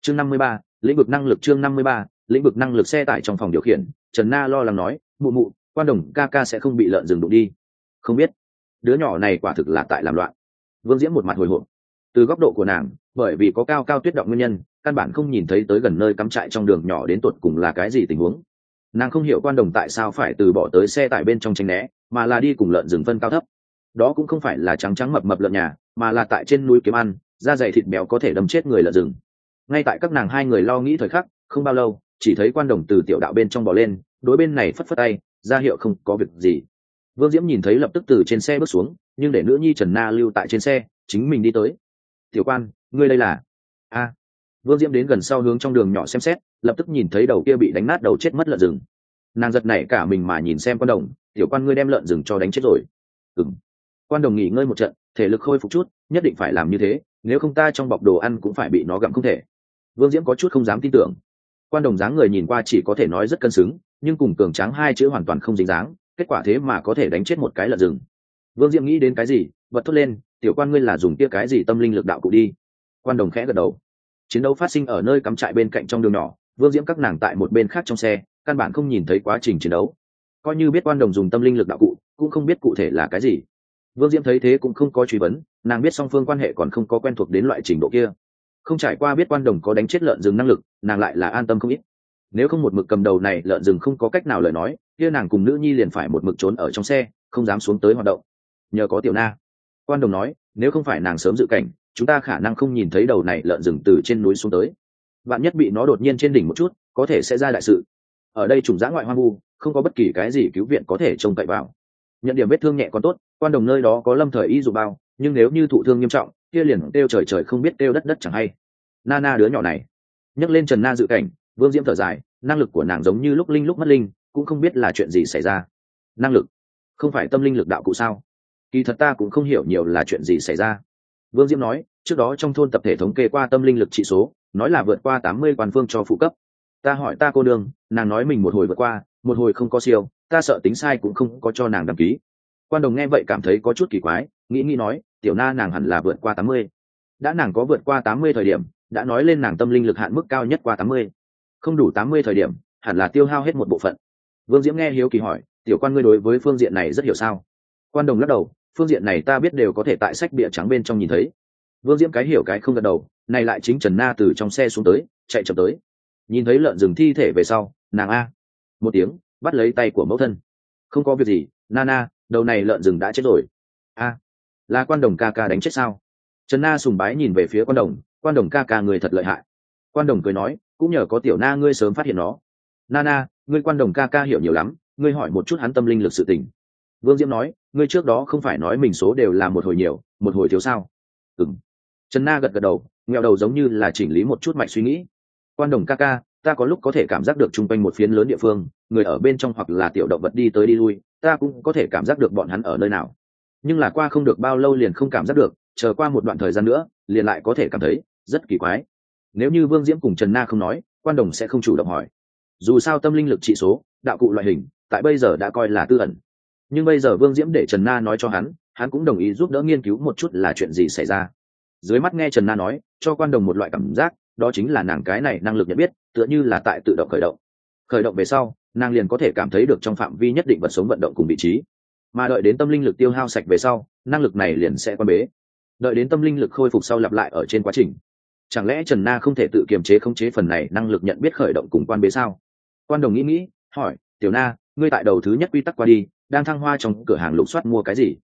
chương 53, lĩnh vực năng lực. chương 53, lĩnh vực năng lực. Xe tải trong phòng điều khiển, Trần Na lo lắng nói, mụ mụ, quan đồng ca ca sẽ không bị lợn rừng đụng đi. Không biết, đứa nhỏ này quả thực là tại làm loạn. Vương Diễm một mặt hồi hộp. Từ góc độ của nàng, bởi vì có cao cao tuyết động nguyên nhân, căn bản không nhìn thấy tới gần nơi cắm trại trong đường nhỏ đến tột cùng là cái gì tình huống. Nàng không hiểu quan đồng tại sao phải từ bỏ tới xe tải bên trong tránh né, mà là đi cùng lợn rừng phân cao thấp. Đó cũng không phải là trắng trắng mập mập lợn nhà, mà là tại trên núi kiếm ăn, da dày thịt béo có thể đâm chết người lợn rừng. Ngay tại các nàng hai người lo nghĩ thời khắc, không bao lâu, chỉ thấy quan đồng từ tiểu đạo bên trong bò lên, đối bên này phất phất tay, ra hiệu không có việc gì. Vương Diễm nhìn thấy lập tức từ trên xe bước xuống, nhưng để nữ nhi Trần Na lưu tại trên xe, chính mình đi tới. Tiểu quan, ngươi đây là? A. Vương Diễm đến gần sau hướng trong đường nhỏ xem xét, lập tức nhìn thấy đầu kia bị đánh nát đầu chết mất lợn rừng. Nàng giật nảy cả mình mà nhìn xem quan đồng, tiểu quan ngươi đem lợn rừng cho đánh chết rồi. Ừm. Quan đồng nghỉ ngơi một trận, thể lực khôi phục chút, nhất định phải làm như thế, nếu không ta trong bọc đồ ăn cũng phải bị nó gặm không thể. Vương Diễm có chút không dám tin tưởng. Quan đồng dáng người nhìn qua chỉ có thể nói rất cân xứng, nhưng cùng cường tráng hai chữ hoàn toàn không dính dáng, kết quả thế mà có thể đánh chết một cái lợn rừng. Vương Diễm nghĩ đến cái gì, bật thốt lên, tiểu quan ngươi là dùng kia cái gì tâm linh lực đạo cụ đi. Quan đồng khẽ gật đầu. Chiến đấu phát sinh ở nơi cắm trại bên cạnh trong đường nhỏ, Vương Diễm các nàng tại một bên khác trong xe, căn bản không nhìn thấy quá trình chiến đấu. Coi như biết quan đồng dùng tâm linh lực đạo cụ, cũng không biết cụ thể là cái gì. Vương Diễm thấy thế cũng không có truy vấn, nàng biết song phương quan hệ còn không có quen thuộc đến loại trình độ kia. Không trải qua biết quan đồng có đánh chết lợn rừng năng lực, nàng lại là an tâm không ít. Nếu không một mực cầm đầu này lợn rừng không có cách nào lời nói, kia nàng cùng nữ nhi liền phải một mực trốn ở trong xe, không dám xuống tới hoạt động. Nhờ có Tiểu Na, quan đồng nói, nếu không phải nàng sớm dự cảnh, chúng ta khả năng không nhìn thấy đầu này lợn rừng từ trên núi xuống tới. Vạn nhất bị nó đột nhiên trên đỉnh một chút, có thể sẽ ra đại sự. Ở đây trùng dã ngoại hoang vu, không có bất kỳ cái gì cứu viện có thể trông cậy vào. Nhận điểm vết thương nhẹ còn tốt, quan đồng nơi đó có lâm thời y dụ bao, nhưng nếu như thụ thương nghiêm trọng, kia liền kêu trời trời không biết kêu đất đất chẳng hay. Nana đứa nhỏ này, nhấc lên Trần Na dự cảnh, Vương Diễm thở dài, năng lực của nàng giống như lúc linh lúc mất linh, cũng không biết là chuyện gì xảy ra. Năng lực không phải tâm linh lực đạo cụ sao? Kỳ thật ta cũng không hiểu nhiều là chuyện gì xảy ra. Vương Diễm nói, trước đó trong thôn tập thể thống kê qua tâm linh lực trị số, nói là vượt qua 80 quan phương cho phụ cấp. Ta hỏi ta cô nương, nàng nói mình một hồi vượt qua, một hồi không có siêu, ta sợ tính sai cũng không có cho nàng đăng ký. Quan đồng nghe vậy cảm thấy có chút kỳ quái, nghĩ nói, Tiểu Na nàng hẳn là vượt qua 80. Đã nàng có vượt qua 80 thời điểm, đã nói lên nàng tâm linh lực hạn mức cao nhất qua 80. Không đủ 80 thời điểm, hẳn là tiêu hao hết một bộ phận. Vương Diễm nghe hiếu kỳ hỏi, tiểu quan ngươi đối với phương diện này rất hiểu sao? Quan đồng lắc đầu, phương diện này ta biết đều có thể tại sách bìa trắng bên trong nhìn thấy. Vương Diễm cái hiểu cái không gật đầu, này lại chính Trần Na từ trong xe xuống tới, chạy chậm tới. Nhìn thấy lợn rừng thi thể về sau, nàng a một tiếng bắt lấy tay của mẫu thân. Không có việc gì, Nana, đầu này lợn rừng đã chết rồi. A, là quan đồng ca ca đánh chết sao? Trần Na sùng bái nhìn về phía quan đồng ca ca người thật lợi hại. Quan đồng cười nói, cũng nhờ có Tiểu Na ngươi sớm phát hiện nó. Nana, ngươi quan đồng ca ca hiểu nhiều lắm, ngươi hỏi một chút hắn tâm linh lực sự tình. Vương Diễm nói, ngươi trước đó không phải nói mình số đều là một hồi nhiều, một hồi thiếu sao? Ừm. Trần Na gật gật đầu, nghẹo đầu giống như là chỉnh lý một chút mạch suy nghĩ. Quan đồng ca ca, ta có lúc có thể cảm giác được chung quanh một phiến lớn địa phương, người ở bên trong hoặc là tiểu động vật đi tới đi lui, ta cũng có thể cảm giác được bọn hắn ở nơi nào. Nhưng là qua không được bao lâu liền không cảm giác được, chờ qua một đoạn thời gian nữa, liền lại có thể cảm thấy rất kỳ quái. Nếu như Vương Diễm cùng Trần Na không nói, quan đồng sẽ không chủ động hỏi. Dù sao tâm linh lực trị số, đạo cụ loại hình, tại bây giờ đã coi là tư ẩn. Nhưng bây giờ Vương Diễm để Trần Na nói cho hắn cũng đồng ý giúp đỡ nghiên cứu một chút là chuyện gì xảy ra. Dưới mắt nghe Trần Na nói, cho quan đồng một loại cảm giác, đó chính là nàng cái này năng lực nhận biết, tựa như là tại tự động khởi động. Khởi động về sau, nàng liền có thể cảm thấy được trong phạm vi nhất định vật sống vận động cùng vị trí. Mà đợi đến tâm linh lực tiêu hao sạch về sau, năng lực này liền sẽ quan bế. Đợi đến tâm linh lực khôi phục sau lặp lại ở trên quá trình. Chẳng lẽ Trần Na không thể tự kiềm chế khống chế phần này năng lực nhận biết khởi động cùng quan bế sao? Quan đồng nghĩ, hỏi, Tiểu Na, ngươi tại đầu thứ nhất quy tắc qua đi, đang thăng hoa trong cửa hàng lục soát mua cái gì?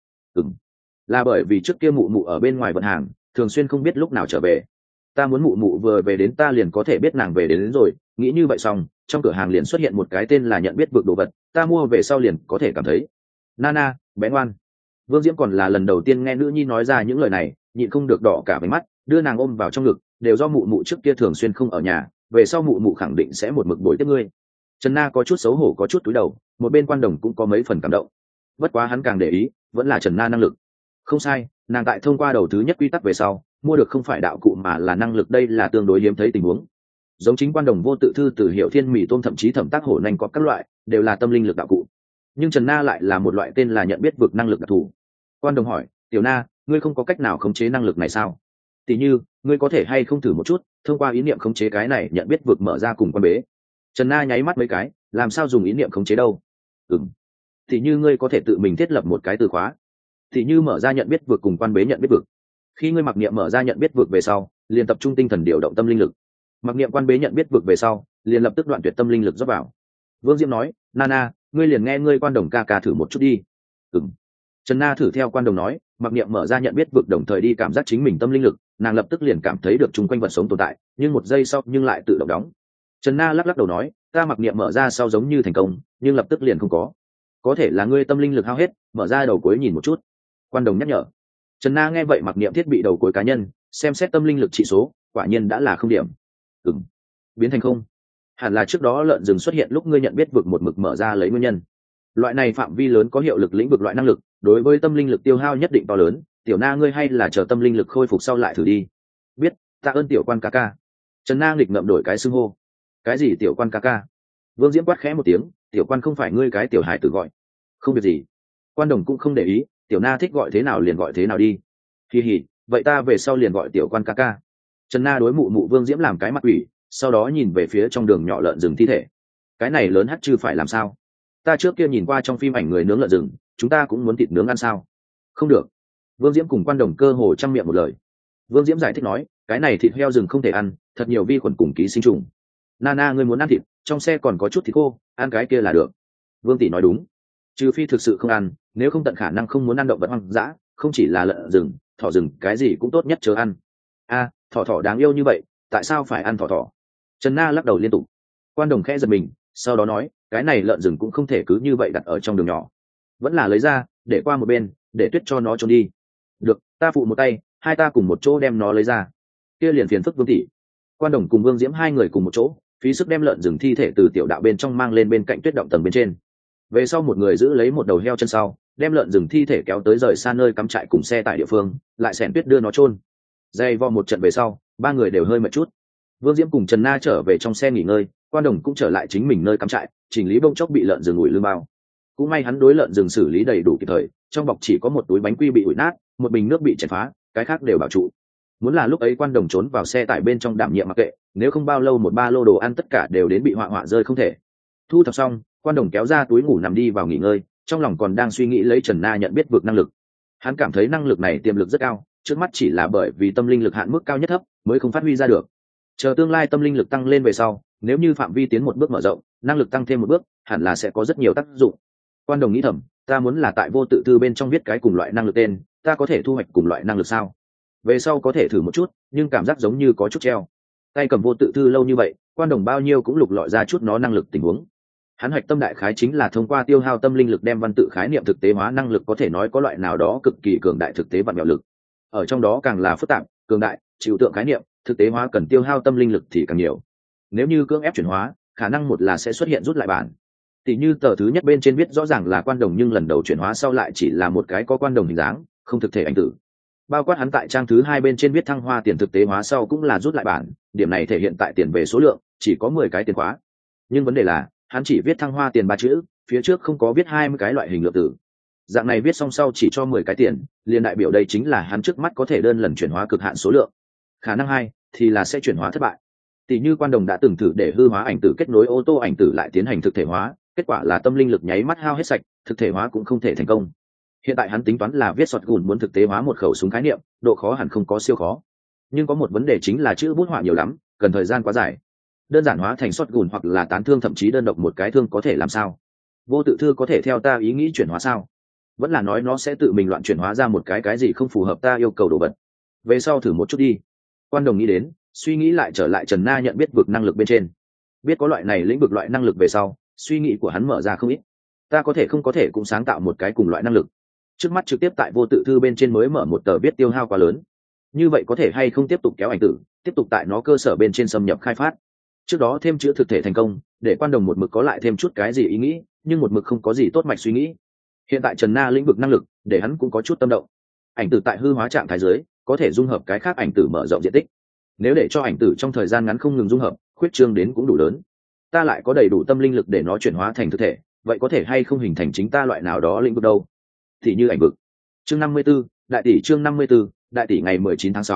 Là bởi vì trước kia mụ mụ ở bên ngoài vận hàng, thường xuyên không biết lúc nào trở về. Ta muốn mụ mụ vừa về đến ta liền có thể biết nàng về đến rồi, nghĩ như vậy xong, trong cửa hàng liền xuất hiện một cái tên là nhận biết vực đồ vật, ta mua về sau liền có thể cảm thấy. Nana, bé ngoan. Vương Diễm còn là lần đầu tiên nghe nữ nhi nói ra những lời này, nhịn không được đỏ cả váy mắt, đưa nàng ôm vào trong ngực, đều do mụ mụ trước kia thường xuyên không ở nhà, về sau mụ mụ khẳng định sẽ một mực bồi tiếp ngươi. Trần Na có chút xấu hổ có chút cúi đầu, một bên quan đồng cũng có mấy phần cảm động. Bất quá hắn càng để ý, vẫn là Trần Na năng lực. Không sai, nàng tại thông qua đầu thứ nhất quy tắc về sau, mua được không phải đạo cụ mà là năng lực, đây là tương đối hiếm thấy tình huống. Giống chính quan đồng vô tự thư từ hiệu thiên mì tôm thậm chí thẩm tác hổ nanh có các loại, đều là tâm linh lực đạo cụ. Nhưng Trần Na lại là một loại tên là nhận biết vực năng lực đặc thù. Quan đồng hỏi, Tiểu Na, ngươi không có cách nào khống chế năng lực này sao? Tỷ như ngươi có thể hay không thử một chút thông qua ý niệm khống chế cái này nhận biết vực mở ra cùng quan bế. Trần Na nháy mắt mấy cái, làm sao dùng ý niệm khống chế đâu? Tỷ như ngươi có thể tự mình thiết lập một cái từ khóa. Tỷ như mở ra nhận biết vực cùng quan bế nhận biết vực. Khi ngươi mặc niệm mở ra nhận biết vực về sau, liền tập trung tinh thần điều động tâm linh lực. Mặc niệm quan bế nhận biết vực về sau, liền lập tức đoạn tuyệt tâm linh lực rót vào. Vương Diễm nói, Nana, ngươi liền nghe ngươi quan đồng ca ca thử một chút đi. Trần Na thử theo quan đồng nói, mặc niệm mở ra nhận biết vực đồng thời đi cảm giác chính mình tâm linh lực, nàng lập tức liền cảm thấy được chung quanh vật sống tồn tại, nhưng một giây sau nhưng lại tự động đóng. Trần Na lắc lắc đầu nói, ta mặc niệm mở ra sau giống như thành công, nhưng lập tức liền không có thể là ngươi tâm linh lực hao hết, mở ra đầu cuối nhìn một chút. Quan đồng nhắc nhở. Trần Na nghe vậy mặc niệm thiết bị đầu cuối cá nhân, xem xét tâm linh lực trị số, quả nhiên đã là không điểm. Biến thành không. Hẳn là trước đó lợn rừng xuất hiện lúc ngươi nhận biết vực một mực mở ra lấy nguyên nhân. Loại này phạm vi lớn có hiệu lực lĩnh vực loại năng lực, đối với tâm linh lực tiêu hao nhất định to lớn, tiểu Na ngươi hay là chờ tâm linh lực khôi phục sau lại thử đi. Biết, tạ ơn tiểu quan ca ca. Trần Na nghịch ngậm đổi cái xưng hô. Cái gì tiểu quan ca ca? Vương Diễm quát khẽ một tiếng, tiểu quan không phải ngươi cái tiểu hải tử gọi. Không việc gì. Quan đồng cũng không để ý, tiểu Na thích gọi thế nào liền gọi thế nào đi. Hì hì, vậy ta về sau liền gọi tiểu quan ca ca. Trần Na đối mụ mụ Vương Diễm làm cái mặt ủy, sau đó nhìn về phía trong đường nhỏ lợn rừng thi thể. Cái này lớn hắt chư phải làm sao? Ta trước kia nhìn qua trong phim ảnh người nướng lợn rừng, chúng ta cũng muốn thịt nướng ăn sao? Không được. Vương Diễm cùng quan đồng cơ hồ trăm miệng một lời. Vương Diễm giải thích nói, cái này thịt heo rừng không thể ăn, thật nhiều vi khuẩn cùng ký sinh trùng. Nana ngươi muốn ăn thịt, trong xe còn có chút thịt khô, ăn cái kia là được. Vương tỷ nói đúng. Trừ phi thực sự không ăn, nếu không tận khả năng không muốn ăn động vật hoang dã, không chỉ là lợn rừng, thỏ rừng, cái gì cũng tốt nhất chớ ăn. A, thỏ đáng yêu như vậy, tại sao phải ăn thỏ? Trần Na lắc đầu liên tục. Quan đồng khẽ giật mình, sau đó nói, cái này lợn rừng cũng không thể cứ như vậy đặt ở trong đường nhỏ, vẫn là lấy ra, để qua một bên, để Tuyết cho nó trốn đi. Được, ta phụ một tay, hai ta cùng một chỗ đem nó lấy ra. Kia liền phiền phức Vương tỷ. Quan đồng cùng Vương Diễm hai người cùng một chỗ, phí sức đem lợn rừng thi thể từ tiểu đạo bên trong mang lên bên cạnh tuyết động tầng bên trên. Về sau một người giữ lấy một đầu heo chân sau, đem lợn rừng thi thể kéo tới rời xa nơi cắm trại cùng xe tại địa phương, lại xẻn tuyết đưa nó chôn. Dày vò một trận về sau, ba người đều hơi mệt chút. Vương Diễm cùng Trần Na trở về trong xe nghỉ ngơi, quan đồng cũng trở lại chính mình nơi cắm trại, chỉnh lý bông chốc bị lợn rừng ủi lưng bao. Cũng may hắn đối lợn rừng xử lý đầy đủ kịp thời, trong bọc chỉ có một túi bánh quy bị ủi nát, một bình nước bị chảy phá, cái khác đều bảo trụ. Muốn là lúc ấy quan đồng trốn vào xe tải bên trong đảm nhiệm mặc kệ, nếu không bao lâu một ba lô đồ ăn tất cả đều đến bị họa rơi không thể. Thu thập xong, quan đồng kéo ra túi ngủ nằm đi vào nghỉ ngơi, trong lòng còn đang suy nghĩ lấy Trần Na nhận biết vượt năng lực. Hắn cảm thấy năng lực này tiềm lực rất cao, trước mắt chỉ là bởi vì tâm linh lực hạn mức cao nhất thấp mới không phát huy ra được. Chờ tương lai tâm linh lực tăng lên về sau, nếu như phạm vi tiến một bước mở rộng, năng lực tăng thêm một bước, hẳn là sẽ có rất nhiều tác dụng. Quan đồng nghĩ thầm, ta muốn là tại vô tự thư bên trong viết cái cùng loại năng lực tên, ta có thể thu hoạch cùng loại năng lực sao? Về sau có thể thử một chút, nhưng cảm giác giống như có chút treo. Tay cầm vô tự thư lâu như vậy, quan đồng bao nhiêu cũng lục lọi ra chút nó năng lực tình huống. Hắn hoạch tâm đại khái chính là thông qua tiêu hao tâm linh lực đem văn tự khái niệm thực tế hóa năng lực, có thể nói có loại nào đó cực kỳ cường đại thực tế vạn mẹo lực. Ở trong đó càng là phức tạp, cường đại, chịu tượng khái niệm, thực tế hóa cần tiêu hao tâm linh lực thì càng nhiều. Nếu như cưỡng ép chuyển hóa, khả năng một là sẽ xuất hiện rút lại bản. Tỷ như tờ thứ nhất bên trên viết rõ ràng là quan đồng, nhưng lần đầu chuyển hóa sau lại chỉ là một cái có quan đồng hình dáng, không thực thể ảnh tử. Bao quát hắn tại trang thứ hai bên trên viết thăng hoa tiền thực tế hóa sau cũng là rút lại bản, điểm này thể hiện tại tiền về số lượng, chỉ có 10 cái tiền khóa. Nhưng vấn đề là, hắn chỉ viết thăng hoa tiền 3 chữ, phía trước không có viết 20 cái loại hình lượng tử. Dạng này viết xong sau chỉ cho 10 cái tiền, liền đại biểu đây chính là hắn trước mắt có thể đơn lần chuyển hóa cực hạn số lượng. Khả năng hai thì là sẽ chuyển hóa thất bại. Tỷ như quan đồng đã từng thử để hư hóa ảnh tử kết nối ô tô ảnh tử lại tiến hành thực thể hóa, kết quả là tâm linh lực nháy mắt hao hết sạch, thực thể hóa cũng không thể thành công. Hiện tại hắn tính toán là viết shotgun muốn thực tế hóa một khẩu súng khái niệm, độ khó hẳn không có siêu khó. Nhưng có một vấn đề chính là chữ bút họa nhiều lắm, cần thời gian quá dài. Đơn giản hóa thành shotgun hoặc là tán thương, thậm chí đơn độc một cái thương có thể làm sao? Vô tự thư có thể theo ta ý nghĩ chuyển hóa sao? Vẫn là nói nó sẽ tự mình loạn chuyển hóa ra một cái gì không phù hợp ta yêu cầu đồ vật? Về sau thử một chút đi. Quan đồng nghĩ đến, suy nghĩ lại trở lại Trần Na nhận biết vực năng lực bên trên. Biết có loại này lĩnh vực loại năng lực về sau, suy nghĩ của hắn mở ra không ít. Ta có thể không có thể cũng sáng tạo một cái cùng loại năng lực. Trước mắt trực tiếp tại vô tự thư bên trên mới mở một tờ viết tiêu hao quá lớn. Như vậy có thể hay không tiếp tục kéo ảnh tử, tiếp tục tại nó cơ sở bên trên xâm nhập khai phát. Trước đó thêm chữ thực thể thành công, để quan đồng một mực có lại thêm chút cái gì ý nghĩ, nhưng một mực không có gì tốt mạch suy nghĩ. Hiện tại Trần Na lĩnh vực năng lực, để hắn cũng có chút tâm động. Ảnh tử tại hư hóa trạng thái dưới, có thể dung hợp cái khác ảnh tử mở rộng diện tích. Nếu để cho ảnh tử trong thời gian ngắn không ngừng dung hợp, khuyết trương đến cũng đủ lớn. Ta lại có đầy đủ tâm linh lực để nó chuyển hóa thành thực thể, vậy có thể hay không hình thành chính ta loại nào đó lĩnh vực đâu? Thì như ảnh vực. Chương 54, đại tỷ, chương 54, đại tỷ ngày 19 tháng 6,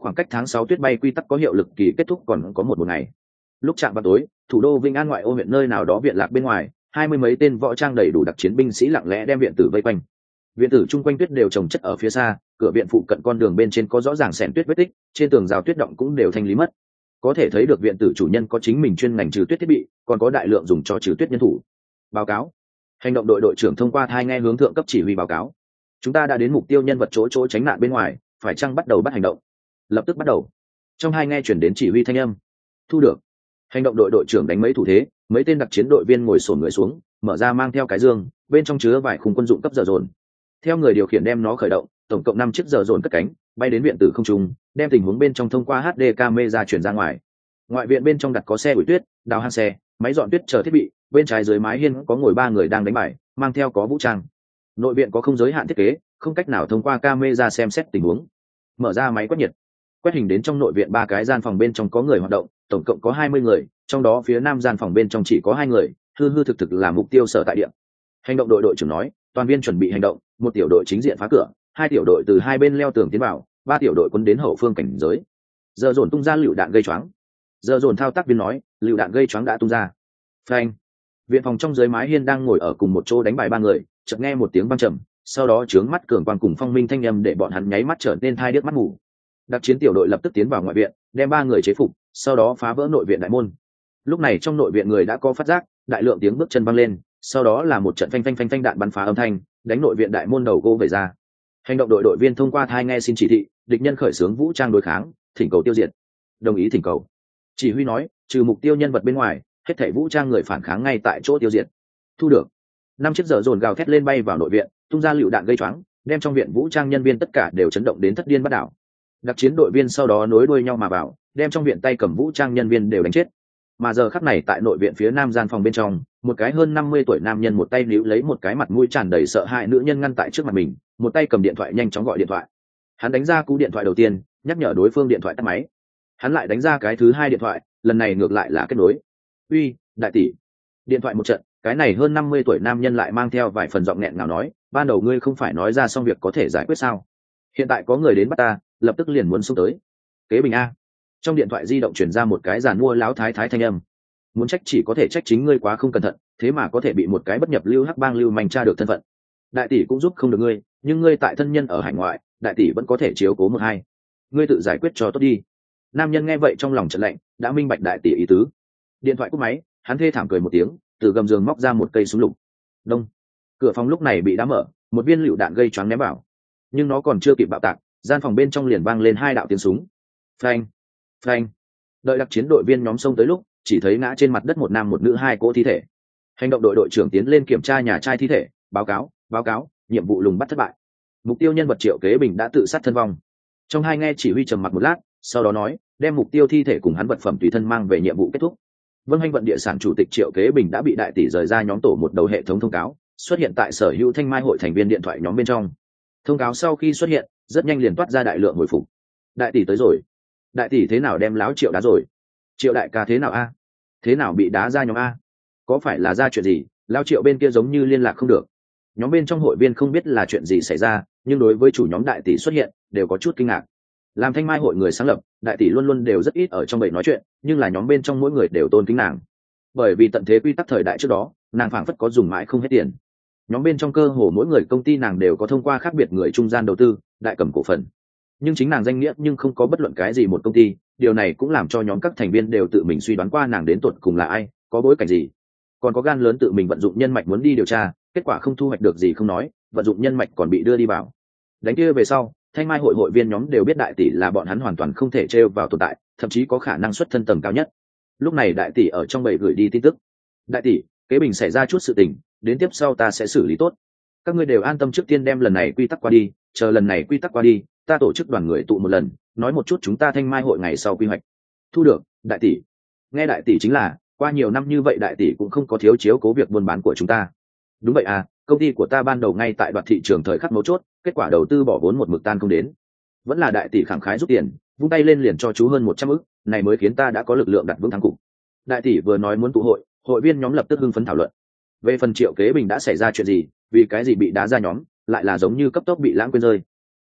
khoảng cách tháng 6 tuyết bay quy tắc có hiệu lực kỳ kết thúc còn có một ngày. Lúc chạm vào tối, thủ đô Vinh An ngoại ô huyện nơi nào đó viện lạc bên ngoài, 20 mấy tên võ trang đầy đủ đặc chiến binh sĩ lặng lẽ đem viện tử vây quanh. Viện tử chung quanh tuyết đều trồng chất ở phía xa, cửa viện phụ cận con đường bên trên có rõ ràng xẻng tuyết vết tích, trên tường rào tuyết động cũng đều thanh lý mất. Có thể thấy được viện tử chủ nhân có chính mình chuyên ngành trừ tuyết thiết bị, còn có đại lượng dùng cho trừ tuyết nhân thủ. Báo cáo. Hành động đội đội trưởng thông qua thai nghe hướng thượng cấp chỉ huy báo cáo. Chúng ta đã đến mục tiêu nhân vật chỗ tránh nạn bên ngoài, phải chăng bắt đầu bắt hành động? Lập tức bắt đầu. Trong hai nghe chuyển đến chỉ huy thanh âm. Thu được. Hành động đội đội trưởng đánh mấy thủ thế, mấy tên đặc chiến đội viên ngồi xổm người xuống, mở ra mang theo cái dương, bên trong chứa vài khung quân dụng cấp giờ dồn. Theo người điều khiển đem nó khởi động, tổng cộng 5 chiếc giờ dồn cất cánh, bay đến viện tử không trung, đem tình huống bên trong thông qua HD camera chuyển ra ngoài. Ngoại viện bên trong đặt có xe ủi tuyết, đào hang xe, máy dọn tuyết chờ thiết bị, bên trái dưới mái hiên có ngồi 3 người đang đánh bài, mang theo có vũ trang. Nội viện có không giới hạn thiết kế, không cách nào thông qua camera xem xét tình huống. Mở ra máy quét nhiệt, quét hình đến trong nội viện 3 cái gian phòng bên trong có người hoạt động, tổng cộng có 20 người, trong đó phía nam gian phòng bên trong chỉ có 2 người, hư thực là mục tiêu sở tại địa. Hành động đội đội trưởng nói, toàn viên chuẩn bị hành động, 1 tiểu đội chính diện phá cửa, 2 tiểu đội từ 2 bên leo tường tiến vào, 3 tiểu đội quân đến hậu phương cảnh giới. Giờ dồn tung ra lựu đạn gây choáng. Giờ dồn thao tác viên nói, lựu đạn gây choáng đã tung ra. Phanh. Viện phòng trong dưới mái hiên đang ngồi ở cùng một chỗ đánh bài 3 người, chợt nghe một tiếng vang trầm, sau đó chướng mắt cường quang cùng phong minh thanh âm để bọn hắn nháy mắt trở nên thai điếc mắt ngủ. Đặc chiến tiểu đội lập tức tiến vào ngoại viện, đem 3 người chế phục, sau đó phá vỡ nội viện đại môn. Lúc này trong nội viện người đã có phát giác, đại lượng tiếng bước chân vang lên, sau đó là một trận phanh đạn bắn phá âm thanh, đánh nội viện đại môn đầu gỗ về ra. Hành động đội đội viên thông qua thai nghe xin chỉ thị, địch nhân khởi xướng vũ trang đối kháng, thỉnh cầu tiêu diệt. Đồng ý thỉnh cầu. Chỉ huy nói, trừ mục tiêu nhân vật bên ngoài, hết thảy vũ trang người phản kháng ngay tại chỗ tiêu diệt. Thu được. 5 chiếc giờ dồn gào thét lên bay vào nội viện, tung ra lựu đạn gây choáng, đem trong viện vũ trang nhân viên tất cả đều chấn động đến thất điên bắt đảo. Đặc chiến đội viên sau đó nối đuôi nhau mà vào, đem trong viện tay cầm vũ trang nhân viên đều đánh chết. Mà giờ khắc này tại nội viện phía nam gian phòng bên trong, một cái hơn 50 tuổi nam nhân một tay níu lấy một cái mặt mũi tràn đầy sợ hãi nữ nhân ngăn tại trước mặt mình, một tay cầm điện thoại nhanh chóng gọi điện thoại. Hắn đánh ra cú điện thoại đầu tiên, nhắc nhở đối phương điện thoại tắt máy. Hắn lại đánh ra cái thứ 2 điện thoại, lần này ngược lại là kết nối. "Uy, đại tỷ." Điện thoại một trận, cái này hơn 50 tuổi nam nhân lại mang theo vài phần giọng nghẹn ngào nói, "Ban đầu ngươi không phải nói ra xong việc có thể giải quyết sao? Hiện tại có người đến bắt ta, lập tức liền muốn xông tới." Kế Bình a. Trong điện thoại di động truyền ra một cái giàn mua láo thái thanh âm. "Muốn trách chỉ có thể trách chính ngươi quá không cẩn thận, thế mà có thể bị một cái bất nhập lưu hắc bang lưu manh tra được thân phận. Đại tỷ cũng giúp không được ngươi, nhưng ngươi tại thân nhân ở hải ngoại, đại tỷ vẫn có thể chiếu cố một hai. Ngươi tự giải quyết cho tốt đi." Nam nhân nghe vậy trong lòng chợt lạnh, đã minh bạch đại tỷ ý tứ. Điện thoại cúp máy, hắn thê thảm cười một tiếng, từ gầm giường móc ra một cây súng lục. Đông. Cửa phòng lúc này bị đá mở, một viên lựu đạn gây choáng ném vào. Nhưng nó còn chưa kịp bạo tạc, gian phòng bên trong liền vang lên 2 đạo tiếng súng. Phanh, phanh. Đợi đặc chiến đội viên nhóm xông tới lúc, chỉ thấy ngã trên mặt đất một nam một nữ 2 cỗ thi thể. Hành động đội đội trưởng tiến lên kiểm tra nhà trai thi thể, báo cáo, nhiệm vụ lùng bắt thất bại. Mục tiêu nhân vật Triệu Kế Bình đã tự sát thân vong. Trong hai nghe chỉ huy trầm mặc một lát, sau đó nói, đem mục tiêu thi thể cùng hắn vật phẩm tùy thân mang về nhiệm vụ kết thúc. Vân Hành vận địa sản chủ tịch Triệu Kế Bình đã bị đại tỷ rời ra nhóm tổ một đầu hệ thống thông cáo, xuất hiện tại sở hữu Thanh Mai hội thành viên điện thoại nhóm bên trong. Thông cáo sau khi xuất hiện, rất nhanh liền toát ra đại lượng hồi phục. Đại tỷ tới rồi. Đại tỷ thế nào đem láo Triệu đá rồi? Triệu đại ca thế nào a? Thế nào bị đá ra nhóm a? Có phải là ra chuyện gì? Lao Triệu bên kia giống như liên lạc không được. Nhóm bên trong hội viên không biết là chuyện gì xảy ra, nhưng đối với chủ nhóm đại tỷ xuất hiện, đều có chút kinh ngạc. Làm Thanh Mai hội người sáng lập, đại tỷ luôn luôn đều rất ít ở trong bầy nói chuyện, nhưng là nhóm bên trong mỗi người đều tôn kính nàng. Bởi vì tận thế quy tắc thời đại trước đó, nàng phảng phất có dùng mãi không hết tiền. Nhóm bên trong cơ hồ mỗi người công ty nàng đều có thông qua khác biệt người trung gian đầu tư, đại cầm cổ phần. Nhưng chính nàng danh nghĩa nhưng không có bất luận cái gì một công ty, điều này cũng làm cho nhóm các thành viên đều tự mình suy đoán qua nàng đến tột cùng là ai, có bối cảnh gì. Còn có gan lớn tự mình vận dụng nhân mạch muốn đi điều tra, kết quả không thu hoạch được gì không nói, vận dụng nhân mạch còn bị đưa đi vào. Đánh kia về sau, Thanh Mai hội hội viên nhóm đều biết đại tỷ là bọn hắn hoàn toàn không thể trêu vào tồn tại, thậm chí có khả năng xuất thân tầng cao nhất. Lúc này đại tỷ ở trong bầy gửi đi tin tức. Đại tỷ, Kế Bình xảy ra chút sự tình, đến tiếp sau ta sẽ xử lý tốt. Các ngươi đều an tâm trước tiên đem lần này quy tắc qua đi, chờ lần này quy tắc qua đi, ta tổ chức đoàn người tụ một lần, nói một chút chúng ta Thanh Mai hội ngày sau quy hoạch. Thu được, đại tỷ. Nghe đại tỷ chính là, qua nhiều năm như vậy đại tỷ cũng không có thiếu chiếu cố việc buôn bán của chúng ta. Đúng vậy à, công ty của ta ban đầu ngay tại đoạt thị trường thời khắc mấu chốt, kết quả đầu tư bỏ vốn một mực tan không đến. Vẫn là đại tỷ khẳng khái rút tiền, vung tay lên liền cho chú hơn 100 ức, này mới khiến ta đã có lực lượng đặt vững thắng cục. Đại tỷ vừa nói muốn tụ hội, hội viên nhóm lập tức hưng phấn thảo luận. Về phần Triệu Kế Bình đã xảy ra chuyện gì, vì cái gì bị đá ra nhóm, lại là giống như cấp tốc bị lãng quên rơi.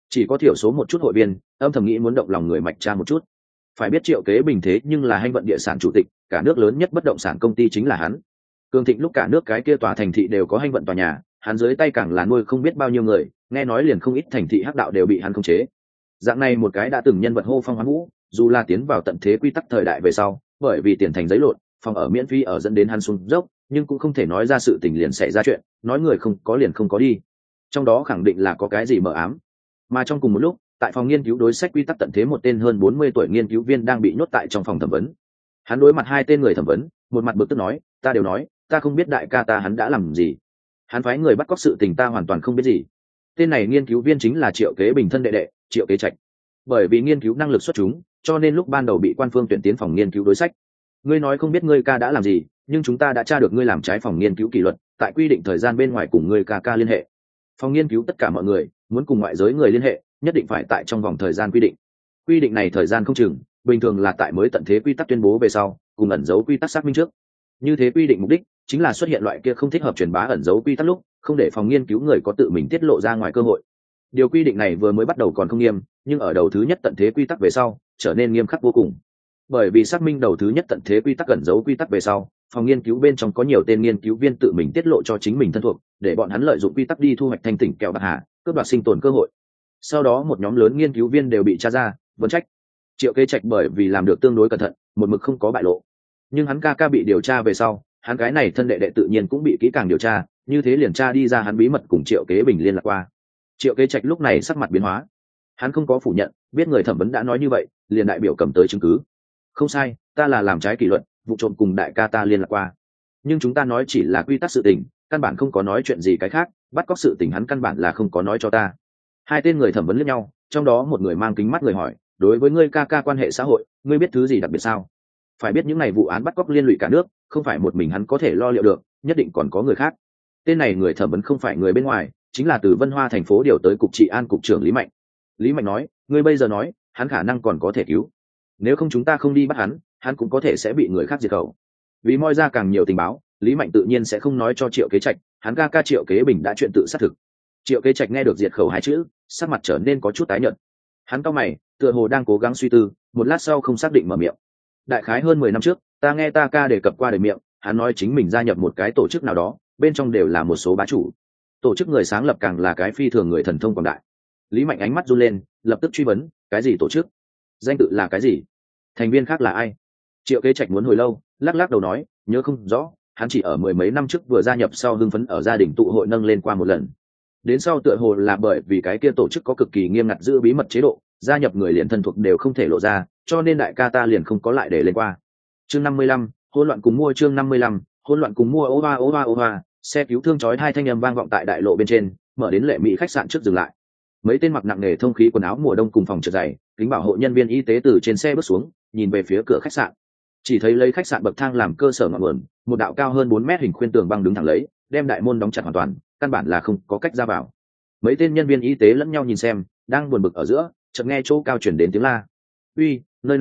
chỉ có thiểu số một chút hội viên âm thầm nghĩ muốn động lòng người Mạch Cha một chút. Phải biết Triệu Kế Bình thế nhưng là Hanh Vận Địa Sản chủ tịch, cả nước lớn nhất bất động sản công ty chính là hắn. Cường thịnh lúc cả nước cái kia tòa thành thị đều có Hanh Vận tòa nhà, hắn dưới tay càng là nuôi không biết bao nhiêu người, nghe nói liền không ít thành thị hắc đạo đều bị hắn khống chế. Dạng này một cái đã từng nhân vật hô phong hoán vũ, dù là tiến vào tận thế quy tắc thời đại về sau, bởi vì tiền thành giấy lộn, phòng ở miễn phí ở dẫn đến hắn xuống dốc, nhưng cũng không thể nói ra sự tình liền xảy ra chuyện, nói người không có liền không có đi. Trong đó khẳng định là có cái gì mờ ám. Mà trong cùng một lúc, tại phòng nghiên cứu đối sách quy tắc tận thế một tên hơn 40 tuổi nghiên cứu viên đang bị nhốt tại trong phòng thẩm vấn. Hắn đối mặt hai tên người thẩm vấn, một mặt bực tức nói, ta đều nói, ta không biết đại ca ta hắn đã làm gì. Hắn phái người bắt cóc sự tình ta hoàn toàn không biết gì. Tên này nghiên cứu viên chính là Triệu Kế Bình thân đệ đệ, Triệu Kế Trạch. Bởi vì nghiên cứu năng lực xuất chúng, cho nên lúc ban đầu bị quan phương tuyển tiến phòng nghiên cứu đối sách. Ngươi nói không biết ngươi ca đã làm gì, nhưng chúng ta đã tra được ngươi làm trái phòng nghiên cứu kỷ luật, tại quy định thời gian bên ngoài cùng ngươi ca liên hệ. Phòng nghiên cứu tất cả mọi người muốn cùng ngoại giới người liên hệ, nhất định phải tại trong vòng thời gian quy định. Quy định này thời gian không chừng, bình thường là tại mới tận thế quy tắc tuyên bố về sau, cùng ẩn dấu quy tắc xác minh trước. Như thế quy định mục đích chính là xuất hiện loại kia không thích hợp truyền bá ẩn dấu quy tắc lúc, không để phòng nghiên cứu người có tự mình tiết lộ ra ngoài cơ hội. Điều quy định này vừa mới bắt đầu còn không nghiêm, nhưng ở đầu thứ nhất tận thế quy tắc về sau, trở nên nghiêm khắc vô cùng. Bởi vì xác minh đầu thứ nhất tận thế quy tắc ẩn dấu quy tắc về sau, phòng nghiên cứu bên trong có nhiều tên nghiên cứu viên tự mình tiết lộ cho chính mình thân thuộc, để bọn hắn lợi dụng quy tắc đi thu hoạch thanh tỉnh kẹo bạc hà, cướp đoạt sinh tồn cơ hội. Sau đó một nhóm lớn nghiên cứu viên đều bị tra ra, vấn trách. Triệu Kế Trạch bởi vì làm được tương đối cẩn thận, một mực không có bại lộ. Nhưng hắn ca bị điều tra về sau, hắn cái này thân đệ đệ tự nhiên cũng bị kỹ càng điều tra, như thế liền tra đi ra hắn bí mật cùng Triệu Kế Bình liên lạc qua. Triệu Kế Trạch lúc này sắc mặt biến hóa. Hắn không có phủ nhận, biết người thẩm vấn đã nói như vậy, liền đại biểu cầm tới chứng cứ. Không sai, ta là làm trái kỷ luật, vụ trộm cùng đại ca ta liên lạc qua. Nhưng chúng ta nói chỉ là quy tắc sự tình, căn bản không có nói chuyện gì cái khác, bắt cóc sự tình hắn căn bản là không có nói cho ta. Hai tên người thẩm vấn liếc nhau, trong đó một người mang kính mắt người hỏi, đối với ngươi ca quan hệ xã hội, ngươi biết thứ gì đặc biệt sao? Phải biết những này vụ án bắt cóc liên lụy cả nước, không phải một mình hắn có thể lo liệu được, nhất định còn có người khác. Tên này người thẩm vấn không phải người bên ngoài, chính là từ Vân Hoa thành phố điều tới cục trị an cục trưởng Lý Mạnh. Lý Mạnh nói, ngươi bây giờ nói, hắn khả năng còn có thể cứu. Nếu không chúng ta không đi bắt hắn cũng có thể sẽ bị người khác diệt khẩu. Vì moi ra càng nhiều tình báo, Lý Mạnh tự nhiên sẽ không nói cho Triệu Kế Trạch, hắn ca Triệu Kế Bình đã chuyện tự xác thực. Triệu Kế Trạch nghe được diệt khẩu hai chữ, sắc mặt trở nên có chút tái nhợt. Hắn cau mày, tựa hồ đang cố gắng suy tư, một lát sau không xác định mở miệng. Đại khái hơn 10 năm trước, ta nghe ta ca đề cập qua đời miệng, hắn nói chính mình gia nhập một cái tổ chức nào đó, bên trong đều là một số bá chủ. Tổ chức người sáng lập càng là cái phi thường người thần thông quảng đại. Lý Mạnh ánh mắt run lên, lập tức truy vấn, cái gì tổ chức? Danh tự là cái gì? Thành viên khác là ai? Triệu Kế Trạch muốn hồi lâu, lắc đầu nói, nhớ không rõ, hắn chỉ ở 10 mấy năm trước vừa gia nhập sau hưng phấn ở gia đình tụ hội nâng lên qua một lần. Đến sau tựa hồ là bởi vì cái kia tổ chức có cực kỳ nghiêm ngặt giữ bí mật chế độ, gia nhập người liền thân thuộc đều không thể lộ ra, cho nên đại ca ta liền không có lại để lên qua. Chương 55, hỗn loạn cùng mua. Chương 55, hỗn loạn cùng mua. Ô hoa, xe cứu thương chói hai thanh âm vang vọng tại đại lộ bên trên, mở đến Lệ Mỹ khách sạn trước dừng lại. Mấy tên mặc nặng nề thông khí quần áo mùa đông cùng phòng trượt dày, kính bảo hộ nhân viên y tế từ trên xe bước xuống, nhìn về phía cửa khách sạn. Chỉ thấy lấy khách sạn bậc thang làm cơ sở ngọn nguồn, một đạo cao hơn 4 mét hình khuyên tường băng đứng thẳng lấy, đem đại môn đóng chặt hoàn toàn, căn bản là không có cách ra vào. Mấy tên nhân viên y tế lẫn nhau nhìn xem, đang buồn bực ở giữa, chợt nghe chỗ cao chuyển đến tiếng la. Uy, nơi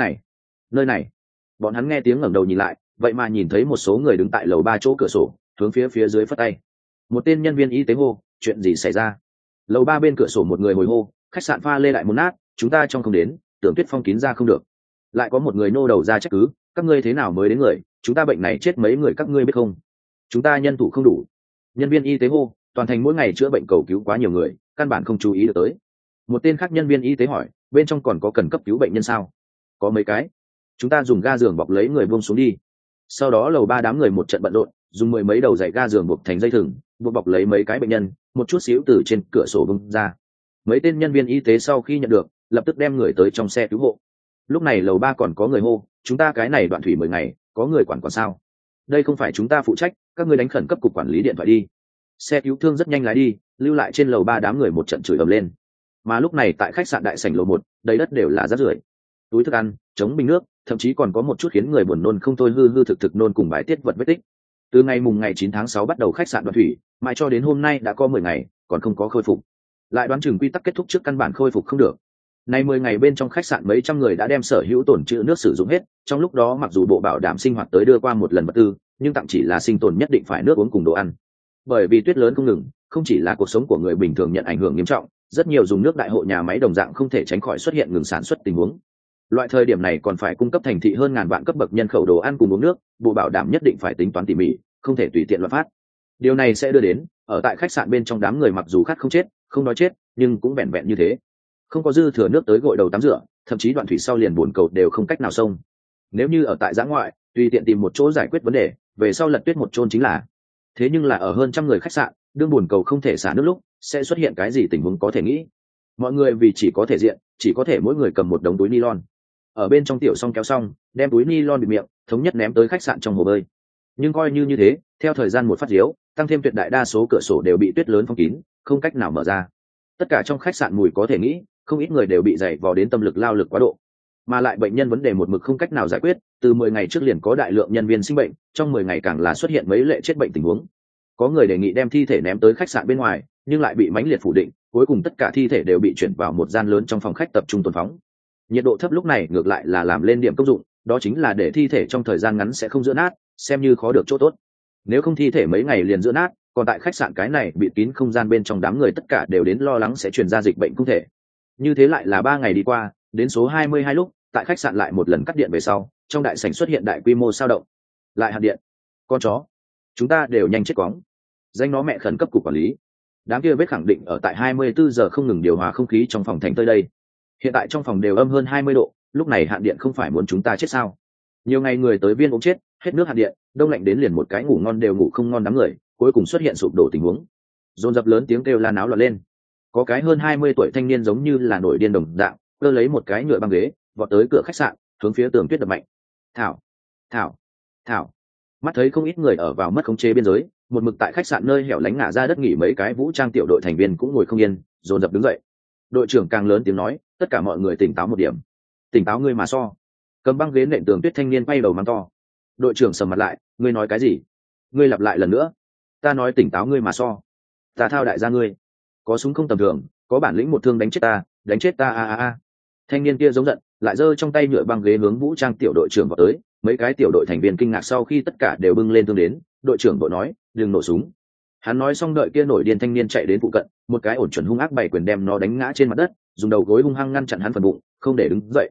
này. Bọn hắn nghe tiếng ngẩng đầu nhìn lại, vậy mà nhìn thấy một số người đứng tại lầu 3 chỗ cửa sổ, hướng phía dưới phất tay. Một tên nhân viên y tế hô, chuyện gì xảy ra? Lầu 3 bên cửa sổ một người hồi hô, khách sạn pha lê lại muốn nát, chúng ta trong không đến, tưởng Tuyết phong kín ra không được. Lại có một người nô đầu ra trách cứ, các ngươi thế nào mới đến người, chúng ta bệnh này chết mấy người các ngươi biết không? Chúng ta nhân thủ không đủ. Nhân viên y tế hô, toàn thành mỗi ngày chữa bệnh cầu cứu quá nhiều người, căn bản không chú ý được tới. Một tên khác nhân viên y tế hỏi, bên trong còn có cần cấp cứu bệnh nhân sao? Có mấy cái. Chúng ta dùng ga giường bọc lấy người buông xuống đi. Sau đó lầu 3 đám người một trận bận rộn, dùng 10 mấy đầu dãy ga giường buộc thành dây thừng, buộc bọc lấy mấy cái bệnh nhân, một chút xíu từ trên cửa sổ bung ra. Mấy tên nhân viên y tế sau khi nhận được, lập tức đem người tới trong xe cứu hộ. Lúc này lầu 3 còn có người hô, chúng ta cái này đoạn thủy 10 ngày, có người quản sao? Đây không phải chúng ta phụ trách, các ngươi đánh khẩn cấp cục quản lý điện thoại đi. Xe cứu thương rất nhanh lái đi, lưu lại trên lầu 3 đám người một trận chửi ầm lên. Mà lúc này tại khách sạn đại sảnh lầu 1, đầy đất đều là rác rưởi, túi thức ăn, chống bình nước, thậm chí còn có một chút khiến người buồn nôn không thôi hư thực nôn cùng bài tiết vật vết tích. Từ ngày 9 tháng 6 bắt đầu khách sạn đoạn thủy, mãi cho đến hôm nay đã có 10 ngày, còn không có khôi phục. Lại đoán chừng quy tắc kết thúc trước căn bản khôi phục không được. Nay 10 ngày bên trong khách sạn mấy trăm người đã đem sở hữu tồn trữ nước sử dụng hết, trong lúc đó mặc dù bộ bảo đảm sinh hoạt tới đưa qua một lần vật tư, nhưng tạm chỉ là sinh tồn nhất định phải nước uống cùng đồ ăn. Bởi vì tuyết lớn không ngừng, không chỉ là cuộc sống của người bình thường nhận ảnh hưởng nghiêm trọng, rất nhiều dùng nước đại hộ nhà máy đồng dạng không thể tránh khỏi xuất hiện ngừng sản xuất tình huống. Loại thời điểm này còn phải cung cấp thành thị hơn ngàn vạn cấp bậc nhân khẩu đồ ăn cùng uống nước, bộ bảo đảm nhất định phải tính toán tỉ mỉ, không thể tùy tiện loạn phát. Điều này sẽ đưa đến ở tại khách sạn bên trong đám người mặc dù khát không chết không nói chết nhưng cũng vẹn vẹn như thế, không có dư thừa nước tới gội đầu tắm rửa, thậm chí đoạn thủy sau liền buồn cầu đều không cách nào xông. Nếu như ở tại giã ngoại tùy tiện tìm một chỗ giải quyết vấn đề, về sau lật tuyết một chôn chính là. Thế nhưng là ở hơn trăm người khách sạn, đương buồn cầu không thể xả nước lúc sẽ xuất hiện cái gì tình huống có thể nghĩ. Mọi người vì chỉ có thể diện, chỉ có thể mỗi người cầm một đống túi nylon, ở bên trong tiểu xong kéo xong đem túi nylon bịt miệng thống nhất ném tới khách sạn trong hồ bơi. Nhưng coi như thế, theo thời gian một phát diếu, tăng thêm tuyệt đại đa số cửa sổ đều bị tuyết lớn phong kín, không cách nào mở ra. Tất cả trong khách sạn mùi có thể nghĩ, không ít người đều bị dày vò đến tâm lực lao lực quá độ. Mà lại bệnh nhân vấn đề một mực không cách nào giải quyết, từ 10 ngày trước liền có đại lượng nhân viên sinh bệnh, trong 10 ngày càng là xuất hiện mấy lệ chết bệnh tình huống. Có người đề nghị đem thi thể ném tới khách sạn bên ngoài, nhưng lại bị mãnh liệt phủ định, cuối cùng tất cả thi thể đều bị chuyển vào một gian lớn trong phòng khách tập trung tồn phóng. Nhiệt độ thấp lúc này ngược lại là làm lên điểm công dụng, đó chính là để thi thể trong thời gian ngắn sẽ không giữa nát, xem như khó được chỗ tốt. Nếu không thi thể mấy ngày liền giữa nát, còn tại khách sạn cái này bị kín không gian bên trong đám người tất cả đều đến lo lắng sẽ truyền ra dịch bệnh không thể. Như thế lại là 3 ngày đi qua, đến số 22 lúc, tại khách sạn lại một lần cắt điện về sau, trong đại sảnh xuất hiện đại quy mô sao động. Lại hạn điện. Con chó, chúng ta đều nhanh chết quóng. Danh nó mẹ khẩn cấp cục quản lý. Đám kia vết khẳng định ở tại 24 giờ không ngừng điều hòa không khí trong phòng thành tới đây. Hiện tại trong phòng đều âm hơn 20 độ, lúc này hạn điện không phải muốn chúng ta chết sao? Nhiều ngày người tới viên ốm chết, hết nước hạn điện, đông lạnh đến liền một cái ngủ ngon đều ngủ không ngon đám người, cuối cùng xuất hiện sụp đổ tình huống. Dồn dập lớn tiếng kêu la náo loạn lên. Có cái hơn 20 tuổi thanh niên giống như là nổi điên đồng dạng, cơ lấy một cái nhựa băng ghế, vọt tới cửa khách sạn, hướng phía tường tuyết đập mạnh. Thảo, thảo, thảo. Mắt thấy không ít người ở vào mất khống chế biên giới, một mực tại khách sạn nơi hẻo lánh ngả ra đất nghỉ mấy cái vũ trang tiểu đội thành viên cũng ngồi không yên, dồn dập đứng dậy. Đội trưởng càng lớn tiếng nói, tất cả mọi người tỉnh táo một điểm. Tỉnh táo ngươi mà so. Cầm băng ghế nện tường tuyết thanh niên quay đầu mắng to. Đội trưởng sầm mặt lại, ngươi nói cái gì? Ngươi lặp lại lần nữa. Ta nói tỉnh táo ngươi mà so. Ta thao đại gia ngươi. Có súng không tầm thường, có bản lĩnh một thương đánh chết ta, đánh chết ta a. Thanh niên kia giống giận, lại giơ trong tay nhựa băng ghế hướng vũ trang tiểu đội trưởng vào tới. Mấy cái tiểu đội thành viên kinh ngạc sau khi tất cả đều bưng lên thương đến, đội trưởng đội nói, đừng nổ súng. Hắn nói xong đợi kia nổi điên thanh niên chạy đến phụ cận, một cái ổn chuẩn hung ác bày quyền đem nó đánh ngã trên mặt đất, dùng đầu gối hung hăng ngăn chặn hắn phần bụng, không để đứng dậy.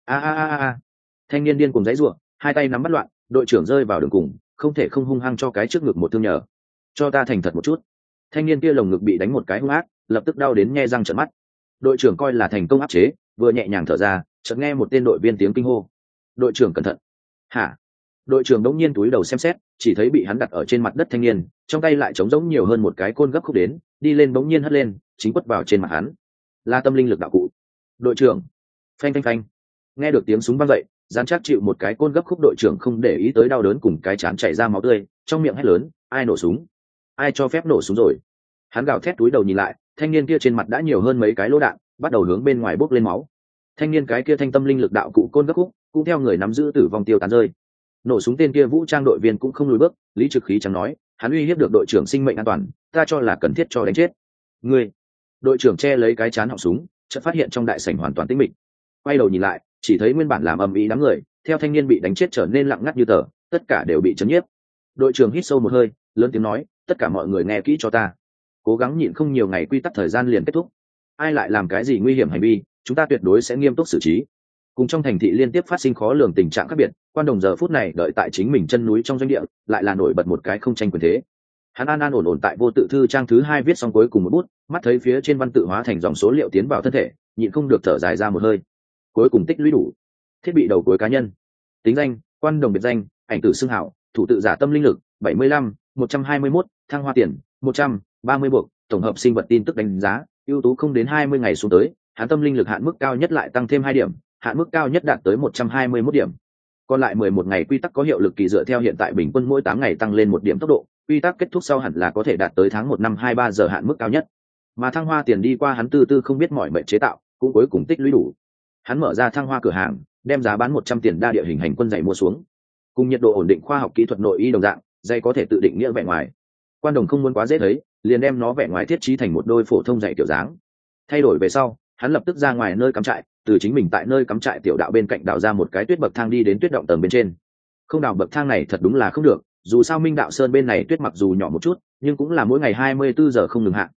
A. Thanh niên điên cùng giãy giụa, hai tay nắm bắt loạn, đội trưởng rơi vào đường cùng, không thể không hung hăng cho cái trước ngực một thương nhờ. Cho ta thành thật một chút. Thanh niên kia lồng ngực bị đánh một cái hung ác, lập tức đau đến nhe răng trợn mắt. Đội trưởng coi là thành công áp chế, vừa nhẹ nhàng thở ra, chợt nghe một tên đội viên tiếng kinh hô. Đội trưởng cẩn thận. Hả? Đội trưởng đống nhiên túi đầu xem xét, chỉ thấy bị hắn đặt ở trên mặt đất thanh niên, trong tay lại trống rỗng nhiều hơn một cái côn gấp khúc đến, đi lên bỗng nhiên hất lên, chính quất vào trên mặt hắn. Là tâm linh lực đạo cụ. Đội trưởng. Phanh phanh phanh. Nghe được tiếng súng vang dậy, Gián Trác chịu một cái côn gấp khúc, đội trưởng không để ý tới đau đớn cùng cái chán chảy ra máu tươi, trong miệng hét lớn, ai nổ súng? Ai cho phép nổ súng rồi? Hắn gào thét túi đầu nhìn lại, thanh niên kia trên mặt đã nhiều hơn mấy cái lỗ đạn, bắt đầu hướng bên ngoài bốc lên máu. Thanh niên cái kia thanh tâm linh lực đạo cụ côn gấp khúc, cũng theo người nắm giữ tử vong tiêu tán rơi. Nổ súng tên kia vũ trang đội viên cũng không lùi bước, lý trực khí chẳng nói, hắn uy hiếp được đội trưởng sinh mệnh an toàn, ta cho là cần thiết cho đánh chết. Ngươi. Đội trưởng che lấy cái chán họng súng, chợt phát hiện trong đại sảnh hoàn toàn tĩnh mịch. Quay đầu nhìn lại, chỉ thấy nguyên bản làm ầm ĩ đám người, theo thanh niên bị đánh chết trở nên lặng ngắt như tờ, tất cả đều bị chấn nhiếp. Đội trưởng hít sâu một hơi, lớn tiếng nói, tất cả mọi người nghe kỹ cho ta, cố gắng nhịn không nhiều ngày quy tắc thời gian liền kết thúc. Ai lại làm cái gì nguy hiểm hành vi, chúng ta tuyệt đối sẽ nghiêm túc xử trí. Cùng trong thành thị liên tiếp phát sinh khó lường tình trạng khác biệt, Quan Đồng giờ phút này đợi tại chính mình chân núi trong doanh địa, lại là nổi bật một cái không tranh quyền thế. Hắn an ổn ổn tại vô tự thư trang thứ 2 viết xong cuối cùng một bút, mắt thấy phía trên văn tự hóa thành dòng số liệu tiến vào thân thể, nhịn không được thở dài ra một hơi. Cuối cùng tích lũy đủ. Thiết bị đầu cuối cá nhân. Tính danh: Quan Đồng biệt danh, ảnh tử xưng hảo, thủ tự giả tâm linh lực 75, 121, thăng hoa tiền 130 buộc, tổng hợp sinh vật tin tức đánh giá, ưu tú không đến 20 ngày xuống tới, hắn tâm linh lực hạn mức cao nhất lại tăng thêm 2 điểm, hạn mức cao nhất đạt tới 121 điểm. Còn lại 11 ngày quy tắc có hiệu lực kỳ dựa theo hiện tại bình quân mỗi 8 ngày tăng lên 1 điểm tốc độ, quy tắc kết thúc sau hẳn là có thể đạt tới tháng 1 năm 23 giờ hạn mức cao nhất. Mà thăng hoa tiền đi qua hắn tư tư không biết mỏi mệt chế tạo, cũng cuối cùng tích lũy đủ. Hắn mở ra thăng hoa cửa hàng, đem giá bán 100 tiền đa địa hình hành quân giày mua xuống. Cùng nhiệt độ ổn định khoa học kỹ thuật nội y đồng dạng, giày có thể tự định nghĩa vẻ ngoài. Quan Đồng không muốn quá dễ thấy, liền đem nó vẻ ngoài thiết trí thành một đôi phổ thông giày kiểu dáng. Thay đổi về sau, hắn lập tức ra ngoài nơi cắm trại, từ chính mình tại nơi cắm trại tiểu đạo bên cạnh đào ra một cái tuyết bậc thang đi đến tuyết động tầng bên trên. Không đào bậc thang này thật đúng là không được, dù sao Minh Đạo Sơn bên này tuyết mặc dù nhỏ một chút, nhưng cũng là mỗi ngày 24 giờ không ngừng hạ.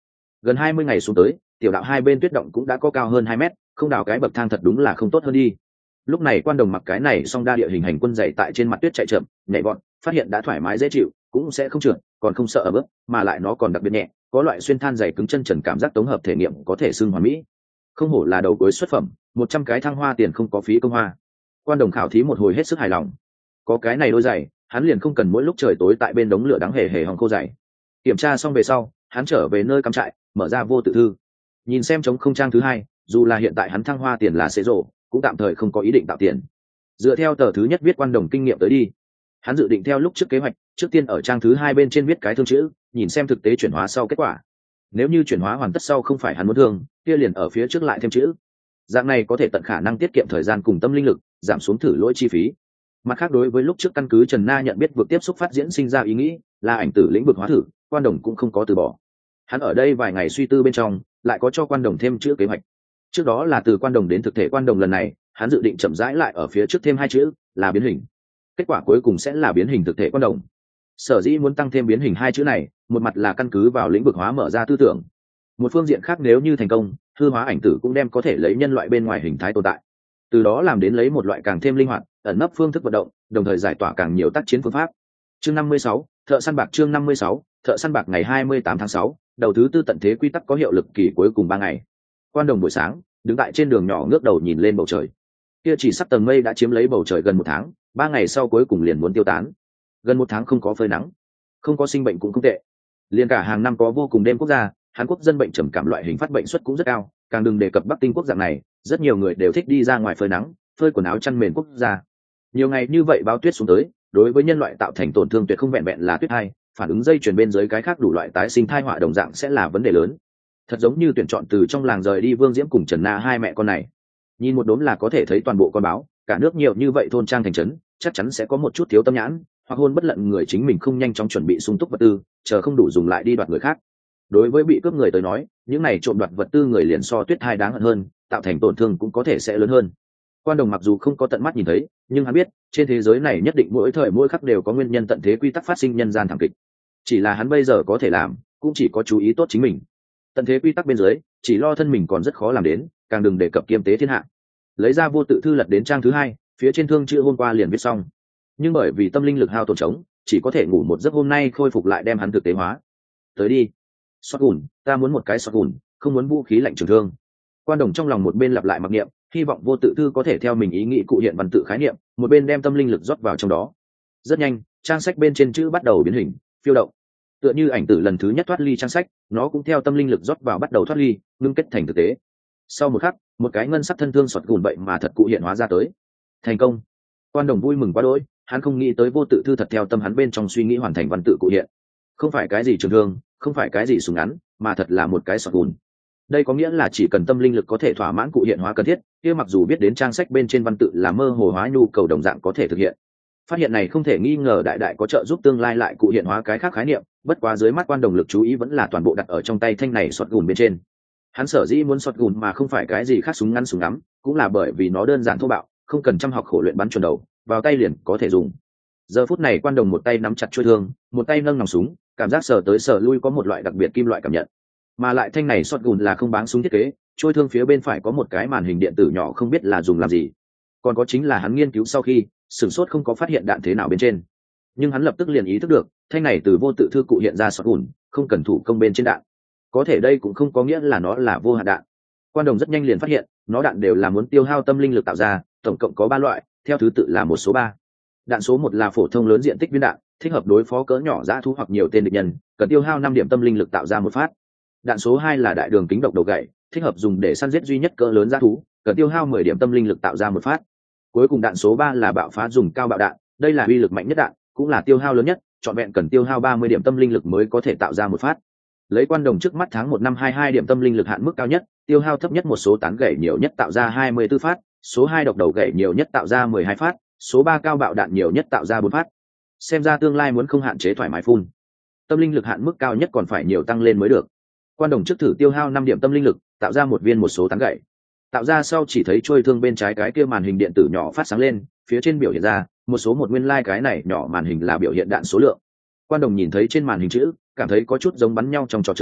Gần 20 ngày xuống tới, tiểu đạo hai bên tuyết động cũng đã có cao hơn 2 mét, không đào cái bậc thang thật đúng là không tốt hơn đi. Lúc này Quan Đồng mặc cái này song đa địa hình hành quân dày tại trên mặt tuyết chạy chậm, nhảy vọt, phát hiện đã thoải mái dễ chịu, cũng sẽ không trượt, còn không sợ ở bước, mà lại nó còn đặc biệt nhẹ, có loại xuyên than dày cứng chân trần cảm giác tổng hợp thể nghiệm có thể xưng hoàn mỹ. Không hổ là đầu cuối xuất phẩm, 100 cái thăng hoa tiền không có phí công hoa. Quan Đồng khảo thí một hồi hết sức hài lòng. Có cái này đôi giày, hắn liền không cần mỗi lúc trời tối tại bên đống lửa đắng hề hề hòng khô giày. Kiểm tra xong về sau, hắn trở về nơi cắm trại, mở ra vô tự thư, nhìn xem trống không trang thứ hai. Dù là hiện tại hắn thăng hoa tiền là xế rộ, cũng tạm thời không có ý định tạo tiền. Dựa theo tờ thứ nhất viết Quan Đồng kinh nghiệm tới đi, hắn dự định theo lúc trước kế hoạch, trước tiên ở trang thứ hai bên trên viết cái thương chữ, nhìn xem thực tế chuyển hóa sau kết quả. Nếu như chuyển hóa hoàn tất sau không phải hắn muốn thương, kia liền ở phía trước lại thêm chữ. Dạng này có thể tận khả năng tiết kiệm thời gian cùng tâm linh lực, giảm xuống thử lỗi chi phí. Mặt khác, đối với lúc trước căn cứ Trần Na nhận biết vượt tiếp xúc phát diễn sinh ra ý nghĩ là ảnh tử lĩnh vực hóa thử, Quan Đồng cũng không có từ bỏ. Hắn ở đây vài ngày suy tư bên trong, lại có cho Quan Đồng thêm chữ kế hoạch. Trước đó là từ Quan Đồng đến thực thể Quan Đồng, lần này hắn dự định chậm rãi lại ở phía trước thêm 2 chữ là biến hình. Kết quả cuối cùng sẽ là biến hình thực thể Quan Đồng. Sở dĩ muốn tăng thêm biến hình 2 chữ này, một mặt là căn cứ vào lĩnh vực hóa mở ra tư tưởng, một phương diện khác nếu như thành công, hư hóa ảnh tử cũng đem có thể lấy nhân loại bên ngoài hình thái tồn tại, từ đó làm đến lấy một loại càng thêm linh hoạt, ẩn nấp phương thức vận động, đồng thời giải tỏa càng nhiều tác chiến phương pháp. Chương 56, thợ săn bạc. Chương 56, thợ săn bạc. Ngày 28 tháng 6, đầu thứ tư tận thế quy tắc có hiệu lực kỳ cuối cùng 3 ngày. Quan Đồng buổi sáng đứng tại trên đường nhỏ ngước đầu nhìn lên bầu trời, kia chỉ sắp tầng mây đã chiếm lấy bầu trời gần 1 tháng, 3 ngày sau cuối cùng liền muốn tiêu tán. Gần 1 tháng không có phơi nắng, không có sinh bệnh cũng không tệ. Liên cả hàng năm có vô cùng đêm quốc gia, Hàn Quốc dân bệnh trầm cảm loại hình phát bệnh suất cũng rất cao, càng đừng đề cập Bắc Tinh quốc dạng này, rất nhiều người đều thích đi ra ngoài phơi nắng, phơi quần áo chăn mền quốc gia. Nhiều ngày như vậy bao tuyết xuống tới, đối với nhân loại tạo thành tổn thương tuyệt không vẹn vẹn là tuyết hai, phản ứng dây chuyền bên dưới cái khác đủ loại tái sinh thai họa đồng dạng sẽ là vấn đề lớn. Thật giống như tuyển chọn từ trong làng rời đi Vương Diễm cùng Trần Na hai mẹ con này, nhìn một đốm là có thể thấy toàn bộ con báo, cả nước nhiều như vậy thôn trang thành trấn, chắc chắn sẽ có một chút thiếu tâm nhãn, hoặc hôn bất lận người chính mình không nhanh chóng chuẩn bị sung túc vật tư, chờ không đủ dùng lại đi đoạt người khác. Đối với bị cướp người tới nói, những này trộm đoạt vật tư người liền so tuyết hai đáng hận hơn, tạo thành tổn thương cũng có thể sẽ lớn hơn. Quan Đồng mặc dù không có tận mắt nhìn thấy, nhưng hắn biết trên thế giới này nhất định mỗi thời mỗi khắc đều có nguyên nhân tận thế quy tắc phát sinh nhân gian thảm kịch. Chỉ là hắn bây giờ có thể làm cũng chỉ có chú ý tốt chính mình. Tận thế quy tắc bên dưới, chỉ lo thân mình còn rất khó làm đến, càng đừng đề cập kiêm tế thiên hạ. Lấy ra vô tự thư lật đến trang thứ hai, phía trên thương chữ hôm qua liền viết xong, nhưng bởi vì tâm linh lực hao tổn trống, chỉ có thể ngủ một giấc, hôm nay khôi phục lại đem hắn thực tế hóa. Tới đi, shotgun, ta muốn một cái shotgun, không muốn vũ khí lạnh trường thương. Quan Đồng trong lòng một bên lặp lại mặc niệm, hy vọng vô tự thư có thể theo mình ý nghĩ cụ hiện văn tự khái niệm, một bên đem tâm linh lực rót vào trong đó. Rất nhanh, trang sách bên trên chữ bắt đầu biến hình, phiêu động, tựa như ảnh tử lần thứ nhất thoát ly trang sách, nó cũng theo tâm linh lực rót vào bắt đầu thoát ly, ngưng kết thành thực tế. Sau một khắc, một cái ngân sắc thân thương sọt gùn vậy mà thật cụ hiện hóa ra tới. Thành công! Quan Đồng vui mừng quá đỗi, hắn không nghĩ tới vô tự thư thật theo tâm hắn bên trong suy nghĩ hoàn thành văn tự cụ hiện. Không phải cái gì trường thương, không phải cái gì súng ngắn, mà thật là một cái sọt gùn. Đây có nghĩa là chỉ cần tâm linh lực có thể thỏa mãn cụ hiện hóa cần thiết, kia mặc dù biết đến trang sách bên trên văn tự là mơ hồ hóa nhu cầu đồng dạng có thể thực hiện. Phát hiện này không thể nghi ngờ đại đại có trợ giúp tương lai lại cụ hiện hóa cái khác khái niệm, bất quá dưới mắt Quan Đồng lực chú ý vẫn là toàn bộ đặt ở trong tay thanh này sọt gùn bên trên. Hắn sở dĩ muốn sọt gùn mà không phải cái gì khác súng ngắn súng ngắm, cũng là bởi vì nó đơn giản thô bạo, không cần chăm học khổ luyện bắn chuẩn đầu, vào tay liền có thể dùng. Giờ phút này Quan Đồng một tay nắm chặt chuôi thương, một tay nâng nòng súng, cảm giác sờ tới sờ lui có một loại đặc biệt kim loại cảm nhận. Mà lại thanh này shotgun là không báng súng thiết kế, chuôi thương phía bên phải có một cái màn hình điện tử nhỏ không biết là dùng làm gì. Còn có chính là hắn nghiên cứu sau khi sửng sốt không có phát hiện đạn thế nào bên trên, nhưng hắn lập tức liền ý thức được thanh này từ vô tự thư cụ hiện ra shotgun, không cần thủ công bên trên đạn. Có thể đây cũng không có nghĩa là nó là vô hạn đạn. Quan Đồng rất nhanh liền phát hiện nó đạn đều là muốn tiêu hao tâm linh lực tạo ra, tổng cộng có 3 loại, theo thứ tự là một số 3. Đạn số 1 là phổ thông lớn diện tích viên đạn, thích hợp đối phó cỡ nhỏ dã thú hoặc nhiều tên địch nhân, cần tiêu hao 5 điểm tâm linh lực tạo ra một phát. Đạn số 2 là đại đường kính độc đầu gậy, thích hợp dùng để săn giết duy nhất cỡ lớn dã thú, cần tiêu hao 10 điểm tâm linh lực tạo ra một phát. Cuối cùng đạn số 3 là bạo phá dùng cao bạo đạn, đây là uy lực mạnh nhất đạn, cũng là tiêu hao lớn nhất, trọn vẹn cần tiêu hao 30 điểm tâm linh lực mới có thể tạo ra một phát. Lấy Quan Đồng trước mắt tháng 1 năm 22 điểm tâm linh lực hạn mức cao nhất, tiêu hao thấp nhất một số tán gậy nhiều nhất tạo ra 24 phát, số 2 độc đầu gậy nhiều nhất tạo ra 12 phát, số 3 cao bạo đạn nhiều nhất tạo ra 4 phát. Xem ra tương lai muốn không hạn chế thoải mái phun. Tâm linh lực hạn mức cao nhất còn phải nhiều tăng lên mới được. Quan Đồng trước thử tiêu hao 5 điểm tâm linh lực, tạo ra một viên một số tán gậy. Tạo ra sau chỉ thấy trôi thương bên trái cái kia màn hình điện tử nhỏ phát sáng lên, phía trên biểu hiện ra một số một nguyên cái này nhỏ màn hình là biểu hiện đạn số lượng. Quan Đồng nhìn thấy trên màn hình chữ, cảm thấy có chút giống bắn nhau trong trò chơi,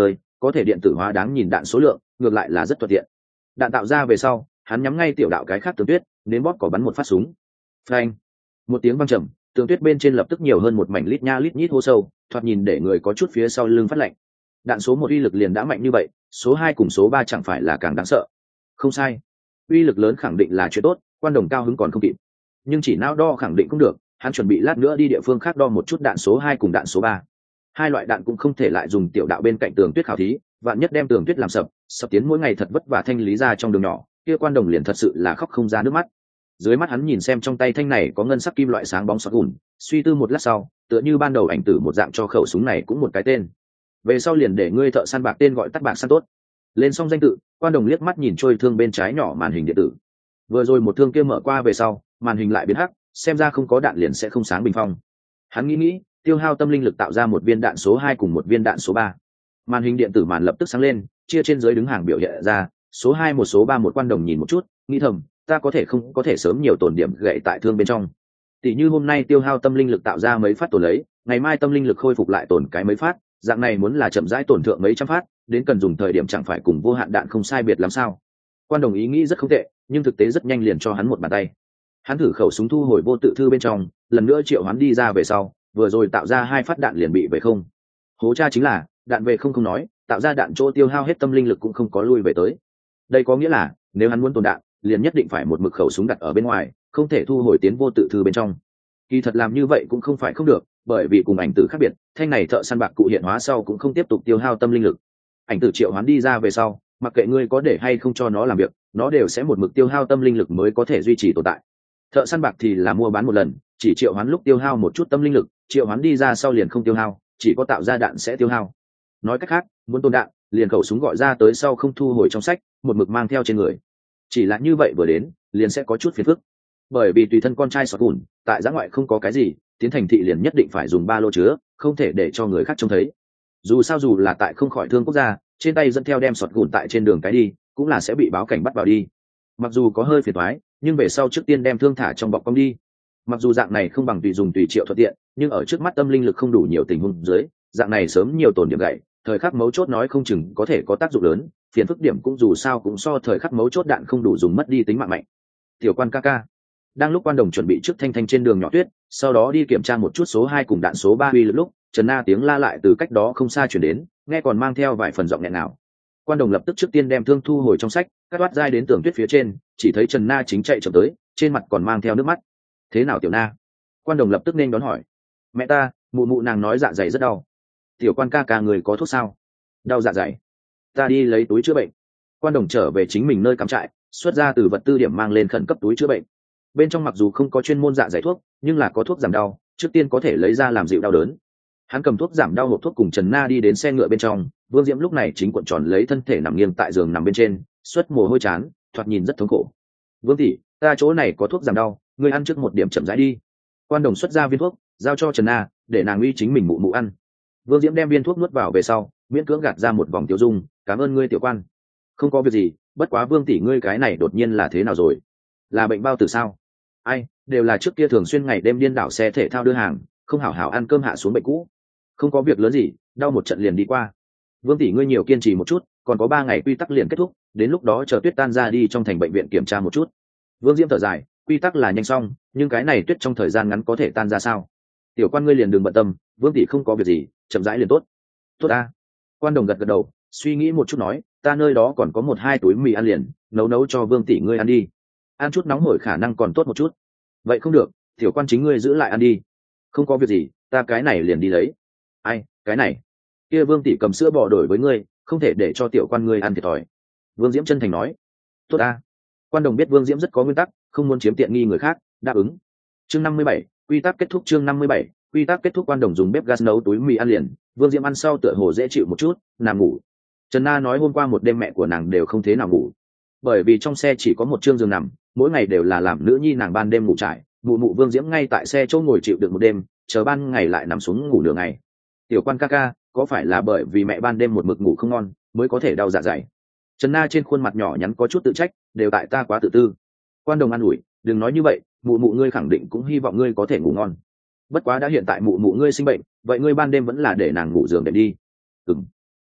có thể điện tử hóa đáng nhìn đạn số lượng ngược lại là rất thuận tiện. Đạn tạo ra về sau, hắn nhắm ngay tiểu đạo cái khác tường tuyết, đến bóp cỏ bắn một phát súng. Phanh! Một tiếng vang trầm, tường tuyết bên trên lập tức nhiều hơn một mảnh lít nha lít nhít hố sâu, thoạt nhìn để người có chút phía sau lưng phát lạnh. Đạn số 1 uy lực liền đã mạnh như vậy, số 2 cùng số 3 chẳng phải là càng đáng sợ. Không sai, uy lực lớn khẳng định là chuyện tốt, Quan Đồng cao hứng còn không kịp. Nhưng chỉ não đo khẳng định không được, hắn chuẩn bị lát nữa đi địa phương khác đo một chút đạn số 2 cùng đạn số 3. Hai loại đạn cũng không thể lại dùng tiểu đạo bên cạnh tường tuyết khảo thí, vạn nhất đem tường tuyết làm sập tiến mỗi ngày thật vất vả thanh lý ra trong đường nhỏ, kia Quan Đồng liền thật sự là khóc không ra nước mắt. Dưới mắt hắn nhìn xem trong tay thanh này có ngân sắc kim loại sáng bóng sọt gùn, suy tư một lát sau, tựa như ban đầu ảnh tử một dạng cho khẩu súng này cũng một cái tên. Về sau liền để ngươi thợ săn bạc tên gọi tắt bạc săn tốt. Lên xong danh tự, Quan Đồng liếc mắt nhìn trôi thương bên trái nhỏ màn hình điện tử. Vừa rồi một thương kia mở qua về sau, màn hình lại biến hắc, xem ra không có đạn liền sẽ không sáng bình phong. Hắn nghĩ, tiêu hao tâm linh lực tạo ra một viên đạn số 2 cùng một viên đạn số 3. Màn hình điện tử màn lập tức sáng lên, chia trên dưới đứng hàng biểu hiện ra, số 2 một số 3 một. Quan Đồng nhìn một chút, nghĩ thầm, ta có thể không có thể sớm nhiều tổn điểm gậy tại thương bên trong. Tỷ như hôm nay tiêu hao tâm linh lực tạo ra mấy phát tổn lấy, ngày mai tâm linh lực khôi phục lại tổn cái mấy phát, dạng này muốn là chậm rãi tổn thượng mấy trăm phát, đến cần dùng thời điểm chẳng phải cùng vô hạn đạn không sai biệt lắm sao? Quan Đồng ý nghĩ rất không tệ, nhưng thực tế rất nhanh liền cho hắn một bàn tay. Hắn thử khẩu súng thu hồi vô tự thư bên trong, lần nữa triệu hắn đi ra về sau, vừa rồi tạo ra 2 phát đạn liền bị về không. Hố cha chính là, đạn về không nói, tạo ra đạn chỗ tiêu hao hết tâm linh lực cũng không có lui về tới. Đây có nghĩa là, nếu hắn muốn tồn đạn, liền nhất định phải một mực khẩu súng đặt ở bên ngoài, không thể thu hồi tiến vô tự thư bên trong. Kỳ thật làm như vậy cũng không phải không được, bởi vì cùng ảnh tử khác biệt, thanh này thợ săn bạc cụ hiện hóa sau cũng không tiếp tục tiêu hao tâm linh lực. Ảnh tử triệu hoán đi ra về sau, mặc kệ ngươi có để hay không cho nó làm việc, nó đều sẽ một mực tiêu hao tâm linh lực mới có thể duy trì tồn tại. Thợ săn bạc thì là mua bán một lần, chỉ triệu hoán lúc tiêu hao một chút tâm linh lực, triệu hoán đi ra sau liền không tiêu hao, chỉ có tạo ra đạn sẽ tiêu hao. Nói cách khác, muốn tồn đạn, liền khẩu súng gọi ra tới sau không thu hồi trong sách, một mực mang theo trên người. Chỉ là như vậy vừa đến, liền sẽ có chút phiền phức. Bởi vì tùy thân con trai sọt gùn, tại giã ngoại không có cái gì, tiến thành thị liền nhất định phải dùng ba lô chứa, không thể để cho người khác trông thấy. Dù sao dù là tại không khỏi thương quốc gia, trên tay dẫn theo đem sọt gùn tại trên đường cái đi, cũng là sẽ bị báo cảnh bắt vào đi. Mặc dù có hơi phiền toái, nhưng về sau trước tiên đem thương thả trong bọc cong đi. Mặc dù dạng này không bằng tùy dùng tùy triệu thuận tiện, nhưng ở trước mắt tâm linh lực không đủ nhiều tình huống dưới, dạng này sớm nhiều tổn điểm gậy, thời khắc mấu chốt nói không chừng có thể có tác dụng lớn, phiền phức điểm cũng dù sao cũng so thời khắc mấu chốt đạn không đủ dùng mất đi tính mạng mạnh. Tiểu Quan ca ca, đang lúc Quan Đồng chuẩn bị trước thanh thanh trên đường nhỏ tuyết, sau đó đi kiểm tra một chút số 2 cùng đạn số 3 uy lực lúc, Trần Na tiếng la lại từ cách đó không xa truyền đến, nghe còn mang theo vài phần giọng nghẹn nào. Quan Đồng lập tức trước tiên đem thương thu hồi trong sách, cắt đoát dai đến tường tuyết phía trên, chỉ thấy Trần Na chính chạy chậm tới, trên mặt còn mang theo nước mắt. Thế nào tiểu Na? Quan Đồng lập tức nên đón hỏi. Mẹ ta, mụ mụ nàng nói dạ dày rất đau. Tiểu Quan ca ca người có thuốc sao? Đau dạ dày. Ta đi lấy túi chữa bệnh. Quan Đồng trở về chính mình nơi cắm trại, xuất ra từ vật tư điểm mang lên khẩn cấp túi chữa bệnh. Bên trong mặc dù không có chuyên môn dạ dày thuốc, nhưng là có thuốc giảm đau, trước tiên có thể lấy ra làm dịu đau đớn. Hắn cầm thuốc giảm đau hộp thuốc cùng Trần Na đi đến xe ngựa bên trong. Vương Diễm lúc này chính cuộn tròn lấy thân thể nằm nghiêng tại giường nằm bên trên, xuất mồ hôi chán, thoạt nhìn rất thống khổ. Vương tỷ, ta chỗ này có thuốc giảm đau, ngươi ăn trước một điểm chậm rãi đi. Quan Đồng xuất ra viên thuốc, giao cho Trần Na, để nàng uy chính mình mụ mụ ăn. Vương Diễm đem viên thuốc nuốt vào về sau, miễn cưỡng gạt ra một vòng tiêu dung, cảm ơn ngươi tiểu Quan. Không có việc gì, bất quá Vương tỷ ngươi cái này đột nhiên là thế nào rồi? Là bệnh bao tử sao? Ai, đều là trước kia thường xuyên ngày đêm điên đảo xe thể thao đưa hàng, không hảo hảo ăn cơm hạ xuống bệnh cũ. Không có việc lớn gì, đau một trận liền đi qua. Vương tỷ ngươi nhiều kiên trì một chút, còn có 3 ngày quy tắc liền kết thúc, đến lúc đó chờ tuyết tan ra đi trong thành bệnh viện kiểm tra một chút. Vương Diễm thở dài, quy tắc là nhanh xong, nhưng cái này tuyết trong thời gian ngắn có thể tan ra sao? Tiểu Quan ngươi liền đừng bận tâm, Vương tỷ không có việc gì, chậm rãi liền tốt. Tốt a. Quan Đồng gật gật đầu, suy nghĩ một chút nói, ta nơi đó còn có 1-2 túi mì ăn liền, nấu cho Vương tỷ ngươi ăn đi. Ăn chút nóng hổi khả năng còn tốt một chút. Vậy không được, Tiểu Quan chính ngươi giữ lại ăn đi. Không có việc gì, ta cái này liền đi lấy. Ai, cái này? Kia Vương tỷ cầm sữa bò đổi với ngươi, không thể để cho Tiểu Quan ngươi ăn thiệt thòi. Vương Diễm chân thành nói. Tốt a. Quan Đồng biết Vương Diễm rất có nguyên tắc, không muốn chiếm tiện nghi người khác, đáp ứng. Chương 57, quy tắc kết thúc. Chương 57, quy tắc kết thúc. Quan Đồng dùng bếp gas nấu túi mì ăn liền, Vương Diễm ăn sau tựa hồ dễ chịu một chút, nằm ngủ. Trần Na nói hôm qua một đêm mẹ của nàng đều không thế nào ngủ, bởi vì trong xe chỉ có một chương giường nằm, mỗi ngày đều là làm nữ nhi nàng ban đêm ngủ trải, mụ Vương Diễm ngay tại xe chỗ ngồi chịu đựng một đêm, chờ ban ngày lại nằm xuống ngủ nửa ngày. Tiểu Quan ca ca, có phải là bởi vì mẹ ban đêm một mực ngủ không ngon mới có thể đau dạ dày? Trần Na trên khuôn mặt nhỏ nhắn có chút tự trách, đều tại ta quá tự tư. Quan Đồng an ủi, đừng nói như vậy, mụ ngươi khẳng định cũng hy vọng ngươi có thể ngủ ngon. Bất quá đã hiện tại mụ ngươi sinh bệnh, vậy ngươi ban đêm vẫn là để nàng ngủ giường đệm đi. Ta biết,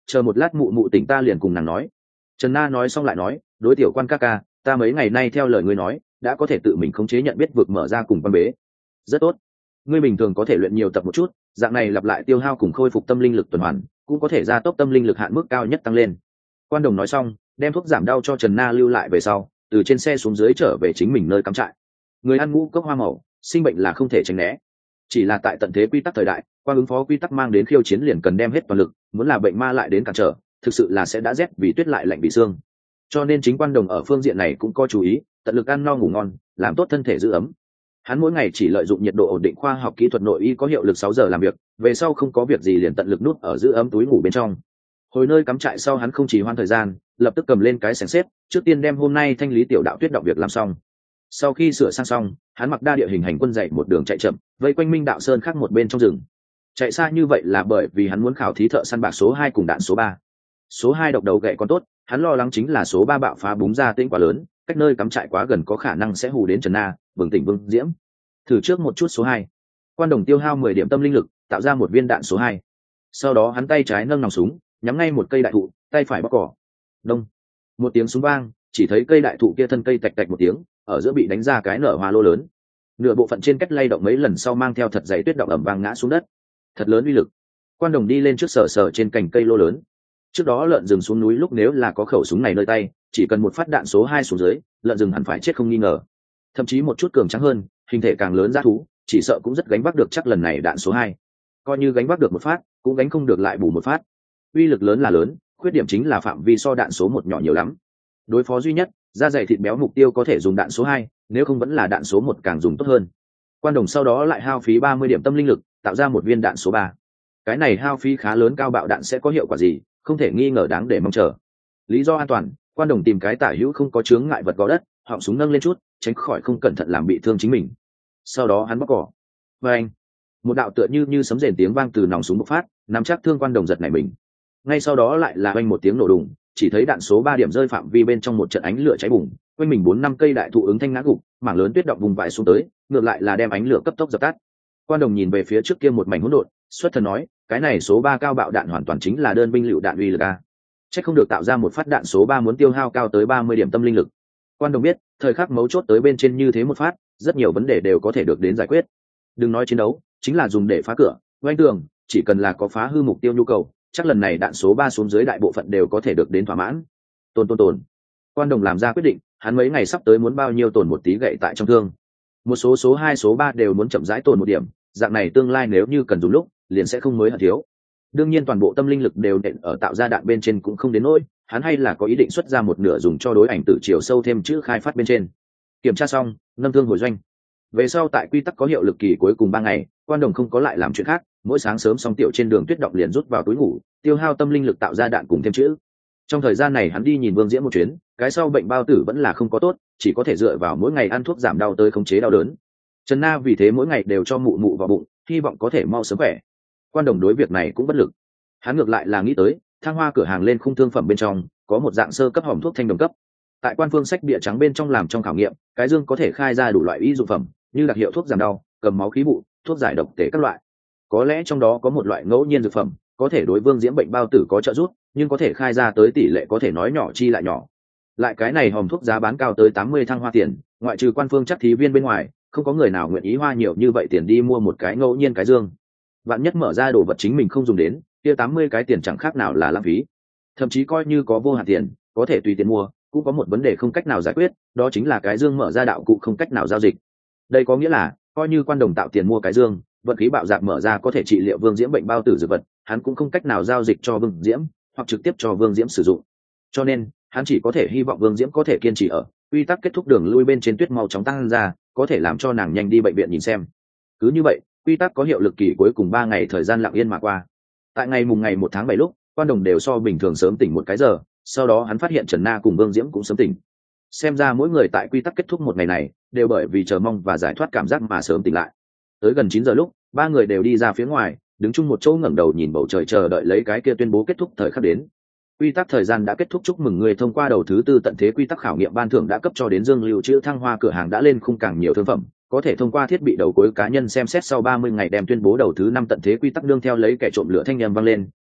chờ một lát mụ mụ tỉnh ta liền cùng nàng nói. Trần Na nói xong lại nói, đối tiểu quan ca ca, ta mấy ngày nay theo lời ngươi nói đã có thể tự mình khống chế nhận biết vực mở ra cùng quan bế. Rất tốt, ngươi bình thường có thể luyện nhiều tập một chút, dạng này lặp lại tiêu hao cùng khôi phục tâm linh lực tuần hoàn, cũng có thể gia tốc tâm linh lực hạn mức cao nhất tăng lên. Quan Đồng nói xong, đem thuốc giảm đau cho Trần Na lưu lại về sau, từ trên xe xuống dưới trở về chính mình nơi cắm trại. Người ăn ngũ cốc hoa màu, sinh bệnh là không thể tránh né. Chỉ là tại tận thế quy tắc thời đại, qua ứng phó quy tắc mang đến khiêu chiến liền cần đem hết toàn lực, muốn là bệnh ma lại đến cản trở, thực sự là sẽ đã rét vì tuyết lại lạnh vì xương. Cho nên chính Quan Đồng ở phương diện này cũng có chú ý, tận lực ăn no ngủ ngon, làm tốt thân thể giữ ấm. Hắn mỗi ngày chỉ lợi dụng nhiệt độ ổn định khoa học kỹ thuật nội y có hiệu lực 6 giờ làm việc, về sau không có việc gì liền tận lực nút ở giữ ấm túi ngủ bên trong. Hồi nơi cắm trại sau hắn không chỉ hoãn thời gian, lập tức cầm lên cái xẻng xếp, trước tiên đem hôm nay thanh lý tiểu đạo tuyết động việc làm xong. Sau khi sửa sang xong, hắn mặc đa địa hình hành quân dậy một đường chạy chậm, vây quanh Minh Đạo Sơn khác một bên trong rừng. Chạy xa như vậy là bởi vì hắn muốn khảo thí thợ săn bạc số 2 cùng đạn số 3. Số 2 độc đầu gậy còn tốt, hắn lo lắng chính là số 3 bạo phá búng ra tĩnh quá lớn, cách nơi cắm trại quá gần có khả năng sẽ hù đến Trần Na, bừng tỉnh Vương Diễm. Thử trước một chút số 2. Quan Đồng tiêu hao 10 điểm tâm linh lực, tạo ra một viên đạn số 2. Sau đó hắn tay trái nâng nòng súng, nhắm ngay một cây đại thụ, tay phải bóc cỏ. Đông. Một tiếng súng vang, chỉ thấy cây đại thụ kia thân cây tạch tạch một tiếng, ở giữa bị đánh ra cái nở hoa lô lớn. Nửa bộ phận trên cách lay động mấy lần sau mang theo thật dày tuyết động ẩm vang ngã xuống đất. Thật lớn uy lực. Quan Đồng đi lên trước sờ trên cành cây lô lớn. Trước đó lợn rừng xuống núi lúc nếu là có khẩu súng này nơi tay, chỉ cần một phát đạn số 2 xuống dưới, lợn rừng hẳn phải chết không nghi ngờ. Thậm chí một chút cường tráng hơn, hình thể càng lớn dã thú, chỉ sợ cũng rất gánh vác được chắc lần này đạn số 2. Coi như gánh vác được một phát, cũng gánh không được lại bù một phát. Uy lực lớn là lớn, khuyết điểm chính là phạm vi so đạn số 1 nhỏ nhiều lắm. Đối phó duy nhất, da dày thịt béo mục tiêu có thể dùng đạn số 2, nếu không vẫn là đạn số 1 càng dùng tốt hơn. Quan Đồng sau đó lại hao phí 30 điểm tâm linh lực, tạo ra một viên đạn số 3. Cái này hao phí khá lớn cao bạo đạn sẽ có hiệu quả gì, không thể nghi ngờ đáng để mong chờ. Lý do an toàn, Quan Đồng tìm cái tả hữu không có chướng ngại vật gò đất, họng súng nâng lên chút, tránh khỏi không cẩn thận làm bị thương chính mình. Sau đó hắn bóc cỏ. Và anh, một đạo tựa như sấm rền tiếng vang từ nòng súng bộc phát, nắm chắc thương Quan Đồng giật nảy mình. Ngay sau đó lại là oanh một tiếng nổ đùng, chỉ thấy đạn số 3 điểm rơi phạm vi bên trong một trận ánh lửa cháy bùng, quanh mình 4-5 cây đại thụ ứng thanh ngã gục, mảng lớn tuyết động vùng vãi xuống tới, ngược lại là đem ánh lửa cấp tốc dập tắt. Quan Đồng nhìn về phía trước kia một mảnh hỗn độn, xuất thần nói, cái này số 3 cao bạo đạn hoàn toàn chính là đơn binh lựu đạn uy lực a. Chắc không được tạo ra một phát đạn số 3 muốn tiêu hao cao tới 30 điểm tâm linh lực. Quan Đồng biết, thời khắc mấu chốt tới bên trên như thế một phát, rất nhiều vấn đề đều có thể được đến giải quyết. Đừng nói chiến đấu, chính là dùng để phá cửa, oanh tường, chỉ cần là có phá hư mục tiêu nhu cầu, chắc lần này đạn số 3 xuống dưới đại bộ phận đều có thể được đến thỏa mãn. Tồn. Quan Đồng làm ra quyết định, hắn mấy ngày sắp tới muốn bao nhiêu tồn một tí gậy tại trong thương. Một số 2 số 3 đều muốn chậm rãi tồn một điểm, dạng này tương lai nếu như cần dùng lúc, liền sẽ không mới hận thiếu. Đương nhiên toàn bộ tâm linh lực đều nện ở tạo ra đạn bên trên cũng không đến nỗi, hắn hay là có ý định xuất ra một nửa dùng cho đối ảnh tử chiều sâu thêm chữ khai phát bên trên. Kiểm tra xong, nâng thương hồi doanh. Về sau tại quy tắc có hiệu lực kỳ cuối cùng 3 ngày, Quan Đồng không có lại làm chuyện khác, mỗi sáng sớm xong tiểu trên đường tuyết động liền rút vào túi ngủ, tiêu hao tâm linh lực tạo ra đạn cùng thêm chữ. Trong thời gian này hắn đi nhìn Vương Diễm một chuyến, cái sau bệnh bao tử vẫn là không có tốt, chỉ có thể dựa vào mỗi ngày ăn thuốc giảm đau tới khống chế đau đớn. Trần Na vì thế mỗi ngày đều cho mụ mụ vào bụng, hy vọng có thể mau sớm khỏe. Quan Đồng đối việc này cũng bất lực. Hắn ngược lại là nghĩ tới, thang hoa cửa hàng lên khung thương phẩm bên trong có một dạng sơ cấp hòm thuốc thanh đồng cấp. Tại quan phương sách bìa trắng bên trong làm trong khảo nghiệm, cái dương có thể khai ra đủ loại y dụng phẩm, như đặc hiệu thuốc giảm đau, cầm máu khí bụ, thuốc giải độc tể các loại. Có lẽ trong đó có một loại ngẫu nhiên dược phẩm, có thể đối Vương Diễm bệnh bao tử có trợ giúp, nhưng có thể khai ra tới tỷ lệ có thể nói nhỏ chi lại nhỏ. Lại cái này hòm thuốc giá bán cao tới 80 thăng hoa tiền, ngoại trừ quan phương chắc thí viên bên ngoài, không có người nào nguyện ý hoa nhiều như vậy tiền đi mua một cái ngẫu nhiên cái dương. Vạn nhất mở ra đồ vật chính mình không dùng đến, kia 80 cái tiền chẳng khác nào là lãng phí. Thậm chí coi như có vô hạn tiền, có thể tùy tiền mua, cũng có một vấn đề không cách nào giải quyết, đó chính là cái dương mở ra đạo cụ không cách nào giao dịch. Đây có nghĩa là, coi như Quan Đồng tạo tiền mua cái dương, vận khí bạo dạn mở ra có thể trị liệu Vương Diễm bệnh bao tử dược vật, hắn cũng không cách nào giao dịch cho Vương Diễm, hoặc trực tiếp cho Vương Diễm sử dụng. Cho nên, hắn chỉ có thể hy vọng Vương Diễm có thể kiên trì ở, quy tắc kết thúc đường lui bên trên tuyết mau chóng tăng ra, có thể làm cho nàng nhanh đi bệnh viện nhìn xem. Cứ như vậy, quy tắc có hiệu lực kỳ cuối cùng 3 ngày thời gian lặng yên mà qua. Tại ngày 1 tháng 7 lúc, Quan Đồng đều so bình thường sớm tỉnh một cái giờ, sau đó hắn phát hiện Trần Na cùng Vương Diễm cũng sớm tỉnh. Xem ra mỗi người tại quy tắc kết thúc một ngày này, đều bởi vì chờ mong và giải thoát cảm giác mà sớm tỉnh lại. Tới gần 9 giờ lúc, 3 người đều đi ra phía ngoài, đứng chung một chỗ ngẩng đầu nhìn bầu trời chờ đợi lấy cái kia tuyên bố kết thúc thời khắc đến. Quy tắc thời gian đã kết thúc, chúc mừng người thông qua đầu thứ 4 tận thế quy tắc khảo nghiệm ban thưởng đã cấp cho đến Dương Lưu Trữ thăng hoa cửa hàng đã lên khung càng nhiều thương phẩm, có thể thông qua thiết bị đầu cuối cá nhân xem xét sau 30 ngày đem tuyên bố đầu thứ 5 tận thế quy tắc đương theo lấy kẻ trộm lửa thanh âm vang lên,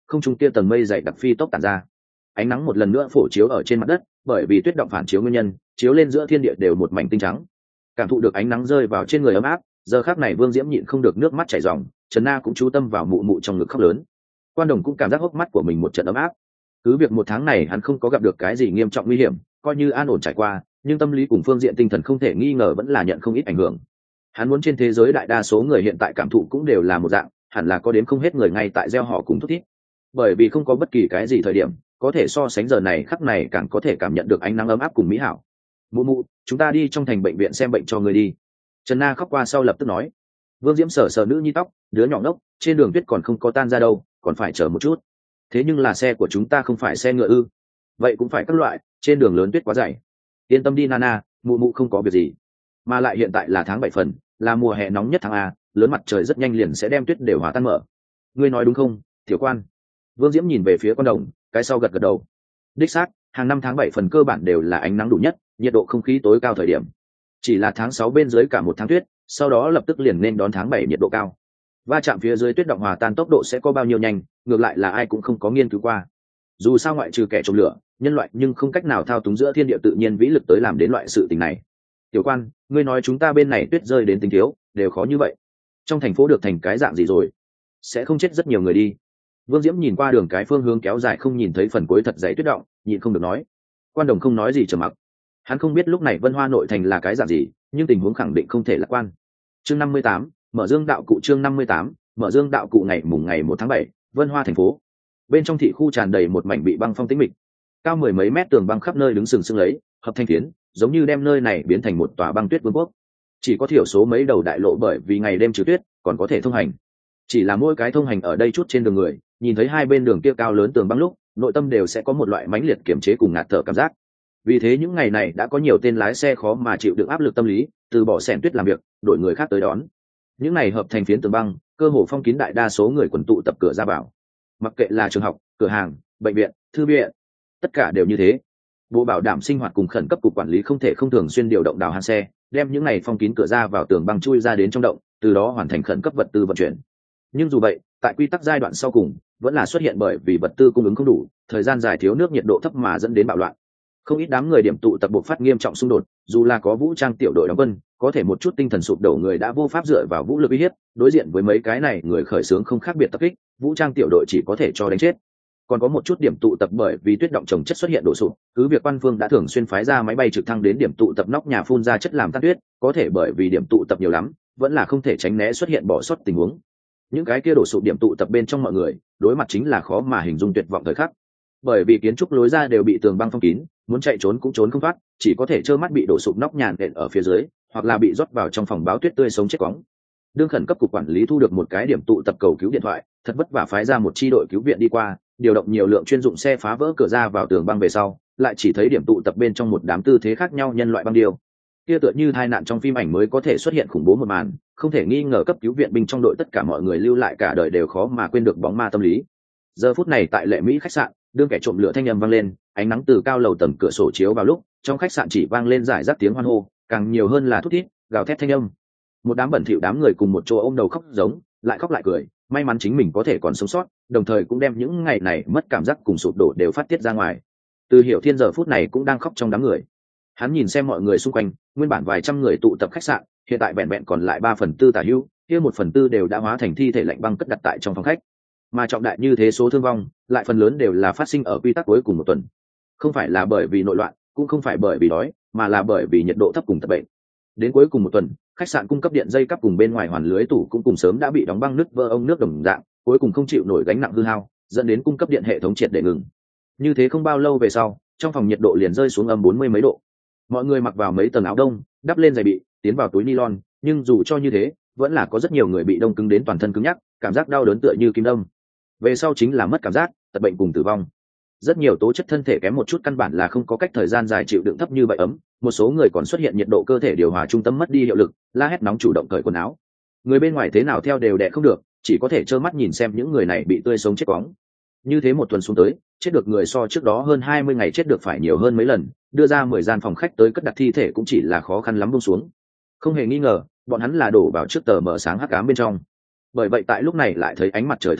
không trung kia tầng mây dày đặc phi tốc tản ra. Ánh nắng một lần nữa phổ chiếu ở trên mặt đất, bởi vì tuyết động phản chiếu nguyên nhân, chiếu lên giữa thiên địa đều một mảnh tinh trắng. Cảm thụ được ánh nắng rơi vào trên người ấm áp, giờ khắc này Vương Diễm nhịn không được nước mắt chảy ròng, Trần Na cũng chú tâm vào mụ mụ trong ngực khóc lớn. Quan Đồng cũng cảm giác hốc mắt của mình một trận ấm áp. Cứ việc một tháng này hắn không có gặp được cái gì nghiêm trọng nguy hiểm, coi như an ổn trải qua, nhưng tâm lý cùng phương diện tinh thần không thể nghi ngờ vẫn là nhận không ít ảnh hưởng. Hắn muốn trên thế giới đại đa số người hiện tại cảm thụ cũng đều là một dạng, hẳn là có đến không hết người ngay tại gieo họ cùng thúc thiết. Bởi vì không có bất kỳ cái gì thời điểm có thể so sánh giờ này khắc này càng có thể cảm nhận được ánh nắng ấm áp cùng mỹ hảo. Mụ mụ, chúng ta đi trong thành bệnh viện xem bệnh cho người đi. Trần Na khóc qua sau lập tức nói. Vương Diễm sờ sờ nữ nhi tóc, đứa nhỏ ngốc, trên đường tuyết còn không có tan ra đâu, còn phải chờ một chút. Thế nhưng là xe của chúng ta không phải xe ngựa ư? Vậy cũng phải các loại, trên đường lớn tuyết quá dày. Yên tâm đi Nana, mụ mụ không có việc gì. Mà lại hiện tại là tháng 7 phần, là mùa hè nóng nhất tháng A, lớn mặt trời rất nhanh liền sẽ đem tuyết đều hòa tan mở. Ngươi nói đúng không, Tiểu Quan? Vương Diễm nhìn về phía Quan Đồng, cái sau gật gật đầu. Đích xác, hàng năm tháng 7 phần cơ bản đều là ánh nắng đủ nhất, nhiệt độ không khí tối cao thời điểm. Chỉ là tháng 6 bên dưới cả một tháng tuyết, sau đó lập tức liền nên đón tháng 7 nhiệt độ cao. Va chạm phía dưới tuyết động hòa tan tốc độ sẽ có bao nhiêu nhanh, ngược lại là ai cũng không có nghiên cứu qua. Dù sao ngoại trừ kẻ trộm lửa, nhân loại nhưng không cách nào thao túng giữa thiên địa tự nhiên vĩ lực tới làm đến loại sự tình này. Tiểu Quan, ngươi nói chúng ta bên này tuyết rơi đến tính thiếu, đều khó như vậy. Trong thành phố được thành cái dạng gì rồi? Sẽ không chết rất nhiều người đi. Vương Diễm nhìn qua đường cái phương hướng kéo dài không nhìn thấy phần cuối thật dày tuyết động, nhịn không được nói. Quan Đồng không nói gì trầm mặc. Hắn không biết lúc này Vân Hoa nội thành là cái dạng gì, nhưng tình huống khẳng định không thể lạc quan. Chương 58, mở dương đạo cụ. Chương 58, mở dương đạo cụ. Ngày 1 tháng 7, Vân Hoa thành phố. Bên trong thị khu tràn đầy một mảnh bị băng phong tĩnh mịch, cao mười mấy mét tường băng khắp nơi đứng sừng sững lấy, hợp thành phiến, giống như đem nơi này biến thành một tòa băng tuyết vương quốc. Chỉ có thiểu số mấy đầu đại lộ bởi vì ngày đêm trừ tuyết còn có thể thông hành. Chỉ là mỗi cái thông hành ở đây chút trên đường người, nhìn thấy hai bên đường kia cao lớn tường băng lúc, nội tâm đều sẽ có một loại mãnh liệt kiểm chế cùng ngạt thở cảm giác. Vì thế những ngày này đã có nhiều tên lái xe khó mà chịu được áp lực tâm lý, từ bỏ xẻng tuyết làm việc, đổi người khác tới đón. Những ngày hợp thành phiến tường băng, cơ hồ phong kín đại đa số người quần tụ tập cửa ra vào. Mặc kệ là trường học, cửa hàng, bệnh viện, thư viện, tất cả đều như thế. Bộ bảo đảm sinh hoạt cùng khẩn cấp cục quản lý không thể không thường xuyên điều động đào hàn xe, đem những ngày phong kín cửa ra vào tường băng chui ra đến trong động, từ đó hoàn thành khẩn cấp vật tư vận chuyển. Nhưng dù vậy, tại quy tắc giai đoạn sau cùng, vẫn là xuất hiện bởi vì vật tư cung ứng không đủ, thời gian dài thiếu nước, nhiệt độ thấp mà dẫn đến bạo loạn. Không ít đám người điểm tụ tập buộc phát nghiêm trọng xung đột, dù là có vũ trang tiểu đội đóng quân, có thể một chút tinh thần sụp đổ người đã vô pháp dựa vào vũ lực uy hiếp, đối diện với mấy cái này người khởi xướng không khác biệt tập kích, vũ trang tiểu đội chỉ có thể cho đánh chết. Còn có một chút điểm tụ tập bởi vì tuyết động trồng chất xuất hiện đổ sụp, cứ việc quan phương đã thường xuyên phái ra máy bay trực thăng đến điểm tụ tập nóc nhà phun ra chất làm tan tuyết, có thể bởi vì điểm tụ tập nhiều lắm, vẫn là không thể tránh né xuất hiện bỏ sót tình huống. Những cái kia đổ sụp điểm tụ tập bên trong mọi người, đối mặt chính là khó mà hình dung tuyệt vọng thời khắc. Bởi vì kiến trúc lối ra đều bị tường băng phong kín, muốn chạy trốn cũng trốn không thoát, chỉ có thể trơ mắt bị đổ sụp nóc nhà nện ở phía dưới, hoặc là bị rót vào trong phòng báo tuyết tươi sống chết cóng. Đương khẩn cấp cục quản lý thu được một cái điểm tụ tập cầu cứu điện thoại, thật vất vả phái ra một chi đội cứu viện đi qua, điều động nhiều lượng chuyên dụng xe phá vỡ cửa ra vào tường băng về sau, lại chỉ thấy điểm tụ tập bên trong một đám tư thế khác nhau nhân loại băng điêu. Kia tựa như tai nạn trong phim ảnh mới có thể xuất hiện khủng bố một màn, không thể nghi ngờ cấp cứu viện binh trong đội tất cả mọi người lưu lại cả đời đều khó mà quên được bóng ma tâm lý. Giờ phút này tại Lệ Mỹ khách sạn, đương kẻ trộm lửa thanh âm vang lên, ánh nắng từ cao lầu tầng cửa sổ chiếu vào lúc, trong khách sạn chỉ vang lên rải rác tiếng hoan hô, càng nhiều hơn là thút thít, gào thét thanh âm. Một đám bẩn thỉu đám người cùng một chỗ ôm đầu khóc giống, lại khóc lại cười, may mắn chính mình có thể còn sống sót, đồng thời cũng đem những ngày này mất cảm giác cùng sụp đổ đều phát tiết ra ngoài. Từ Hiểu Thiên giờ phút này cũng đang khóc trong đám người. Hắn nhìn xem mọi người xung quanh, nguyên bản vài trăm người tụ tập khách sạn, hiện tại vẹn vẹn còn lại 3/4 tả hữu, kia 1/4 đều đã hóa thành thi thể lạnh băng cất đặt tại trong phòng khách. Mà trọng đại như thế số thương vong, lại phần lớn đều là phát sinh ở quy tắc cuối cùng một tuần. Không phải là bởi vì nội loạn, cũng không phải bởi vì đói, mà là bởi vì nhiệt độ thấp cùng tật bệnh. Đến cuối cùng một tuần, khách sạn cung cấp điện dây cáp cùng bên ngoài hoàn lưới tủ cũng cùng sớm đã bị đóng băng nứt vỡ ông nước đồng dạng, cuối cùng không chịu nổi gánh nặng hư hao, dẫn đến cung cấp điện hệ thống triệt để ngừng. Như thế không bao lâu về sau, trong phòng nhiệt độ liền rơi xuống âm 40 mấy độ. Mọi người mặc vào mấy tầng áo đông, đắp lên giày bị, tiến vào túi nylon, nhưng dù cho như thế, vẫn là có rất nhiều người bị đông cứng đến toàn thân cứng nhắc, cảm giác đau đớn tựa như kim đâm. Về sau chính là mất cảm giác, tật bệnh cùng tử vong. Rất nhiều tố chất thân thể kém một chút căn bản là không có cách thời gian dài chịu đựng thấp như vậy ấm, một số người còn xuất hiện nhiệt độ cơ thể điều hòa trung tâm mất đi hiệu lực, la hét nóng chủ động cởi quần áo. Người bên ngoài thế nào theo đều đè không được, chỉ có thể trơ mắt nhìn xem những người này bị tươi sống chết quóng. Như thế một tuần xuống tới, chết được người so trước đó hơn 20 ngày chết được phải nhiều hơn mấy lần, đưa ra 10 gian phòng khách tới cất đặt thi thể cũng chỉ là khó khăn lắm buông xuống. Không hề nghi ngờ, bọn hắn là đổ vào trước tờ mở sáng hắc ám bên trong. Bởi vậy tại lúc này lại thấy ánh mặt trời thời điểm,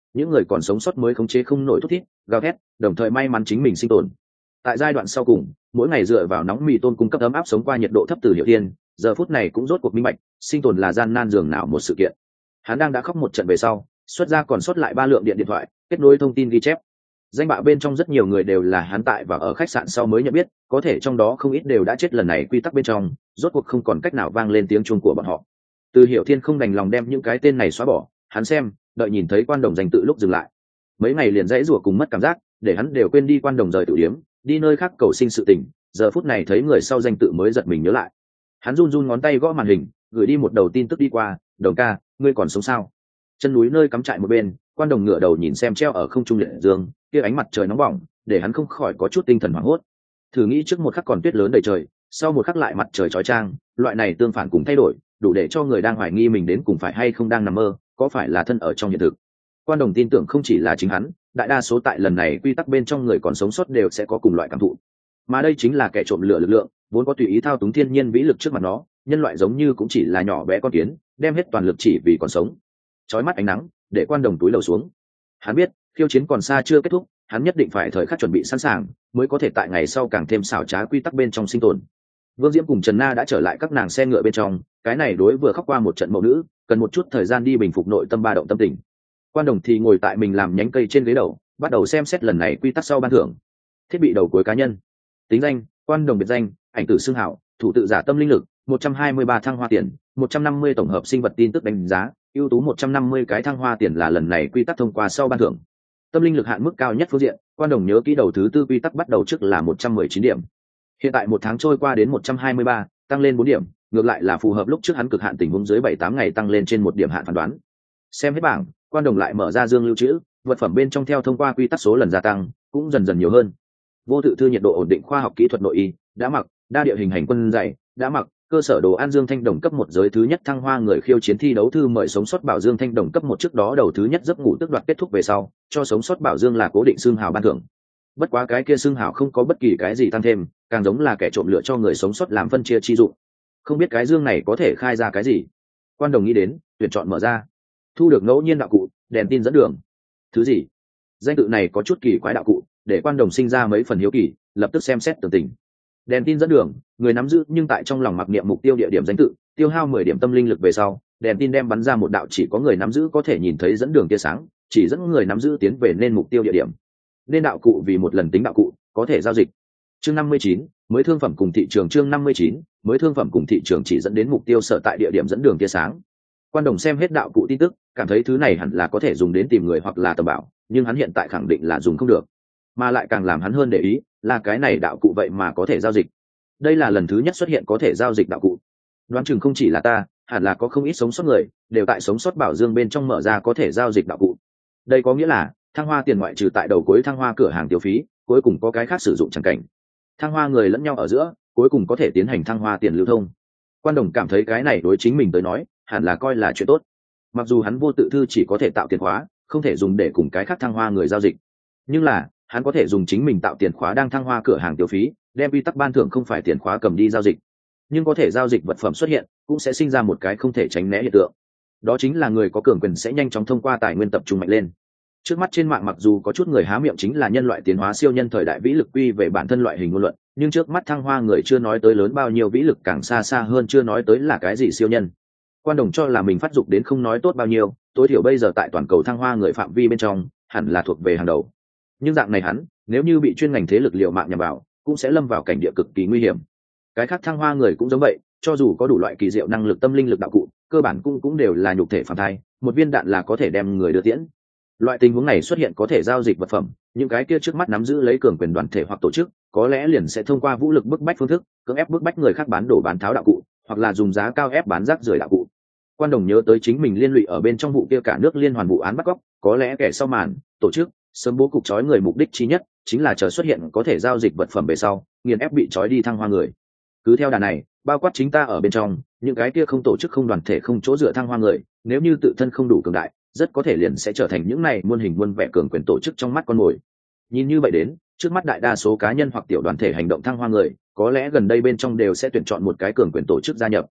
những người còn sống sót mới khống chế không nổi thút thít gào thét, đồng thời may mắn chính mình sinh tồn. Tại giai đoạn sau cùng, mỗi ngày dựa vào nóng mì tôm cung cấp ấm áp sống qua nhiệt độ thấp từ Hiểu Thiên, giờ phút này cũng rốt cuộc minh bạch, sinh tồn là gian nan dường nào một sự kiện. Hắn đang đã khóc một trận về sau, xuất ra còn sót lại 3 lượng điện thoại, kết nối thông tin ghi chép. Danh bạ bên trong rất nhiều người đều là hắn tại và ở khách sạn sau mới nhận biết, có thể trong đó không ít đều đã chết lần này quy tắc bên trong, rốt cuộc không còn cách nào vang lên tiếng chuông của bọn họ. Từ Hiểu Thiên không đành lòng đem những cái tên này xóa bỏ, hắn xem, đợi nhìn thấy quan đồng danh tự lúc dừng lại. Mấy ngày liền dãy rủa cùng mất cảm giác, để hắn đều quên đi quan đồng rời tự điếm, đi nơi khác cầu sinh sự tình, giờ phút này thấy người sau danh tự mới giật mình nhớ lại. Hắn run run ngón tay gõ màn hình, gửi đi một đầu tin tức đi qua, "Đồng ca, ngươi còn sống sao?" Chân núi nơi cắm trại một bên, quan đồng ngửa đầu nhìn xem treo ở không trung liệt dương, kia ánh mặt trời nóng bỏng, để hắn không khỏi có chút tinh thần hoảng hốt. Thử nghĩ trước một khắc còn tuyết lớn đầy trời, sau một khắc lại mặt trời chói chang, loại này tương phản cùng thay đổi, đủ để cho người đang hoài nghi mình đến cùng phải hay không đang nằm mơ, có phải là thân ở trong hiện thực. Quan đồng tin tưởng không chỉ là chính hắn, đại đa số tại lần này quy tắc bên trong người còn sống sót đều sẽ có cùng loại cảm thụ. Mà đây chính là kẻ trộm lửa lực lượng, vốn có tùy ý thao túng thiên nhiên vĩ lực trước mặt nó, nhân loại giống như cũng chỉ là nhỏ bé con kiến, đem hết toàn lực chỉ vì còn sống. Chói mắt ánh nắng, để quan đồng túi lầu xuống. Hắn biết, khiêu chiến còn xa chưa kết thúc, hắn nhất định phải thời khắc chuẩn bị sẵn sàng, mới có thể tại ngày sau càng thêm xảo trá quy tắc bên trong sinh tồn. Vương Diễm cùng Trần Na đã trở lại các nàng xe ngựa bên trong, cái này đối vừa khóc qua một trận mẫu nữ, cần một chút thời gian đi bình phục nội tâm ba động tâm tình. Quan đồng thì ngồi tại mình làm nhánh cây trên ghế đầu, bắt đầu xem xét lần này quy tắc sau ban thưởng. Thiết bị đầu cuối cá nhân, tính danh, quan đồng biệt danh, ảnh tử xưng hảo, thủ tự giả tâm linh lực, 123 thăng hoa tiền, 150 tổng hợp sinh vật tin tức đánh giá, ưu tú 150 cái thăng hoa tiền là lần này quy tắc thông qua sau ban thưởng. Tâm linh lực hạn mức cao nhất phương diện, quan đồng nhớ kỹ đầu thứ tư quy tắc bắt đầu trước là 119 điểm. Hiện tại 1 tháng trôi qua đến 123, tăng lên 4 điểm, ngược lại là phù hợp lúc trước hắn cực hạn tình huống dưới 7-8 ngày tăng lên trên 1 điểm hạn phán đoán. Xem hết bảng, quan đồng lại mở ra dương lưu trữ, vật phẩm bên trong theo thông qua quy tắc số lần gia tăng, cũng dần dần nhiều hơn. Vô tự thư nhiệt độ ổn định khoa học kỹ thuật nội y, đã mặc, đa địa hình hành quân dày, đã mặc, cơ sở đồ an dương thanh đồng cấp 1 giới thứ nhất thăng hoa người khiêu chiến thi đấu thư mời sống sót bảo dương thanh đồng cấp 1 trước đó đầu thứ nhất giấc ngủ tước đoạt kết thúc về sau, cho sống sót bảo dương là cố định xương hào ban thưởng. Bất quá cái kia xương hào không có bất kỳ cái gì tăng thêm, càng giống là kẻ trộm lựa cho người sống sót làm phân chia chi dụng. Không biết cái dương này có thể khai ra cái gì. Quan đồng nghĩ đến, tuyển chọn mở ra. Thu được ngẫu nhiên đạo cụ, đèn tin dẫn đường. Thứ gì? Danh tự này có chút kỳ quái đạo cụ, để quan đồng sinh ra mấy phần hiếu kỳ, lập tức xem xét tường tình. Đèn tin dẫn đường, người nắm giữ nhưng tại trong lòng mặc niệm mục tiêu địa điểm danh tự, tiêu hao 10 điểm tâm linh lực về sau, đèn tin đem bắn ra một đạo chỉ có người nắm giữ có thể nhìn thấy dẫn đường tia sáng, chỉ dẫn người nắm giữ tiến về nên mục tiêu địa điểm. Nên đạo cụ vì một lần tính đạo cụ, có thể giao dịch. Chương 59, mới thương phẩm cùng thị trường. Chương 59, mới thương phẩm cùng thị trường chỉ dẫn đến mục tiêu sở tại địa điểm dẫn đường tia sáng. Quan đồng xem hết đạo cụ tin tức, cảm thấy thứ này hẳn là có thể dùng đến tìm người hoặc là tầm bảo, nhưng hắn hiện tại khẳng định là dùng không được. Mà lại càng làm hắn hơn để ý, là cái này đạo cụ vậy mà có thể giao dịch. Đây là lần thứ nhất xuất hiện có thể giao dịch đạo cụ. Đoán chừng không chỉ là ta, hẳn là có không ít sống sót người, đều tại sống sót bảo dương bên trong mở ra có thể giao dịch đạo cụ. Đây có nghĩa là, thăng hoa tiền ngoại trừ tại đầu cuối thăng hoa cửa hàng tiêu phí, cuối cùng có cái khác sử dụng chẳng cảnh. Thăng hoa người lẫn nhau ở giữa, cuối cùng có thể tiến hành thăng hoa tiền lưu thông. Quan đồng cảm thấy cái này đối chính mình tới nói, hẳn là coi là chuyện tốt. Mặc dù hắn vô tự thư chỉ có thể tạo tiền khóa, không thể dùng để cùng cái khác thăng hoa người giao dịch, nhưng là hắn có thể dùng chính mình tạo tiền khóa đang thăng hoa cửa hàng tiêu phí, đem quy tắc ban thưởng không phải tiền khóa cầm đi giao dịch, nhưng có thể giao dịch vật phẩm xuất hiện, cũng sẽ sinh ra một cái không thể tránh né hiện tượng. Đó chính là người có cường quyền sẽ nhanh chóng thông qua tài nguyên tập trung mạnh lên. Trước mắt trên mạng mặc dù có chút người há miệng chính là nhân loại tiến hóa siêu nhân thời đại vĩ lực quy về bản thân loại hình ngôn luận, nhưng trước mắt thăng hoa người chưa nói tới lớn bao nhiêu vĩ lực, càng xa xa hơn chưa nói tới là cái gì siêu nhân. Quan đồng cho là mình phát dục đến không nói tốt bao nhiêu, tối thiểu bây giờ tại toàn cầu thăng hoa người phạm vi bên trong hẳn là thuộc về hàng đầu. Nhưng dạng này hắn, nếu như bị chuyên ngành thế lực liều mạng nhằm vào, cũng sẽ lâm vào cảnh địa cực kỳ nguy hiểm. Cái khác thăng hoa người cũng giống vậy, cho dù có đủ loại kỳ diệu năng lực tâm linh lực đạo cụ, cơ bản cũng đều là nhục thể phàm thai, một viên đạn là có thể đem người đưa tiễn. Loại tình huống này xuất hiện có thể giao dịch vật phẩm, những cái kia trước mắt nắm giữ lấy cường quyền đoàn thể hoặc tổ chức, có lẽ liền sẽ thông qua vũ lực bức bách phương thức, cưỡng ép bức bách người khác bán đổ bán tháo đạo cụ, hoặc là dùng giá cao ép bán rác rưởi đạo cụ. Quan đồng nhớ tới chính mình liên lụy ở bên trong vụ kia cả nước liên hoàn vụ án bắt cóc, có lẽ kẻ sau màn, tổ chức, sớm bố cục trói người mục đích chí nhất chính là chờ xuất hiện có thể giao dịch vật phẩm về sau, nghiền ép bị trói đi thăng hoa người. Cứ theo đà này, bao quát chính ta ở bên trong, những cái kia không tổ chức không đoàn thể không chỗ dựa thăng hoa người, nếu như tự thân không đủ cường đại, rất có thể liền sẽ trở thành những này muôn hình muôn vẻ cường quyền tổ chức trong mắt con mồi. Nhìn như vậy đến, trước mắt đại đa số cá nhân hoặc tiểu đoàn thể hành động thăng hoa người, có lẽ gần đây bên trong đều sẽ tuyển chọn một cái cường quyền tổ chức gia nhập.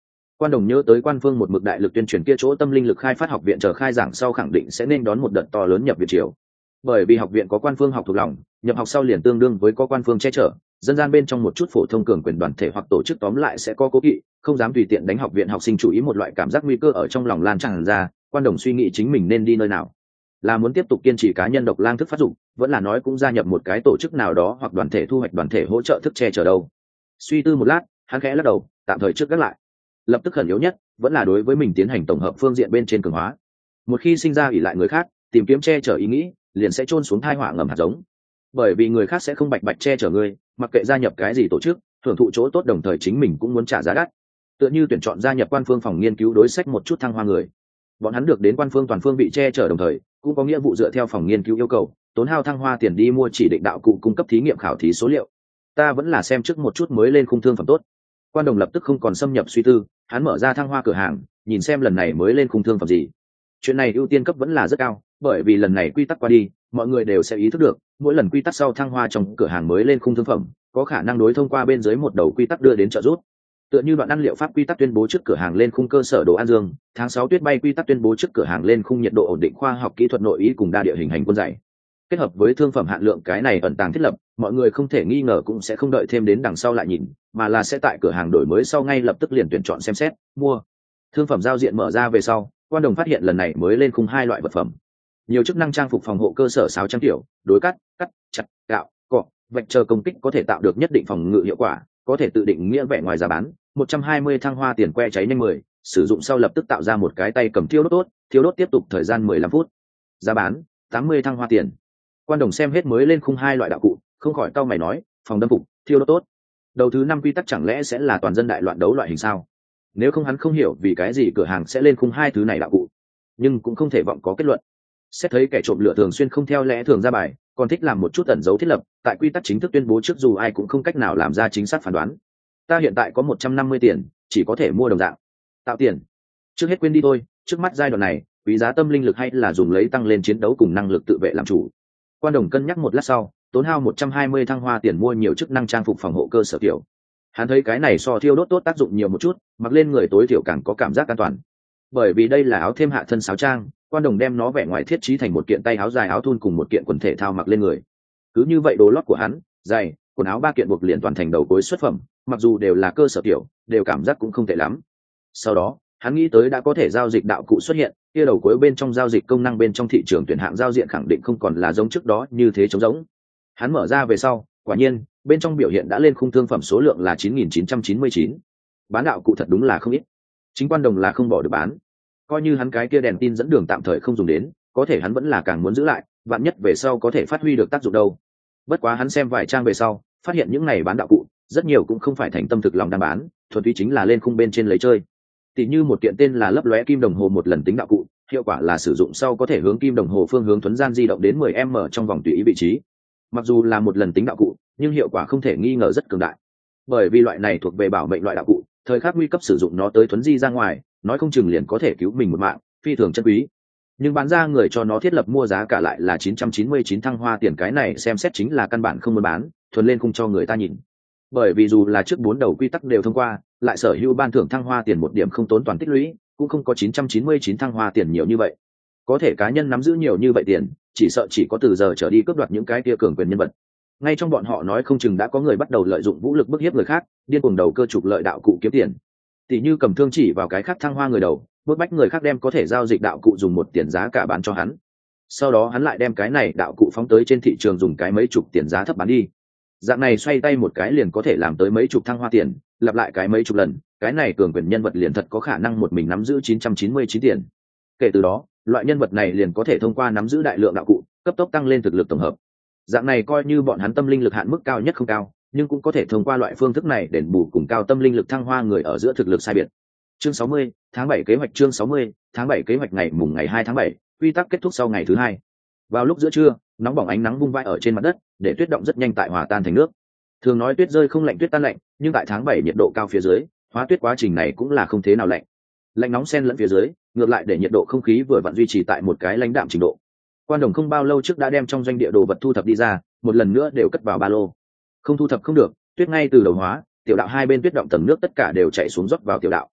Quan Đồng nhớ tới Quan Phương một mực đại lực tuyên truyền kia chỗ tâm linh lực khai phát học viện chờ khai giảng sau khẳng định sẽ nên đón một đợt to lớn nhập viện chiều. Bởi vì học viện có Quan Phương học thuộc lòng, nhập học sau liền tương đương với có Quan Phương che chở, dân gian bên trong một chút phổ thông cường quyền đoàn thể hoặc tổ chức tóm lại sẽ có cố kỵ, không dám tùy tiện đánh học viện học sinh, chủ ý một loại cảm giác nguy cơ ở trong lòng lan tràn ra. Quan Đồng suy nghĩ chính mình nên đi nơi nào, là muốn tiếp tục kiên trì cá nhân độc lang thức phát dụng, vẫn là nói cũng gia nhập một cái tổ chức nào đó hoặc đoàn thể thu hoạch đoàn thể hỗ trợ thức che chở đâu. Suy tư một lát, hắn khẽ lắc đầu, tạm thời trước gác lại. Lập tức khẩn yếu nhất vẫn là đối với mình tiến hành tổng hợp phương diện bên trên cường hóa. Một khi sinh ra ỷ lại người khác, tìm kiếm che chở ý nghĩ, liền sẽ chôn xuống thai họa ngầm hạt giống. Bởi vì người khác sẽ không bạch bạch che chở ngươi, mặc kệ gia nhập cái gì tổ chức, hưởng thụ chỗ tốt đồng thời chính mình cũng muốn trả giá đắt. Tựa như tuyển chọn gia nhập Quan Phương phòng nghiên cứu đối sách một chút thăng hoa người, bọn hắn được đến Quan Phương toàn phương bị che chở đồng thời cũng có nghĩa vụ dựa theo phòng nghiên cứu yêu cầu tốn hao thăng hoa tiền đi mua chỉ định đạo cụ cung cấp thí nghiệm khảo thí số liệu. Ta vẫn là xem trước một chút mới lên khung thương phẩm tốt. Quan Đồng lập tức không còn xâm nhập suy tư, hắn mở ra thăng hoa cửa hàng, nhìn xem lần này mới lên khung thương phẩm gì. Chuyện này ưu tiên cấp vẫn là rất cao, bởi vì lần này quy tắc qua đi, mọi người đều sẽ ý thức được, mỗi lần quy tắc sau thăng hoa trong cửa hàng mới lên khung thương phẩm, có khả năng đối thông qua bên dưới một đầu quy tắc đưa đến trợ giúp. Tựa như đoạn ăn liệu pháp quy tắc tuyên bố trước cửa hàng lên khung cơ sở đồ ăn dương, tháng 6 tuyết bay quy tắc tuyên bố trước cửa hàng lên khung nhiệt độ ổn định khoa học kỹ thuật nội ý cùng đa địa hình hành quân dạy. Kết hợp với thương phẩm hạn lượng cái này ẩn tàng thiết lập, mọi người không thể nghi ngờ cũng sẽ không đợi thêm đến đằng sau lại nhìn, mà là sẽ tại cửa hàng đổi mới sau ngay lập tức liền tuyển chọn xem xét, mua. Thương phẩm giao diện mở ra về sau, Quan Đồng phát hiện lần này mới lên khung hai loại vật phẩm. Nhiều chức năng trang phục phòng hộ cơ sở 600 kiểu, đối cắt, chặt, gạo, cọ, vạch chờ công kích có thể tạo được nhất định phòng ngự hiệu quả, có thể tự định nghĩa vẻ ngoài giá bán, 120 thăng hoa tiền que cháy nhanh 10, sử dụng sau lập tức tạo ra một cái tay cầm thiêu đốt tốt, thiêu đốt tiếp tục thời gian 15 phút. Giá bán 80 thăng hoa tiền. Quan Đồng xem hết mới lên khung hai loại đạo cụ, không khỏi cau mày nói, phòng đâm phục, thiêu đốt tốt. Đầu thứ 5 quy tắc chẳng lẽ sẽ là toàn dân đại loạn đấu loại hình sao? Nếu không hắn không hiểu vì cái gì cửa hàng sẽ lên khung hai thứ này đạo cụ, nhưng cũng không thể vọng có kết luận. Xét thấy kẻ trộm lửa thường xuyên không theo lẽ thường ra bài, còn thích làm một chút ẩn dấu thiết lập, tại quy tắc chính thức tuyên bố trước dù ai cũng không cách nào làm ra chính xác phán đoán. Ta hiện tại có 150 tiền, chỉ có thể mua đồng dạng. Tạo tiền. Trước hết quên đi thôi, trước mắt giai đoạn này, quý giá tâm linh lực hay là dùng lấy tăng lên chiến đấu cùng năng lực tự vệ làm chủ. Quan Đồng cân nhắc một lát sau, tốn hao 120 thăng hoa tiền mua nhiều chức năng trang phục phòng hộ cơ sở kiểu. Hắn thấy cái này so thiêu đốt tốt tác dụng nhiều một chút, mặc lên người tối thiểu càng có cảm giác an toàn. Bởi vì đây là áo thêm hạ thân sáo trang, Quan Đồng đem nó vẻ ngoài thiết trí thành một kiện tay áo dài áo thun cùng một kiện quần thể thao mặc lên người. Cứ như vậy đồ lót của hắn, giày, quần áo ba kiện buộc liền toàn thành đầu gối xuất phẩm, mặc dù đều là cơ sở kiểu, đều cảm giác cũng không tệ lắm. Sau đó, hắn nghĩ tới đã có thể giao dịch đạo cụ xuất hiện, kia đầu cuối bên trong giao dịch công năng bên trong thị trường tuyển hạng giao diện khẳng định không còn là giống trước đó như thế trống rỗng. Hắn mở ra về sau, quả nhiên, bên trong biểu hiện đã lên khung thương phẩm số lượng là 9.999. Bán đạo cụ thật đúng là không ít. Chính Quan Đồng là không bỏ được bán. Coi như hắn cái kia đèn tin dẫn đường tạm thời không dùng đến, có thể hắn vẫn là càng muốn giữ lại, vạn nhất về sau có thể phát huy được tác dụng đâu. Bất quá hắn xem vài trang về sau, phát hiện những này bán đạo cụ, rất nhiều cũng không phải thành tâm thực lòng đang bán, thuần túy chính là lên khung bên trên lấy chơi. Tỷ như một kiện tên là lấp lóe kim đồng hồ một lần tính đạo cụ, hiệu quả là sử dụng sau có thể hướng kim đồng hồ phương hướng thuấn gian di động đến 10m trong vòng tùy ý vị trí. Mặc dù là một lần tính đạo cụ, nhưng hiệu quả không thể nghi ngờ rất cường đại. Bởi vì loại này thuộc về bảo mệnh loại đạo cụ, thời khắc nguy cấp sử dụng nó tới thuấn di ra ngoài, nói không chừng liền có thể cứu mình một mạng, phi thường chân quý. Nhưng bán ra người cho nó thiết lập mua giá cả lại là 999 thăng hoa tiền, cái này xem xét chính là căn bản không muốn bán, thuần lên khung cho người ta nhìn. Bởi vì dù là trước 4 đầu quy tắc đều thông qua, lại sở hữu ban thưởng thăng hoa tiền một điểm không tốn toàn tích lũy, cũng không có 999 thăng hoa tiền nhiều như vậy. Có thể cá nhân nắm giữ nhiều như vậy tiền, chỉ sợ chỉ có từ giờ trở đi cướp đoạt những cái kia cường quyền nhân vật. Ngay trong bọn họ nói không chừng đã có người bắt đầu lợi dụng vũ lực bức hiếp người khác, điên cuồng đầu cơ trục lợi đạo cụ kiếm tiền. Tỷ như cầm thương chỉ vào cái khác thăng hoa người đầu, bức bách người khác đem có thể giao dịch đạo cụ dùng một tiền giá cả bán cho hắn. Sau đó hắn lại đem cái này đạo cụ phóng tới trên thị trường dùng cái mấy chục tiền giá thấp bán đi. Dạng này xoay tay một cái liền có thể làm tới mấy chục thăng hoa tiền, lặp lại cái mấy chục lần, cái này cường quyền nhân vật liền thật có khả năng một mình nắm giữ 999 tiền. Kể từ đó, loại nhân vật này liền có thể thông qua nắm giữ đại lượng đạo cụ, cấp tốc tăng lên thực lực tổng hợp. Dạng này coi như bọn hắn tâm linh lực hạn mức cao nhất không cao, nhưng cũng có thể thông qua loại phương thức này đền bù cùng cao tâm linh lực thăng hoa người ở giữa thực lực sai biệt. Chương 60, tháng 7 kế hoạch chương 60, tháng 7 kế hoạch ngày mùng ngày 2 tháng 7, quy tắc kết thúc sau ngày thứ 2. Vào lúc giữa trưa, nóng bỏng ánh nắng vung vai ở trên mặt đất, để tuyết động rất nhanh tại hòa tan thành nước. Thường nói tuyết rơi không lạnh tuyết tan lạnh, nhưng tại tháng 7 nhiệt độ cao phía dưới, hóa tuyết quá trình này cũng là không thế nào lạnh. Lạnh nóng xen lẫn phía dưới, ngược lại để nhiệt độ không khí vừa vặn duy trì tại một cái lãnh đạm trình độ. Quan Đồng không bao lâu trước đã đem trong doanh địa đồ vật thu thập đi ra, một lần nữa đều cất vào ba lô. Không thu thập không được, tuyết ngay từ đầu hóa, tiểu đạo hai bên tuyết động tầng nước tất cả đều chảy xuống rót vào tiểu đạo.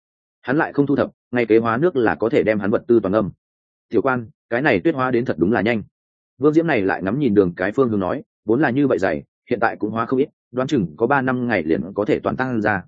hắn lại không thu thập, ngay kế hóa nước là có thể đem hắn vật tư toàn âm. Tiểu quan, cái này tuyết hóa đến thật đúng là nhanh. Vương Diễm này lại ngắm nhìn đường cái phương hướng nói, vốn là như vậy dày, hiện tại cũng hóa không ít, đoán chừng có 3-5 ngày liền có thể toàn tăng ra.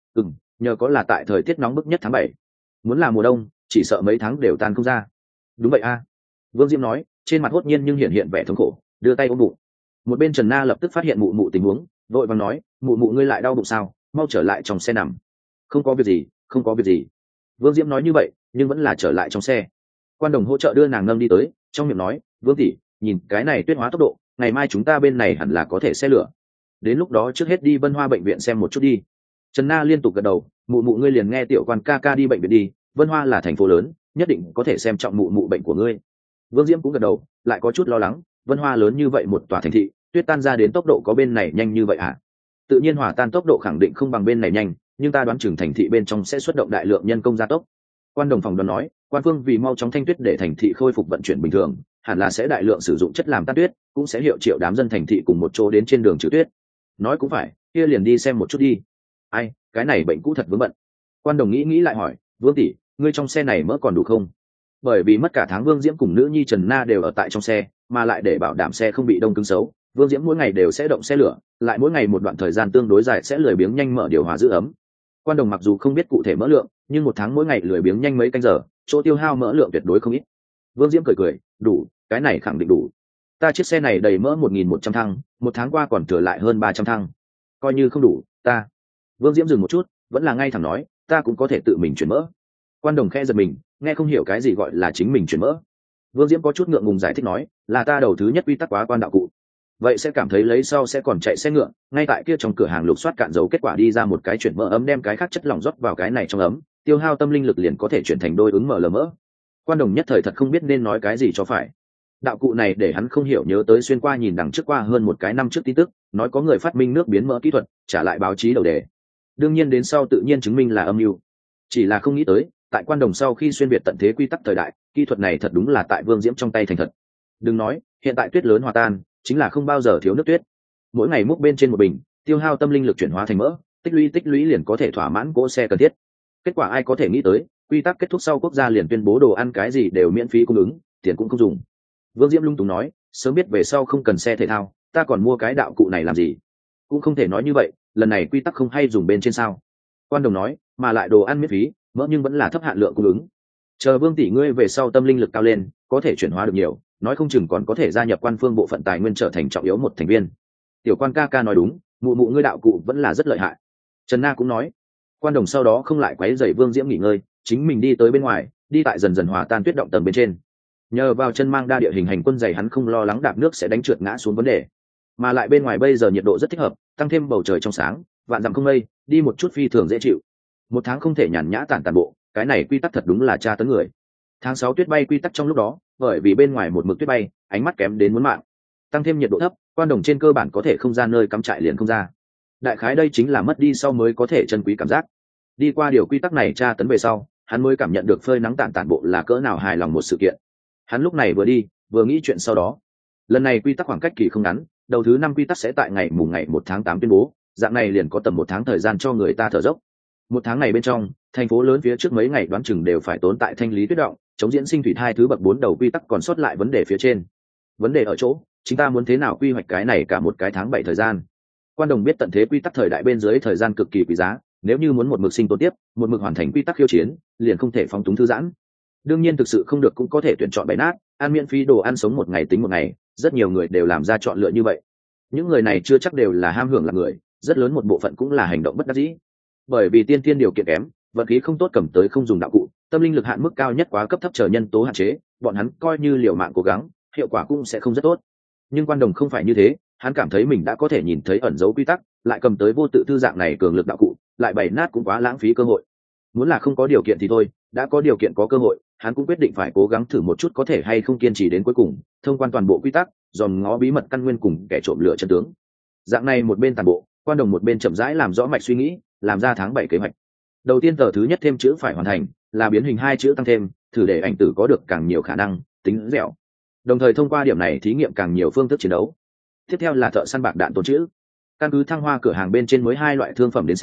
Nhờ có là tại thời tiết nóng bức nhất tháng 7. Muốn là mùa đông, chỉ sợ mấy tháng đều tan không ra. Đúng vậy a. Vương Diễm nói, trên mặt hốt nhiên nhưng hiện vẻ thống khổ, đưa tay ôm bụng. Một bên Trần Na lập tức phát hiện mụ mụ tình huống, vội vàng nói, mụ mụ ngươi lại đau bụng sao, mau trở lại trong xe nằm. Không có việc gì, không có việc gì. Vương Diễm nói như vậy, nhưng vẫn là trở lại trong xe. Quan Đồng hỗ trợ đưa nàng nâng đi tới, trong miệng nói, Vương tỷ, nhìn cái này tuyết hóa tốc độ, ngày mai chúng ta bên này hẳn là có thể xe lửa. Đến lúc đó trước hết đi Vân Hoa bệnh viện xem một chút đi. Trần Na liên tục gật đầu, mụ mụ ngươi liền nghe tiểu quan ca ca đi bệnh viện đi, Vân Hoa là thành phố lớn, nhất định có thể xem trọng mụ mụ bệnh của ngươi. Vương Diễm cũng gật đầu, lại có chút lo lắng, Vân Hoa lớn như vậy một tòa thành thị, tuyết tan ra đến tốc độ có bên này nhanh như vậy à? Tự nhiên hòa tan tốc độ khẳng định không bằng bên này nhanh, nhưng ta đoán chừng thành thị bên trong sẽ xuất động đại lượng nhân công gia tốc. Quan Đồng phòng đoán nói, quan phương vì mau chóng thanh tuyết để thành thị khôi phục vận chuyển bình thường, hẳn là sẽ đại lượng sử dụng chất làm tan tuyết, cũng sẽ hiệu triệu đám dân thành thị cùng một chỗ đến trên đường trừ tuyết. Nói cũng phải, kia liền đi xem một chút đi. Ai, cái này bệnh cũ thật vướng bận. Quan Đồng nghĩ lại hỏi, Vương tỷ, ngươi trong xe này mỡ còn đủ không? Bởi vì mất cả tháng Vương Diễm cùng nữ nhi Trần Na đều ở tại trong xe, mà lại để bảo đảm xe không bị đông cứng xấu, Vương Diễm mỗi ngày đều sẽ động xe lửa, lại mỗi ngày một đoạn thời gian tương đối dài sẽ lười biếng nhanh mở điều hòa giữ ấm. Quan Đồng mặc dù không biết cụ thể mỡ lượng, nhưng một tháng mỗi ngày lười biếng nhanh mấy canh giờ, chỗ tiêu hao mỡ lượng tuyệt đối không ít. Vương Diễm cười, đủ, cái này khẳng định đủ. Ta chiếc xe này đầy mỡ 1.100 thăng, một tháng qua còn thừa lại hơn 300 thăng. Coi như không đủ, ta. Vương Diễm dừng một chút, vẫn là ngay thẳng nói, ta cũng có thể tự mình chuyển mỡ. Quan Đồng khẽ giật mình, nghe không hiểu cái gì gọi là chính mình chuyển mỡ. Vương Diễm có chút ngượng ngùng giải thích nói, là ta đầu thứ nhất quy tắc quá quan đạo cụ. Vậy sẽ cảm thấy lấy sau sẽ còn chạy xe ngựa, ngay tại kia trong cửa hàng lục soát cạn dấu, kết quả đi ra một cái chuyển mỡ ấm đem cái khác chất lỏng rót vào cái này trong ấm, tiêu hao tâm linh lực liền có thể chuyển thành đôi ứng ML mỡ. Quan Đồng nhất thời thật không biết nên nói cái gì cho phải. Đạo cụ này để hắn không hiểu nhớ tới xuyên qua nhìn đằng trước qua hơn một cái năm trước tin tức, nói có người phát minh nước biến mỡ kỹ thuật, trả lại báo chí đầu đề. Đương nhiên đến sau tự nhiên chứng minh là âm mưu. Chỉ là không nghĩ tới, tại Quan Đồng sau khi xuyên việt tận thế quy tắc thời đại, kỹ thuật này thật đúng là tại Vương Diễm trong tay thành thật. Đừng nói, hiện tại tuyết lớn hòa tan, chính là không bao giờ thiếu nước tuyết. Mỗi ngày múc bên trên một bình, tiêu hao tâm linh lực chuyển hóa thành mỡ, tích lũy liền có thể thỏa mãn cỗ xe cần thiết. Kết quả ai có thể nghĩ tới, quy tắc kết thúc sau quốc gia liền tuyên bố đồ ăn cái gì đều miễn phí cung ứng, tiền cũng không dùng. Vương Diễm lung túng nói, sớm biết về sau không cần xe thể thao, ta còn mua cái đạo cụ này làm gì? Cũng không thể nói như vậy, lần này quy tắc không hay dùng bên trên sao? Quan Đồng nói, mà lại đồ ăn miễn phí, mỡ nhưng vẫn là thấp hạn lượng cung ứng. Chờ Vương tỷ ngươi về sau tâm linh lực cao lên, có thể chuyển hóa được nhiều, nói không chừng còn có thể gia nhập quan phương bộ phận tài nguyên trở thành trọng yếu một thành viên. Tiểu Quan ca ca nói đúng, mụ mụ ngươi đạo cụ vẫn là rất lợi hại. Trần Na cũng nói. Quan Đồng sau đó không lại quấy rầy Vương Diễm nghỉ ngơi, chính mình đi tới bên ngoài, đi tại dần dần hòa tan tuyết động tầng bên trên. Nhờ vào chân mang đa địa hình hành quân dày, hắn không lo lắng đạp nước sẽ đánh trượt ngã xuống vấn đề. Mà lại bên ngoài bây giờ nhiệt độ rất thích hợp, tăng thêm bầu trời trong sáng, vạn dặm không mây, đi một chút phi thường dễ chịu. Một tháng không thể nhàn nhã tản bộ, cái này quy tắc thật đúng là tra tấn người. Tháng 6 tuyết bay quy tắc trong lúc đó, bởi vì bên ngoài một mực tuyết bay, ánh mắt kém đến muốn mạng. Tăng thêm nhiệt độ thấp, Quan Đồng trên cơ bản có thể không ra nơi cắm trại liền không ra. Đại khái đây chính là mất đi sau mới có thể trân quý cảm giác. Đi qua điều quy tắc này tra tấn về sau, hắn mới cảm nhận được phơi nắng tản bộ là cỡ nào hài lòng một sự kiện. Hắn lúc này vừa đi, vừa nghĩ chuyện sau đó. Lần này quy tắc khoảng cách kỳ không ngắn, đầu thứ 5 quy tắc sẽ tại ngày 1 tháng 8 tuyên bố, dạng này liền có tầm 1 tháng thời gian cho người ta thở dốc. 1 tháng này bên trong, thành phố lớn phía trước mấy ngày đoán chừng đều phải tốn tại thanh lý tuyết động, chống diễn sinh thủy thai thứ bậc 4 đầu quy tắc còn sót lại vấn đề phía trên. Vấn đề ở chỗ, chúng ta muốn thế nào quy hoạch cái này cả một cái tháng 7 thời gian. Quan Đồng biết tận thế quy tắc thời đại bên dưới thời gian cực kỳ quý giá, nếu như muốn một mực sinh tồn tiếp, một mực hoàn thành quy tắc khiêu chiến, liền không thể phóng túng thư giãn. Đương nhiên thực sự không được cũng có thể tuyển chọn bày nát, ăn miễn phí đồ ăn sống một ngày tính một ngày, rất nhiều người đều làm ra chọn lựa như vậy. Những người này chưa chắc đều là ham hưởng là người, rất lớn một bộ phận cũng là hành động bất đắc dĩ. Bởi vì tiên tiên điều kiện kém, vận khí không tốt cầm tới không dùng đạo cụ, tâm linh lực hạn mức cao nhất quá cấp thấp chờ nhân tố hạn chế, bọn hắn coi như liều mạng cố gắng, hiệu quả cũng sẽ không rất tốt. Nhưng Quan Đồng không phải như thế, hắn cảm thấy mình đã có thể nhìn thấy ẩn dấu quy tắc, lại cầm tới vô tự thư dạng này cường lực đạo cụ, lại bày nát cũng quá lãng phí cơ hội. Muốn là không có điều kiện thì thôi, đã có điều kiện có cơ hội, hắn cũng quyết định phải cố gắng thử một chút có thể hay không kiên trì đến cuối cùng, thông quan toàn bộ quy tắc, dòm ngó bí mật căn nguyên cùng kẻ trộm lửa chân tướng. Dạng này một bên toàn bộ, Quan Đồng một bên chậm rãi làm rõ mạch suy nghĩ, làm ra tháng 7 kế hoạch. Đầu tiên tờ thứ nhất thêm chữ phải hoàn thành, là biến hình 2 chữ tăng thêm, thử để ảnh tử có được càng nhiều khả năng, tính dẻo. Đồng thời thông qua điểm này thí nghiệm càng nhiều phương thức chiến đấu. Tiếp theo là thợ săn bạc đạn tồn chữ. Căn cứ thăng hoa cửa hàng bên trên mới 2 loại thương phẩm đến xem,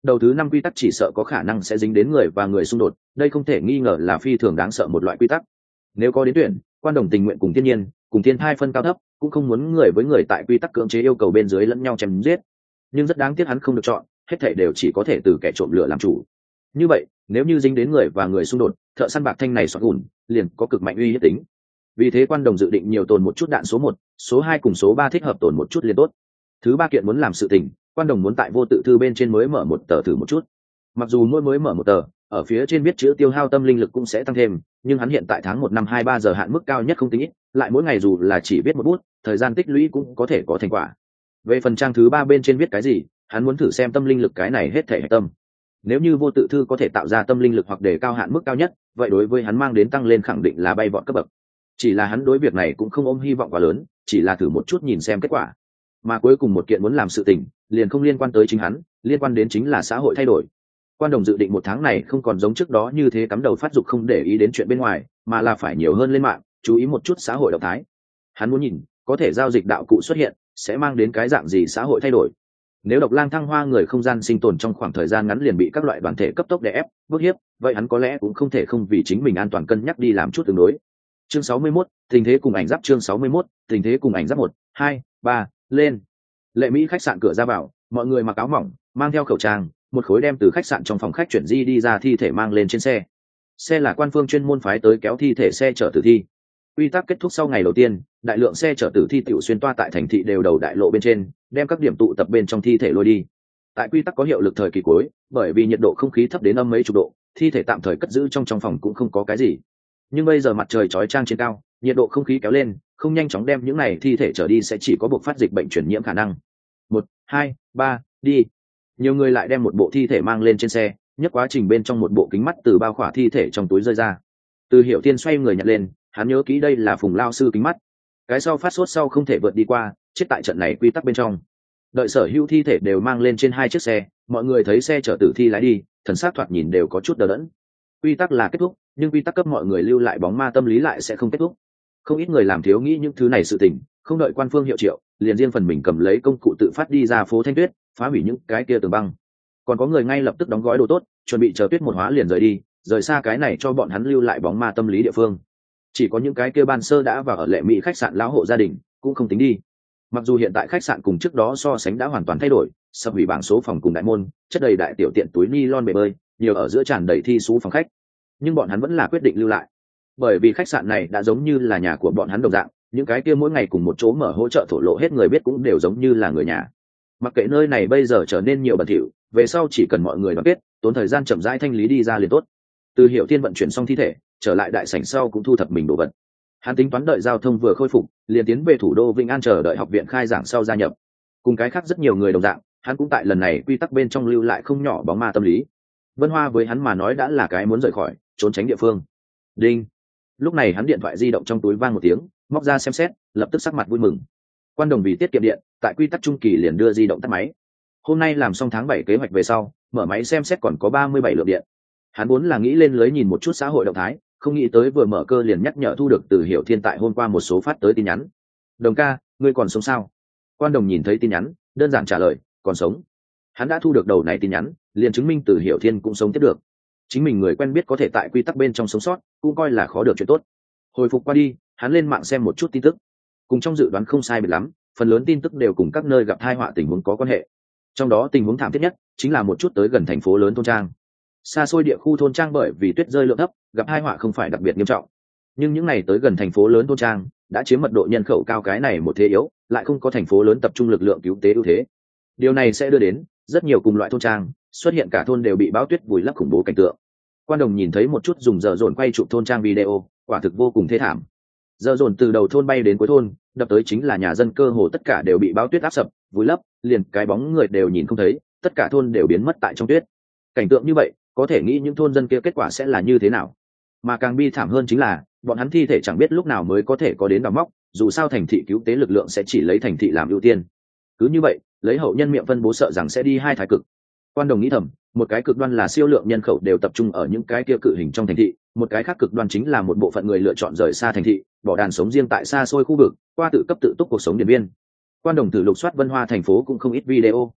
đầu thứ 5 quy tắc chỉ sợ có khả năng sẽ dính đến người và người xung đột, đây không thể nghi ngờ là phi thường đáng sợ một loại quy tắc. Nếu có đến tuyển, quan đồng tình nguyện cùng thiên nhiên, cùng thiên thai phân cao thấp, cũng không muốn người với người tại quy tắc cưỡng chế yêu cầu bên dưới lẫn nhau chém giết. Nhưng rất đáng tiếc hắn không được chọn, hết thảy đều chỉ có thể từ kẻ trộm lửa làm chủ. Như vậy, nếu như dính đến người và người xung đột, thợ săn bạc thanh này xoạc gùn, liền có cực mạnh uy hiếp tính. Vì thế quan đồng dự định nhiều tồn một chút đạn số 1, số 2 cùng số 3 thích hợp tồn một chút liền tốt. Thứ ba kiện muốn làm sự tình, quan đồng muốn tại vô tự thư bên trên mới mở một tờ thử một chút. Mặc dù mỗi mới mở một tờ, ở phía trên viết chữ tiêu hao tâm linh lực cũng sẽ tăng thêm, nhưng hắn hiện tại tháng 1 năm 23 giờ hạn mức cao nhất không tính ít, lại mỗi ngày dù là chỉ viết một bút, thời gian tích lũy cũng có thể có thành quả. Về phần trang thứ 3 bên trên viết cái gì, hắn muốn thử xem tâm linh lực cái này hết thể tâm. Nếu như vô tự thư có thể tạo ra tâm linh lực hoặc đề cao hạn mức cao nhất, vậy đối với hắn mang đến tăng lên khẳng định là bay vọt cấp bậc. Chỉ là hắn đối việc này cũng không ôm hy vọng quá lớn, chỉ là thử một chút nhìn xem kết quả. Mà cuối cùng một kiện muốn làm sự tình, liền không liên quan tới chính hắn, liên quan đến chính là xã hội thay đổi. Quan đồng dự định một tháng này không còn giống trước đó như thế cắm đầu phát dục không để ý đến chuyện bên ngoài, mà là phải nhiều hơn lên mạng, chú ý một chút xã hội động thái. Hắn muốn nhìn, có thể giao dịch đạo cụ xuất hiện, sẽ mang đến cái dạng gì xã hội thay đổi. Nếu độc lang thăng hoa người không gian sinh tồn trong khoảng thời gian ngắn liền bị các loại đoàn thể cấp tốc đè ép, bức hiếp, vậy hắn có lẽ cũng không thể không vì chính mình an toàn cân nhắc đi làm chút tương đối. Chương 61, tình thế cùng ảnh giáp. Chương 61, tình thế cùng ảnh giáp. 1, 2, 3, lên. Lệ Mỹ khách sạn cửa ra vào, mọi người mặc áo mỏng, mang theo khẩu trang, một khối đem từ khách sạn trong phòng khách chuyển di đi ra thi thể mang lên trên xe. Xe là quan phương chuyên môn phái tới kéo thi thể xe chở tử thi. Quy tắc kết thúc sau ngày đầu tiên, đại lượng xe chở tử thi tiểu xuyên toa tại thành thị đều đầu đại lộ bên trên, đem các điểm tụ tập bên trong thi thể lôi đi. Tại quy tắc có hiệu lực thời kỳ cuối, bởi vì nhiệt độ không khí thấp đến âm mấy chục độ, thi thể tạm thời cất giữ trong phòng cũng không có cái gì. Nhưng bây giờ mặt trời chói chang trên cao, nhiệt độ không khí kéo lên, không nhanh chóng đem những này thi thể trở đi sẽ chỉ có buộc phát dịch bệnh truyền nhiễm khả năng. 1, 2, 3, đi. Nhiều người lại đem một bộ thi thể mang lên trên xe, nhất quá trình bên trong một bộ kính mắt từ bao khỏa thi thể trong túi rơi ra. Từ Hiểu Tiên xoay người nhặt lên, hắn nhớ kỹ đây là Phùng lao sư kính mắt. Cái sau phát sốt sau không thể vượt đi qua, chết tại trận này quy tắc bên trong. Đợi sở hữu thi thể đều mang lên trên 2 chiếc xe, mọi người thấy xe chở tử thi lái đi, thần sắc thoạt nhìn đều có chút đờ đẫn. Quy tắc là kết thúc, nhưng quy tắc cấp mọi người lưu lại bóng ma tâm lý lại sẽ không kết thúc. Không ít người làm thiếu nghĩ những thứ này sự tình, không đợi quan phương hiệu triệu, liền riêng phần mình cầm lấy công cụ tự phát đi ra phố Thanh Tuyết, phá hủy những cái kia tường băng. Còn có người ngay lập tức đóng gói đồ tốt, chuẩn bị chờ tuyết một hóa liền rời đi, rời xa cái này cho bọn hắn lưu lại bóng ma tâm lý địa phương. Chỉ có những cái kia ban sơ đã vào ở Lệ Mỹ khách sạn lão hộ gia đình cũng không tính đi. Mặc dù hiện tại khách sạn cùng trước đó so sánh đã hoàn toàn thay đổi, sập hủy bảng số phòng cùng đại môn, chất đầy đại tiểu tiện túi ni-lon bể bơi, nhiều ở giữa tràn đầy thi sú phòng khách, nhưng bọn hắn vẫn là quyết định lưu lại, bởi vì khách sạn này đã giống như là nhà của bọn hắn đồng dạng, những cái kia mỗi ngày cùng một chỗ mở hỗ trợ thổ lộ hết người biết cũng đều giống như là người nhà. Mặc kệ nơi này bây giờ trở nên nhiều bẩn thỉu, về sau chỉ cần mọi người đoàn kết, tốn thời gian chậm rãi thanh lý đi ra liền tốt. Từ Hiểu Thiên vận chuyển xong thi thể, trở lại đại sảnh sau cũng thu thập mình đồ vật. Hắn tính toán đợi giao thông vừa khôi phục, liền tiến về thủ đô Vĩnh An chờ đợi học viện khai giảng sau gia nhập. Cùng cái khác rất nhiều người đồng dạng, hắn cũng tại lần này quy tắc bên trong lưu lại không nhỏ bóng ma tâm lý. Vân Hoa với hắn mà nói đã là cái muốn rời khỏi, trốn tránh địa phương. Đinh. Lúc này hắn điện thoại di động trong túi vang một tiếng, móc ra xem xét, lập tức sắc mặt vui mừng. Quan đồng vì tiết kiệm điện, tại quy tắc trung kỳ liền đưa di động tắt máy. Hôm nay làm xong tháng 7 kế hoạch về sau, mở máy xem xét còn có 37 lượng điện. Hắn vốn là nghĩ lên lưới nhìn một chút xã hội động thái, không nghĩ tới vừa mở cơ liền nhắc nhở thu được từ Hiểu Thiên tại hôm qua một số phát tới tin nhắn. Đồng ca, ngươi còn sống sao? Quan đồng nhìn thấy tin nhắn, đơn giản trả lời, còn sống. Hắn đã thu được đầu này tin nhắn, liền chứng minh từ Hiểu Thiên cũng sống tiếp được. Chính mình người quen biết có thể tại quy tắc bên trong sống sót, cũng coi là khó được chuyện tốt. Hồi phục qua đi, hắn lên mạng xem một chút tin tức. Cùng trong dự đoán không sai biệt lắm, phần lớn tin tức đều cùng các nơi gặp tai họa tình huống có quan hệ. Trong đó tình huống thảm thiết nhất chính là một chút tới gần thành phố lớn thôn trang. Xa xôi địa khu thôn trang bởi vì tuyết rơi lượng thấp, gặp tai họa không phải đặc biệt nghiêm trọng. Nhưng những ngày tới gần thành phố lớn thôn trang, đã chiếm mật độ nhân khẩu cao cái này một thế yếu, lại không có thành phố lớn tập trung lực lượng cứu tế ưu thế. Điều này sẽ đưa đến rất nhiều cùng loại thôn trang xuất hiện cả thôn đều bị bão tuyết vùi lấp khủng bố cảnh tượng. Quan đồng nhìn thấy một chút dùng giờ dồn quay chụp thôn trang video, quả thực vô cùng thê thảm. Giờ dồn từ đầu thôn bay đến cuối thôn, đập tới chính là nhà dân cơ hồ tất cả đều bị bão tuyết áp sập, vùi lấp, liền cái bóng người đều nhìn không thấy, tất cả thôn đều biến mất tại trong tuyết. Cảnh tượng như vậy, có thể nghĩ những thôn dân kia kết quả sẽ là như thế nào. Mà càng bi thảm hơn chính là, bọn hắn thi thể chẳng biết lúc nào mới có thể có đến đào móc, dù sao thành thị cứu tế lực lượng sẽ chỉ lấy thành thị làm ưu tiên. Cứ như vậy, lấy hậu nhân miệng phân bố sợ rằng sẽ đi hai thái cực. Quan đồng nghĩ thầm, một cái cực đoan là siêu lượng nhân khẩu đều tập trung ở những cái kia cự hình trong thành thị, một cái khác cực đoan chính là một bộ phận người lựa chọn rời xa thành thị, bỏ đàn sống riêng tại xa xôi khu vực, qua tự cấp tự túc cuộc sống điện biên. Quan đồng thử lục soát Vân Hoa thành phố cũng không ít video.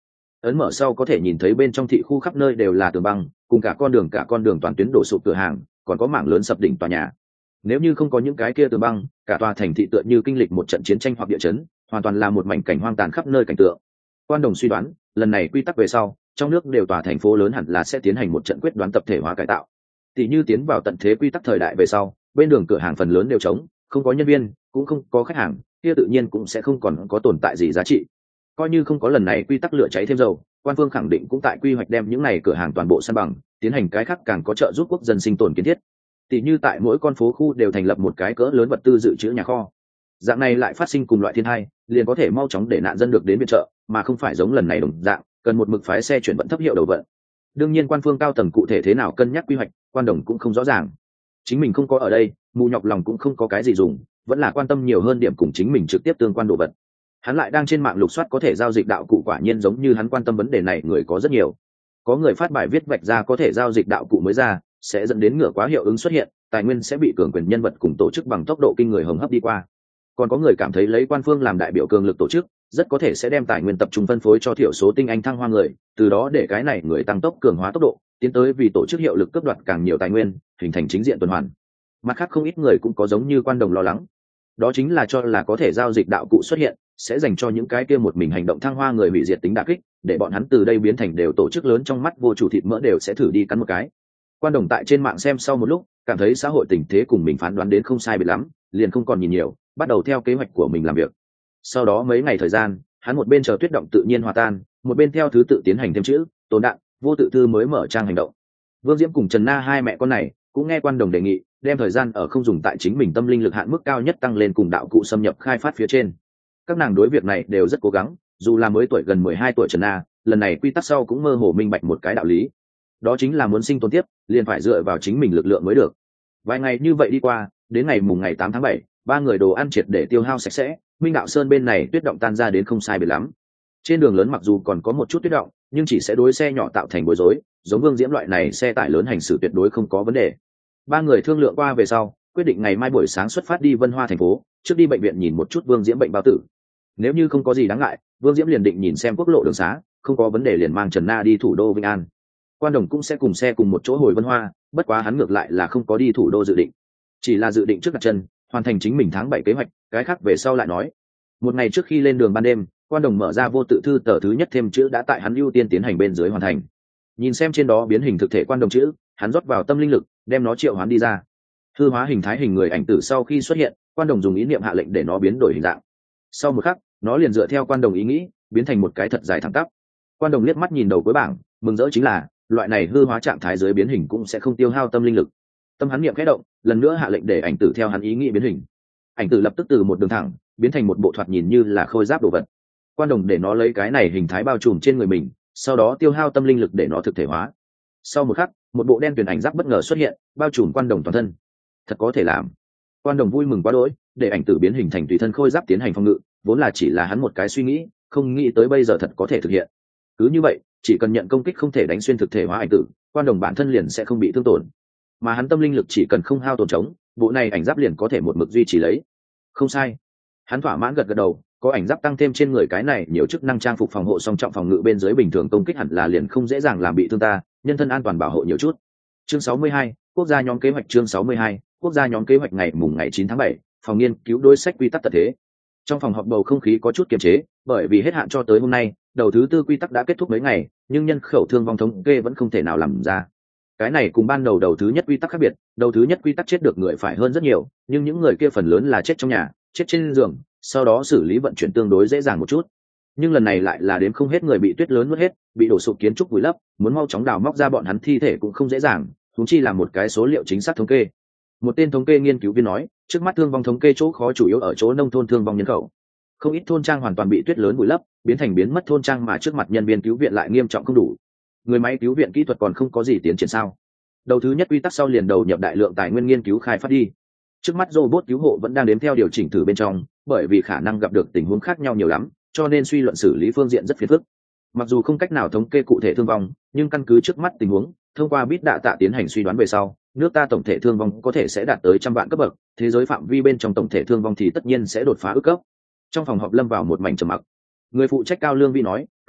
ấn mở sau có thể nhìn thấy bên trong thị khu khắp nơi đều là tường băng, cùng cả con đường toàn tuyến đổ sụp cửa hàng, còn có mảng lớn sập đỉnh tòa nhà. Nếu như không có những cái kia tường băng, cả tòa thành thị tựa như kinh lịch một trận chiến tranh hoặc địa chấn, hoàn toàn là một mảnh cảnh hoang tàn khắp nơi cảnh tượng. Quan Đồng suy đoán, lần này quy tắc về sau, trong nước đều tòa thành phố lớn hẳn là sẽ tiến hành một trận quyết đoán tập thể hóa cải tạo. Tỷ như tiến vào tận thế quy tắc thời đại về sau, bên đường cửa hàng phần lớn đều trống, không có nhân viên, cũng không có khách hàng, kia tự nhiên cũng sẽ không còn có tồn tại gì giá trị. Coi như không có lần này quy tắc lửa cháy thêm dầu, quan phương khẳng định cũng tại quy hoạch đem những này cửa hàng toàn bộ san bằng, tiến hành cái khác càng có trợ giúp quốc dân sinh tồn kiến thiết. Tỷ như tại mỗi con phố khu đều thành lập một cái cỡ lớn vật tư dự trữ nhà kho. Dạng này lại phát sinh cùng loại thiên tai, liền có thể mau chóng để nạn dân được đến viện trợ, mà không phải giống lần này đồng dạng, cần một mực phái xe chuyển vận thấp hiệu đầu vận. Đương nhiên quan phương cao tầng cụ thể thế nào cân nhắc quy hoạch, Quan Đồng cũng không rõ ràng. Chính mình không có ở đây, mù nhọc lòng cũng không có cái gì dùng, vẫn là quan tâm nhiều hơn điểm cùng chính mình trực tiếp tương quan đồ vật. Hắn lại đang trên mạng lục soát có thể giao dịch đạo cụ, quả nhiên giống như hắn quan tâm vấn đề này người có rất nhiều. Có người phát bài viết vạch ra có thể giao dịch đạo cụ mới ra, sẽ dẫn đến ngựa quá hiệu ứng xuất hiện, tài nguyên sẽ bị cường quyền nhân vật cùng tổ chức bằng tốc độ kinh người hồng hấp đi qua. Còn có người cảm thấy lấy quan phương làm đại biểu cường lực tổ chức, rất có thể sẽ đem tài nguyên tập trung phân phối cho thiểu số tinh anh thăng hoa người, từ đó để cái này người tăng tốc cường hóa tốc độ, tiến tới vì tổ chức hiệu lực cướp đoạt càng nhiều tài nguyên, hình thành chính diện tuần hoàn. Mặt khác không ít người cũng có giống như Quan Đồng lo lắng, đó chính là cho là có thể giao dịch đạo cụ xuất hiện, sẽ dành cho những cái kia một mình hành động thăng hoa người hủy diệt tính đả kích, để bọn hắn từ đây biến thành đều tổ chức lớn trong mắt vô chủ thịt mỡ đều sẽ thử đi cắn một cái. Quan Đồng tại trên mạng xem sau một lúc, cảm thấy xã hội tình thế cùng mình phán đoán đến không sai biệt lắm, liền không còn nhìn nhiều, bắt đầu theo kế hoạch của mình làm việc. Sau đó mấy ngày thời gian, hắn một bên chờ tuyết động tự nhiên hòa tan, một bên theo thứ tự tiến hành thêm chữ, tồn đạn, vô tự thư mới mở trang hành động. Vương Diễm cùng Trần Na hai mẹ con này cũng nghe Quan Đồng đề nghị, đem thời gian ở không dùng tại chính mình tâm linh lực hạn mức cao nhất tăng lên cùng đạo cụ xâm nhập khai phát phía trên. Các nàng đối việc này đều rất cố gắng, dù là mới tuổi gần 12 tuổi Trần Na, lần này quy tắc sau cũng mơ hồ minh bạch một cái đạo lý. Đó chính là muốn sinh tồn tiếp, liền phải dựa vào chính mình lực lượng mới được. Vài ngày như vậy đi qua, đến ngày 8 tháng 7, ba người đồ ăn triệt để tiêu hao sạch sẽ, Minh Đạo Sơn bên này tuyết động tan ra đến không sai biệt lắm. Trên đường lớn mặc dù còn có một chút tuyết động, nhưng chỉ sẽ đối xe nhỏ tạo thành bối rối, giống Vương Diễm loại này xe tải lớn hành xử tuyệt đối không có vấn đề. Ba người thương lượng qua về sau, quyết định ngày mai buổi sáng xuất phát đi Vân Hoa thành phố, trước đi bệnh viện nhìn một chút Vương Diễm bệnh bao tử. Nếu như không có gì đáng ngại, Vương Diễm liền định nhìn xem quốc lộ đường xá, không có vấn đề liền mang Trần Na đi thủ đô Vĩnh An. Quan Đồng cũng sẽ cùng xe cùng một chỗ hồi Vân Hoa, bất quá hắn ngược lại là không có đi thủ đô dự định, chỉ là dự định trước đặt chân, hoàn thành chính mình tháng 7 kế hoạch, cái khác về sau lại nói. Một ngày trước khi lên đường ban đêm, Quan Đồng mở ra vô tự thư tờ thứ nhất thêm chữ đã tại hắn ưu tiên tiến hành bên dưới hoàn thành. Nhìn xem trên đó biến hình thực thể Quan Đồng chữ, hắn rót vào tâm linh lực, đem nó triệu hoán đi ra. Hư hóa hình thái hình người ảnh tử sau khi xuất hiện, Quan Đồng dùng ý niệm hạ lệnh để nó biến đổi hình dạng. Sau một khắc, nó liền dựa theo Quan Đồng ý nghĩ, biến thành một cái thật dài thẳng tắp. Quan Đồng liếc mắt nhìn đầu cuối bảng, mừng rỡ chính là loại này hư hóa trạng thái dưới biến hình cũng sẽ không tiêu hao tâm linh lực. Tâm hắn niệm khẽ động, lần nữa hạ lệnh để ảnh tử theo hắn ý nghĩ biến hình. Ảnh tử lập tức từ một đường thẳng biến thành một bộ thoạt nhìn như là khôi giáp đồ vật. Quan Đồng để nó lấy cái này hình thái bao trùm trên người mình, sau đó tiêu hao tâm linh lực để nó thực thể hóa. Sau một khắc, một bộ đen tuyền ảnh giáp bất ngờ xuất hiện, bao trùm Quan Đồng toàn thân. Thật có thể làm. Quan Đồng vui mừng quá đỗi, để ảnh tử biến hình thành tùy thân khôi giáp tiến hành phòng ngự, vốn là chỉ là hắn một cái suy nghĩ, không nghĩ tới bây giờ thật có thể thực hiện. Cứ như vậy, chỉ cần nhận công kích không thể đánh xuyên thực thể hóa ảnh tử, Quan Đồng bản thân liền sẽ không bị thương tổn, mà hắn tâm linh lực chỉ cần không hao tổn trống, bộ này ảnh giáp liền có thể một mực duy trì lấy. Không sai. Hắn thỏa mãn gật đầu, có ảnh giáp tăng thêm trên người cái này nhiều chức năng trang phục phòng hộ song trọng phòng ngự bên dưới bình thường công kích hẳn là liền không dễ dàng làm bị thương ta, nhân thân an toàn bảo hộ nhiều chút. Chương 62, quốc gia nhóm kế hoạch. Chương 62, quốc gia nhóm kế hoạch. Ngày 9 tháng 7, phòng nghiên cứu đối sách quy tắc tật thế. Trong phòng họp bầu không khí có chút kiềm chế, bởi vì hết hạn cho tới hôm nay, đầu thứ tư quy tắc đã kết thúc mấy ngày, nhưng nhân khẩu thương vong thống kê vẫn không thể nào làm ra. Cái này cùng ban đầu thứ nhất quy tắc khác biệt, đầu thứ nhất quy tắc chết được người phải hơn rất nhiều, nhưng những người kia phần lớn là chết trong nhà, chết trên giường, sau đó xử lý vận chuyển tương đối dễ dàng một chút. Nhưng lần này lại là đến không hết người bị tuyết lớn nuốt hết, bị đổ sụp kiến trúc vùi lấp, muốn mau chóng đào móc ra bọn hắn thi thể cũng không dễ dàng, huống chi là một cái số liệu chính xác thống kê. Một tên thống kê nghiên cứu viên nói, trước mắt thương vong thống kê chỗ khó chủ yếu ở chỗ nông thôn thương vong nhân khẩu. Không ít thôn trang hoàn toàn bị tuyết lớn vùi lấp, biến thành biến mất thôn trang mà trước mặt nhân viên cứu viện lại nghiêm trọng không đủ. Người máy cứu viện kỹ thuật còn không có gì tiến triển sao? Đầu thứ nhất quy tắc sau liền đầu nhập đại lượng tài nguyên nghiên cứu khai phát đi. Trước mắt robot cứu hộ vẫn đang đếm theo điều chỉnh thử bên trong, bởi vì khả năng gặp được tình huống khác nhau nhiều lắm, cho nên suy luận xử lý phương diện rất phiền phức. Mặc dù không cách nào thống kê cụ thể thương vong, nhưng căn cứ trước mắt tình huống, thông qua bit data tiến hành suy đoán về sau, nước ta tổng thể thương vong có thể sẽ đạt tới 100 vạn cấp bậc, thế giới phạm vi bên trong tổng thể thương vong thì tất nhiên sẽ đột phá ước cấp. Trong phòng họp lâm vào một mảnh trầm mặc. Người phụ trách Cao Lương Vi nói, các vị,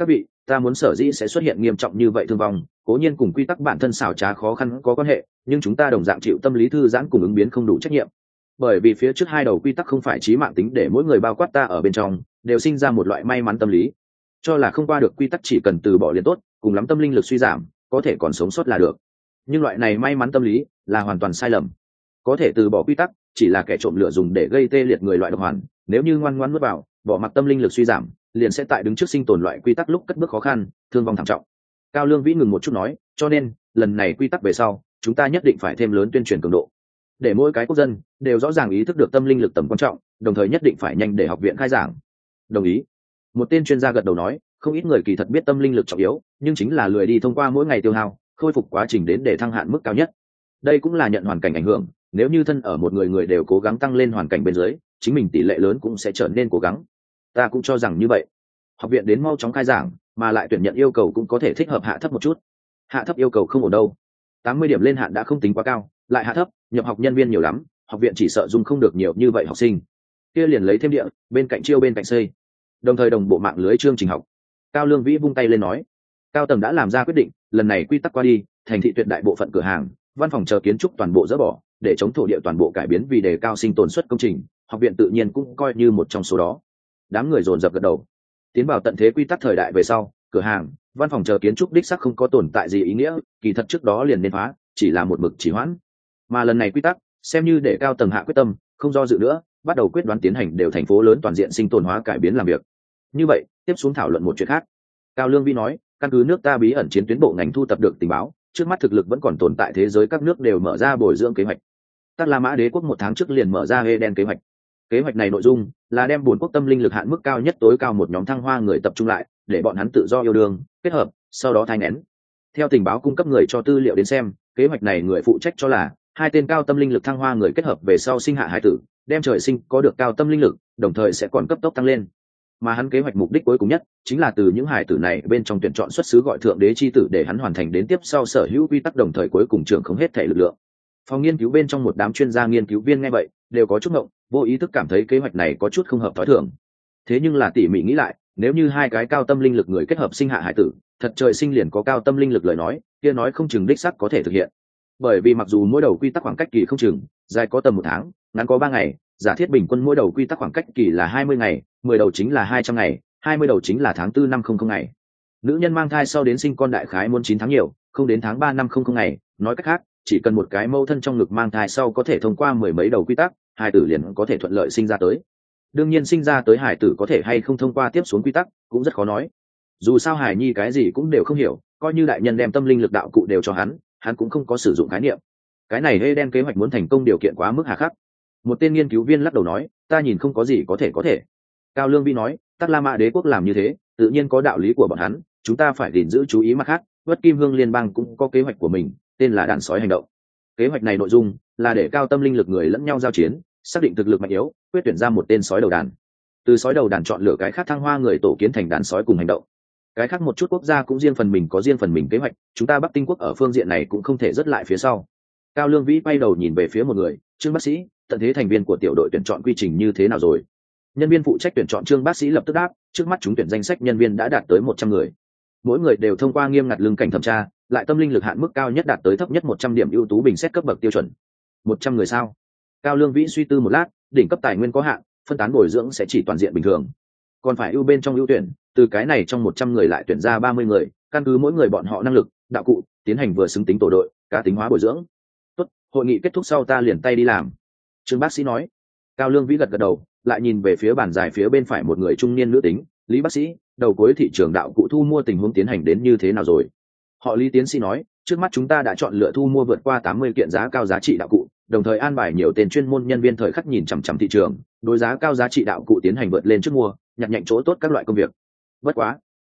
ta muốn sở dĩ sẽ xuất hiện nghiêm trọng như vậy thương vong cố nhiên cùng quy tắc bản thân xảo trá khó khăn có quan hệ, nhưng chúng ta đồng dạng chịu tâm lý thư giãn cùng ứng biến không đủ trách nhiệm. Bởi vì phía trước hai đầu quy tắc không phải chí mạng tính để mỗi người bao quát ta ở bên trong đều sinh ra một loại may mắn tâm lý, cho là không qua được quy tắc chỉ cần từ bỏ liền tốt, cùng lắm tâm linh lực suy giảm có thể còn sống sót là được. Nhưng loại này may mắn tâm lý là hoàn toàn sai lầm. Có thể từ bỏ quy tắc chỉ là kẻ trộm lửa dùng để gây tê liệt người loại độc hoàn, nếu như ngoan ngoãn nuốt vào bỏ mặc tâm linh lực suy giảm liền sẽ tại đứng trước sinh tồn loại quy tắc lúc cất bước khó khăn, thương vong thảm trọng. Cao Lương Vĩ ngừng một chút nói, cho nên lần này quy tắc về sau chúng ta nhất định phải thêm lớn tuyên truyền cường độ, để mỗi cái quốc dân đều rõ ràng ý thức được tâm linh lực tầm quan trọng, đồng thời nhất định phải nhanh để học viện khai giảng. Đồng ý. Một tên chuyên gia gật đầu nói, không ít người kỳ thật biết tâm linh lực trọng yếu, nhưng chính là lười đi thông qua mỗi ngày tiêu hao khôi phục quá trình đến để thăng hạn mức cao nhất. Đây cũng là nhận hoàn cảnh ảnh hưởng, nếu như thân ở một người đều cố gắng tăng lên hoàn cảnh bên dưới, chính mình tỷ lệ lớn cũng sẽ trở nên cố gắng. Ta cũng cho rằng như vậy. Học viện đến mau chóng khai giảng, mà lại tuyển nhận yêu cầu cũng có thể thích hợp hạ thấp một chút. Hạ thấp yêu cầu không ổn đâu. 80 điểm lên hạn đã không tính quá cao, lại hạ thấp, nhập học nhân viên nhiều lắm, học viện chỉ sợ dung không được nhiều như vậy học sinh. Kia liền lấy thêm địa, bên cạnh chiêu bên cạnh xây, đồng thời đồng bộ mạng lưới chương trình học. Cao Lương Vĩ vung tay lên nói, cao tầng đã làm ra quyết định, lần này quy tắc qua đi, thành thị tuyệt đại bộ phận cửa hàng, văn phòng chờ kiến trúc toàn bộ dỡ bỏ, để chống thổ địa toàn bộ cải biến vì đề cao sinh tồn suất công trình, học viện tự nhiên cũng coi như một trong số đó. Đám người dồn dập gật đầu. Tiến vào tận thế quy tắc thời đại về sau, cửa hàng, văn phòng chờ kiến trúc đích sắc không có tồn tại gì ý nghĩa, kỳ thật trước đó liền nên phá, chỉ là một mực trì hoãn. Mà lần này quy tắc, xem như để cao tầng hạ quyết tâm, không do dự nữa, bắt đầu quyết đoán tiến hành đều thành phố lớn toàn diện sinh tồn hóa cải biến làm việc. Như vậy, tiếp xuống thảo luận một chuyện khác. Cao Lương Vĩ nói, căn cứ nước ta bí ẩn chiến tuyến bộ ngành thu tập được tình báo, trước mắt thực lực vẫn còn tồn tại thế giới các nước đều mở ra bồi dưỡng kế hoạch. Tắc La Mã Đế quốc 1 tháng trước liền mở ra Eden kế hoạch. Kế hoạch này nội dung là đem 4 quốc tâm linh lực hạn mức cao nhất tối cao một nhóm thăng hoa người tập trung lại, để bọn hắn tự do yêu đương, kết hợp, sau đó thai nghén. Theo tình báo cung cấp người cho tư liệu đến xem, kế hoạch này người phụ trách cho là 2 tên cao tâm linh lực thăng hoa người kết hợp về sau sinh hạ hải tử, đem trời sinh có được cao tâm linh lực, đồng thời sẽ còn cấp tốc tăng lên. Mà hắn kế hoạch mục đích cuối cùng nhất chính là từ những hải tử này bên trong tuyển chọn xuất xứ gọi thượng đế chi tử để hắn hoàn thành đến tiếp sau sở hữu quy tắc, đồng thời cuối cùng trưởng không hết thể lực lượng. Phòng nghiên cứu bên trong một đám chuyên gia nghiên cứu viên nghe vậy đều có chút ngộng, vô ý thức cảm thấy kế hoạch này có chút không hợp thói thường. Thế nhưng là tỉ mỉ nghĩ lại, nếu như 2 cái cao tâm linh lực người kết hợp sinh hạ hải tử, thật trời sinh liền có cao tâm linh lực lời nói, kia nói không chừng đích xác có thể thực hiện. Bởi vì mặc dù mỗi đầu quy tắc khoảng cách kỳ không chừng, dài có tầm 1 tháng, ngắn có 3 ngày, giả thiết bình quân mỗi đầu quy tắc khoảng cách kỳ là 20 ngày, 10 đầu chính là 200 ngày, 20 đầu chính là tháng 4 năm 00 ngày. Nữ nhân mang thai sau đến sinh con đại khái muốn 9 tháng nhiều, không đến tháng 3 năm 00 ngày, nói cách khác, chỉ cần một cái mâu thân trong ngực mang thai sau có thể thông qua 10 mấy đầu quy tắc, hài tử liền có thể thuận lợi sinh ra tới. Đương nhiên sinh ra tới hài tử có thể hay không thông qua tiếp xuống quy tắc cũng rất khó nói. Dù sao hài nhi cái gì cũng đều không hiểu, coi như đại nhân đem tâm linh lực đạo cụ đều cho hắn cũng không có sử dụng khái niệm. Cái này Eden kế hoạch muốn thành công điều kiện quá mức hà khắc. Một tên nghiên cứu viên lắc đầu nói, ta nhìn không có gì có thể. Cao Lương Vĩ nói, Tắc La Mã Đế quốc làm như thế, tự nhiên có đạo lý của bọn hắn, chúng ta phải gìn giữ chú ý mặt khác. Bất Kim Hương liên bang cũng có kế hoạch của mình, tên là đàn sói hành động. Kế hoạch này nội dung là để cao tâm linh lực người lẫn nhau giao chiến, xác định thực lực mạnh yếu, quyết tuyển ra một tên sói đầu đàn. Từ sói đầu đàn chọn lựa cái khác thăng hoa người tổ kiến thành đàn sói cùng hành động. Cái khác một chút quốc gia cũng riêng phần mình có riêng phần mình kế hoạch, chúng ta Bắc Tinh quốc ở phương diện này cũng không thể rớt lại phía sau. Cao Lương Vĩ quay đầu nhìn về phía một người, Trương bác sĩ, tận thế thành viên của tiểu đội tuyển chọn quy trình như thế nào rồi? Nhân viên phụ trách tuyển chọn Trương bác sĩ lập tức đáp, trước mắt chúng tuyển danh sách nhân viên đã đạt tới 100 người. Mỗi người đều thông qua nghiêm ngặt lương cảnh thẩm tra, lại tâm linh lực hạn mức cao nhất đạt tới thấp nhất 100 điểm ưu tú bình xét cấp bậc tiêu chuẩn. 100 người sao? Cao Lương Vĩ suy tư một lát, đỉnh cấp tài nguyên có hạn, phân tán bồi dưỡng sẽ chỉ toàn diện bình thường. Còn phải ưu bên trong ưu tuyển, từ cái này trong 100 người lại tuyển ra 30 người, căn cứ mỗi người bọn họ năng lực, đạo cụ, tiến hành vừa xứng tính tổ đội, cá tính hóa bồi dưỡng. Tốt, hội nghị kết thúc sau ta liền tay đi làm. Trương bác sĩ nói. Cao Lương Vĩ gật gật đầu, lại nhìn về phía bàn dài phía bên phải một người trung niên nữ tính, Lý bác sĩ, đầu cuối thị trường đạo cụ thu mua tình huống tiến hành đến như thế nào rồi? Họ Lý tiến sĩ nói, trước mắt chúng ta đã chọn lựa thu mua vượt qua 80 kiện giá cao giá trị đạo cụ, đồng thời an bài nhiều tên chuyên môn nhân viên thời khắc nhìn chằm chằm thị trường, đối giá cao giá trị đạo cụ tiến hành vượt lên trước mua, nhặt nhạnh chỗ tốt các loại công việc. Bất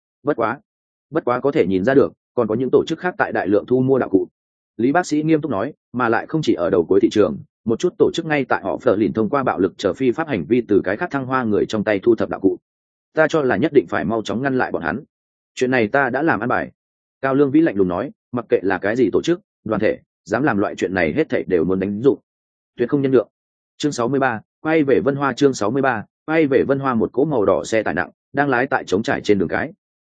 quá có thể nhìn ra được, còn có những tổ chức khác tại đại lượng thu mua đạo cụ. Lý bác sĩ nghiêm túc nói, mà lại không chỉ ở đầu cuối thị trường, một chút tổ chức ngay tại họ phở lìn thông qua bạo lực trở phi pháp hành vi từ cái khác thăng hoa người trong tay thu thập đạo cụ. Ta cho là nhất định phải mau chóng ngăn lại bọn hắn. Chuyện này ta đã làm an bài. Cao Lương Vĩ lạnh lùng nói, mặc kệ là cái gì tổ chức, đoàn thể, dám làm loại chuyện này hết thảy đều muốn đánh dụng. Tuyệt không nhân lượng. Chương 63, quay về Vân Hoa chương 63, quay về Vân Hoa một cỗ màu đỏ xe tải nặng đang lái tại trống trải trên đường cái.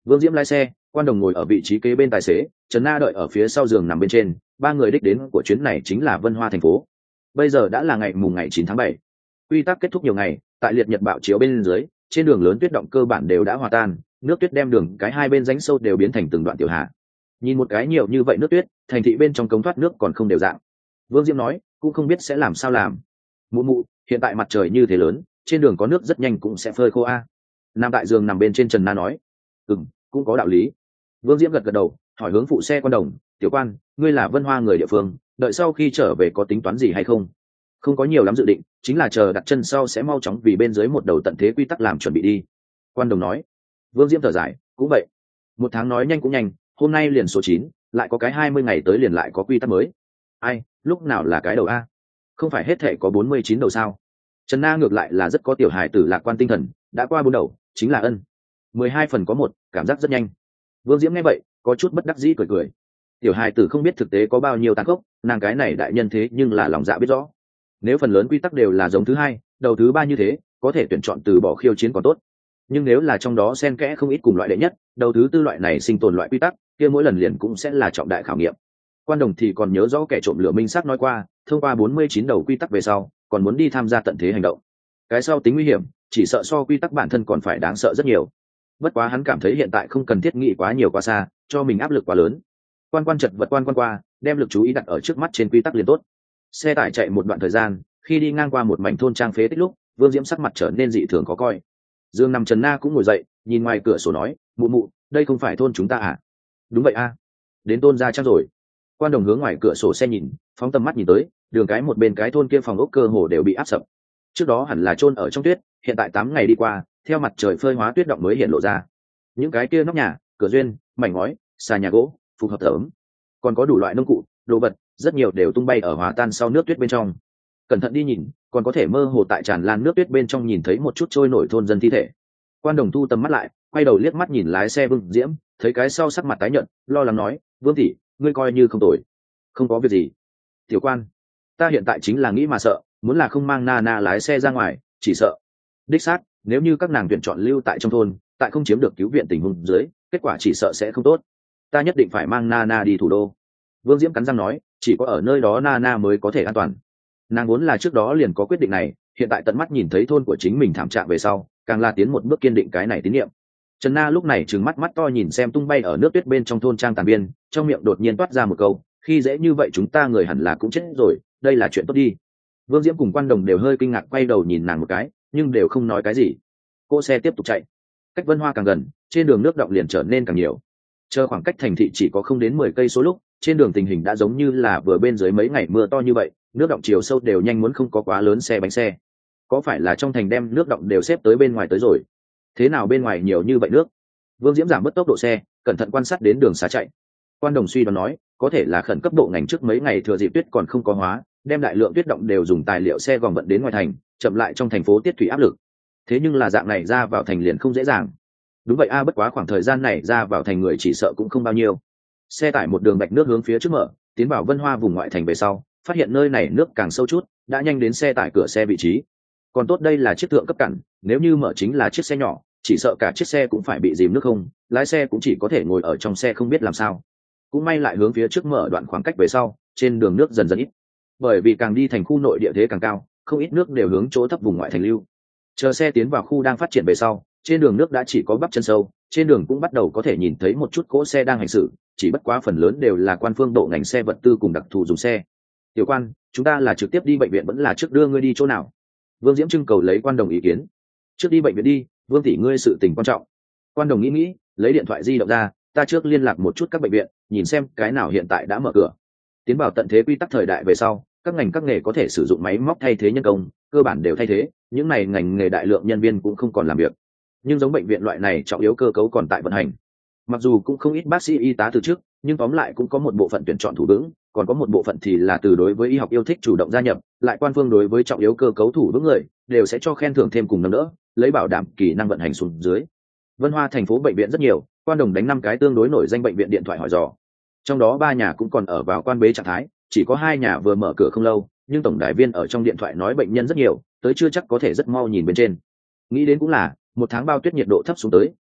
Vương Diễm lái xe, Quan Đồng ngồi ở vị trí kế bên tài xế, Trần Na đợi ở phía sau giường nằm bên trên. Ba người đích đến của chuyến này chính là Vân Hoa thành phố. Bây giờ đã là ngày 9 tháng 7. Quy tắc kết thúc nhiều ngày, tại liệt nhật bạo chiếu bên dưới, trên đường lớn tuyết động cơ bản đều đã hòa tan, nước tuyết đem đường cái hai bên rãnh sâu đều biến thành từng đoạn tiểu hạ. Nhìn một cái nhiều như vậy nước tuyết, thành thị bên trong cống thoát nước còn không đều dạng. Vương Diễm nói, cũng không biết sẽ làm sao làm. Mụ mụ, hiện tại mặt trời như thế lớn, trên đường có nước rất nhanh cũng sẽ phơi khô a. Nam đại giường nằm bên trên, Trần Na nói, cũng có đạo lý. Vương Diễm gật gật đầu, hỏi hướng phụ xe Quan Đồng, tiểu quan, ngươi là Vân Hoa người địa phương, đợi sau khi trở về có tính toán gì hay không? Không có nhiều lắm dự định, chính là chờ đặt chân sau sẽ mau chóng vì bên dưới một đầu tận thế quy tắc làm chuẩn bị đi. Quan Đồng nói. Vương Diễm thở dài, cũng vậy. Một tháng nói nhanh cũng nhanh, hôm nay liền số 9, lại có cái 20 ngày tới liền lại có quy tắc mới. Ai, lúc nào là cái đầu a? Không phải hết thể có 49 đầu sao? Trần Na ngược lại là rất có tiểu hài tử lạc quan tinh thần, đã qua 4 đầu, chính là ân. 12 phần có 1, cảm giác rất nhanh. Vương Diễm nghe vậy, có chút bất đắc dĩ cười cười. Tiểu hài tử không biết thực tế có bao nhiêu tàn khốc, nàng cái này đại nhân thế nhưng là lòng dạ biết rõ. Nếu phần lớn quy tắc đều là giống thứ hai, đầu thứ ba như thế, có thể tuyển chọn từ bỏ khiêu chiến còn tốt. Nhưng nếu là trong đó xen kẽ không ít cùng loại đệ nhất, đầu thứ tư loại này sinh tồn loại quy tắc, kia mỗi lần liền cũng sẽ là trọng đại khảo nghiệm. Quan Đồng thì còn nhớ rõ kẻ trộm lửa minh sắc nói qua, thông qua 49 đầu quy tắc về sau, còn muốn đi tham gia tận thế hành động. Cái sau tính nguy hiểm, chỉ sợ so quy tắc bản thân còn phải đáng sợ rất nhiều. Bất quá hắn cảm thấy hiện tại không cần thiết nghĩ quá nhiều quá xa, cho mình áp lực quá lớn. Quan chật vật quan qua, đem lực chú ý đặt ở trước mắt trên quy tắc liền tốt. Xe tải chạy một đoạn thời gian, khi đi ngang qua một mảnh thôn trang phế tích lúc, Vương Diễm sắc mặt trở nên dị thường khó coi. Dương nằm Trần Na cũng ngồi dậy, nhìn ngoài cửa sổ nói, mụ mụ, đây không phải thôn chúng ta à? Đúng vậy a, đến Tôn gia chắc rồi. Quan Đồng hướng ngoài cửa sổ xe nhìn, phóng tầm mắt nhìn tới, đường cái một bên cái thôn kia phòng ốc cơ hồ đều bị áp sập. Trước đó hẳn là chôn ở trong tuyết, hiện tại 8 ngày đi qua, theo mặt trời phơi hóa tuyết động mới hiện lộ ra. Những cái kia nóc nhà, cửa duyên, mảnh ngói, xà nhà gỗ, phục hợp thở ấm, còn có đủ loại nông cụ, đồ vật, rất nhiều đều tung bay ở hòa tan sau nước tuyết bên trong. Cẩn thận đi nhìn, còn có thể mơ hồ tại tràn lan nước tuyết bên trong nhìn thấy một chút trôi nổi thôn dân thi thể. Quan Đồng thu tầm mắt lại, quay đầu liếc mắt nhìn lái xe Vương Diễm, thấy cái sau sắc mặt tái nhợt, lo lắng nói, Vương tỷ, ngươi coi như không tội. Không có việc gì. Tiểu Quan, ta hiện tại chính là nghĩ mà sợ, muốn là không mang Na lái xe ra ngoài, chỉ sợ. Đích xác, nếu như các nàng tuyển chọn lưu tại trong thôn, tại không chiếm được cứu viện tình huống dưới, kết quả chỉ sợ sẽ không tốt. Ta nhất định phải mang Na đi thủ đô. Vương Diễm cắn răng nói, chỉ có ở nơi đó Na mới có thể an toàn. Nàng vốn là trước đó liền có quyết định này, hiện tại tận mắt nhìn thấy thôn của chính mình thảm trạng về sau, càng là tiến một bước kiên định cái này tín nhiệm. Trần Na lúc này trừng mắt to nhìn xem tung bay ở nước tuyết bên trong thôn trang tàn biên, trong miệng đột nhiên toát ra một câu, khi dễ như vậy chúng ta người hẳn là cũng chết rồi, đây là chuyện tốt đi. Vương Diễm cùng Quan Đồng đều hơi kinh ngạc quay đầu nhìn nàng một cái, nhưng đều không nói cái gì. Cỗ xe tiếp tục chạy, cách Vân Hoa càng gần, trên đường nước động liền trở nên càng nhiều. Chờ khoảng cách thành thị chỉ có không đến 10 cây số lúc, trên đường tình hình đã giống như là vừa bên dưới mấy ngày mưa to như vậy, nước động chiều sâu đều nhanh muốn không có quá lớn xe bánh xe. Có phải là trong thành đem nước động đều xếp tới bên ngoài tới rồi? Thế nào bên ngoài nhiều như vậy nước? Vương Diễm giảm bớt tốc độ xe, cẩn thận quan sát đến đường xá chạy. Quan Đồng suy đoán nói, có thể là khẩn cấp độ ngành trước mấy ngày thừa dịp tuyết còn không có hóa, đem đại lượng tuyết động đều dùng tài liệu xe gồng vận đến ngoài thành, chậm lại trong thành phố tiết thủy áp lực. Thế nhưng là dạng này ra vào thành liền không dễ dàng. Đúng vậy a, bất quá khoảng thời gian này ra vào thành người chỉ sợ cũng không bao nhiêu. Xe tải một đường bạch nước hướng phía trước mở, tiến vào Vân Hoa vùng ngoại thành về sau, phát hiện nơi này nước càng sâu chút, đã nhanh đến xe tải cửa xe vị trí. Còn tốt đây là chiếc thượng cấp cản, nếu như mở chính là chiếc xe nhỏ, chỉ sợ cả chiếc xe cũng phải bị dìm nước không, lái xe cũng chỉ có thể ngồi ở trong xe không biết làm sao. Cũng may lại hướng phía trước mở đoạn khoảng cách về sau, trên đường nước dần dần ít. Bởi vì càng đi thành khu nội địa thế càng cao, không ít nước đều hướng chỗ thấp vùng ngoại thành lưu. Chờ xe tiến vào khu đang phát triển về sau, trên đường nước đã chỉ có bắp chân sâu, trên đường cũng bắt đầu có thể nhìn thấy một chút cỗ xe đang hành xử, chỉ bất quá phần lớn đều là quan phương độ ngành xe vật tư cùng đặc thù dùng xe. Tiểu Quan, chúng ta là trực tiếp đi bệnh viện vẫn là trước đưa ngươi đi chỗ nào? Vương Diễm trưng cầu lấy Quan Đồng ý kiến. Trước đi bệnh viện đi, Vương tỷ ngươi sự tình quan trọng. Quan Đồng nghĩ, lấy điện thoại di động ra, ta trước liên lạc một chút các bệnh viện, nhìn xem cái nào hiện tại đã mở cửa. Tiến vào tận thế quy tắc thời đại về sau, các ngành các nghề có thể sử dụng máy móc thay thế nhân công, cơ bản đều thay thế, những này ngành nghề đại lượng nhân viên cũng không còn làm việc. Nhưng giống bệnh viện loại này trọng yếu cơ cấu còn tại vận hành. Mặc dù cũng không ít bác sĩ y tá từ trước, nhưng tóm lại cũng có một bộ phận tuyển chọn thủ vững, còn có một bộ phận thì là từ đối với y học yêu thích chủ động gia nhập, lại quan phương đối với trọng yếu cơ cấu thủ vững người đều sẽ cho khen thưởng thêm cùng nâng đỡ, lấy bảo đảm kỹ năng vận hành xuống dưới. Vân Hoa thành phố bệnh viện rất nhiều, Quan Đồng đánh 5 cái tương đối nổi danh bệnh viện điện thoại hỏi dò. Trong đó 3 nhà cũng còn ở vào quan bế trạng thái, chỉ có 2 nhà vừa mở cửa không lâu, nhưng tổng đài viên ở trong điện thoại nói bệnh nhân rất nhiều, tới chưa chắc có thể rất mau nhìn bên trên. Nghĩ đến cũng là, một tháng bao tuyết nhiệt độ thấp xuống tới,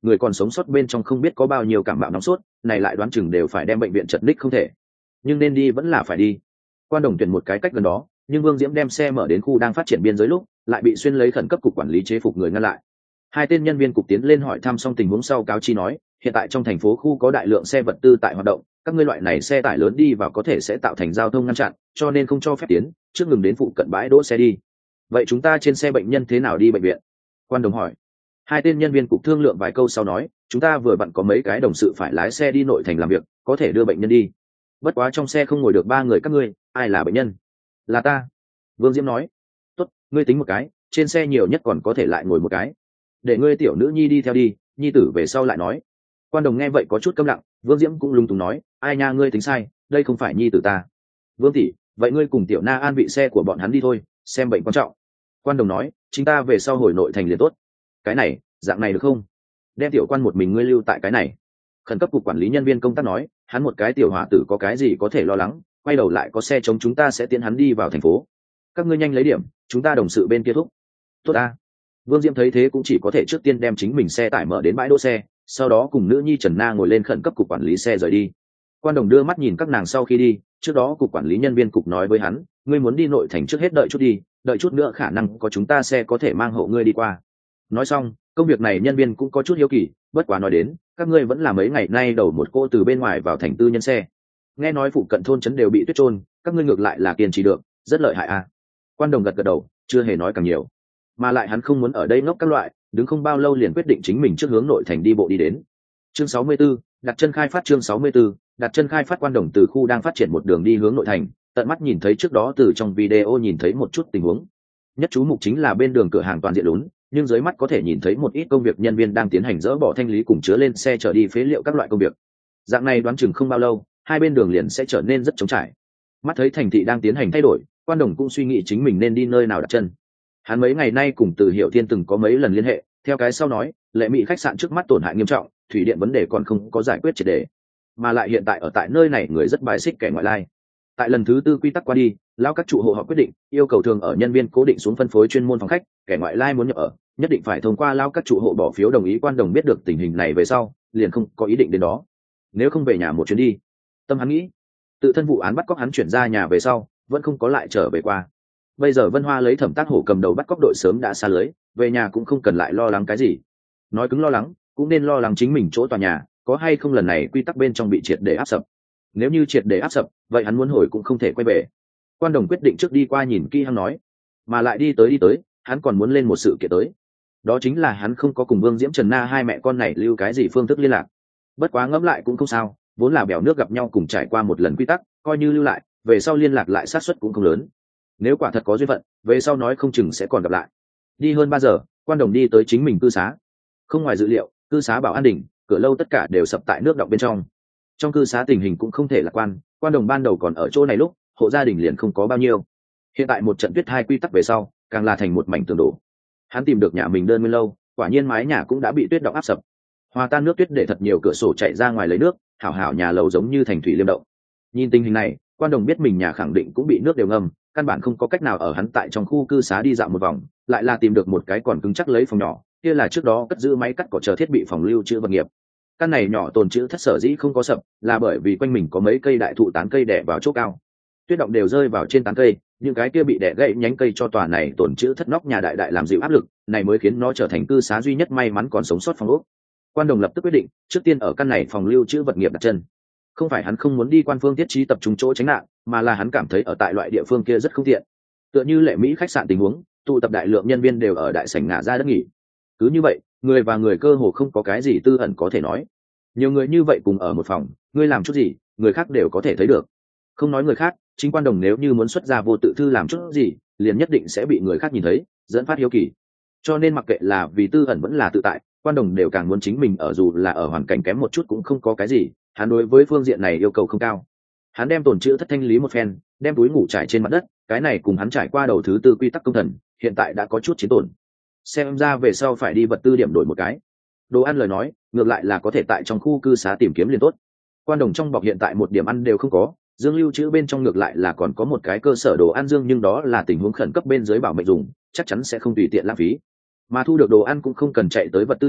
người còn sống sót bên trong không biết có bao nhiêu cảm bạo nóng sốt, này lại đoán chừng đều phải đem bệnh viện chật ních không thể, nhưng nên đi vẫn là phải đi. Quan Đồng tuyển một cái cách gần đó, nhưng Vương Diễm đem xe mở đến khu đang phát triển biên giới lúc lại bị xuyên lấy khẩn cấp cục quản lý chế phục người ngăn lại. Hai tên nhân viên cục tiến lên hỏi thăm xong tình huống sau cáo chi nói, hiện tại trong thành phố khu có đại lượng xe vật tư tại hoạt động, các ngươi loại này xe tải lớn đi vào có thể sẽ tạo thành giao thông ngăn chặn, cho nên không cho phép tiến, trước ngừng đến phụ cận bãi đỗ xe đi. Vậy chúng ta trên xe bệnh nhân thế nào đi bệnh viện? Quan Đồng hỏi. Hai tên nhân viên cục thương lượng vài câu sau nói, chúng ta vừa vặn có mấy cái đồng sự phải lái xe đi nội thành làm việc, có thể đưa bệnh nhân đi. Bất quá trong xe không ngồi được 3 người các ngươi, ai là bệnh nhân? Là ta. Vương Diễm nói. Tốt, ngươi tính một cái, trên xe nhiều nhất còn có thể lại ngồi một cái. Để ngươi tiểu nữ nhi đi theo đi, nhi tử về sau lại nói. Quan Đồng nghe vậy có chút câm lặng, Vương Diễm cũng lung túng nói, ai nha, ngươi tính sai, đây không phải nhi tử ta. Vương tỷ, vậy ngươi cùng tiểu Na An vị xe của bọn hắn đi thôi, xem bệnh quan trọng. Quan Đồng nói, chúng ta về sau hồi nội thành liền tốt. Cái này, dạng này được không? Đem tiểu quan một mình ngươi lưu tại cái này. Khẩn cấp cục quản lý nhân viên công tác nói, hắn một cái tiểu hỏa tử có cái gì có thể lo lắng, quay đầu lại có xe chống chúng ta sẽ tiến hắn đi vào thành phố. Các ngươi nhanh lấy điểm, chúng ta đồng sự bên kia thúc. Tốt a. Vương Diễm thấy thế cũng chỉ có thể trước tiên đem chính mình xe tải mở đến bãi đỗ xe, sau đó cùng nữ nhi Trần Na ngồi lên khẩn cấp cục quản lý xe rời đi. Quan Đồng đưa mắt nhìn các nàng sau khi đi, trước đó cục quản lý nhân viên cục nói với hắn, ngươi muốn đi nội thành trước hết đợi chút đi, đợi chút nữa khả năng có chúng ta xe có thể mang hộ ngươi đi qua. Nói xong, công việc này nhân viên cũng có chút hiếu kỳ, bất quá nói đến, các ngươi vẫn là mấy ngày nay đầu một cô từ bên ngoài vào thành tư nhân xe. Nghe nói phụ cận thôn trấn đều bị tuyết trôn, các ngươi ngược lại là kiên trì được, rất lợi hại à. Quan Đồng gật gật đầu, chưa hề nói càng nhiều. Mà lại hắn không muốn ở đây ngốc các loại, đứng không bao lâu liền quyết định chính mình trước hướng nội thành đi bộ đi đến. Chương 64, đặt chân khai phát. Chương 64, đặt chân khai phát. Quan Đồng từ khu đang phát triển một đường đi hướng nội thành, tận mắt nhìn thấy trước đó từ trong video nhìn thấy một chút tình huống. Nhất chú mục chính là bên đường cửa hàng toàn diện lún, nhưng dưới mắt có thể nhìn thấy một ít công việc nhân viên đang tiến hành dỡ bỏ thanh lý cùng chứa lên xe chở đi phế liệu các loại công việc. Dạng này đoán chừng không bao lâu, hai bên đường liền sẽ trở nên rất trống trải. Mắt thấy thành thị đang tiến hành thay đổi, Quan Đồng cũng suy nghĩ chính mình nên đi nơi nào đặt chân. Hắn mấy ngày nay cùng Từ Hiểu Thiên từng có mấy lần liên hệ, theo cái sau nói, Lệ Mỹ khách sạn trước mắt tổn hại nghiêm trọng, thủy điện vấn đề còn không có giải quyết triệt để. Mà lại hiện tại ở tại nơi này người rất bài xích kẻ ngoại lai. Tại lần thứ 4 quy tắc qua đi, lao các trụ hộ họ quyết định yêu cầu thường ở nhân viên cố định xuống phân phối chuyên môn phòng khách, kẻ ngoại lai muốn nhập ở, nhất định phải thông qua lao các trụ hộ bỏ phiếu đồng ý. Quan Đồng biết được tình hình này về sau, liền không có ý định đến đó. Nếu không về nhà một chuyến đi. Tâm hắn nghĩ, tự thân vụ án bắt cóc hắn chuyển ra nhà về sau, vẫn không có lại trở về qua. Bây giờ Vân Hoa lấy Thẩm Tác Hổ cầm đầu bắt cóc đội sớm đã xa lưới, về nhà cũng không cần lại lo lắng cái gì. Nói cứng lo lắng, cũng nên lo lắng chính mình chỗ tòa nhà có hay không lần này quy tắc bên trong bị triệt để áp sập. Nếu như triệt để áp sập, vậy hắn muốn hồi cũng không thể quay về. Quan Đồng quyết định trước đi qua nhìn kỹ hắn nói, mà lại đi tới, hắn còn muốn lên một sự kiện tới. Đó chính là hắn không có cùng Vương Diễm Trần Na hai mẹ con này lưu cái gì phương thức liên lạc. Bất quá ngẫm lại cũng không sao, vốn là bèo nước gặp nhau cùng trải qua một lần quy tắc, coi như lưu lại, về sau liên lạc lại xác suất cũng không lớn. Nếu quả thật có duyên phận, về sau nói không chừng sẽ còn gặp lại. Đi hơn 3 giờ, Quan Đồng đi tới chính mình cư xá. Không ngoài dự liệu, cư xá Bảo An Đình, cửa lâu tất cả đều sập tại nước đọng bên trong. Trong cư xá tình hình cũng không thể lạc quan, Quan Đồng ban đầu còn ở chỗ này lúc, hộ gia đình liền không có bao nhiêu. Hiện tại một trận tuyết hai quy tắc về sau, càng là thành một mảnh tường đổ. Hắn tìm được nhà mình đơn nguyên lâu, quả nhiên mái nhà cũng đã bị tuyết đọng áp sập. Hòa tan nước tuyết để thật nhiều cửa sổ chạy ra ngoài lấy nước, hảo hảo nhà lầu giống như thành thủy liêm động. Nhìn tình hình này, Quan Đồng biết mình nhà khẳng định cũng bị nước đều ngâm, căn bản không có cách nào ở hắn tại trong khu cư xá đi dạo một vòng, lại là tìm được một cái còn cứng chắc lấy phòng nhỏ, kia là trước đó cất giữ máy cắt cỏ chờ thiết bị phòng lưu trữ vật nghiệp. Căn này nhỏ tồn trữ thất sở dĩ không có sập, là bởi vì quanh mình có mấy cây đại thụ tán cây đè vào chỗ cao, tuyết động đều rơi vào trên tán cây, những cái kia bị đè gãy nhánh cây cho tòa này tồn trữ thất nóc nhà đại đại làm dịu áp lực, này mới khiến nó trở thành cư xá duy nhất may mắn còn sống sót phòng ốc. Quan Đồng lập tức quyết định, trước tiên ở căn này phòng lưu trữ vật nghiệp đặt chân. Không phải hắn không muốn đi quan phương thiết trí tập trung chỗ tránh nạn, mà là hắn cảm thấy ở tại loại địa phương kia rất không tiện. Tựa như Lệ Mỹ khách sạn tình huống, tụ tập đại lượng nhân viên đều ở đại sảnh ngả ra đất nghỉ. Cứ như vậy, người và người cơ hồ không có cái gì tư ẩn có thể nói. Nhiều người như vậy cùng ở một phòng, ngươi làm chút gì, người khác đều có thể thấy được. Không nói người khác, chính Quan Đồng nếu như muốn xuất ra vô tự thư làm chút gì, liền nhất định sẽ bị người khác nhìn thấy, dẫn phát hiếu kỳ. Cho nên mặc kệ là vì tư ẩn vẫn là tự tại, Quan Đồng đều càng muốn chính mình ở dù là ở hoàn cảnh kém một chút cũng không có cái gì, hắn đối với phương diện này yêu cầu không cao. Hắn đem tồn trữ thất thanh lý một phen, đem túi ngủ trải trên mặt đất, cái này cùng hắn trải qua đầu thứ 4 quy tắc công thần, hiện tại đã có chút chiến tổn. Xem ra về sau phải đi vật tư điểm đổi một cái. Đồ ăn lời nói, ngược lại là có thể tại trong khu cư xá tìm kiếm liền tốt. Quan Đồng trong bọc hiện tại một điểm ăn đều không có, dương lưu trữ bên trong ngược lại là còn có một cái cơ sở đồ ăn dương, nhưng đó là tình huống khẩn cấp bên dưới bảo mệnh dùng, chắc chắn sẽ không tùy tiện lãng phí. Mà thu được đồ ăn cũng không cần chạy tới vật tư điểm,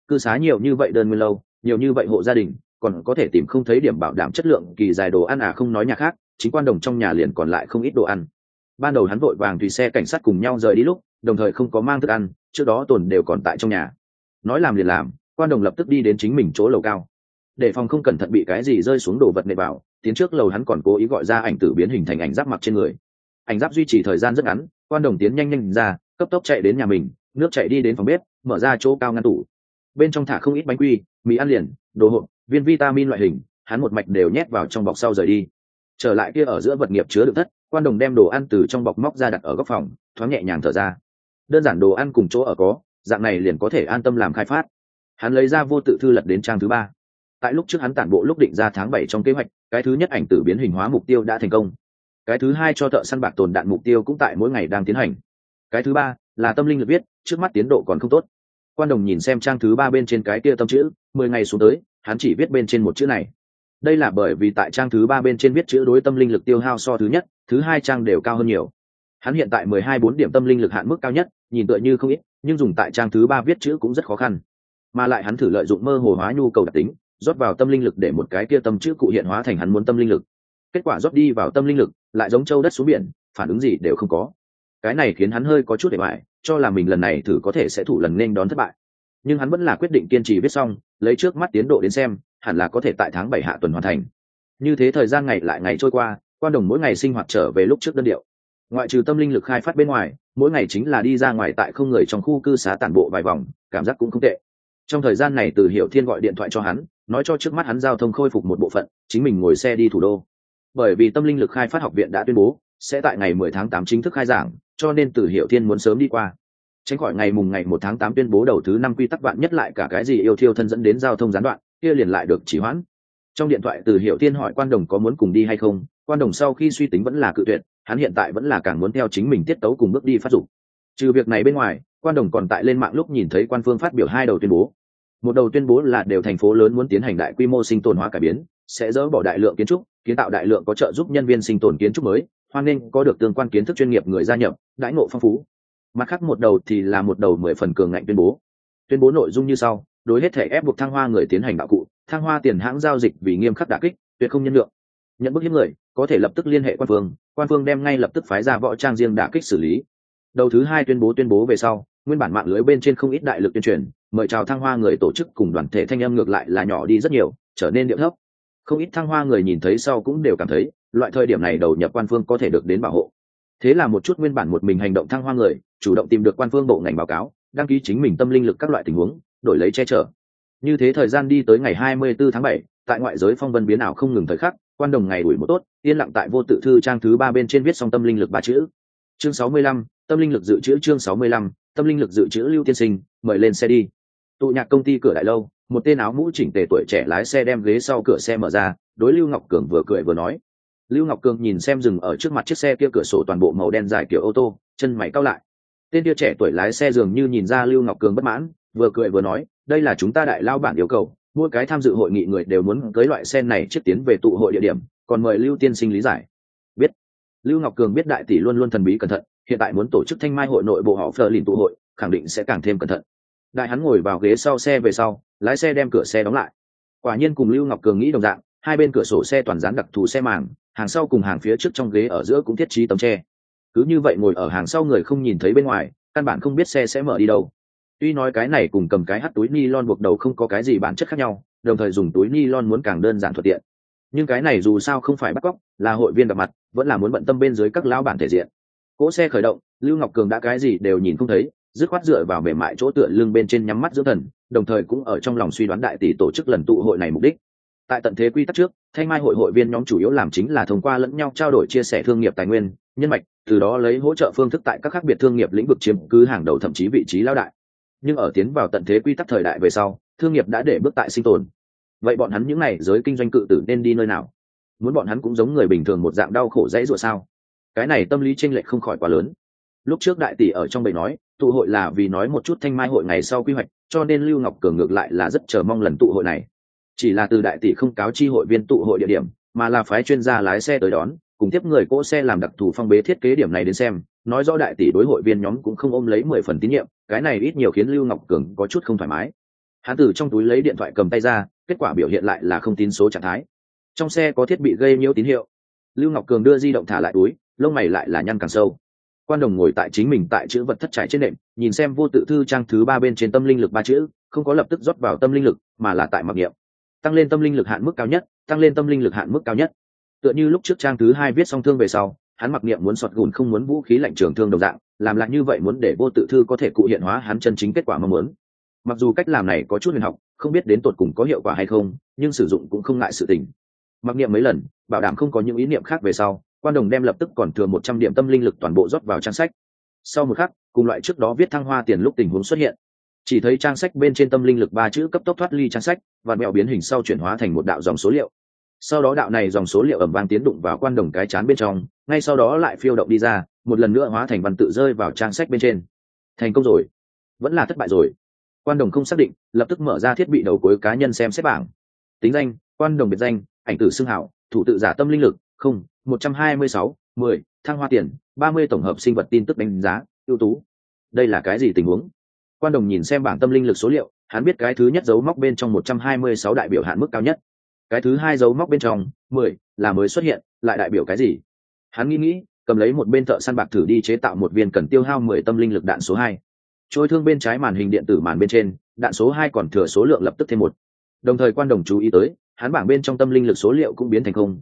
cư xá nhiều như vậy đơn nguyên lâu, nhiều như vậy hộ gia đình, còn có thể tìm không thấy điểm bảo đảm chất lượng kỳ dài đồ ăn à? Không nói nhà khác, chính Quan Đồng trong nhà liền còn lại không ít đồ ăn. Ban đầu hắn vội vàng tùy xe cảnh sát cùng nhau rời đi lúc, đồng thời không có mang thức ăn, trước đó Tồn đều còn tại trong nhà. Nói làm liền làm, Quan Đồng lập tức đi đến chính mình chỗ lầu cao, để phòng không cẩn thận bị cái gì rơi xuống đồ vật nện vào. Tiến trước lầu hắn còn cố ý gọi ra ảnh tử biến hình thành ảnh giáp mặc trên người. Ảnh giáp duy trì thời gian rất ngắn, Quan Đồng tiến nhanh nhanh ra, cấp tốc chạy đến nhà mình, nước chạy đi đến phòng bếp, mở ra chỗ cao ngăn tủ, bên trong thả không ít bánh quy, mì ăn liền, đồ hộp, viên vitamin loại hình, hắn một mạch đều nhét vào trong bọc sau rời đi. Trở lại kia ở giữa vật nghiệp chứa đựng thất, Quan Đồng đem đồ ăn từ trong bọc móc ra đặt ở góc phòng, thoáng nhẹ nhàng thở ra. Đơn giản đồ ăn cùng chỗ ở có, dạng này liền có thể an tâm làm khai phát. Hắn lấy ra vô tự thư lật đến trang thứ 3. Tại lúc trước hắn tản bộ lúc định ra tháng 7 trong kế hoạch, cái thứ nhất ảnh tử biến hình hóa mục tiêu đã thành công. Cái thứ hai cho thợ săn bạc tồn đạn mục tiêu cũng tại mỗi ngày đang tiến hành. Cái thứ ba là tâm linh lực viết, trước mắt tiến độ còn không tốt. Quan Đồng nhìn xem trang thứ 3 bên trên cái kia tâm chữ, 10 ngày xuống tới, hắn chỉ viết bên trên một chữ này. Đây là bởi vì tại trang thứ 3 bên trên viết chữ đối tâm linh lực tiêu hao so thứ nhất, thứ hai trang đều cao hơn nhiều. Hắn hiện tại 12-4 điểm tâm linh lực hạn mức cao nhất, nhìn tựa như không ít, nhưng dùng tại trang thứ 3 viết chữ cũng rất khó khăn. Mà lại hắn thử lợi dụng mơ hồ hóa nhu cầu đặc tính, rót vào tâm linh lực để một cái kia tâm chữ cụ hiện hóa thành hắn muốn tâm linh lực. Kết quả rót đi vào tâm linh lực, lại giống châu đất xuống biển, phản ứng gì đều không có. Cái này khiến hắn hơi có chút để bại, cho là mình lần này thử có thể sẽ thủ lần nên đón thất bại. Nhưng hắn vẫn là quyết định kiên trì viết xong, lấy trước mắt tiến độ đến xem, hẳn là có thể tại tháng 7 hạ tuần hoàn thành. Như thế thời gian ngày lại ngày trôi qua, Quan Đồng mỗi ngày sinh hoạt trở về lúc trước đơn điệu. Ngoại trừ tâm linh lực khai phát bên ngoài, mỗi ngày chính là đi ra ngoài tại không người trong khu cư xá tản bộ vài vòng, cảm giác cũng không tệ. Trong thời gian này Từ Hiểu Thiên gọi điện thoại cho hắn, nói cho trước mắt hắn giao thông khôi phục một bộ phận, chính mình ngồi xe đi thủ đô. Bởi vì tâm linh lực khai phát học viện đã tuyên bố sẽ tại ngày 10 tháng 8 chính thức khai giảng, cho nên Từ Hiểu Thiên muốn sớm đi qua, tránh khỏi ngày 1 tháng 8 tuyên bố đầu thứ 5 quy tắc vạn nhất lại cả cái gì yêu thiêu thân dẫn đến giao thông gián đoạn, kia liền lại được trì hoãn. Trong điện thoại Từ Hiểu Thiên hỏi Quan Đồng có muốn cùng đi hay không, Quan Đồng sau khi suy tính vẫn là cự tuyệt, hắn hiện tại vẫn là càng muốn theo chính mình tiết tấu cùng bước đi phát dục. Trừ việc này bên ngoài, Quan Đồng còn tại lên mạng lúc nhìn thấy Quan Phương phát biểu 2 đầu tuyên bố. Một đầu tuyên bố là đều thành phố lớn muốn tiến hành đại quy mô sinh tồn hóa cải biến, sẽ dỡ bỏ đại lượng kiến trúc, kiến tạo đại lượng có trợ giúp nhân viên sinh tồn kiến trúc mới, hoan nghênh có được tương quan kiến thức chuyên nghiệp người gia nhập, đãi ngộ phong phú. Mặt khác một đầu thì là một đầu 10 phần cường ngạnh tuyên bố. Tuyên bố nội dung như sau: đối hết thể ép buộc Thăng Hoa người tiến hành đạo cụ, Thăng Hoa tiền hãng giao dịch vì nghiêm khắc đả kích, tuyệt không nhân lượng. Nhận bức hiếp người, có thể lập tức liên hệ quan phương đem ngay lập tức phái ra võ trang riêng đả kích xử lý. Đầu thứ 2 tuyên bố về sau, nguyên bản mạng lưới bên trên không ít đại lực tuyên truyền, mời chào Thăng Hoa người tổ chức cùng đoàn thể thanh âm ngược lại là nhỏ đi rất nhiều, trở nên điệu thấp. Không ít Thăng Hoa người nhìn thấy sau cũng đều cảm thấy, loại thời điểm này đầu nhập quan phương có thể được đến bảo hộ. Thế là một chút nguyên bản một mình hành động Thăng Hoa người, chủ động tìm được quan phương bộ ngành báo cáo, đăng ký chính mình tâm linh lực các loại tình huống, đổi lấy che chở. Như thế thời gian đi tới ngày 24 tháng 7, tại ngoại giới phong vân biến ảo không ngừng thời khắc, Quan Đồng ngày đuổi một tốt, yên lặng tại vô tự thư trang thứ 3 bên trên viết xong tâm linh lực 3 chữ. Chương 65, tâm linh lực dự trữ. Chương 65, tâm linh lực dự trữ. Lưu tiên sinh, mời lên xe đi. Tụ nhạc công ty cửa đại lâu, một tên áo mũ chỉnh tề tuổi trẻ lái xe đem ghế sau cửa xe mở ra, đối Lưu Ngọc Cường vừa cười vừa nói. Lưu Ngọc Cường nhìn xem dừng ở trước mặt chiếc xe kia cửa sổ toàn bộ màu đen dài kiểu ô tô, chân mày cau lại. Tên kia trẻ tuổi lái xe dường như nhìn ra Lưu Ngọc Cường bất mãn, vừa cười vừa nói, đây là chúng ta đại lao bản yêu cầu, mỗi cái tham dự hội nghị người đều muốn cưới loại xe này trước tiến về tụ hội địa điểm, còn mời Lưu tiên sinh lý giải. Biết. Lưu Ngọc Cường biết đại tỷ luôn luôn thần bí cẩn thận, hiện tại muốn tổ chức thanh mai hội nội bộ họ Fleur lìn tụ hội, khẳng định sẽ càng thêm cẩn thận. Đại hắn ngồi vào ghế sau xe về sau, lái xe đem cửa xe đóng lại. Quả nhiên cùng Lưu Ngọc Cường nghĩ đồng dạng, hai bên cửa sổ xe toàn dán đặc thù xe màng, hàng sau cùng hàng phía trước trong ghế ở giữa cũng thiết trí tấm tre. Cứ như vậy ngồi ở hàng sau người không nhìn thấy bên ngoài, căn bản không biết xe sẽ mở đi đâu. Tuy nói cái này cùng cầm cái hắt túi nylon buộc đầu không có cái gì bản chất khác nhau, đồng thời dùng túi nylon muốn càng đơn giản thuận tiện. Nhưng cái này dù sao không phải bắt cóc, là hội viên gặp mặt, vẫn là muốn bận tâm bên dưới các lão bản thể diện. Cỗ xe khởi động, Lưu Ngọc Cường đã cái gì đều nhìn không thấy, dứt khoát dựa vào mềm mại chỗ tựa lưng bên trên nhắm mắt dưỡng thần, đồng thời cũng ở trong lòng suy đoán đại tỷ tổ chức lần tụ hội này mục đích. Tại tận thế quy tắc trước, thanh mai hội viên nhóm chủ yếu làm chính là thông qua lẫn nhau trao đổi chia sẻ thương nghiệp tài nguyên, nhân mạch, từ đó lấy hỗ trợ phương thức tại các khác biệt thương nghiệp lĩnh vực chiếm cứ hàng đầu thậm chí vị trí lao đại. Nhưng ở tiến vào tận thế quy tắc thời đại về sau, thương nghiệp đã để bước tại sinh tồn. Vậy bọn hắn những này giới kinh doanh cự tử nên đi nơi nào? Muốn bọn hắn cũng giống người bình thường một dạng đau khổ dãy rủa sao? Cái này tâm lý chênh lệch không khỏi quá lớn. Lúc trước đại tỷ ở trong bầy nói, tụ hội là vì nói một chút thanh mai hội ngày sau quy hoạch, cho nên Lưu Ngọc Cường ngược lại là rất chờ mong lần tụ hội này. Chỉ là từ đại tỷ không cáo chi hội viên tụ hội địa điểm, mà là phái chuyên gia lái xe tới đón, cùng tiếp người cỗ xe làm đặc thù phong bế thiết kế điểm này đến xem, nói rõ đại tỷ đối hội viên nhóm cũng không ôm lấy 10 phần tín nhiệm, cái này ít nhiều khiến Lưu Ngọc Cường có chút không thoải mái. Hắn từ trong túi lấy điện thoại cầm tay ra, kết quả biểu hiện lại là không tín số trạng thái. Trong xe có thiết bị gây nhiễu tín hiệu. Lưu Ngọc Cường đưa di động thả lại túi, lông mày lại là nhăn càng sâu. Quan Đồng ngồi tại chính mình tại chữ vật thất trải trên nệm, nhìn xem vô tự thư trang thứ 3 bên trên tâm linh lực 3 chữ, không có lập tức rót vào tâm linh lực, mà là tại mặc niệm. Tăng lên tâm linh lực hạn mức cao nhất, tăng lên tâm linh lực hạn mức cao nhất. Tựa như lúc trước trang thứ 2 viết xong thương về sau, hắn mặc niệm muốn sọt gùn không muốn vũ khí lạnh trường thương đồng dạng, làm lại như vậy muốn để vô tự thư có thể cụ hiện hóa hắn chân chính kết quả mong muốn. Mặc dù cách làm này có chút huyền học, không biết đến tột cùng có hiệu quả hay không, nhưng sử dụng cũng không ngại sự tình. Mặc niệm mấy lần, bảo đảm không có những ý niệm khác về sau, Quan Đồng đem lập tức còn thừa 100 điểm tâm linh lực toàn bộ rót vào trang sách. Sau một khắc, cùng loại trước đó viết thăng hoa tiền lúc tình huống xuất hiện, chỉ thấy trang sách bên trên tâm linh lực 3 chữ cấp tốc thoát ly trang sách và mẹo biến hình sau chuyển hóa thành một đạo dòng số liệu. Sau đó đạo này dòng số liệu ầm vang tiến đụng vào Quan Đồng cái chán bên trong, ngay sau đó lại phiêu động đi ra, một lần nữa hóa thành văn tự rơi vào trang sách bên trên. Thành công rồi, vẫn là thất bại rồi. Quan Đồng không xác định, lập tức mở ra thiết bị đầu cuối cá nhân xem xét bảng. Tính danh: Quan Đồng biệt danh, ảnh tử xưng hảo, thủ tự giả tâm linh lực 126 10, thăng hoa tiền 30, tổng hợp sinh vật tin tức đánh giá ưu tú. Đây là cái gì tình huống? Quan Đồng nhìn xem bảng tâm linh lực số liệu, hắn biết cái thứ nhất dấu móc bên trong 126 đại biểu hạn mức cao nhất, cái thứ hai dấu móc bên trong 10 là mới xuất hiện, lại đại biểu cái gì? Hắn nghĩ, cầm lấy một bên thợ săn bạc thử đi chế tạo một viên cần tiêu hao 10 tâm linh lực đạn số 2. Trôi thương bên trái màn hình điện tử màn bên trên, đạn số 2 còn thừa số lượng lập tức thêm 1. Đồng thời Quan Đồng chú ý tới, hắn bảng bên trong tâm linh lực số liệu cũng biến thành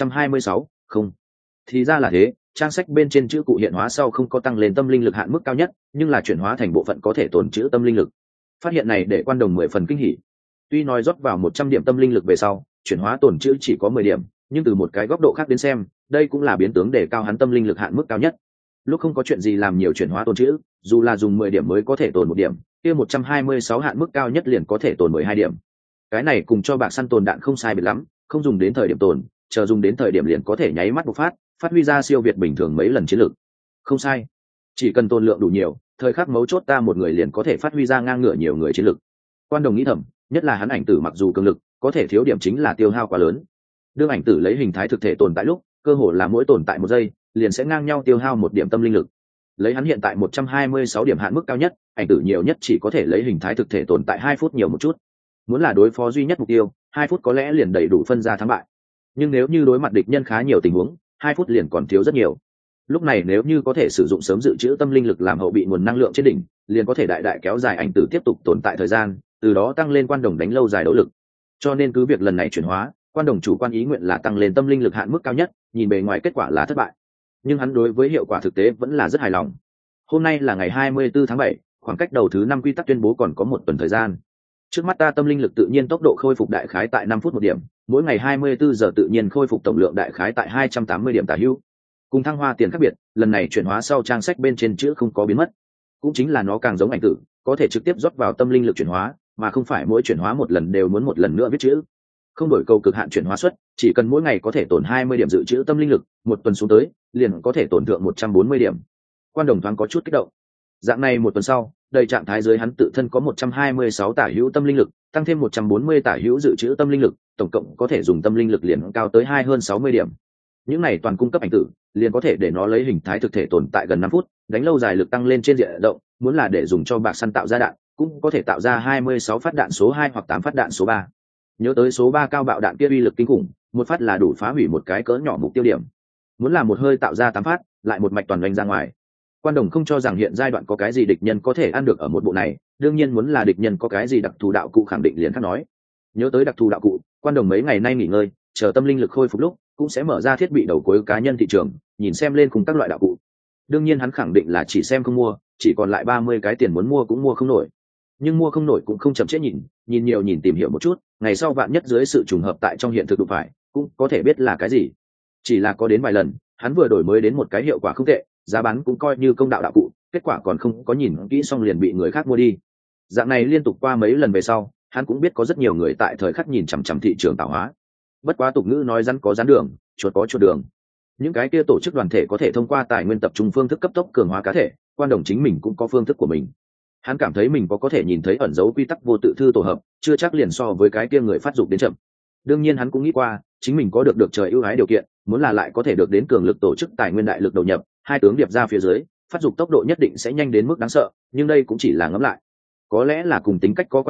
126 không. Thì ra là thế, trang sách bên trên chữ cụ hiện hóa sau không có tăng lên tâm linh lực hạn mức cao nhất, nhưng là chuyển hóa thành bộ phận có thể tồn trữ tâm linh lực. Phát hiện này để Quan Đồng 10 phần kinh hỉ. Tuy nói rót vào 100 điểm tâm linh lực về sau, chuyển hóa tồn trữ chỉ có 10 điểm, nhưng từ một cái góc độ khác đến xem, đây cũng là biến tướng để cao hắn tâm linh lực hạn mức cao nhất. Lúc không có chuyện gì làm nhiều chuyển hóa tồn trữ, dù là dùng 10 điểm mới có thể tồn 1 điểm, kia 126 hạn mức cao nhất liền có thể tồn 12 điểm. Cái này cùng cho bạc săn tồn đạn không sai biệt lắm, không dùng đến thời điểm tồn, chờ dùng đến thời điểm liền có thể nháy mắt bộc phát huy ra siêu việt bình thường mấy lần chiến lược. Không sai, chỉ cần tồn lượng đủ nhiều, thời khắc mấu chốt ta một người liền có thể phát huy ra ngang ngửa nhiều người chiến lược. Quan Đồng nghĩ thầm, nhất là hắn ảnh tử mặc dù cường lực, có thể thiếu điểm chính là tiêu hao quá lớn. Đương ảnh tử lấy hình thái thực thể tồn tại lúc, cơ hồ là mỗi tồn tại 1 giây, liền sẽ ngang nhau tiêu hao 1 điểm tâm linh lực. Lấy hắn hiện tại 126 điểm hạn mức cao nhất, ảnh tử nhiều nhất chỉ có thể lấy hình thái thực thể tồn tại 2 phút nhiều một chút. Muốn là đối phó duy nhất mục tiêu, 2 phút có lẽ liền đầy đủ phân ra thắng bại. Nhưng nếu như đối mặt địch nhân khá nhiều tình huống, 2 phút liền còn thiếu rất nhiều. Lúc này nếu như có thể sử dụng sớm dự trữ tâm linh lực làm hậu bị nguồn năng lượng trên đỉnh, liền có thể đại đại kéo dài ảnh tử tiếp tục tồn tại thời gian, từ đó tăng lên Quan Đồng đánh lâu dài đấu lực. Cho nên cứ việc lần này chuyển hóa, Quan Đồng chủ quan ý nguyện là tăng lên tâm linh lực hạn mức cao nhất, nhìn bề ngoài kết quả là thất bại, nhưng hắn đối với hiệu quả thực tế vẫn là rất hài lòng. Hôm nay là ngày 24 tháng 7, khoảng cách đầu thứ 5 quy tắc tuyên bố còn có 1 tuần thời gian. Trước mắt ta tâm linh lực tự nhiên tốc độ khôi phục đại khái tại 5 phút 1 điểm, mỗi ngày 24 giờ tự nhiên khôi phục tổng lượng đại khái tại 280 điểm tả hữu. Cùng thăng hoa tiền khác biệt, lần này chuyển hóa sau trang sách bên trên chữ không có biến mất, cũng chính là nó càng giống ảnh tử, có thể trực tiếp rót vào tâm linh lực chuyển hóa, mà không phải mỗi chuyển hóa một lần đều muốn một lần nữa viết chữ. Không đổi cầu cực hạn chuyển hóa suất, chỉ cần mỗi ngày có thể tổn 20 điểm dự trữ tâm linh lực, 1 tuần xuống tới, liền có thể tổn thượng 140 điểm. Quan Đồng thoáng có chút kích động. Dạng này 1 tuần sau, đầy trạng thái dưới hắn tự thân có 126 tả hữu tâm linh lực, tăng thêm 140 tả hữu dự trữ tâm linh lực, tổng cộng có thể dùng tâm linh lực liền cao tới hơn 60 điểm. Những này toàn cung cấp ảnh tử, liền có thể để nó lấy hình thái thực thể tồn tại gần 5 phút, đánh lâu dài lực tăng lên trên diện rộng, muốn là để dùng cho bạc săn tạo ra đạn, cũng có thể tạo ra 26 phát đạn số 2 hoặc 8 phát đạn số 3. Nhớ tới số 3 cao bạo đạn kia uy lực kinh khủng, một phát là đủ phá hủy một cái cỡ nhỏ mục tiêu điểm. Muốn là một hơi tạo ra 8 phát, lại một mạch toàn đánh ra ngoài. Quan Đồng không cho rằng hiện giai đoạn có cái gì địch nhân có thể ăn được ở một bộ này, đương nhiên muốn là địch nhân có cái gì đặc thù đạo cụ khẳng định liền khác nói. Nhớ tới đặc thù đạo cụ, Quan Đồng mấy ngày nay nghỉ ngơi, chờ tâm linh lực khôi phục lúc, cũng sẽ mở ra thiết bị đầu cuối cá nhân thị trường, nhìn xem lên cùng các loại đạo cụ. Đương nhiên hắn khẳng định là chỉ xem không mua, chỉ còn lại 30 cái tiền muốn mua cũng mua không nổi. Nhưng mua không nổi cũng không chậm trễ nhìn nhiều nhìn tìm hiểu một chút, ngày sau vạn nhất dưới sự trùng hợp tại trong hiện thực đụng phải, cũng có thể biết là cái gì. Chỉ là có đến vài lần, hắn vừa đổi mới đến một cái hiệu quả không tệ, giá bán cũng coi như công đạo đạo cụ, kết quả còn không có nhìn kỹ xong liền bị người khác mua đi. Dạng này liên tục qua mấy lần về sau, hắn cũng biết có rất nhiều người tại thời khắc nhìn chằm chằm thị trường tạo hóa. Bất quá tục ngữ nói rắn có rắn đường, chuột có chuột đường. Những cái kia tổ chức đoàn thể có thể thông qua tài nguyên tập trung phương thức cấp tốc cường hóa cá thể, Quan Đồng chính mình cũng có phương thức của mình. Hắn cảm thấy mình có thể nhìn thấy ẩn dấu quy tắc vô tự thư tổ hợp, chưa chắc liền so với cái kia người phát dục đến chậm. Đương nhiên hắn cũng nghĩ qua, chính mình có được trời ưu ái điều kiện, muốn là lại có thể được đến cường lực tổ chức tài nguyên đại lực đầu nhập, hai tướng điệp ra phía dưới, phát dục tốc độ nhất định sẽ nhanh đến mức đáng sợ, nhưng đây cũng chỉ là ngẫm lại. Có lẽ là cùng tính cách có quan hệ,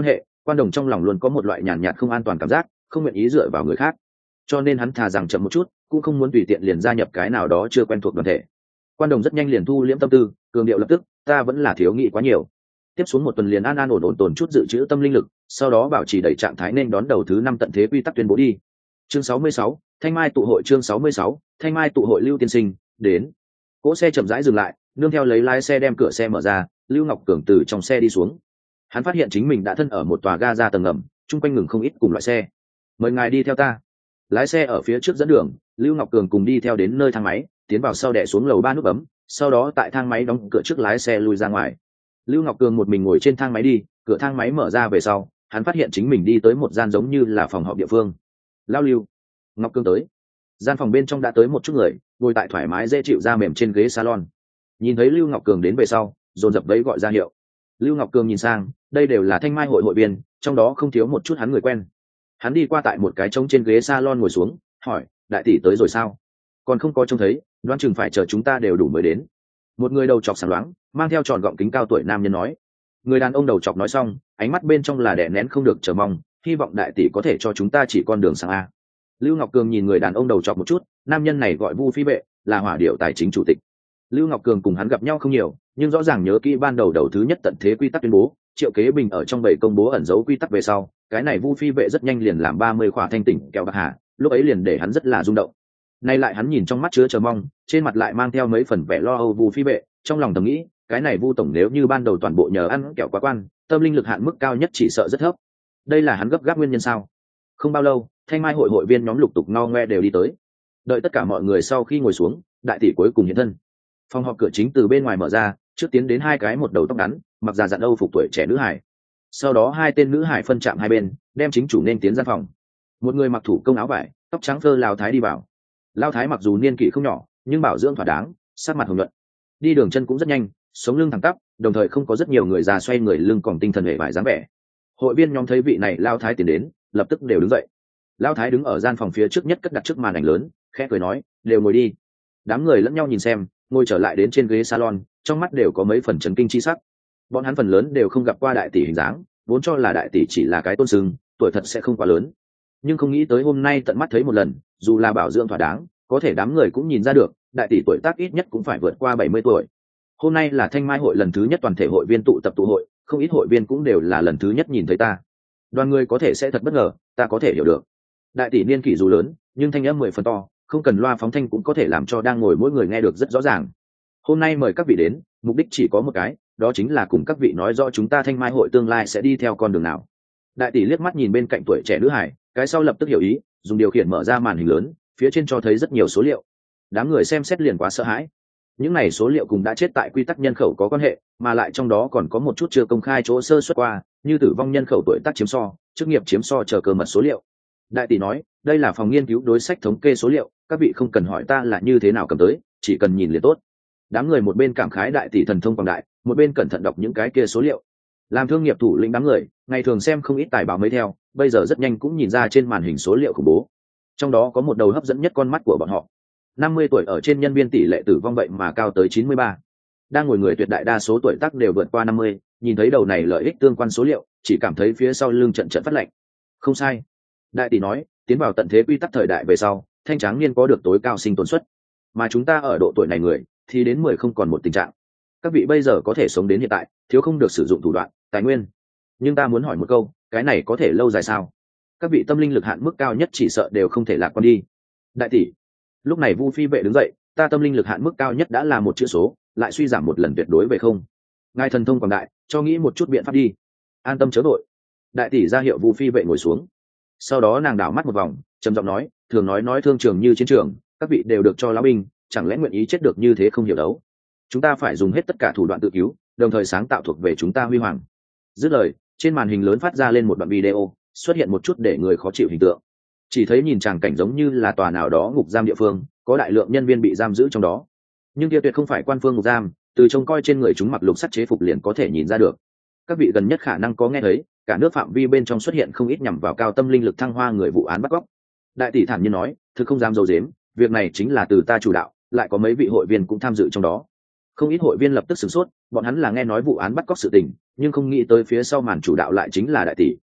Quan Đồng trong lòng luôn có một loại nhàn nhạt không an toàn cảm giác, không nguyện ý dựa vào người khác, cho nên hắn thà rằng chậm một chút cũng không muốn tùy tiện liền gia nhập cái nào đó chưa quen thuộc đoàn thể. Quan Đồng rất nhanh liền thu liễm tâm tư, cường điệu lập tức, ta vẫn là thiếu nghĩ quá nhiều. Tiếp xuống một tuần liền an an ổn ổn tồn chút dự trữ tâm linh lực, sau đó bảo trì đẩy trạng thái nên đón đầu thứ 5 tận thế quy tắc tuyên bố đi. Chương 66, Thanh Mai tụ hội. Chương 66, Thanh Mai tụ hội. Lưu tiên sinh đến. Cỗ xe chậm rãi dừng lại, nương theo lấy lái xe đem cửa xe mở ra, Lưu Ngọc Cường từ trong xe đi xuống. Hắn phát hiện chính mình đã thân ở một tòa ga ra tầng ngầm, chung quanh ngừng không ít cùng loại xe. Mời ngài đi theo ta. Lái xe ở phía trước dẫn đường, Lưu Ngọc Cường cùng đi theo đến nơi thang máy, tiến vào sau đè xuống lầu 3 nút bấm, sau đó tại thang máy đóng cửa trước lái xe lui ra ngoài. Lưu Ngọc Cường một mình ngồi trên thang máy đi, cửa thang máy mở ra về sau, hắn phát hiện chính mình đi tới một gian giống như là phòng họp địa phương. Lao Lưu, Ngọc Cường tới. Gian phòng bên trong đã tới một chút người, ngồi tại thoải mái dễ chịu da mềm trên ghế salon. Nhìn thấy Lưu Ngọc Cường đến về sau, dồn dập vẫy gọi ra hiệu. Lưu Ngọc Cường nhìn sang, đây đều là Thanh Mai hội hội viên, trong đó không thiếu một chút hắn người quen. Hắn đi qua tại một cái trống trên ghế salon ngồi xuống, hỏi, đại tỷ tới rồi sao? Còn không có trông thấy, đoán chừng phải chờ chúng ta đều đủ mới đến. Một người đầu chọc sáng loáng, mang theo tròn gọng kính cao tuổi nam nhân nói. Người đàn ông đầu chọc nói xong, ánh mắt bên trong là đè nén không được chờ mong, hy vọng đại tỷ có thể cho chúng ta chỉ con đường sang a. Lưu Ngọc Cường nhìn người đàn ông đầu chọc một chút, nam nhân này gọi Vu Phi Vệ, là hỏa điệu tài chính chủ tịch. Lưu Ngọc Cường cùng hắn gặp nhau không nhiều, nhưng rõ ràng nhớ kỹ ban đầu đầu thứ nhất tận thế quy tắc tuyên bố, Triệu Kế Bình ở trong bầy công bố ẩn dấu quy tắc về sau, cái này Vu Phi Vệ rất nhanh liền làm 30 khỏa thanh tỉnh kẹo bạc hà, lúc ấy liền để hắn rất là rung động. Nay lại hắn nhìn trong mắt chứa chờ mong, trên mặt lại mang theo mấy phần vẻ lo âu. Vu Phi Vệ trong lòng thầm nghĩ, cái này Vu tổng nếu như ban đầu toàn bộ nhờ ăn kẹo quá quan, tâm linh lực hạn mức cao nhất chỉ sợ rất thấp. Đây là hắn gấp gáp nguyên nhân sao? Không bao lâu, Thanh Mai hội hội viên nhóm lục tục no ngoe đều đi tới. Đợi tất cả mọi người sau khi ngồi xuống, đại tỷ cuối cùng hiện thân. Phòng họp cửa chính từ bên ngoài mở ra, trước tiến đến hai cái một đầu tóc ngắn, mặc già dặn Âu phục tuổi trẻ nữ hải. Sau đó hai tên nữ hải phân chạm hai bên, đem chính chủ nên tiến ra phòng. Một người mặc thủ công áo vải, tóc trắng phơ lao thái đi vào. Lao thái mặc dù niên kỷ không nhỏ, nhưng bảo dưỡng thỏa đáng, sắc mặt hồng nhuận. Đi đường chân cũng rất nhanh, sống lưng thẳng tắp, đồng thời không có rất nhiều người già xoay người lưng còn tinh thần hề vải dáng vẻ. Hội viên nhóm thấy vị này lao thái tiến đến, lập tức đều đứng dậy. Lao thái đứng ở gian phòng phía trước nhất cất đặt trước màn ảnh lớn, khẽ cười nói, đều ngồi đi. Đám người lẫn nhau nhìn xem, ngồi trở lại đến trên ghế salon, trong mắt đều có mấy phần chấn kinh chi sắc. Bọn hắn phần lớn đều không gặp qua đại tỷ hình dáng, vốn cho là đại tỷ chỉ là cái tôn sưng, tuổi thật sẽ không quá lớn. Nhưng không nghĩ tới hôm nay tận mắt thấy một lần, dù là bảo dưỡng thỏa đáng, có thể đám người cũng nhìn ra được, đại tỷ tuổi tác ít nhất cũng phải vượt qua 70 tuổi. Hôm nay là Thanh Mai hội lần thứ nhất toàn thể hội viên tụ tập tụ hội, không ít hội viên cũng đều là lần thứ nhất nhìn thấy ta. Đoàn người có thể sẽ thật bất ngờ, ta có thể hiểu được. Đại tỷ niên kỷ dù lớn, nhưng thanh âm 10 phần to, không cần loa phóng thanh cũng có thể làm cho đang ngồi mỗi người nghe được rất rõ ràng. Hôm nay mời các vị đến, mục đích chỉ có một cái, đó chính là cùng các vị nói rõ chúng ta Thanh Mai hội tương lai sẽ đi theo con đường nào. Đại tỷ liếc mắt nhìn bên cạnh tuổi trẻ nữ hải, cái sau lập tức hiểu ý, dùng điều khiển mở ra màn hình lớn, phía trên cho thấy rất nhiều số liệu. Đám người xem xét liền quá sợ hãi. Những này số liệu cùng đã chết tại quy tắc nhân khẩu có quan hệ, mà lại trong đó còn có một chút chưa công khai chỗ sơ suất qua, như tử vong nhân khẩu, tuổi tác chiếm so, chức nghiệp chiếm so chờ cơ mật số liệu. Đại tỷ nói, đây là phòng nghiên cứu đối sách thống kê số liệu, các vị không cần hỏi ta là như thế nào cầm tới, chỉ cần nhìn liền tốt. Đám người một bên cảm khái đại tỷ thần thông quảng đại, một bên cẩn thận đọc những cái kia số liệu. Làm thương nghiệp thủ lĩnh đám người, ngày thường xem không ít tài báo mới theo, bây giờ rất nhanh cũng nhìn ra trên màn hình số liệu khủng bố. Trong đó có một đầu hấp dẫn nhất con mắt của bọn họ. 50 tuổi ở trên nhân viên tỷ lệ tử vong vậy mà cao tới 93. Đang ngồi người tuyệt đại đa số tuổi tác đều vượt qua 50, nhìn thấy đầu này lợi ích tương quan số liệu, chỉ cảm thấy phía sau lưng trận trận phát lạnh. Không sai. Đại tỷ nói, tiến vào tận thế quy tắc thời đại về sau, thanh tráng niên có được tối cao sinh tồn suất. Mà chúng ta ở độ tuổi này người, thì đến 10 không còn một tình trạng. Các vị bây giờ có thể sống đến hiện tại, thiếu không được sử dụng thủ đoạn, tài nguyên. Nhưng ta muốn hỏi một câu, cái này có thể lâu dài sao? Các vị tâm linh lực hạn mức cao nhất chỉ sợ đều không thể lạc quan đi. Đại tỷ. Lúc này Vu Phi Vệ đứng dậy, ta tâm linh lực hạn mức cao nhất đã là một chữ số, lại suy giảm một lần tuyệt đối về không. Ngài thần thông quảng đại, cho nghĩ một chút biện pháp đi. An tâm chớ vội. Đại tỷ ra hiệu Vu Phi Vệ ngồi xuống. Sau đó nàng đảo mắt một vòng, trầm giọng nói, thường nói thương trường như chiến trường, các vị đều được cho lão binh, chẳng lẽ nguyện ý chết được như thế không hiểu đấu. Chúng ta phải dùng hết tất cả thủ đoạn tự cứu, đồng thời sáng tạo thuộc về chúng ta huy hoàng. Dứt lời, trên màn hình lớn phát ra lên một đoạn video, xuất hiện một chút để người khó chịu hình tượng. Chỉ thấy nhìn tràng cảnh giống như là tòa nào đó ngục giam địa phương, có đại lượng nhân viên bị giam giữ trong đó. Nhưng kia tuyệt không phải quan phương ngục giam, từ trông coi trên người chúng mặc lục sắt chế phục liền có thể nhìn ra được. Các vị gần nhất khả năng có nghe thấy, cả nước phạm vi bên trong xuất hiện không ít nhằm vào cao tâm linh lực thăng hoa người vụ án bắt cóc. Đại tỷ thản nhiên nói, thực không dám giấu giếm, việc này chính là từ ta chủ đạo, lại có mấy vị hội viên cũng tham dự trong đó. Không ít hội viên lập tức sửng sốt, bọn hắn là nghe nói vụ án bắt cóc sự tình, nhưng không nghĩ tới phía sau màn chủ đạo lại chính là đại tỷ.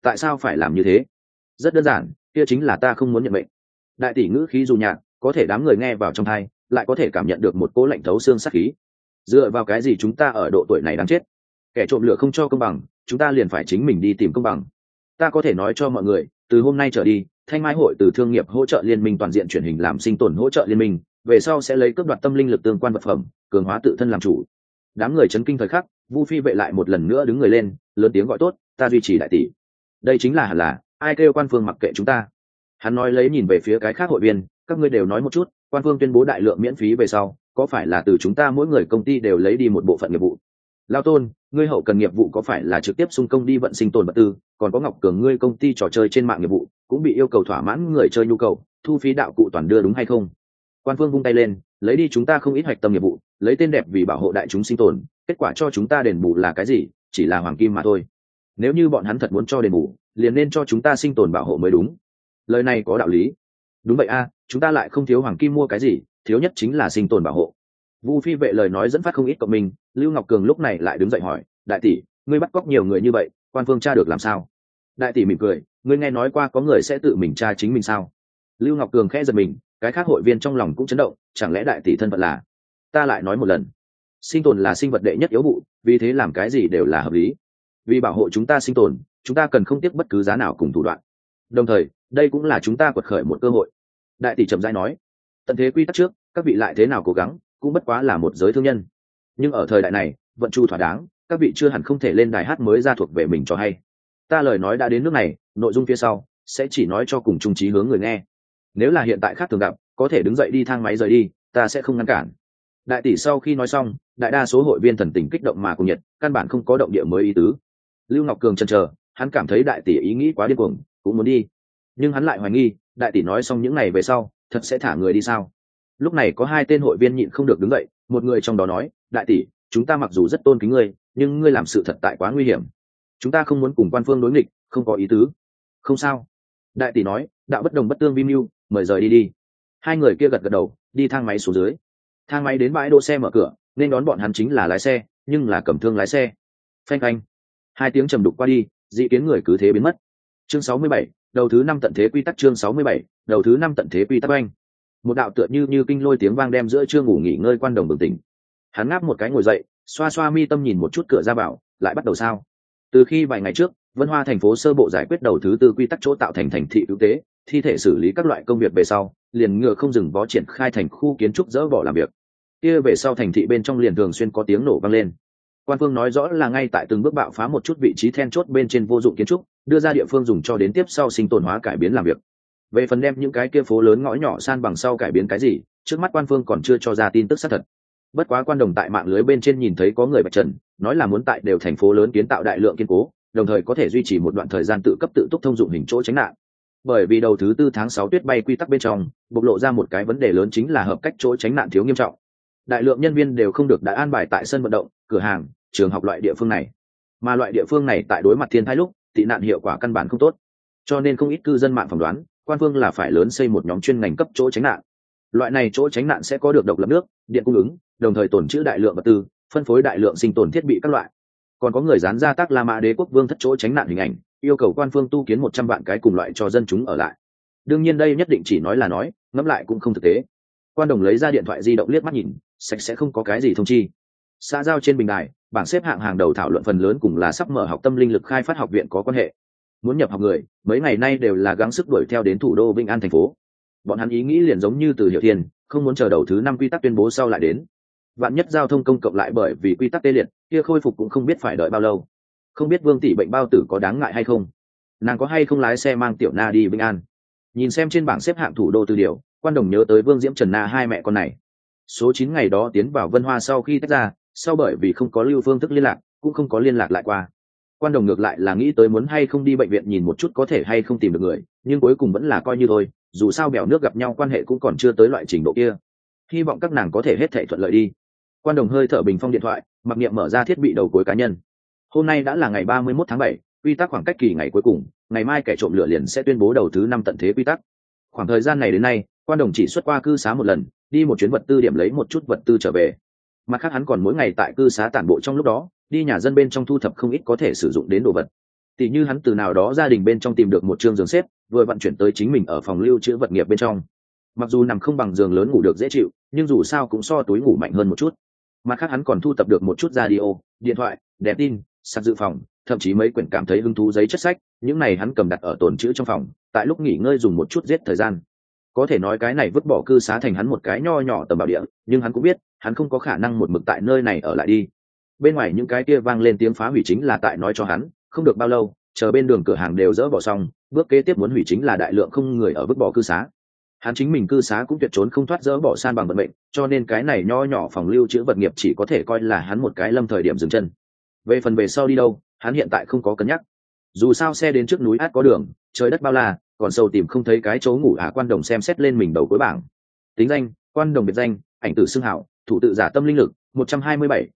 Tại sao phải làm như thế? Rất đơn giản, kia chính là ta không muốn nhận mệnh. Đại tỷ ngữ khí dù nhạt, có thể đám người nghe vào trong tai lại có thể cảm nhận được một cỗ lạnh thấu xương sát khí. Dựa vào cái gì chúng ta ở độ tuổi này đáng chết? Kẻ trộm lửa không cho công bằng, chúng ta liền phải chính mình đi tìm công bằng. Ta có thể nói cho mọi người, từ hôm nay trở đi, Thanh Mai hội từ thương nghiệp hỗ trợ liên minh toàn diện chuyển hình làm sinh tồn hỗ trợ liên minh, về sau sẽ lấy cướp đoạt tâm linh lực tương quan vật phẩm, cường hóa tự thân làm chủ. Đám người chấn kinh thời khắc, Vu Phi vệ lại một lần nữa đứng người lên, lớn tiếng gọi tốt, ta duy trì đại tỷ. Đây chính là hẳn là, ai kêu quan phương mặc kệ chúng ta. Hắn nói lấy nhìn về phía cái khác hội viên, các ngươi đều nói một chút, quan phương tuyên bố đại lượng miễn phí về sau, có phải là từ chúng ta mỗi người công ty đều lấy đi một bộ phận nghiệp vụ? Lao Tôn, ngươi hậu cần nghiệp vụ có phải là trực tiếp xung công đi vận sinh tồn vật tư, còn có Ngọc Cường ngươi công ty trò chơi trên mạng nghiệp vụ cũng bị yêu cầu thỏa mãn người chơi nhu cầu, thu phí đạo cụ toàn đưa đúng hay không? Quan phương vung tay lên, lấy đi chúng ta không ít hoạch tâm nghiệp vụ, lấy tên đẹp vì bảo hộ đại chúng sinh tồn, kết quả cho chúng ta đền bù là cái gì? Chỉ là hoàng kim mà thôi. Nếu như bọn hắn thật muốn cho đền bù, liền nên cho chúng ta sinh tồn bảo hộ mới đúng. Lời này có đạo lý. Đúng vậy a, chúng ta lại không thiếu hoàng kim mua cái gì, thiếu nhất chính là sinh tồn bảo hộ. Vu Phi vệ lời nói dẫn phát không ít cộng minh, Lưu Ngọc Cường lúc này lại đứng dậy hỏi, đại tỷ, ngươi bắt cóc nhiều người như vậy, quan phương tra được làm sao? Đại tỷ mỉm cười, ngươi nghe nói qua có người sẽ tự mình tra chính mình sao? Lưu Ngọc Cường khẽ giật mình, cái khác hội viên trong lòng cũng chấn động, chẳng lẽ đại tỷ thân phận là? Ta lại nói một lần, sinh tồn là sinh vật đệ nhất yếu vụ, vì thế làm cái gì đều là hợp lý. Vì bảo hộ chúng ta sinh tồn, chúng ta cần không tiếc bất cứ giá nào cùng thủ đoạn. Đồng thời, đây cũng là chúng ta quật khởi một cơ hội. Đại tỷ chậm rãi nói, tận thế quy tắc trước, các vị lại thế nào cố gắng, cũng bất quá là một giới thương nhân. Nhưng ở thời đại này, vận chu thỏa đáng, các vị chưa hẳn không thể lên đài hát mới ra thuộc về mình cho hay. Ta lời nói đã đến nước này, nội dung phía sau sẽ chỉ nói cho cùng trung trí hướng người nghe. Nếu là hiện tại khác thường gặp, có thể đứng dậy đi thang máy rời đi, ta sẽ không ngăn cản. Đại tỷ sau khi nói xong, đại đa số hội viên thần tình kích động mà cùng nhiệt, căn bản không có động địa mới ý tứ. Lưu Ngọc Cường chần chờ, hắn cảm thấy đại tỷ ý nghĩ quá điên cuồng, cũng muốn đi. Nhưng hắn lại hoài nghi, đại tỷ nói xong những ngày về sau, thật sẽ thả người đi sao? Lúc này có hai tên hội viên nhịn không được đứng dậy, một người trong đó nói, đại tỷ, chúng ta mặc dù rất tôn kính ngươi, nhưng ngươi làm sự thật tại quá nguy hiểm. Chúng ta không muốn cùng quan phương đối nghịch, không có ý tứ. Không sao. Đại tỷ nói, đạo bất đồng bất tương vi mưu, mời rời đi đi. Hai người kia gật gật đầu, đi thang máy xuống dưới. Thang máy đến bãi đỗ xe mở cửa, nên đón bọn hắn chính là lái xe, nhưng là cầm thương lái xe. Phanh phanh. Hai tiếng trầm đục qua đi, dị kiến người cứ thế biến mất. Chương 67, đầu thứ 5 tận thế quy tắc. Chương 67, đầu thứ 5 tận thế quy tắc. Anh. Một đạo tựa như kinh lôi tiếng vang đem giữa trưa ngủ nghỉ ngơi quan đồng bừng tỉnh. Hắn ngáp một cái ngồi dậy, xoa xoa mi tâm nhìn một chút cửa ra bảo, lại bắt đầu sao? Từ khi vài ngày trước, Vân Hoa thành phố sơ bộ giải quyết đầu thứ 4 quy tắc chỗ tạo thành thành thị cứu tế, thi thể xử lý các loại công việc về sau, liền ngựa không dừng vó triển khai thành khu kiến trúc dỡ bỏ làm việc. Kia về sau thành thị bên trong liền thường xuyên có tiếng nổ vang lên. Quan phương nói rõ là ngay tại từng bước bạo phá một chút vị trí then chốt bên trên vô dụng kiến trúc, đưa ra địa phương dùng cho đến tiếp sau sinh tồn hóa cải biến làm việc. Về phần đem những cái kia phố lớn ngõ nhỏ san bằng sau cải biến cái gì, trước mắt quan phương còn chưa cho ra tin tức xác thật. Bất quá quan đồng tại mạng lưới bên trên nhìn thấy có người bạch trần, nói là muốn tại đều thành phố lớn kiến tạo đại lượng kiên cố, đồng thời có thể duy trì một đoạn thời gian tự cấp tự túc thông dụng hình chỗ tránh nạn. Bởi vì đầu thứ 4 tháng 6 tuyết bay quy tắc bên trong, bộc lộ ra một cái vấn đề lớn chính là hợp cách chỗ tránh nạn thiếu nghiêm trọng. Đại lượng nhân viên đều không được đã an bài tại sân vận động, cửa hàng, trường học loại địa phương này. Mà loại địa phương này tại đối mặt thiên tai lúc, tị nạn hiệu quả căn bản không tốt. Cho nên không ít cư dân mạng phỏng đoán, quan phương là phải lớn xây một nhóm chuyên ngành cấp chỗ tránh nạn. Loại này chỗ tránh nạn sẽ có được độc lập nước, điện cung ứng, đồng thời tồn trữ đại lượng vật tư, phân phối đại lượng sinh tồn thiết bị các loại. Còn có người dán ra tác La Mã Đế quốc vương thất chỗ tránh nạn hình ảnh, yêu cầu quan phương tu kiến 100 vạn cái cùng loại cho dân chúng ở lại. Đương nhiên đây nhất định chỉ nói là nói, ngẫm lại cũng không thực tế. Quan đồng lấy ra điện thoại di động liếc mắt nhìn, sạch sẽ không có cái gì thông chi. Xã giao trên bình đài, bảng xếp hạng hàng đầu thảo luận phần lớn cùng là sắp mở học tâm linh lực khai phát học viện có quan hệ. Muốn nhập học người, mấy ngày nay đều là gắng sức đuổi theo đến thủ đô Vĩnh An thành phố. Bọn hắn ý nghĩ liền giống như Từ Hiểu Thiên, không muốn chờ đầu thứ 5 quy tắc tuyên bố sau lại đến. Vạn nhất giao thông công cộng lại bởi vì quy tắc tê liệt, kia khôi phục cũng không biết phải đợi bao lâu. Không biết Vương tỷ bệnh bao tử có đáng ngại hay không, nàng có hay không lái xe mang Tiểu Na đi Vĩnh An. Nhìn xem trên bảng xếp hạng thủ đô Từ Điều, quan đồng nhớ tới Vương Diễm Trần Na hai mẹ con này. Số 9 ngày đó tiến vào Vân Hoa sau khi tách ra, sau bởi vì không có lưu phương thức liên lạc, cũng không có liên lạc lại qua. Quan đồng ngược lại là nghĩ tới muốn hay không đi bệnh viện nhìn một chút có thể hay không tìm được người, nhưng cuối cùng vẫn là coi như thôi, dù sao bèo nước gặp nhau quan hệ cũng còn chưa tới loại trình độ kia. Hy vọng các nàng có thể hết thảy thuận lợi đi. Quan đồng hơi thở bình phong điện thoại, mặc niệm mở ra thiết bị đầu cuối cá nhân. Hôm nay đã là ngày 31 tháng 7, quy tắc khoảng cách kỳ ngày cuối cùng, ngày mai kẻ trộm lửa liền sẽ tuyên bố đầu thứ 5 tận thế quy tắc. Khoảng thời gian này đến nay, quan đồng chỉ xuất qua cư xá một lần, đi một chuyến vật tư điểm lấy một chút vật tư trở về. Mặt khác hắn còn mỗi ngày tại cư xá tản bộ trong lúc đó, đi nhà dân bên trong thu thập không ít có thể sử dụng đến đồ vật. Tỷ như hắn từ nào đó gia đình bên trong tìm được một chương giường xếp, vừa vận chuyển tới chính mình ở phòng lưu trữ vật nghiệp bên trong. Mặc dù nằm không bằng giường lớn ngủ được dễ chịu, nhưng dù sao cũng so túi ngủ mạnh hơn một chút. Mặt khác hắn còn thu tập được một chút radio, điện thoại, đèn tin, sạc dự phòng, thậm chí mấy quyển cảm thấy hứng thú giấy chất sách, những này hắn cầm đặt ở tồn trữ trong phòng, tại lúc nghỉ ngơi dùng một chút giết thời gian. Có thể nói cái này vứt bỏ cư xá thành hắn một cái nho nhỏ tầm bảo địa, nhưng hắn cũng biết hắn không có khả năng một mực tại nơi này ở lại đi. Bên ngoài những cái kia vang lên tiếng phá hủy chính là tại nói cho hắn không được bao lâu, chờ bên đường cửa hàng đều dỡ bỏ xong, bước kế tiếp muốn hủy chính là đại lượng không người ở vứt bỏ cư xá. Hắn chính mình cư xá cũng tuyệt trốn không thoát dỡ bỏ san bằng vận mệnh, cho nên cái này nho nhỏ phòng lưu trữ vật nghiệp chỉ có thể coi là hắn một cái lâm thời điểm dừng chân. Về phần về sau đi đâu, hắn hiện tại không có cân nhắc. Dù sao xe đến trước núi át có đường, trời đất bao la, còn sâu tìm không thấy cái chỗ ngủ. Quan Đồng xem xét lên mình đầu cuối bảng. Tính danh: Quan Đồng biệt danh, ảnh tử xưng hảo, thủ tự giả tâm linh lực 127,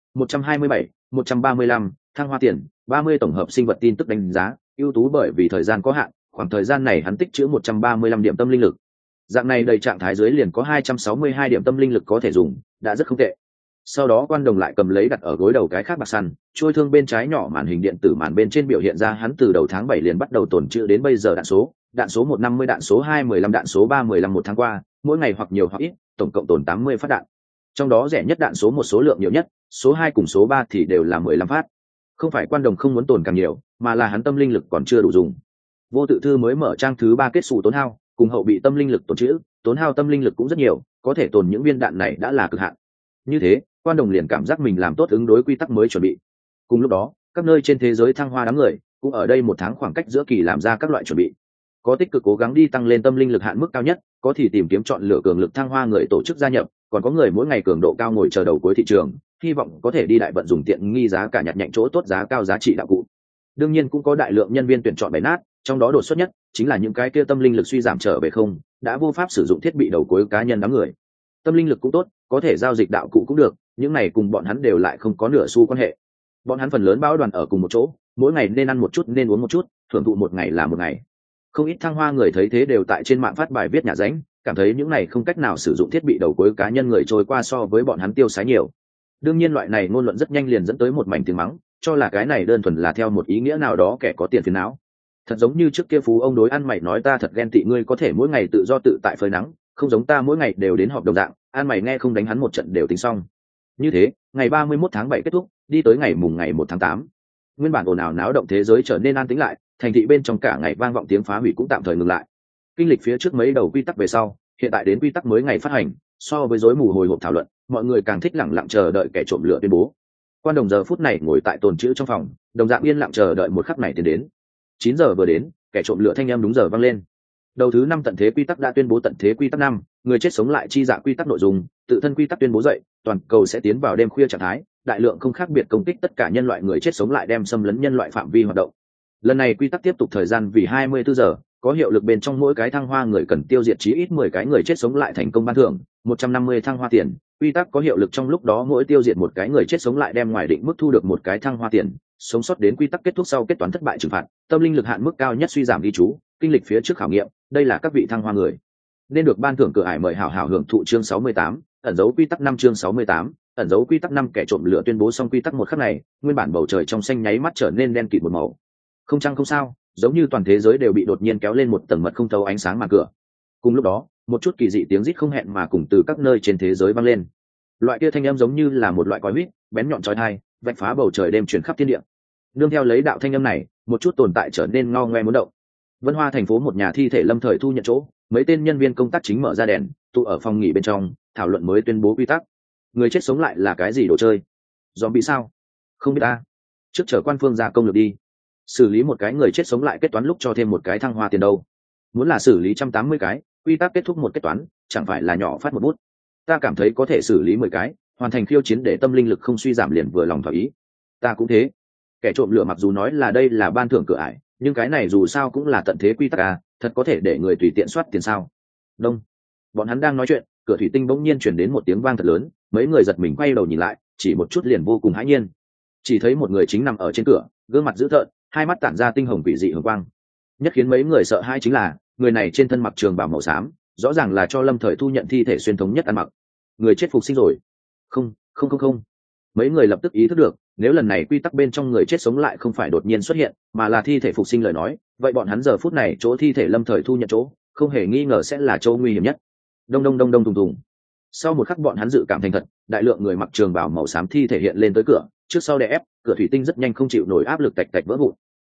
135, thăng hoa tiền 30, tổng hợp sinh vật tin tức đánh giá ưu tú. Bởi vì thời gian có hạn, khoảng thời gian này hắn tích trữ 135 điểm tâm linh lực. Dạng này đầy trạng thái dưới liền có 262 điểm tâm linh lực có thể dùng, đã rất không tệ. Sau đó Quan Đồng lại cầm lấy đặt ở gối đầu cái khác bạc săn, trôi thương bên trái nhỏ màn hình điện tử màn bên trên biểu hiện ra hắn từ đầu tháng 7 liền bắt đầu tồn trữ đến bây giờ đạn số 150, đạn số 215, đạn số 315 một tháng qua, mỗi ngày hoặc nhiều hoặc ít, tổng cộng tồn 80 phát đạn. Trong đó rẻ nhất đạn số 1 số lượng nhiều nhất, số 2 cùng số 3 thì đều là 15 phát. Không phải Quan Đồng không muốn tồn càng nhiều, mà là hắn tâm linh lực còn chưa đủ dùng. Vô Tự Thư mới mở trang thứ 3 kết sủ tốn hao, cùng hậu bị tâm linh lực tồn trữ, tốn hao tâm linh lực cũng rất nhiều, có thể tồn những viên đạn này đã là cực hạn. Như thế, Quan Đồng liền cảm giác mình làm tốt ứng đối quy tắc mới chuẩn bị. Cùng lúc đó, các nơi trên thế giới thăng hoa đám người cũng ở đây một tháng khoảng cách giữa kỳ làm ra các loại chuẩn bị. Có tích cực cố gắng đi tăng lên tâm linh lực hạn mức cao nhất, có thì tìm kiếm chọn lựa cường lực thăng hoa người tổ chức gia nhập, còn có người mỗi ngày cường độ cao ngồi chờ đầu cuối thị trường, hy vọng có thể đi đại vận dùng tiện nghi giá cả nhặt nhạnh chỗ tốt giá cao giá trị đạo cụ. Đương nhiên cũng có đại lượng nhân viên tuyển chọn bày nát, trong đó đột xuất nhất chính là những cái kia tâm linh lực suy giảm trở về không, đã vô pháp sử dụng thiết bị đầu cuối cá nhân đám người. Tâm linh lực cũng tốt, có thể giao dịch đạo cụ cũng được, những này cùng bọn hắn đều lại không có nửa xu quan hệ. Bọn hắn phần lớn bão đoàn ở cùng một chỗ, mỗi ngày nên ăn một chút nên uống một chút, thưởng thụ một ngày là một ngày. Không ít thăng hoa người thấy thế đều tại trên mạng phát bài viết nhà ránh, cảm thấy những này không cách nào sử dụng thiết bị đầu cuối cá nhân người trôi qua so với bọn hắn tiêu xái nhiều. Đương nhiên loại này ngôn luận rất nhanh liền dẫn tới một mảnh tiếng mắng, cho là cái này đơn thuần là theo một ý nghĩa nào đó kẻ có tiền phiền não. Thật giống như trước kia phú ông đối ăn mày nói ta thật ghen tị ngươi có thể mỗi ngày tự do tự tại phơi nắng, không giống ta mỗi ngày đều đến họp đồng dạng, ăn mày nghe không đánh hắn một trận đều tính xong. Như thế, ngày 31 tháng 7 kết thúc, đi tới ngày 1 tháng 8. Nguyên bản ồn ào náo động thế giới trở nên an tĩnh lại, thành thị bên trong cả ngày vang vọng tiếng phá hủy cũng tạm thời ngừng lại. Kinh lịch phía trước mấy đầu quy tắc về sau, hiện tại đến quy tắc mới ngày phát hành, so với rối mù hồi hộp thảo luận, mọi người càng thích lặng lặng chờ đợi kẻ trộm lửa tuyên bố. Quan Đồng giờ phút này ngồi tại tồn trữ trong phòng, đồng dạng yên lặng chờ đợi một khắc này tiến đến. 9 giờ vừa đến, kẻ trộm lửa thanh âm đúng giờ vang lên. Đầu thứ 5 tận thế quy tắc đã tuyên bố tận thế quy tắc 5, người chết sống lại chi dạ quy tắc nội dung, tự thân quy tắc tuyên bố dậy, toàn cầu sẽ tiến vào đêm khuya trạng thái, đại lượng không khác biệt công kích tất cả nhân loại người chết sống lại đem xâm lấn nhân loại phạm vi hoạt động. Lần này quy tắc tiếp tục thời gian vì 24 giờ, có hiệu lực bên trong mỗi cái thăng hoa người cần tiêu diệt chí ít 10 cái người chết sống lại thành công ban thưởng 150 thăng hoa tiền. Quy tắc có hiệu lực trong lúc đó mỗi tiêu diệt một cái người chết sống lại đem ngoài định mức thu được một cái thăng hoa tiền. Sống sót đến quy tắc kết thúc sau kết toán thất bại trừng phạt, tâm linh lực hạn mức cao nhất suy giảm ghi chú, kinh lịch phía trước khảo nghiệm, đây là các vị thăng hoa người nên được ban thưởng cửa ải mời hảo hảo hưởng thụ chương 68, ẩn dấu quy tắc 5 chương 68, ẩn dấu quy tắc 5 kẻ trộm lửa tuyên bố xong quy tắc một khắc này, nguyên bản bầu trời trong xanh nháy mắt trở nên đen kịt một màu. Không trăng không sao, giống như toàn thế giới đều bị đột nhiên kéo lên một tầng mật không thấu ánh sáng màn cửa. Cùng lúc đó, một chút kỳ dị tiếng rít không hẹn mà cùng từ các nơi trên thế giới vang lên. Loại kia thanh âm giống như là một loại còi huýt, bén nhọn chói tai, vạch phá bầu trời đêm truyền khắp thiên địa. Nương theo lấy đạo thanh âm này, một chút tồn tại trở nên ngao ngoe muốn động. Vân Hoa thành phố một nhà thi thể lâm thời thu nhận chỗ, mấy tên nhân viên công tác chính mở ra đèn, tụ ở phòng nghỉ bên trong, thảo luận mới tuyên bố quy tắc. Người chết sống lại là cái gì đồ chơi? Zombie sao? Không biết ta. Trước chờ quan phương ra công lược đi. Xử lý một cái người chết sống lại kết toán lúc cho thêm một cái thăng hoa tiền đâu. Muốn là xử lý 180 cái, quy tắc kết thúc một kết toán, chẳng phải là nhỏ phát một bút. Ta cảm thấy có thể xử lý 10 cái, hoàn thành khiêu chiến để tâm linh lực không suy giảm liền vừa lòng thỏa ý. Ta cũng thế. Kẻ trộm lửa mặc dù nói là đây là ban thưởng cửa ải, nhưng cái này dù sao cũng là tận thế quy tắc à, thật có thể để người tùy tiện soát tiền sao? Đông. Bọn hắn đang nói chuyện, cửa thủy tinh bỗng nhiên chuyển đến một tiếng vang thật lớn, mấy người giật mình quay đầu nhìn lại, chỉ một chút liền vô cùng hãi nhiên. Chỉ thấy một người chính nằm ở trên cửa, gương mặt dữ tợn, hai mắt tản ra tinh hồng quỷ dị hường quang. Nhất khiến mấy người sợ hãi chính là, người này trên thân mặc trường bào màu xám, rõ ràng là cho lâm thời thu nhận thi thể xuyên thống nhất ăn mặc. Người chết phục sinh rồi. Không. Mấy người lập tức ý thức được, nếu lần này quy tắc bên trong người chết sống lại không phải đột nhiên xuất hiện mà là thi thể phục sinh lời nói, vậy bọn hắn giờ phút này chỗ thi thể lâm thời thu nhận chỗ không hề nghi ngờ sẽ là chỗ nguy hiểm nhất. Đông đông đông đông thùng thùng. Sau một khắc bọn hắn dự cảm thành thật, đại lượng người mặc trường bào màu xám thi thể hiện lên tới cửa, trước sau đè ép, cửa thủy tinh rất nhanh không chịu nổi áp lực tạch tạch vỡ vụn.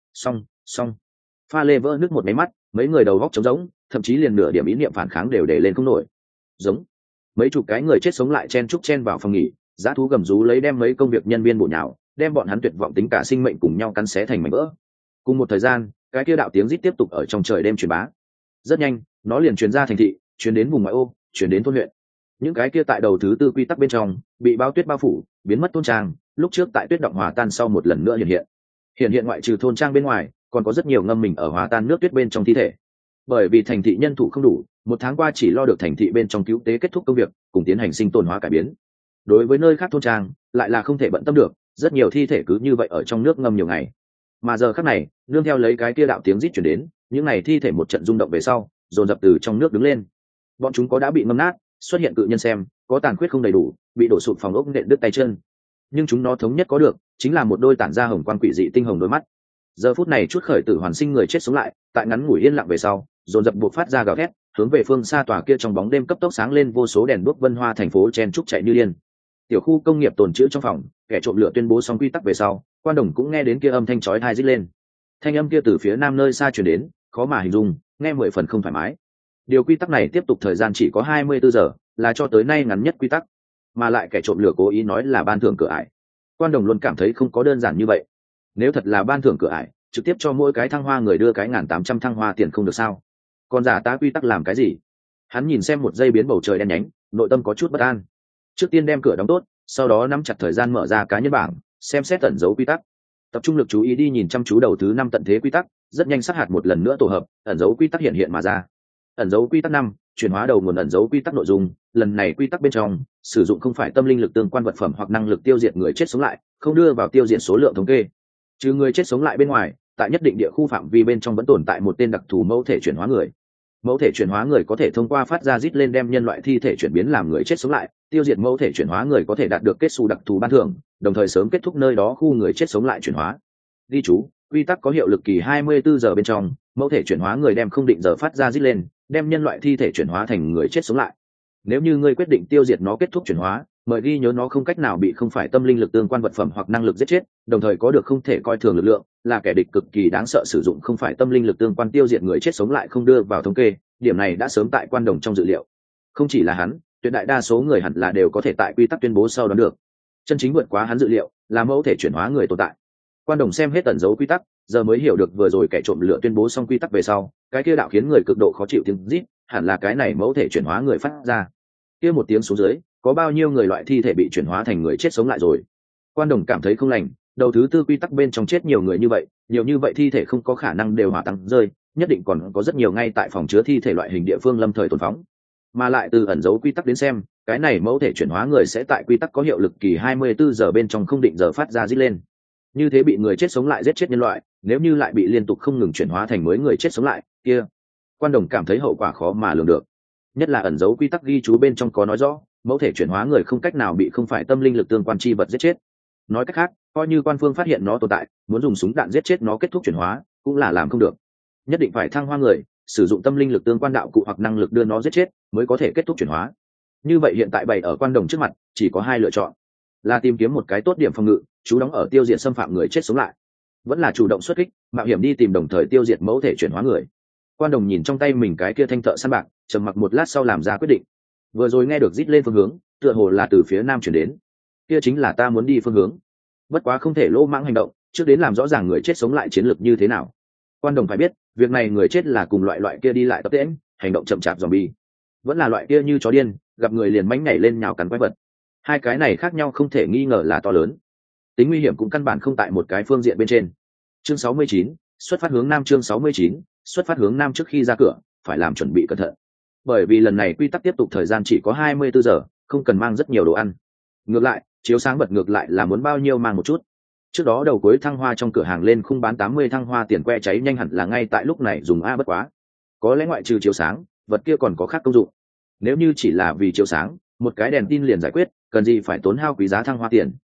Xong. Pha lê vỡ nước một máy mắt, mấy người đầu góc trống rỗng, thậm chí liền nửa điểm ý niệm phản kháng đều để lên không nổi. Giống. Mấy chục cái người chết sống lại chen vào phòng nghỉ, dã thú gầm rú lấy đem mấy công việc nhân viên bổ nhào, đem bọn hắn tuyệt vọng tính cả sinh mệnh cùng nhau cắn xé thành mảnh vỡ. Cùng một thời gian, cái kia đạo tiếng rít tiếp tục ở trong trời đêm truyền bá. Rất nhanh, nó liền truyền ra thành thị, truyền đến vùng ngoại ô, truyền đến thôn huyện. Những cái kia tại đầu thứ tư quy tắc bên trong bị bao tuyết bao phủ, biến mất thôn trang, lúc trước tại tuyết động hòa tan sau một lần nữa hiện ngoại trừ thôn trang bên ngoài, còn có rất nhiều ngâm mình ở hòa tan nước tuyết bên trong thi thể. Bởi vì thành thị nhân thủ không đủ, một tháng qua chỉ lo được thành thị bên trong cứu tế kết thúc công việc, cùng tiến hành sinh tồn hóa cải biến. Đối với nơi khác thôn trang, lại là không thể bận tâm được, rất nhiều thi thể cứ như vậy ở trong nước ngâm nhiều ngày. Mà giờ khắc này, nương theo lấy cái kia đạo tiếng rít truyền đến, những này thi thể một trận rung động về sau, dồn dập từ trong nước đứng lên. Bọn chúng có đã bị ngâm nát, xuất hiện cự nhân xem, có tàn khuyết không đầy đủ, bị đổ sụp phòng ốc nện đứt tay chân. Nhưng chúng nó thống nhất có được, chính là một đôi tản ra hồng quang quỷ dị tinh hồng đôi mắt. Giờ phút này chút khởi tử hoàn sinh người chết sống lại, tại ngắn ngủi yên lặng về sau, dồn dập buộc phát ra gào thét, hướng về phương xa tòa kia trong bóng đêm cấp tốc sáng lên vô số đèn đuốc vân hoa thành phố chen trúc chạy như điên. Tiểu khu công nghiệp tồn trữ trong phòng, kẻ trộm lửa tuyên bố xong quy tắc về sau, quan đồng cũng nghe đến kia âm thanh chói tai rít lên. Thanh âm kia từ phía nam nơi xa truyền đến, khó mà hình dung, nghe 10 phần không thoải mái. Điều quy tắc này tiếp tục thời gian chỉ có 24 giờ, là cho tới nay ngắn nhất quy tắc, mà lại kẻ trộm lửa cố ý nói là ban thưởng cửa ải. Quan đồng luôn cảm thấy không có đơn giản như vậy. Nếu thật là ban thưởng cửa ải, trực tiếp cho mỗi cái thăng hoa người đưa cái 1.800 thăng hoa tiền không được sao? Còn giả tá quy tắc làm cái gì? Hắn nhìn xem một giây biến bầu trời đen nhánh, nội tâm có chút bất an. Trước tiên đem cửa đóng tốt, sau đó nắm chặt thời gian mở ra cá nhân bảng, xem xét tận dấu quy tắc. Tập trung lực chú ý đi nhìn chăm chú đầu thứ 5 tận thế quy tắc, rất nhanh sát hạt một lần nữa tổ hợp, ẩn dấu quy tắc hiện mà ra. Ẩn dấu quy tắc 5, chuyển hóa đầu nguồn ẩn dấu quy tắc nội dung, lần này quy tắc bên trong sử dụng không phải tâm linh lực tương quan vật phẩm hoặc năng lực tiêu diệt người chết sống lại, không đưa vào tiêu diệt số lượng thống kê. Trừ người chết sống lại bên ngoài, tại nhất định địa khu phạm vi bên trong vẫn tồn tại một tên đặc thù mẫu thể chuyển hóa người. Mẫu thể chuyển hóa người có thể thông qua phát ra rít lên đem nhân loại thi thể chuyển biến làm người chết sống lại, tiêu diệt mẫu thể chuyển hóa người có thể đạt được kết xu đặc thù ban thưởng, đồng thời sớm kết thúc nơi đó khu người chết sống lại chuyển hóa. Ghi chú, quy tắc có hiệu lực kỳ 24 giờ bên trong, mẫu thể chuyển hóa người đem không định giờ phát ra rít lên, đem nhân loại thi thể chuyển hóa thành người chết sống lại. Nếu như ngươi quyết định tiêu diệt nó kết thúc chuyển hóa, mời ghi nhớ nó không cách nào bị không phải tâm linh lực tương quan vật phẩm hoặc năng lực giết chết, đồng thời có được không thể coi thường lực lượng, là kẻ địch cực kỳ đáng sợ sử dụng không phải tâm linh lực tương quan tiêu diệt người chết sống lại không đưa vào thống kê, điểm này đã sớm tại quan đồng trong dự liệu. Không chỉ là hắn, tuyệt đại đa số người hẳn là đều có thể tại quy tắc tuyên bố sau đoán được. Chân chính vượt quá hắn dự liệu, là mẫu thể chuyển hóa người tồn tại. Quan đồng xem hết tẩn dấu quy tắc, giờ mới hiểu được vừa rồi kẻ trộm lửa tuyên bố xong quy tắc về sau, cái kia đạo khiến người cực độ khó chịu tiếng rít, hẳn là cái này mẫu thể chuyển hóa người phát ra. Kia một tiếng xuống dưới, có bao nhiêu người loại thi thể bị chuyển hóa thành người chết sống lại rồi? Quan đồng cảm thấy không lành, đầu thứ tư quy tắc bên trong chết nhiều người như vậy thi thể không có khả năng đều hỏa tăng rơi, nhất định còn có rất nhiều ngay tại phòng chứa thi thể loại hình địa phương lâm thời tồn phóng. Mà lại từ ẩn dấu quy tắc đến xem, cái này mẫu thể chuyển hóa người sẽ tại quy tắc có hiệu lực kỳ 24 giờ bên trong không định giờ phát ra rít lên. Như thế bị người chết sống lại giết chết nhân loại, nếu như lại bị liên tục không ngừng chuyển hóa thành mới người chết sống lại, kia quan đồng cảm thấy hậu quả khó mà lường được. Nhất là ẩn dấu quy tắc ghi chú bên trong có nói rõ, mẫu thể chuyển hóa người không cách nào bị không phải tâm linh lực tương quan chi vật giết chết. Nói cách khác, coi như quan phương phát hiện nó tồn tại, muốn dùng súng đạn giết chết nó kết thúc chuyển hóa, cũng là làm không được. Nhất định phải thăng hoa người, sử dụng tâm linh lực tương quan đạo cụ hoặc năng lực đưa nó giết chết, mới có thể kết thúc chuyển hóa. Như vậy hiện tại bày ở quan đồng trước mặt, chỉ có hai lựa chọn: là tìm kiếm một cái tốt điểm phòng ngự, chú đóng ở tiêu diệt xâm phạm người chết sống lại, vẫn là chủ động xuất kích, mạo hiểm đi tìm đồng thời tiêu diệt mẫu thể chuyển hóa người. Quan đồng nhìn trong tay mình cái kia thanh thợ săn bạc, trầm mặc một lát sau làm ra quyết định. Vừa rồi nghe được rít lên phương hướng, tựa hồ là từ phía nam chuyển đến, kia chính là ta muốn đi phương hướng. Bất quá không thể lỗ mãng hành động, trước đến làm rõ ràng người chết sống lại chiến lược như thế nào. Quan đồng phải biết, việc này người chết là cùng loại kia đi lại tập tễnh, hành động chậm chạp zombie, vẫn là loại kia như chó điên, gặp người liền mánh nhảy lên nhào cắn quái vật. Hai cái này khác nhau không thể nghi ngờ là to lớn. Tính nguy hiểm cũng căn bản không tại một cái phương diện bên trên. Chương 69, xuất phát hướng nam. Chương 69, xuất phát hướng nam. Trước khi ra cửa, phải làm chuẩn bị cẩn thận. Bởi vì lần này quy tắc tiếp tục thời gian chỉ có 24 giờ, không cần mang rất nhiều đồ ăn. Ngược lại, chiếu sáng bật ngược lại là muốn bao nhiêu mang một chút. Trước đó đầu cuối thăng hoa trong cửa hàng lên khung bán 80 thăng hoa tiền que cháy nhanh hẳn là ngay tại lúc này dùng bất quá. Có lẽ ngoại trừ chiếu sáng, vật kia còn có khác công dụng. Nếu như chỉ là vì chiếu sáng, một cái đèn tin liền giải quyết, cần gì phải tốn hao quý giá thăng hoa tiền.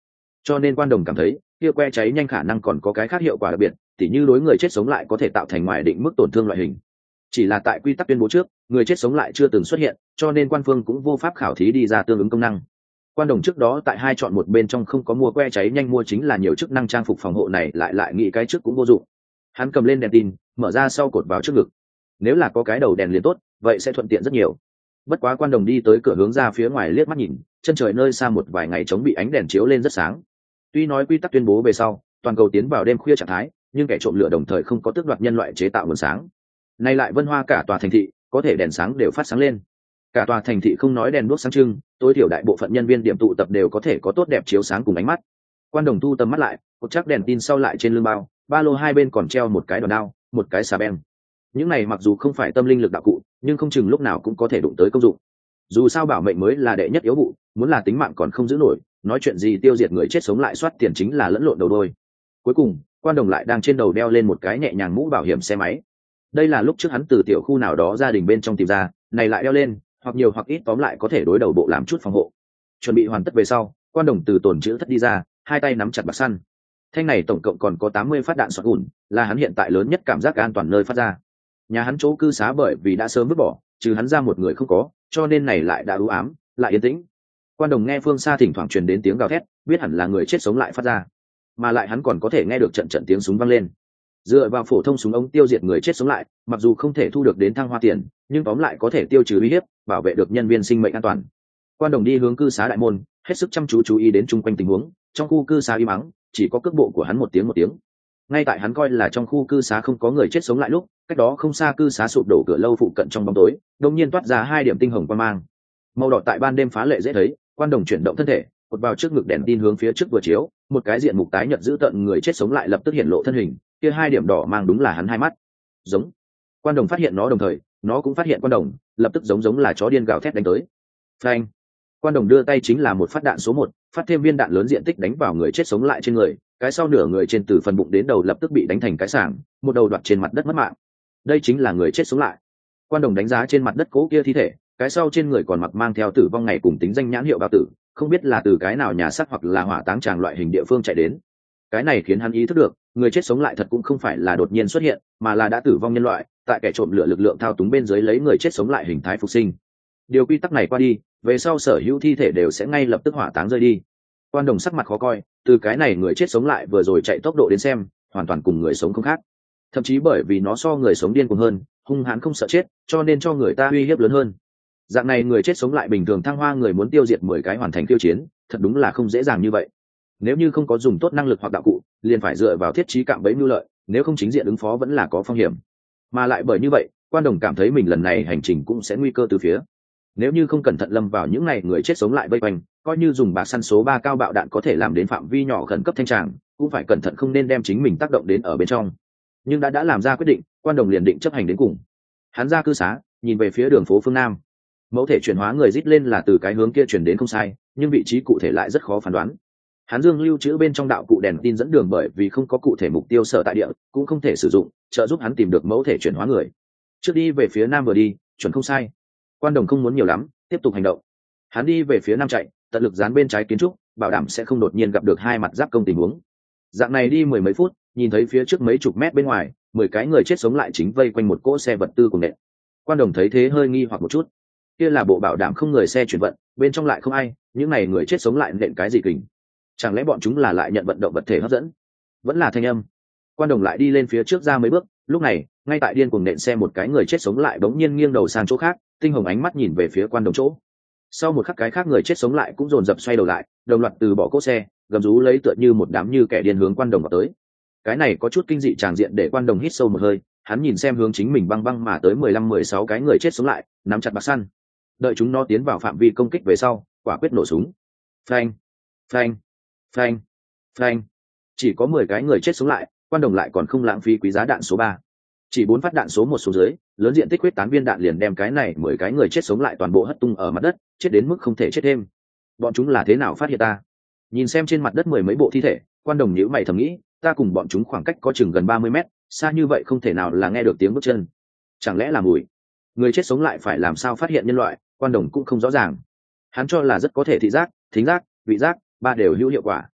cho nên quan đồng cảm thấy kia que cháy nhanh khả năng còn có cái khác hiệu quả đặc biệt, tỉ như đối người chết sống lại có thể tạo thành ngoài định mức tổn thương loại hình. Chỉ là tại quy tắc tuyên bố trước, người chết sống lại chưa từng xuất hiện, cho nên quan phương cũng vô pháp khảo thí đi ra tương ứng công năng. Quan đồng trước đó tại hai chọn một bên trong không có mua que cháy nhanh, mua chính là nhiều chức năng trang phục phòng hộ này lại nghĩ cái trước cũng vô dụng. Hắn cầm lên đèn tin, mở ra sau cột vào trước ngực. Nếu là có cái đầu đèn liền tốt, vậy sẽ thuận tiện rất nhiều. Bất quá quan đồng đi tới cửa hướng ra phía ngoài liếc mắt nhìn, chân trời nơi xa một vài ngày trống bị ánh đèn chiếu lên rất sáng. Tuy nói quy tắc tuyên bố về sau, toàn cầu tiến vào đêm khuya trạng thái, nhưng kẻ trộm lửa đồng thời không có tước đoạt nhân loại chế tạo nguồn sáng. Nay lại vân hoa cả tòa thành thị, có thể đèn sáng đều phát sáng lên. Cả tòa thành thị không nói đèn đuốc sáng trưng, tối thiểu đại bộ phận nhân viên điểm tụ tập đều có thể có tốt đẹp chiếu sáng cùng ánh mắt. Quan đồng thu tầm mắt lại, cột chắc đèn tin sau lại trên lưng bao, ba lô hai bên còn treo một cái đòn đao, một cái xà beng. Những này mặc dù không phải tâm linh lực đạo cụ, nhưng không chừng lúc nào cũng có thể đụng tới công dụng. Dù sao bảo mệnh mới là đệ nhất yếu vụ, muốn là tính mạng còn không giữ nổi, nói chuyện gì tiêu diệt người chết sống lại soát tiền chính là lẫn lộn đầu đôi. Cuối cùng quan đồng lại đang trên đầu đeo lên một cái nhẹ nhàng mũ bảo hiểm xe máy. Đây là lúc trước hắn từ tiểu khu nào đó gia đình bên trong tìm ra, này lại đeo lên, hoặc nhiều hoặc ít tóm lại có thể đối đầu bộ làm chút phòng hộ. Chuẩn bị hoàn tất về sau, quan đồng từ tồn trữ thất đi ra, hai tay nắm chặt bạc săn. Thanh này tổng cộng còn có 80 phát đạn sọt ủn, là hắn hiện tại lớn nhất cảm giác an toàn nơi phát ra. Nhà hắn chỗ cư xá bởi vì đã sớm vứt bỏ, trừ hắn ra một người không có, cho nên này lại đã u ám, lại yên tĩnh. Quan đồng nghe phương xa thỉnh thoảng truyền đến tiếng gào thét, biết hẳn là người chết sống lại phát ra, mà lại hắn còn có thể nghe được trận trận tiếng súng vang lên. Dựa vào phổ thông súng ống tiêu diệt người chết sống lại, mặc dù không thể thu được đến thăng hoa tiền, nhưng tóm lại có thể tiêu trừ uy hiếp, bảo vệ được nhân viên sinh mệnh an toàn. Quan đồng đi hướng cư xá đại môn, hết sức chăm chú ý đến chung quanh tình huống. Trong khu cư xá im ắng, chỉ có cước bộ của hắn một tiếng. Ngay tại hắn coi là trong khu cư xá không có người chết sống lại lúc, cách đó không xa cư xá sụp đổ cửa lâu phụ cận trong bóng tối, đột nhiên toát ra hai điểm tinh hồng quang mang. Màu đỏ tại ban đêm phá lệ dễ thấy. Quan đồng chuyển động thân thể, cột vào trước ngực đèn tin hướng phía trước vừa chiếu, một cái diện mục tái nhợt dữ tợn người chết sống lại lập tức hiện lộ thân hình, kia hai điểm đỏ mang đúng là hắn hai mắt. Giống. Quan đồng phát hiện nó đồng thời, nó cũng phát hiện quan đồng, lập tức giống là chó điên gào thét đánh tới. Phanh. Quan đồng đưa tay chính là một phát đạn số 1, phát thêm viên đạn lớn diện tích đánh vào người chết sống lại trên người, cái sau nửa người trên từ phần bụng đến đầu lập tức bị đánh thành cái sảng, một đầu đoạt trên mặt đất mất mạng. Đây chính là người chết sống lại. Quan đồng đánh giá trên mặt đất cố kia thi thể, cái sau trên người còn mặc mang theo tử vong ngày cùng tính danh nhãn hiệu bao tử, không biết là từ cái nào nhà xác hoặc là hỏa táng tràng loại hình địa phương chạy đến. Cái này khiến hắn ý thức được, người chết sống lại thật cũng không phải là đột nhiên xuất hiện, mà là đã tử vong nhân loại, tại kẻ trộm lửa lực lượng thao túng bên dưới lấy người chết sống lại hình thái phục sinh. Điều quy tắc này qua đi, về sau sở hữu thi thể đều sẽ ngay lập tức hỏa táng rơi đi. Quan đồng sắc mặt khó coi, từ cái này người chết sống lại vừa rồi chạy tốc độ đến xem, hoàn toàn cùng người sống không khác. Thậm chí bởi vì nó so người sống điên cuồng hơn, hung hãn không sợ chết, cho nên cho người ta uy hiếp lớn hơn. Dạng này người chết sống lại bình thường thăng hoa người muốn tiêu diệt 10 cái hoàn thành tiêu chiến, thật đúng là không dễ dàng như vậy. Nếu như không có dùng tốt năng lực hoặc đạo cụ, liền phải dựa vào thiết trí cạm bẫy mưu lợi, nếu không chính diện ứng phó vẫn là có phong hiểm. Mà lại bởi như vậy, quan đồng cảm thấy mình lần này hành trình cũng sẽ nguy cơ từ phía. Nếu như không cẩn thận lâm vào những ngày người chết sống lại vây quanh, coi như dùng bạc săn số 3 cao bạo đạn có thể làm đến phạm vi nhỏ khẩn cấp thanh tràng, cũng phải cẩn thận không nên đem chính mình tác động đến ở bên trong. Nhưng đã làm ra quyết định, quan đồng liền định chấp hành đến cùng. Hắn ra cư xá, nhìn về phía đường phố phương nam. Mẫu thể chuyển hóa người rít lên là từ cái hướng kia chuyển đến không sai, nhưng vị trí cụ thể lại rất khó phán đoán. Hắn dương lưu trữ bên trong đạo cụ đèn tin dẫn đường, bởi vì không có cụ thể mục tiêu sở tại địa, cũng không thể sử dụng, trợ giúp hắn tìm được mẫu thể chuyển hóa người. Trước đi về phía nam vừa đi, chuẩn không sai. Quan đồng không muốn nhiều lắm, tiếp tục hành động. Hắn đi về phía nam chạy, tận lực dán bên trái kiến trúc, bảo đảm sẽ không đột nhiên gặp được hai mặt giáp công tình huống. Dạng này đi 10 mấy phút, nhìn thấy phía trước mấy chục mét bên ngoài, 10 cái người chết sống lại chính vây quanh một cỗ xe vật tư cùng nện. Quan đồng thấy thế hơi nghi hoặc một chút. Kia là bộ bảo đảm không người xe chuyển vận, bên trong lại không ai, những này người chết sống lại nện cái gì kình? Chẳng lẽ bọn chúng là lại nhận vận động vật thể hấp dẫn? Vẫn là thanh âm. Quan đồng lại đi lên phía trước ra mấy bước, lúc này, ngay tại điên cuồng nện xe một cái người chết sống lại bỗng nhiên nghiêng đầu sang chỗ khác, tinh hồng ánh mắt nhìn về phía quan đồng chỗ. Sau một khắc cái khác người chết sống lại cũng dồn dập xoay đầu lại, đồng loạt từ bỏ cỗ xe, gầm rú lấy tựa như một đám như kẻ điên hướng quan đồng vào tới. Cái này có chút kinh dị tràng diện để quan đồng hít sâu một hơi, hắn nhìn xem hướng chính mình băng băng mà tới 15-16 cái người chết sống lại, nắm chặt bạc săn. Đợi chúng nó tiến vào phạm vi công kích về sau, quả quyết nổ súng. Phanh, phanh, phanh, phanh. Chỉ có 10 cái người chết sống lại, quan đồng lại còn không lãng phí quý giá đạn số 3. Chỉ 4 phát đạn số 1 xuống dưới, lớn diện tích huyết tán viên đạn liền đem cái này 10 cái người chết sống lại toàn bộ hất tung ở mặt đất, chết đến mức không thể chết thêm. Bọn chúng là thế nào phát hiện ta? Nhìn xem trên mặt đất 10 mấy bộ thi thể, quan đồng nhíu mày thầm nghĩ, ta cùng bọn chúng khoảng cách có chừng gần 30 mét, xa như vậy không thể nào là nghe được tiếng bước chân. Chẳng lẽ là mùi? Người chết sống lại phải làm sao phát hiện nhân loại, quan đồng cũng không rõ ràng. Hắn cho là rất có thể thị giác, thính giác, vị giác, ba đều hữu hiệu quả.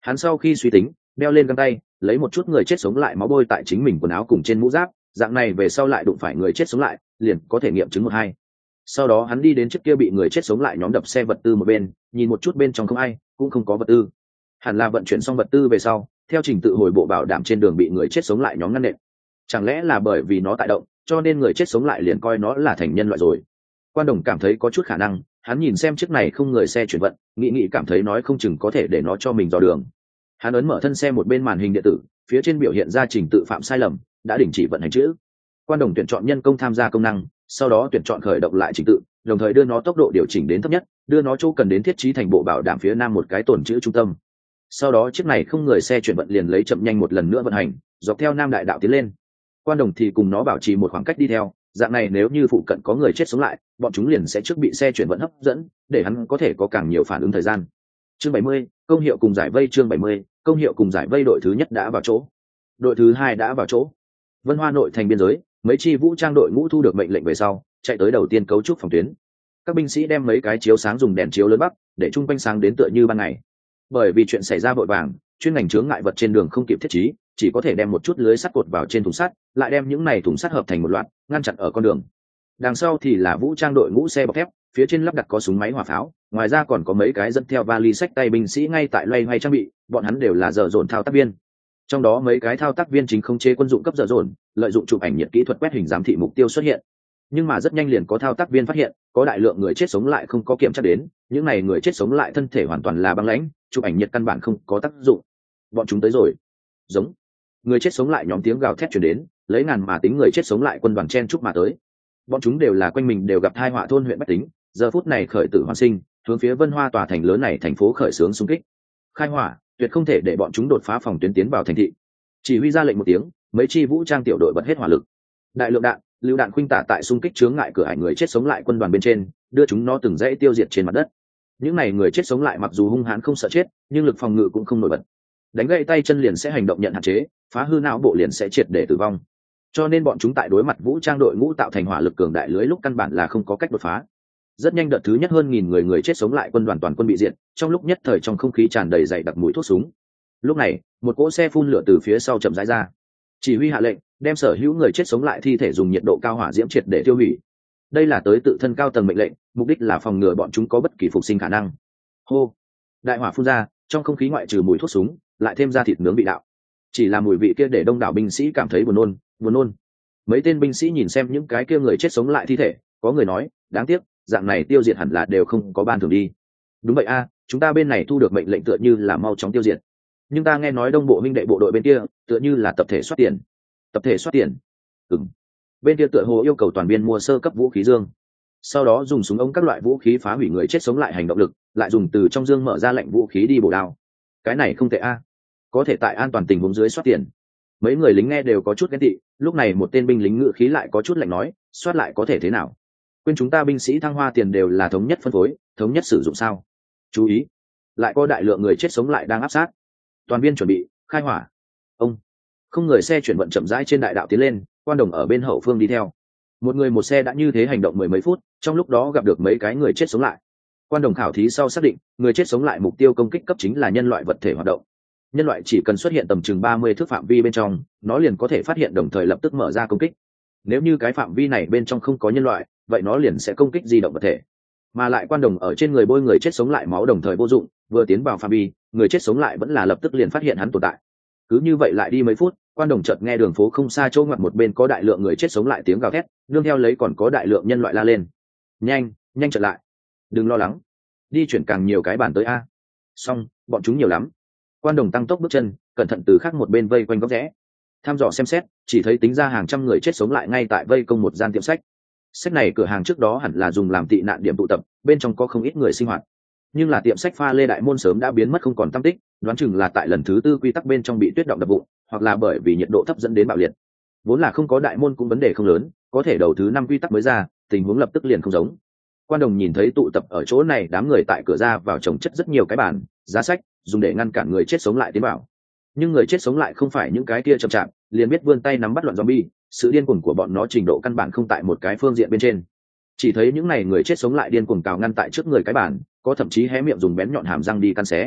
Hắn sau khi suy tính, đeo lên găng tay, lấy một chút người chết sống lại máu bôi tại chính mình quần áo cùng trên mũ giáp, dạng này về sau lại đụng phải người chết sống lại, liền có thể nghiệm chứng một hai. Sau đó hắn đi đến chiếc kia bị người chết sống lại nhóm đập xe vật tư một bên, nhìn một chút bên trong không ai, cũng không có vật tư. Hẳn là vận chuyển xong vật tư về sau, theo trình tự hồi bộ bảo đảm trên đường bị người chết sống lại nhóm ngăn nện. Chẳng lẽ là bởi vì nó tại động, cho nên người chết sống lại liền coi nó là thành nhân loại rồi. Quan Đồng cảm thấy có chút khả năng, hắn nhìn xem chiếc này không người xe chuyển vận, nghĩ cảm thấy nói không chừng có thể để nó cho mình dò đường. Hắn ấn mở thân xe một bên màn hình điện tử, phía trên biểu hiện ra trình tự phạm sai lầm, đã đình chỉ vận hành chữ. Quan Đồng tuyển chọn nhân công tham gia công năng, sau đó tuyển chọn khởi động lại trình tự, đồng thời đưa nó tốc độ điều chỉnh đến thấp nhất, đưa nó chỗ cần đến thiết trí thành bộ bảo đảm phía nam một cái tổn chữ trung tâm. Sau đó chiếc này không người xe chuyển vận liền lấy chậm nhanh một lần nữa vận hành, dọc theo nam đại đạo tiến lên. Quan Đồng thì cùng nó bảo trì một khoảng cách đi theo, dạng này nếu như phụ cận có người chết sống lại, bọn chúng liền sẽ trước bị xe chuyển vận hấp dẫn, để hắn có thể có càng nhiều phản ứng thời gian. Chương 70, công hiệu cùng giải vây. Chương 70, công hiệu cùng giải vây. Đội thứ nhất đã vào chỗ, đội thứ hai đã vào chỗ. Vân Hoa nội thành biên giới, mấy chi vũ trang đội ngũ thu được mệnh lệnh về sau, chạy tới đầu tiên cấu trúc phòng tuyến. Các binh sĩ đem mấy cái chiếu sáng dùng đèn chiếu lớn bắc, để trung quanh sáng đến tựa như ban ngày. Bởi vì chuyện xảy ra vội vàng, chuyên ngành chướng ngại vật trên đường không kịp thiết trí, chỉ có thể đem một chút lưới sắt cột vào trên thùng sắt, lại đem những này thùng sắt hợp thành một loạt, ngăn chặn ở con đường. Đằng sau thì là vũ trang đội ngũ xe bọc thép, phía trên lắp đặt có súng máy hỏa pháo, ngoài ra còn có mấy cái dẫn theo vali xách tay binh sĩ ngay tại loay hoay trang bị, bọn hắn đều là dở dồn thao tác viên. Trong đó mấy cái thao tác viên chính không chế quân dụng cấp dở dồn, lợi dụng chụp ảnh nhiệt kỹ thuật quét hình giám thị mục tiêu xuất hiện. Nhưng mà rất nhanh liền có thao tác viên phát hiện, có đại lượng người chết sống lại không có kiểm tra đến, những này người chết sống lại thân thể hoàn toàn là băng lãnh, chụp ảnh nhiệt căn bản không có tác dụng. Bọn chúng tới rồi. Giống. Người chết sống lại nhóm tiếng gào thét truyền đến, lấy ngàn mà tính người chết sống lại quân đoàn chen chúc mà tới. Bọn chúng đều là quanh mình đều gặp tai họa thôn huyện bách tính, giờ phút này khởi tử hoàn sinh, hướng phía Vân Hoa tòa thành lớn này thành phố khởi xướng xung kích. Khai hỏa, tuyệt không thể để bọn chúng đột phá phòng tuyến tiến vào thành thị. Chỉ huy ra lệnh một tiếng, mấy chi vũ trang tiểu đội bật hết hỏa lực. Đại lượng đạn, lưu đạn khuynh tả tại xung kích chướng ngại cửa ải người chết sống lại quân đoàn bên trên, đưa chúng nó từng dãy tiêu diệt trên mặt đất. Những này người chết sống lại mặc dù hung hãn không sợ chết, nhưng lực phòng ngự cũng không nổi bật. Đánh gãy tay chân liền sẽ hành động nhận hạn chế, phá hư não bộ liền sẽ triệt để tử vong. Cho nên bọn chúng tại đối mặt vũ trang đội ngũ tạo thành hỏa lực cường đại lưới lúc căn bản là không có cách đột phá. Rất nhanh đợt thứ nhất hơn 1000 người chết sống lại quân đoàn toàn quân bị diệt, trong lúc nhất thời trong không khí tràn đầy dày đặc mùi thuốc súng. Lúc này, một cỗ xe phun lửa từ phía sau chậm rãi ra. Chỉ huy hạ lệnh, đem sở hữu người chết sống lại thi thể dùng nhiệt độ cao hỏa diễm triệt để tiêu hủy. Đây là tới tự thân cao tầng mệnh lệnh, mục đích là phòng ngừa bọn chúng có bất kỳ phục sinh khả năng. Hô, đại hỏa phun ra, trong không khí ngoại trừ mùi thuốc súng, lại thêm ra thịt nướng vị đạo. Chỉ là mùi vị kia để đông đảo binh sĩ cảm thấy buồn nôn. Mấy tên binh sĩ nhìn xem những cái kia người chết sống lại thi thể, có người nói, đáng tiếc, dạng này tiêu diệt hẳn là đều không có ban thưởng đi. Đúng vậy a, chúng ta bên này thu được mệnh lệnh tựa như là mau chóng tiêu diệt. Nhưng ta nghe nói đông bộ huynh đệ bộ đội bên kia, tựa như là tập thể soát tiền. Tập thể soát tiền? Ừm. Bên kia tựa hồ yêu cầu toàn viên mua sơ cấp vũ khí dương, sau đó dùng súng ống các loại vũ khí phá hủy người chết sống lại hành động lực, lại dùng từ trong dương mở ra lệnh vũ khí đi bổ đao. Cái này không tệ a, có thể tại an toàn tình huống dưới soát tiền. Mấy người lính nghe đều có chút ghen tị, lúc này một tên binh lính ngự khí lại có chút lạnh nói, soát lại có thể thế nào? Quên chúng ta binh sĩ thăng hoa tiền đều là thống nhất phân phối, thống nhất sử dụng sao? Chú ý, lại có đại lượng người chết sống lại đang áp sát. Toàn viên chuẩn bị khai hỏa. Ông không người xe chuyển vận chậm rãi trên đại đạo tiến lên, Quan Đồng ở bên hậu phương đi theo. Một người một xe đã như thế hành động 10 mấy phút, trong lúc đó gặp được mấy cái người chết sống lại. Quan Đồng khảo thí sau xác định, người chết sống lại mục tiêu công kích cấp chính là nhân loại vật thể hoạt động. Nhân loại chỉ cần xuất hiện tầm chừng 30 thước phạm vi bên trong, nó liền có thể phát hiện đồng thời lập tức mở ra công kích. Nếu như cái phạm vi này bên trong không có nhân loại, vậy nó liền sẽ công kích di động vật thể. Mà lại Quan Đồng ở trên người bôi người chết sống lại máu đồng thời vô dụng, vừa tiến vào phạm vi, người chết sống lại vẫn là lập tức liền phát hiện hắn tồn tại. Cứ như vậy lại đi mấy phút, Quan Đồng chợt nghe đường phố không xa chỗ ngoặt một bên có đại lượng người chết sống lại tiếng gào thét, nương theo lấy còn có đại lượng nhân loại la lên. Nhanh trở lại, đừng lo lắng, đi chuyển càng nhiều cái bàn tới a. Xong, bọn chúng nhiều lắm. Quan Đồng tăng tốc bước chân, cẩn thận từ khác một bên vây quanh góc rẽ, thăm dò xem xét, chỉ thấy tính ra hàng trăm người chết sống lại ngay tại vây công một gian tiệm sách. Sách này cửa hàng trước đó hẳn là dùng làm tị nạn điểm tụ tập, bên trong có không ít người sinh hoạt. Nhưng là tiệm sách pha lê đại môn sớm đã biến mất không còn tăm tích, đoán chừng là tại lần thứ 4 quy tắc bên trong bị tuyết động đập vụn, hoặc là bởi vì nhiệt độ thấp dẫn đến bạo liệt. Vốn là không có đại môn cũng vấn đề không lớn, có thể đầu thứ 5 quy tắc mới ra, tình huống lập tức liền không giống. Quan Đồng nhìn thấy tụ tập ở chỗ này đám người tại cửa ra vào chồng chất rất nhiều cái bàn, giá sách, dùng để ngăn cản người chết sống lại tiến vào. Nhưng người chết sống lại không phải những cái kia chậm chạp, liền biết vươn tay nắm bắt loạn zombie, sự điên cuồng của bọn nó trình độ căn bản không tại một cái phương diện bên trên. Chỉ thấy những này người chết sống lại điên cuồng cào ngăn tại trước người cái bàn, có thậm chí hé miệng dùng bén nhọn hàm răng đi căn xé.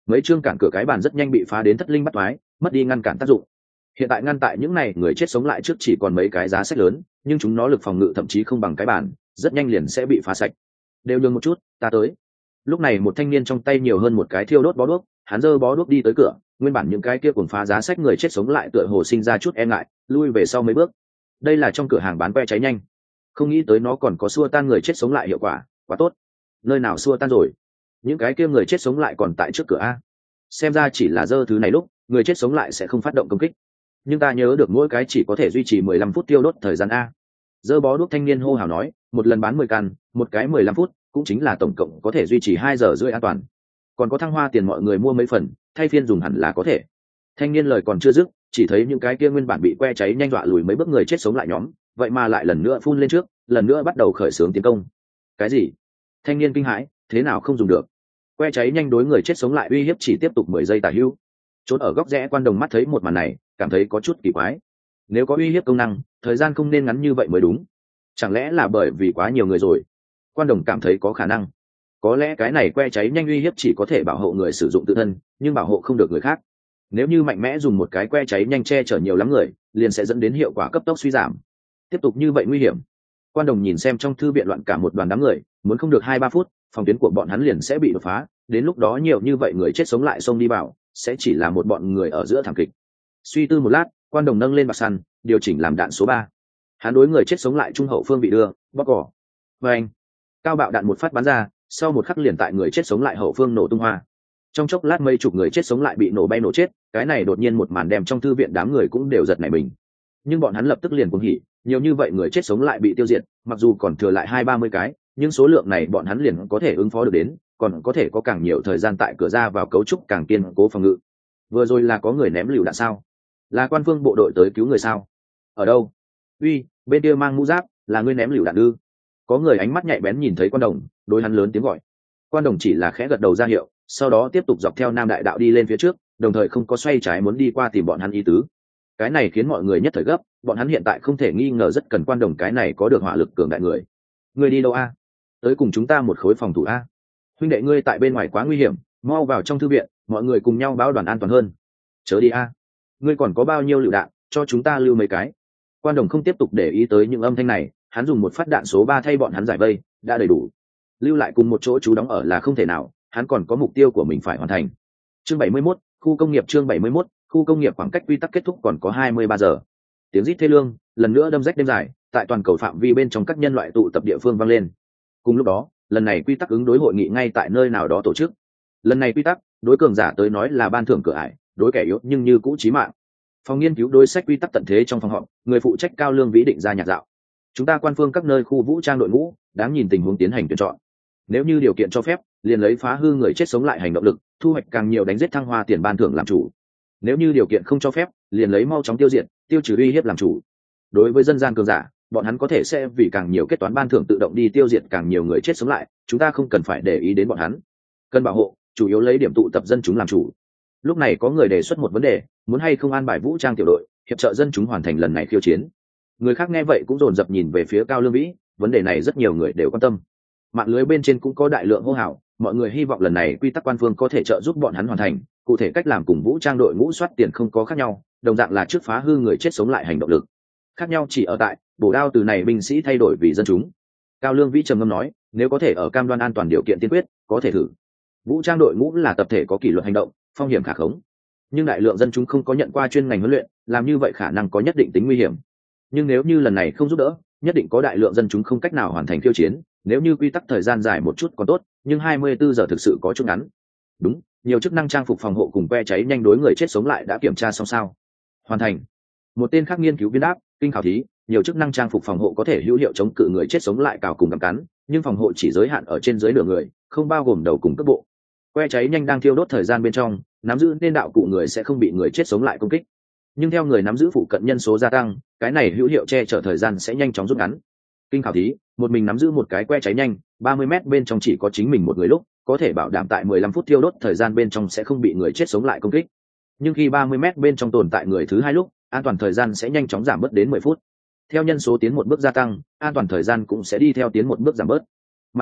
mấy chương cản cửa cái bàn rất nhanh bị phá đến thất linh bắt toái, mất đi ngăn cản tác dụng. Hiện tại ngăn tại những này người chết sống lại trước chỉ còn mấy cái giá sách lớn, nhưng chúng nó lực phòng ngự thậm chí không bằng cái bàn, rất nhanh liền sẽ bị phá sạch. Đều nhường một chút, ta tới. Lúc này một thanh niên trong tay nhiều hơn một cái thiêu đốt bó đuốc, hắn giơ bó đuốc đi tới cửa, nguyên bản những cái kia cuồng phá giá sách người chết sống lại tựa hồ sinh ra chút e ngại, lui về sau mấy bước. Đây là trong cửa hàng bán que cháy nhanh, không nghĩ tới nó còn có xua tan người chết sống lại hiệu quả, quá tốt. Nơi nào xua tan rồi? Những cái kia người chết sống lại còn tại trước cửa a. Xem ra chỉ là dơ thứ này lúc người chết sống lại sẽ không phát động công kích, nhưng ta nhớ được mỗi cái chỉ có thể duy trì 15 phút tiêu đốt thời gian a. Dơ bó đuốc thanh niên hô hào nói, một lần bán 10 căn, một cái 15 phút, cũng chính là tổng cộng có thể duy trì 2 giờ rưỡi an toàn. Còn có thăng hoa tiền mọi người mua mấy phần, thay phiên dùng hẳn là có thể. Thanh niên lời còn chưa dứt, chỉ thấy những cái kia nguyên bản bị que cháy nhanh dọa lùi mấy bước người chết sống lại nhóm, vậy mà lại lần nữa phun lên trước, lần nữa bắt đầu khởi xướng tiến công. Cái gì? Thanh niên kinh hãi, thế nào không dùng được? Que cháy nhanh đối người chết sống lại uy hiếp chỉ tiếp tục 10 giây tả hữu. Trốn ở góc rẽ Quan Đồng mắt thấy một màn này, cảm thấy có chút kỳ quái. Nếu có uy hiếp công năng, thời gian không nên ngắn như vậy mới đúng. Chẳng lẽ là bởi vì quá nhiều người rồi? Quan Đồng cảm thấy có khả năng. Có lẽ cái này que cháy nhanh uy hiếp chỉ có thể bảo hộ người sử dụng tự thân, nhưng bảo hộ không được người khác. Nếu như mạnh mẽ dùng một cái que cháy nhanh che chở nhiều lắm người, liền sẽ dẫn đến hiệu quả cấp tốc suy giảm. Tiếp tục như vậy nguy hiểm. Quan Đồng nhìn xem trong thư viện loạn cả một đoàn đám người, muốn không được 2-3 phút, phòng tuyến của bọn hắn liền sẽ bị đột phá, đến lúc đó nhiều như vậy người chết sống lại xông đi vào, sẽ chỉ là một bọn người ở giữa thảm kịch. Suy tư một lát, Quan Đồng nâng lên bạc săn, điều chỉnh làm đạn số 3. Hắn đối người chết sống lại trung hậu phương bị đưa, bóp cỏ. Và anh, cao bạo đạn một phát bắn ra, sau một khắc liền tại người chết sống lại hậu phương nổ tung hoa. Trong chốc lát mấy chục người chết sống lại bị nổ bay nổ chết, cái này đột nhiên một màn đem trong thư viện đám người cũng đều giật nảy mình. Nhưng bọn hắn lập tức liền cuồng hỉ, nhiều như vậy người chết sống lại bị tiêu diệt, mặc dù còn thừa lại 20-30 cái, nhưng số lượng này bọn hắn liền có thể ứng phó được đến, còn có thể có càng nhiều thời gian tại cửa ra vào cấu trúc càng kiên cố phòng ngự. Vừa rồi là có người ném lựu đạn sao? Là quan phương bộ đội tới cứu người sao? Ở đâu? Uy, bên kia mang mũ giáp, là ngươi ném lựu đạn ư? Có người ánh mắt nhạy bén nhìn thấy Quan Đồng, đối hắn lớn tiếng gọi. Quan Đồng chỉ là khẽ gật đầu ra hiệu, sau đó tiếp tục dọc theo Nam Đại đạo đi lên phía trước, đồng thời không có xoay trái muốn đi qua tìm bọn hắn ý tứ. Cái này khiến mọi người nhất thời gấp, bọn hắn hiện tại không thể nghi ngờ rất cần Quan Đồng cái này có được hỏa lực cường đại người. Ngươi đi đâu a? Tới cùng chúng ta một khối phòng thủ a. Huynh đệ ngươi tại bên ngoài quá nguy hiểm, mau vào trong thư viện, mọi người cùng nhau báo đoàn an toàn hơn. Chớ đi a. Ngươi còn có bao nhiêu lựu đạn, cho chúng ta lưu mấy cái. Quan Đồng không tiếp tục để ý tới những âm thanh này, hắn dùng một phát đạn số 3 thay bọn hắn giải vây, đã đầy đủ. Lưu lại cùng một chỗ chú đóng ở là không thể nào, hắn còn có mục tiêu của mình phải hoàn thành. Chương 71, khu công nghiệp. Chương 71, khu công nghiệp. Khoảng cách quy tắc kết thúc còn có 23 giờ. Tiếng rít thê lương lần nữa đâm rách đêm dài, tại toàn cầu phạm vi bên trong các nhân loại tụ tập địa phương vang lên. Cùng lúc đó, lần này quy tắc ứng đối hội nghị ngay tại nơi nào đó tổ chức. Lần này quy tắc, đối cường giả tới nói là ban thưởng cửa ải, đối kẻ yếu nhưng như cũ chí mạng. Phòng nghiên cứu đối sách quy tắc tận thế trong phòng họp, người phụ trách Cao Lương Vĩ định ra nhạc dạo. Chúng ta quan phương các nơi khu vũ trang đội ngũ, đáng nhìn tình huống tiến hành tuyển chọn. Nếu như điều kiện cho phép, liền lấy phá hư người chết sống lại hành động lực, thu hoạch càng nhiều đánh giết thăng hoa tiền ban thưởng làm chủ. Nếu như điều kiện không cho phép, liền lấy mau chóng tiêu diệt, tiêu trừ uy hiếp làm chủ. Đối với dân gian cường giả, bọn hắn có thể sẽ vì càng nhiều kết toán ban thưởng tự động đi tiêu diệt càng nhiều người chết sống lại, chúng ta không cần phải để ý đến bọn hắn. Cần bảo hộ, chủ yếu lấy điểm tụ tập dân chúng làm chủ. Lúc này có người đề xuất một vấn đề, muốn hay không an bài vũ trang tiểu đội, hiệp trợ dân chúng hoàn thành lần này khiêu chiến. Người khác nghe vậy cũng dồn dập nhìn về phía Cao Lương Vĩ, vấn đề này rất nhiều người đều quan tâm. Mạng lưới bên trên cũng có đại lượng hô hào, mọi người hy vọng lần này quy tắc quan phương có thể trợ giúp bọn hắn hoàn thành, cụ thể cách làm cùng vũ trang đội ngũ soát tiền không có khác nhau, đồng dạng là trước phá hư người chết sống lại hành động lực. Khác nhau chỉ ở tại, bổ đao từ này binh sĩ thay đổi vì dân chúng. Cao Lương Vĩ trầm ngâm nói, nếu có thể ở cam đoan an toàn điều kiện tiên quyết, có thể thử. Vũ trang đội ngũ là tập thể có kỷ luật hành động, phong hiểm khả khống. Nhưng đại lượng dân chúng không có nhận qua chuyên ngành huấn luyện, làm như vậy khả năng có nhất định tính nguy hiểm. Nhưng nếu như lần này không giúp đỡ, nhất định có đại lượng dân chúng không cách nào hoàn thành khiêu chiến. Nếu như quy tắc thời gian dài một chút còn tốt, nhưng 24 giờ thực sự có chút ngắn. Đúng, nhiều chức năng trang phục phòng hộ cùng que cháy nhanh đối người chết sống lại đã kiểm tra xong sao? Hoàn thành. Một tên khác nghiên cứu viên đáp, kinh khảo thí, nhiều chức năng trang phục phòng hộ có thể hữu hiệu chống cự người chết sống lại cào cùng gặm cắn, nhưng phòng hộ chỉ giới hạn ở trên dưới nửa người, không bao gồm đầu cùng cấp bộ. Que cháy nhanh đang thiêu đốt thời gian bên trong, nắm giữ nên đạo cụ người sẽ không bị người chết sống lại công kích. Nhưng theo người nắm giữ phụ cận nhân số gia tăng, cái này hữu hiệu che chở thời gian sẽ nhanh chóng rút ngắn. Kinh khảo thí, một mình nắm giữ một cái que cháy nhanh, 30 m bên trong chỉ có chính mình một người lúc, có thể bảo đảm tại 15 phút thiêu đốt thời gian bên trong sẽ không bị người chết sống lại công kích. Nhưng khi 30 m bên trong tồn tại người thứ hai lúc, an toàn thời gian sẽ nhanh chóng giảm bớt đến 10 phút. Theo nhân số tiến một bước gia tăng, an toàn thời gian cũng sẽ đi theo tiến một bước giảm bớt. Mặt khác,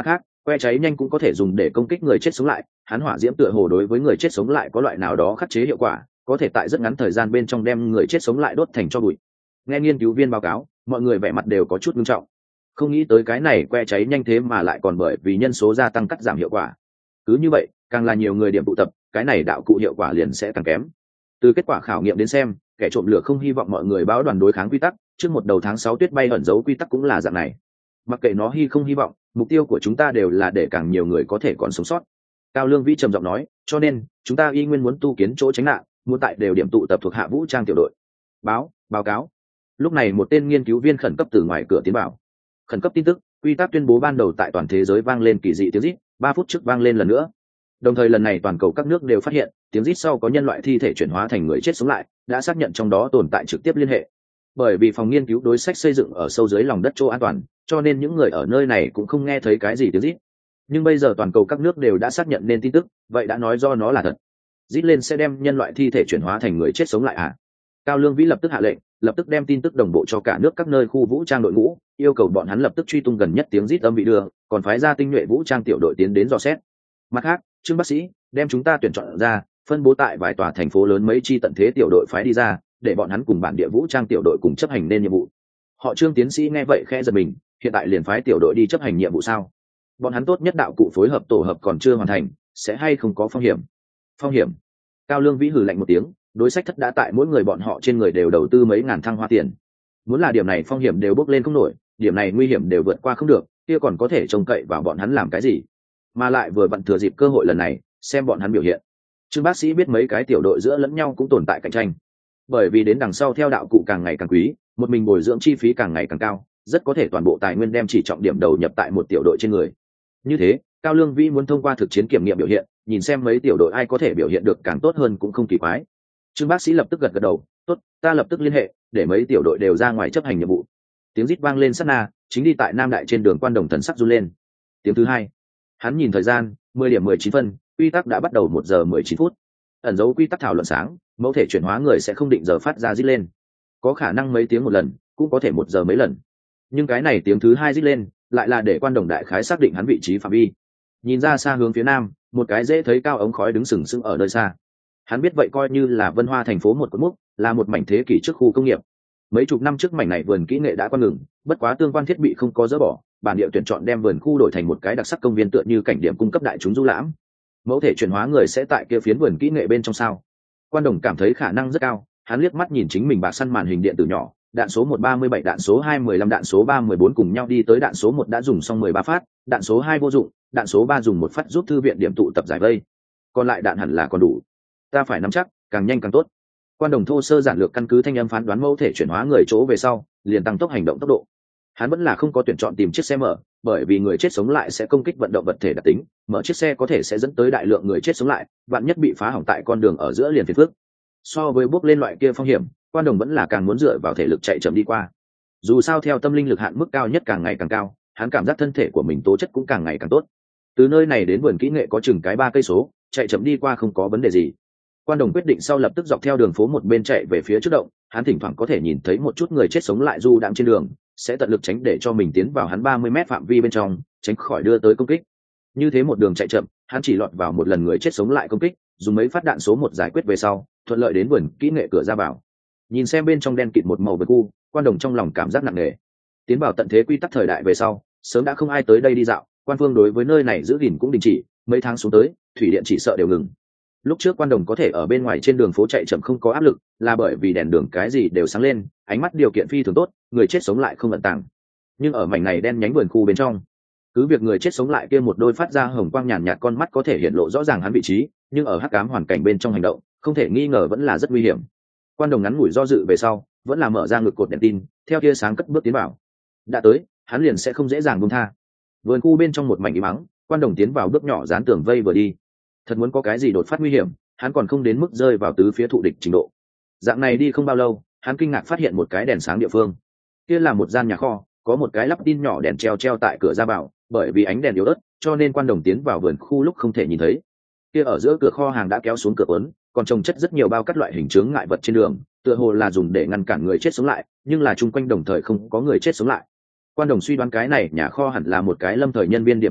Que cháy nhanh cũng có thể dùng để công kích người chết sống lại, hắn hỏa diễm tựa hồ đối với người chết sống lại có loại nào đó khắc chế hiệu quả, có thể tại rất ngắn thời gian bên trong đem người chết sống lại đốt thành tro bụi. Nghe nghiên cứu viên báo cáo, mọi người vẻ mặt đều có chút nghiêm trọng. Không nghĩ tới cái này que cháy nhanh thế mà lại còn bởi vì nhân số gia tăng cắt giảm hiệu quả. Cứ như vậy, càng là nhiều người điểm tụ tập, cái này đạo cụ hiệu quả liền sẽ càng kém. Từ kết quả khảo nghiệm đến xem, kẻ trộm lửa không hy vọng mọi người báo đoàn đối kháng quy tắc, trước một đầu tháng 6 tuyết bay ẩn giấu quy tắc cũng là dạng này. Mặc kệ nó không hy vọng, mục tiêu của chúng ta đều là để càng nhiều người có thể còn sống sót. Cao Lương Vĩ trầm giọng nói, cho nên chúng ta y nguyên muốn tu kiến chỗ tránh nạn, muốn tại đều điểm tụ tập thuộc hạ vũ trang tiểu đội. Báo cáo. Lúc này một tên nghiên cứu viên khẩn cấp từ ngoài cửa tiến vào. Khẩn cấp tin tức, quy tắc tuyên bố ban đầu tại toàn thế giới vang lên kỳ dị tiếng rít, 3 phút trước vang lên lần nữa. Đồng thời lần này toàn cầu các nước đều phát hiện, tiếng rít sau có nhân loại thi thể chuyển hóa thành người chết sống lại, đã xác nhận trong đó tồn tại trực tiếp liên hệ. Bởi vì phòng nghiên cứu đối sách xây dựng ở sâu dưới lòng đất chỗ an toàn, cho nên những người ở nơi này cũng không nghe thấy cái gì tiếng rít. Nhưng bây giờ toàn cầu các nước đều đã xác nhận nên tin tức, vậy đã nói do nó là thật. Rít lên sẽ đem nhân loại thi thể chuyển hóa thành người chết sống lại à? Cao Lương Vĩ lập tức hạ lệnh, lập tức đem tin tức đồng bộ cho cả nước các nơi khu vũ trang đội ngũ, yêu cầu bọn hắn lập tức truy tung gần nhất tiếng rít âm bị đưa, còn phái ra tinh nhuệ vũ trang tiểu đội tiến đến dò xét. Mặt khác, Trương bác sĩ, đem chúng ta tuyển chọn ra, phân bố tại vài tòa thành phố lớn mấy chi tận thế tiểu đội phái đi ra, để bọn hắn cùng bản địa vũ trang tiểu đội cùng chấp hành nên nhiệm vụ. Họ Trương tiến sĩ nghe vậy khẽ giật mình, hiện tại liền phái tiểu đội đi chấp hành nhiệm vụ sao? Bọn hắn tốt nhất đạo cụ phối hợp tổ hợp còn chưa hoàn thành, sẽ hay không có phong hiểm? Phong hiểm? Cao Lương Vĩ hừ lạnh một tiếng, đối sách thất đã tại mỗi người bọn họ trên người đều đầu tư mấy ngàn thăng hoa tiền. Muốn là điểm này phong hiểm đều bốc lên không nổi, điểm này nguy hiểm đều vượt qua không được, kia còn có thể trông cậy vào bọn hắn làm cái gì? Mà lại vừa vặn thừa dịp cơ hội lần này, xem bọn hắn biểu hiện. Trương bác sĩ biết mấy cái tiểu đội giữa lẫn nhau cũng tồn tại cạnh tranh, bởi vì đến đằng sau theo đạo cụ càng ngày càng quý, một mình bồi dưỡng chi phí càng ngày càng cao, rất có thể toàn bộ tài nguyên đem chỉ trọng điểm đầu nhập tại một tiểu đội trên người. Như thế, Cao Lương Vĩ muốn thông qua thực chiến kiểm nghiệm biểu hiện, nhìn xem mấy tiểu đội ai có thể biểu hiện được càng tốt hơn cũng không kỳ quái. Trương bác sĩ lập tức gật đầu, tốt, ta lập tức liên hệ, để mấy tiểu đội đều ra ngoài chấp hành nhiệm vụ. Tiếng rít vang lên sát na, chính đi tại Nam Đại trên đường Quan Đồng thần sắc run lên. Tiếng thứ hai, hắn nhìn thời gian, 10:19, quy tắc đã bắt đầu 1:19. Ẩn dấu quy tắc thảo luận sáng, mẫu thể chuyển hóa người sẽ không định giờ phát ra rít lên, có khả năng mấy tiếng một lần, cũng có thể 1 giờ mấy lần. Nhưng cái này tiếng thứ hai rít lên, lại là để Quan Đồng đại khái xác định hắn vị trí phạm vi. Nhìn ra xa hướng phía nam, một cái dễ thấy cao ống khói đứng sừng sững ở nơi xa. Hắn biết vậy coi như là Vân Hoa thành phố một cột mốc, là một mảnh thế kỷ trước khu công nghiệp. Mấy chục năm trước mảnh này vườn kỹ nghệ đã quan ngừng, bất quá tương quan thiết bị không có dỡ bỏ, bản địa tuyển chọn đem vườn khu đổi thành một cái đặc sắc công viên tựa như cảnh điểm cung cấp đại chúng du lãm. Mẫu thể chuyển hóa người sẽ tại kia phiến vườn kỹ nghệ bên trong sao? Quan Đồng cảm thấy khả năng rất cao, hắn liếc mắt nhìn chính mình bạc săn màn hình điện tử nhỏ, đạn số 137, đạn số 215, đạn số 314 cùng nhau đi tới đạn số 1 đã dùng xong 13 phát, đạn số 2 vô dụng, đạn số 3 dùng 1 phát giúp thư viện điểm tụ tập giải vây. Còn lại đạn hẳn là còn đủ. Ta phải nắm chắc, càng nhanh càng tốt. Quan Đồng thô sơ giản lược căn cứ thanh âm phán đoán mẫu thể chuyển hóa người chỗ về sau, liền tăng tốc hành động tốc độ. Hắn vẫn là không có tuyển chọn tìm chiếc xe mở, bởi vì người chết sống lại sẽ công kích vận động vật thể đặc tính, mở chiếc xe có thể sẽ dẫn tới đại lượng người chết sống lại, vạn nhất bị phá hỏng tại con đường ở giữa liền phiền phức. So với bước lên loại kia phong hiểm, Quan Đồng vẫn là càng muốn dựa vào thể lực chạy chậm đi qua. Dù sao theo tâm linh lực hạn mức cao nhất càng ngày càng cao, hắn cảm giác thân thể của mình tố chất cũng càng ngày càng tốt. Từ nơi này đến vườn kỹ nghệ có chừng cái 3 cây số, chạy chậm đi qua không có vấn đề gì. Quan Đồng quyết định sau lập tức dọc theo đường phố một bên chạy về phía trước động, hắn thỉnh thoảng có thể nhìn thấy một chút người chết sống lại du đãng trên đường, sẽ tận lực tránh để cho mình tiến vào hắn 30 mét phạm vi bên trong, tránh khỏi đưa tới công kích. Như thế một đường chạy chậm, hắn chỉ lọt vào một lần người chết sống lại công kích, dùng mấy phát đạn số 1 giải quyết về sau, thuận lợi đến vườn kỹ nghệ cửa ra vào. Nhìn xem bên trong đen kịt một màu vườn khu, Quan Đồng trong lòng cảm giác nặng nề. Tiến vào tận thế quy tắc thời đại về sau, sớm đã không ai tới đây đi dạo, quan phương đối với nơi này giữ gìn cũng đình chỉ, mấy tháng xuống tới, thủy điện chỉ sợ đều ngừng. Lúc trước Quan Đồng có thể ở bên ngoài trên đường phố chạy chậm không có áp lực, là bởi vì đèn đường cái gì đều sáng lên, ánh mắt điều kiện phi thường tốt, người chết sống lại không ẩn tàng. Nhưng ở mảnh này đen nhánh vườn khu bên trong, cứ việc người chết sống lại kia một đôi phát ra hồng quang nhàn nhạt con mắt có thể hiện lộ rõ ràng hắn vị trí, nhưng ở hắc ám hoàn cảnh bên trong hành động, không thể nghi ngờ vẫn là rất nguy hiểm. Quan Đồng ngắn ngủi do dự về sau, vẫn là mở ra ngực cột đèn tin, theo tia sáng cất bước tiến vào. Đã tới, hắn liền sẽ không dễ dàng buông tha. Vườn khu bên trong một mảnh im ắng, Quan Đồng tiến vào bước nhỏ dán tường vây vừa đi. Thật muốn có cái gì đột phát nguy hiểm, hắn còn không đến mức rơi vào tứ phía thụ địch trình độ. Dạng này đi không bao lâu, hắn kinh ngạc phát hiện một cái đèn sáng địa phương. Kia là một gian nhà kho, có một cái lắp tin nhỏ đèn treo tại cửa ra vào, bởi vì ánh đèn yếu ớt, cho nên Quan Đồng tiến vào vườn khu lúc không thể nhìn thấy. Kia ở giữa cửa kho hàng đã kéo xuống cửa cuốn, còn trồng chất rất nhiều bao các loại hình chướng ngại vật trên đường, tựa hồ là dùng để ngăn cản người chết sống lại, nhưng là chung quanh đồng thời không có người chết sống lại. Quan Đồng suy đoán cái này nhà kho hẳn là một cái lâm thời nhân viên điểm tụ tập,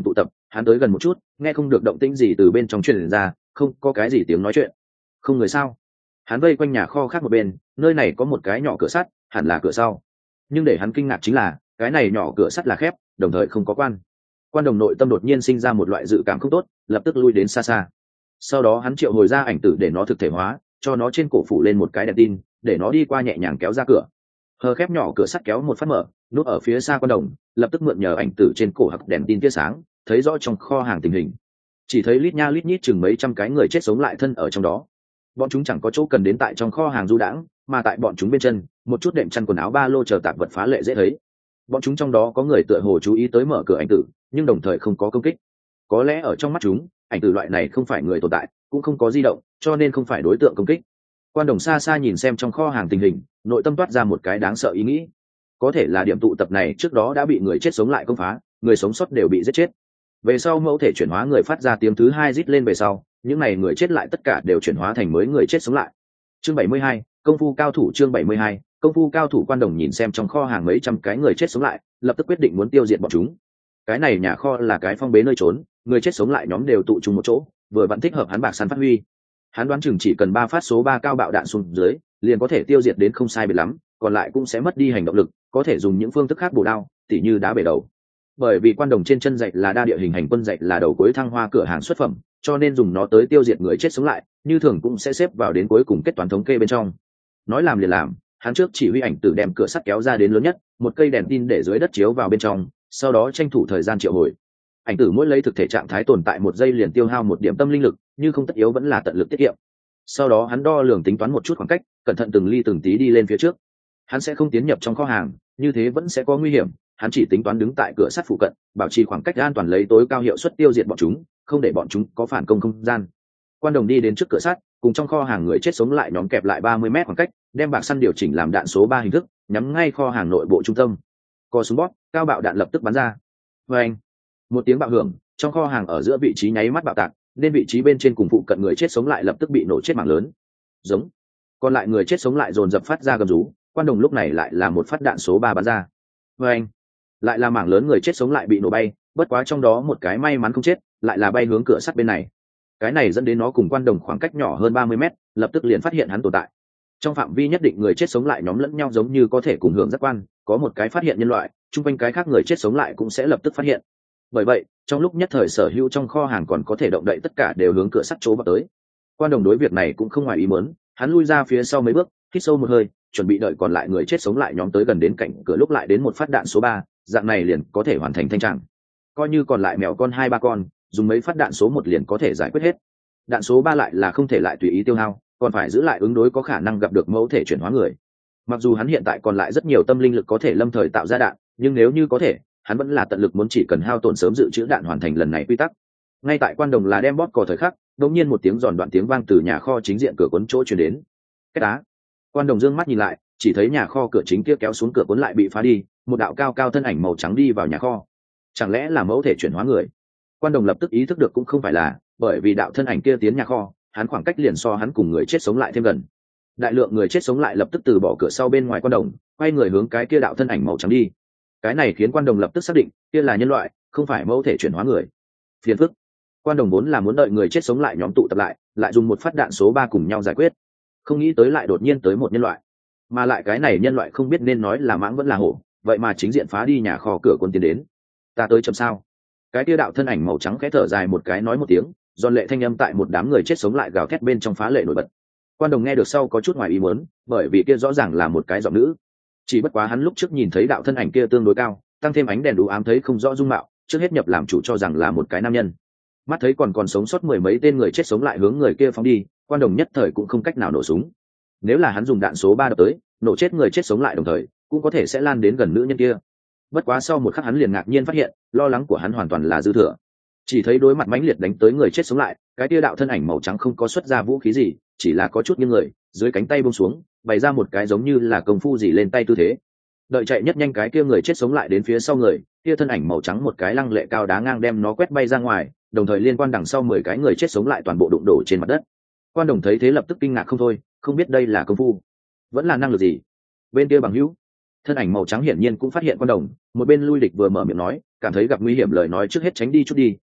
hắn tới gần một chút, nghe không được động tĩnh gì từ bên trong truyền ra, không có cái gì tiếng nói chuyện. Không người sao? Hắn vây quanh nhà kho khác một bên, nơi này có một cái nhỏ cửa sắt, hẳn là cửa sau. Nhưng để hắn kinh ngạc chính là, cái này nhỏ cửa sắt là khép, đồng thời không có quan. Quan Đồng nội tâm đột nhiên sinh ra một loại dự cảm không tốt, lập tức lui đến xa xa. Sau đó hắn triệu hồi ra ảnh tử để nó thực thể hóa, cho nó trên cổ phủ lên một cái đèn tin, để nó đi qua nhẹ nhàng kéo ra cửa. Hờ khép nhỏ cửa sắt kéo một phát mở, núp ở phía xa Quan Đồng, lập tức mượn nhờ ảnh tử trên cổ hặc đèn tin tia sáng, thấy rõ trong kho hàng tình hình. Chỉ thấy lít nha lít nhít chừng mấy trăm cái người chết sống lại thân ở trong đó. Bọn chúng chẳng có chỗ cần đến tại trong kho hàng du đãng, mà tại bọn chúng bên chân, một chút đệm chăn quần áo ba lô chờ tạp vật phá lệ dễ thấy. Bọn chúng trong đó có người tựa hồ chú ý tới mở cửa ảnh tử, nhưng đồng thời không có công kích. Có lẽ ở trong mắt chúng, ảnh tử loại này không phải người tồn tại, cũng không có di động, cho nên không phải đối tượng công kích. Quan Đồng xa xa nhìn xem trong kho hàng tình hình, nội tâm toát ra một cái đáng sợ ý nghĩ. Có thể là điểm tụ tập này trước đó đã bị người chết sống lại công phá, người sống sót đều bị giết chết. Về sau mẫu thể chuyển hóa người phát ra tiếng thứ hai rít lên về sau, những này người chết lại tất cả đều chuyển hóa thành mới người chết sống lại. Chương 72, công phu cao thủ. Chương 72, công phu cao thủ. Quan Đồng nhìn xem trong kho hàng mấy trăm cái người chết sống lại, lập tức quyết định muốn tiêu diệt bọn chúng. Cái này nhà kho là cái phong bế nơi trốn, người chết sống lại nhóm đều tụ chung một chỗ, vừa vẫn thích hợp hắn bạc săn phát huy. Hắn đoán chừng chỉ cần 3 phát số 3 cao bạo đạn xuống dưới, liền có thể tiêu diệt đến không sai biệt lắm, còn lại cũng sẽ mất đi hành động lực, có thể dùng những phương thức khác bổ đao, tỉ như đá bể đầu. Bởi vì Quan Đồng trên chân dạy là đa địa hình hành quân dạy là đầu cuối thăng hoa cửa hàng xuất phẩm, cho nên dùng nó tới tiêu diệt người chết sống lại, như thường cũng sẽ xếp vào đến cuối cùng kết toán thống kê bên trong. Nói làm liền làm, hắn trước chỉ huy ảnh tử đem cửa sắt kéo ra đến lớn nhất, một cây đèn tin để dưới đất chiếu vào bên trong, sau đó tranh thủ thời gian triệu hồi. Ảnh tử mỗi lấy thực thể trạng thái tồn tại 1 giây liền tiêu hao 1 điểm tâm linh lực, nhưng không tất yếu vẫn là tận lực tiết kiệm. Sau đó hắn đo lường tính toán một chút khoảng cách, cẩn thận từng ly từng tí đi lên phía trước. Hắn sẽ không tiến nhập trong kho hàng, như thế vẫn sẽ có nguy hiểm. Hắn chỉ tính toán đứng tại cửa sắt phụ cận, bảo trì khoảng cách an toàn, lấy tối cao hiệu suất tiêu diệt bọn chúng, không để bọn chúng có phản công không gian. Quan Đồng đi đến trước cửa sắt, cùng trong kho hàng người chết sống lại nhóm kẹp lại 30 mét khoảng cách, đem bạc săn điều chỉnh làm đạn số 3 hình thức, nhắm ngay kho hàng nội bộ trung tâm. Co súng bóp, cao bạo đạn lập tức bắn ra. Oeng! Một tiếng bạo hưởng, trong kho hàng ở giữa vị trí nháy mắt bạo tạc, nên vị trí bên trên cùng phụ cận người chết sống lại lập tức bị nổ chết mảng lớn. Giống. Còn lại người chết sống lại dồn dập phát ra gầm rú, Quan Đồng lúc này lại là một phát đạn số 3 bắn ra. Oeng! Lại là mảng lớn người chết sống lại bị nổ bay, bất quá trong đó một cái may mắn không chết, lại là bay hướng cửa sắt bên này. Cái này dẫn đến nó cùng Quan Đồng khoảng cách nhỏ hơn 30 mét, lập tức liền phát hiện hắn tồn tại. Trong phạm vi nhất định người chết sống lại nhóm lẫn nhau giống như có thể cùng hưởng giác quan, có một cái phát hiện nhân loại, chung quanh cái khác người chết sống lại cũng sẽ lập tức phát hiện. Bởi vậy, trong lúc nhất thời sở hữu trong kho hàng còn có thể động đậy tất cả đều hướng cửa sắt chỗ vào tới. Quan Đồng đối việc này cũng không ngoài ý muốn, hắn lui ra phía sau mấy bước, hít sâu một hơi, chuẩn bị đợi còn lại người chết sống lại nhóm tới gần đến cạnh cửa lúc lại đến một phát đạn số 3, dạng này liền có thể hoàn thành thanh trạng. Coi như còn lại mèo con 2-3 con, dùng mấy phát đạn số 1 liền có thể giải quyết hết. Đạn số 3 lại là không thể lại tùy ý tiêu hao, còn phải giữ lại ứng đối có khả năng gặp được mẫu thể chuyển hóa người. Mặc dù hắn hiện tại còn lại rất nhiều tâm linh lực có thể lâm thời tạo ra đạn, nhưng nếu như có thể, hắn vẫn là tận lực muốn chỉ cần hao tổn sớm dự trữ đạn hoàn thành lần này quy tắc. Ngay tại Quan Đồng là đem bóp cò thời khắc, đột nhiên một tiếng giòn đoạn tiếng vang từ nhà kho chính diện cửa cuốn chỗ truyền đến. Cái đá. Quan Đồng dương mắt nhìn lại, chỉ thấy nhà kho cửa chính kia kéo xuống cửa cuốn lại bị phá đi, một đạo cao cao thân ảnh màu trắng đi vào nhà kho. Chẳng lẽ là mẫu thể chuyển hóa người? Quan Đồng lập tức ý thức được cũng không phải là, bởi vì đạo thân ảnh kia tiến nhà kho, hắn khoảng cách liền so hắn cùng người chết sống lại thêm gần. Đại lượng người chết sống lại lập tức từ bỏ cửa sau bên ngoài Quan Đồng, quay người hướng cái kia đạo thân ảnh màu trắng đi. Cái này khiến Quan Đồng lập tức xác định, kia là nhân loại, không phải mẫu thể chuyển hóa người. Phiền phức. Quan Đồng vốn là muốn đợi người chết sống lại nhóm tụ tập lại dùng một phát đạn số 3 cùng nhau giải quyết. Không nghĩ tới lại đột nhiên tới một nhân loại. Mà lại cái này nhân loại không biết nên nói là mãng vẫn là hổ, vậy mà chính diện phá đi nhà kho cửa quân tiến đến. Ta tới chậm sao? Cái kia đạo thân ảnh màu trắng khẽ thở dài một cái nói một tiếng, giòn lệ thanh âm tại một đám người chết sống lại gào thét bên trong phá lệ nổi bật. Quan Đồng nghe được sau có chút ngoài ý muốn, bởi vì kia rõ ràng là một cái giọng nữ. Chỉ bất quá hắn lúc trước nhìn thấy đạo thân ảnh kia tương đối cao, tăng thêm ánh đèn đủ ám thấy không rõ dung mạo, trước hết nhập làm chủ cho rằng là một cái nam nhân. Mắt thấy còn sống sót 10 mấy tên người chết sống lại hướng người kia phóng đi, Quan Đồng nhất thời cũng không cách nào nổ súng. Nếu là hắn dùng đạn số 3 đập tới, nổ chết người chết sống lại đồng thời, cũng có thể sẽ lan đến gần nữ nhân kia. Bất quá sau một khắc hắn liền ngạc nhiên phát hiện, lo lắng của hắn hoàn toàn là dư thừa. Chỉ thấy đối mặt mãnh liệt đánh tới người chết sống lại, cái kia đạo thân ảnh màu trắng không có xuất ra vũ khí gì, chỉ là có chút nghiêng người, dưới cánh tay buông xuống, bày ra một cái giống như là công phu gì lên tay tư thế. Đợi chạy nhất nhanh cái kia người chết sống lại đến phía sau người, kia thân ảnh màu trắng một cái lăng lệ cao đá ngang đem nó quét bay ra ngoài, đồng thời liên quan đằng sau 10 cái người chết sống lại toàn bộ đụng đổ trên mặt đất. Quan Đồng thấy thế lập tức kinh ngạc không thôi, không biết đây là công phu, vẫn là năng lực gì. Bên kia bằng hữu, thân ảnh màu trắng hiển nhiên cũng phát hiện Quan Đồng, một bên lui địch vừa mở miệng nói, cảm thấy gặp nguy hiểm lời nói trước hết tránh đi chút đi,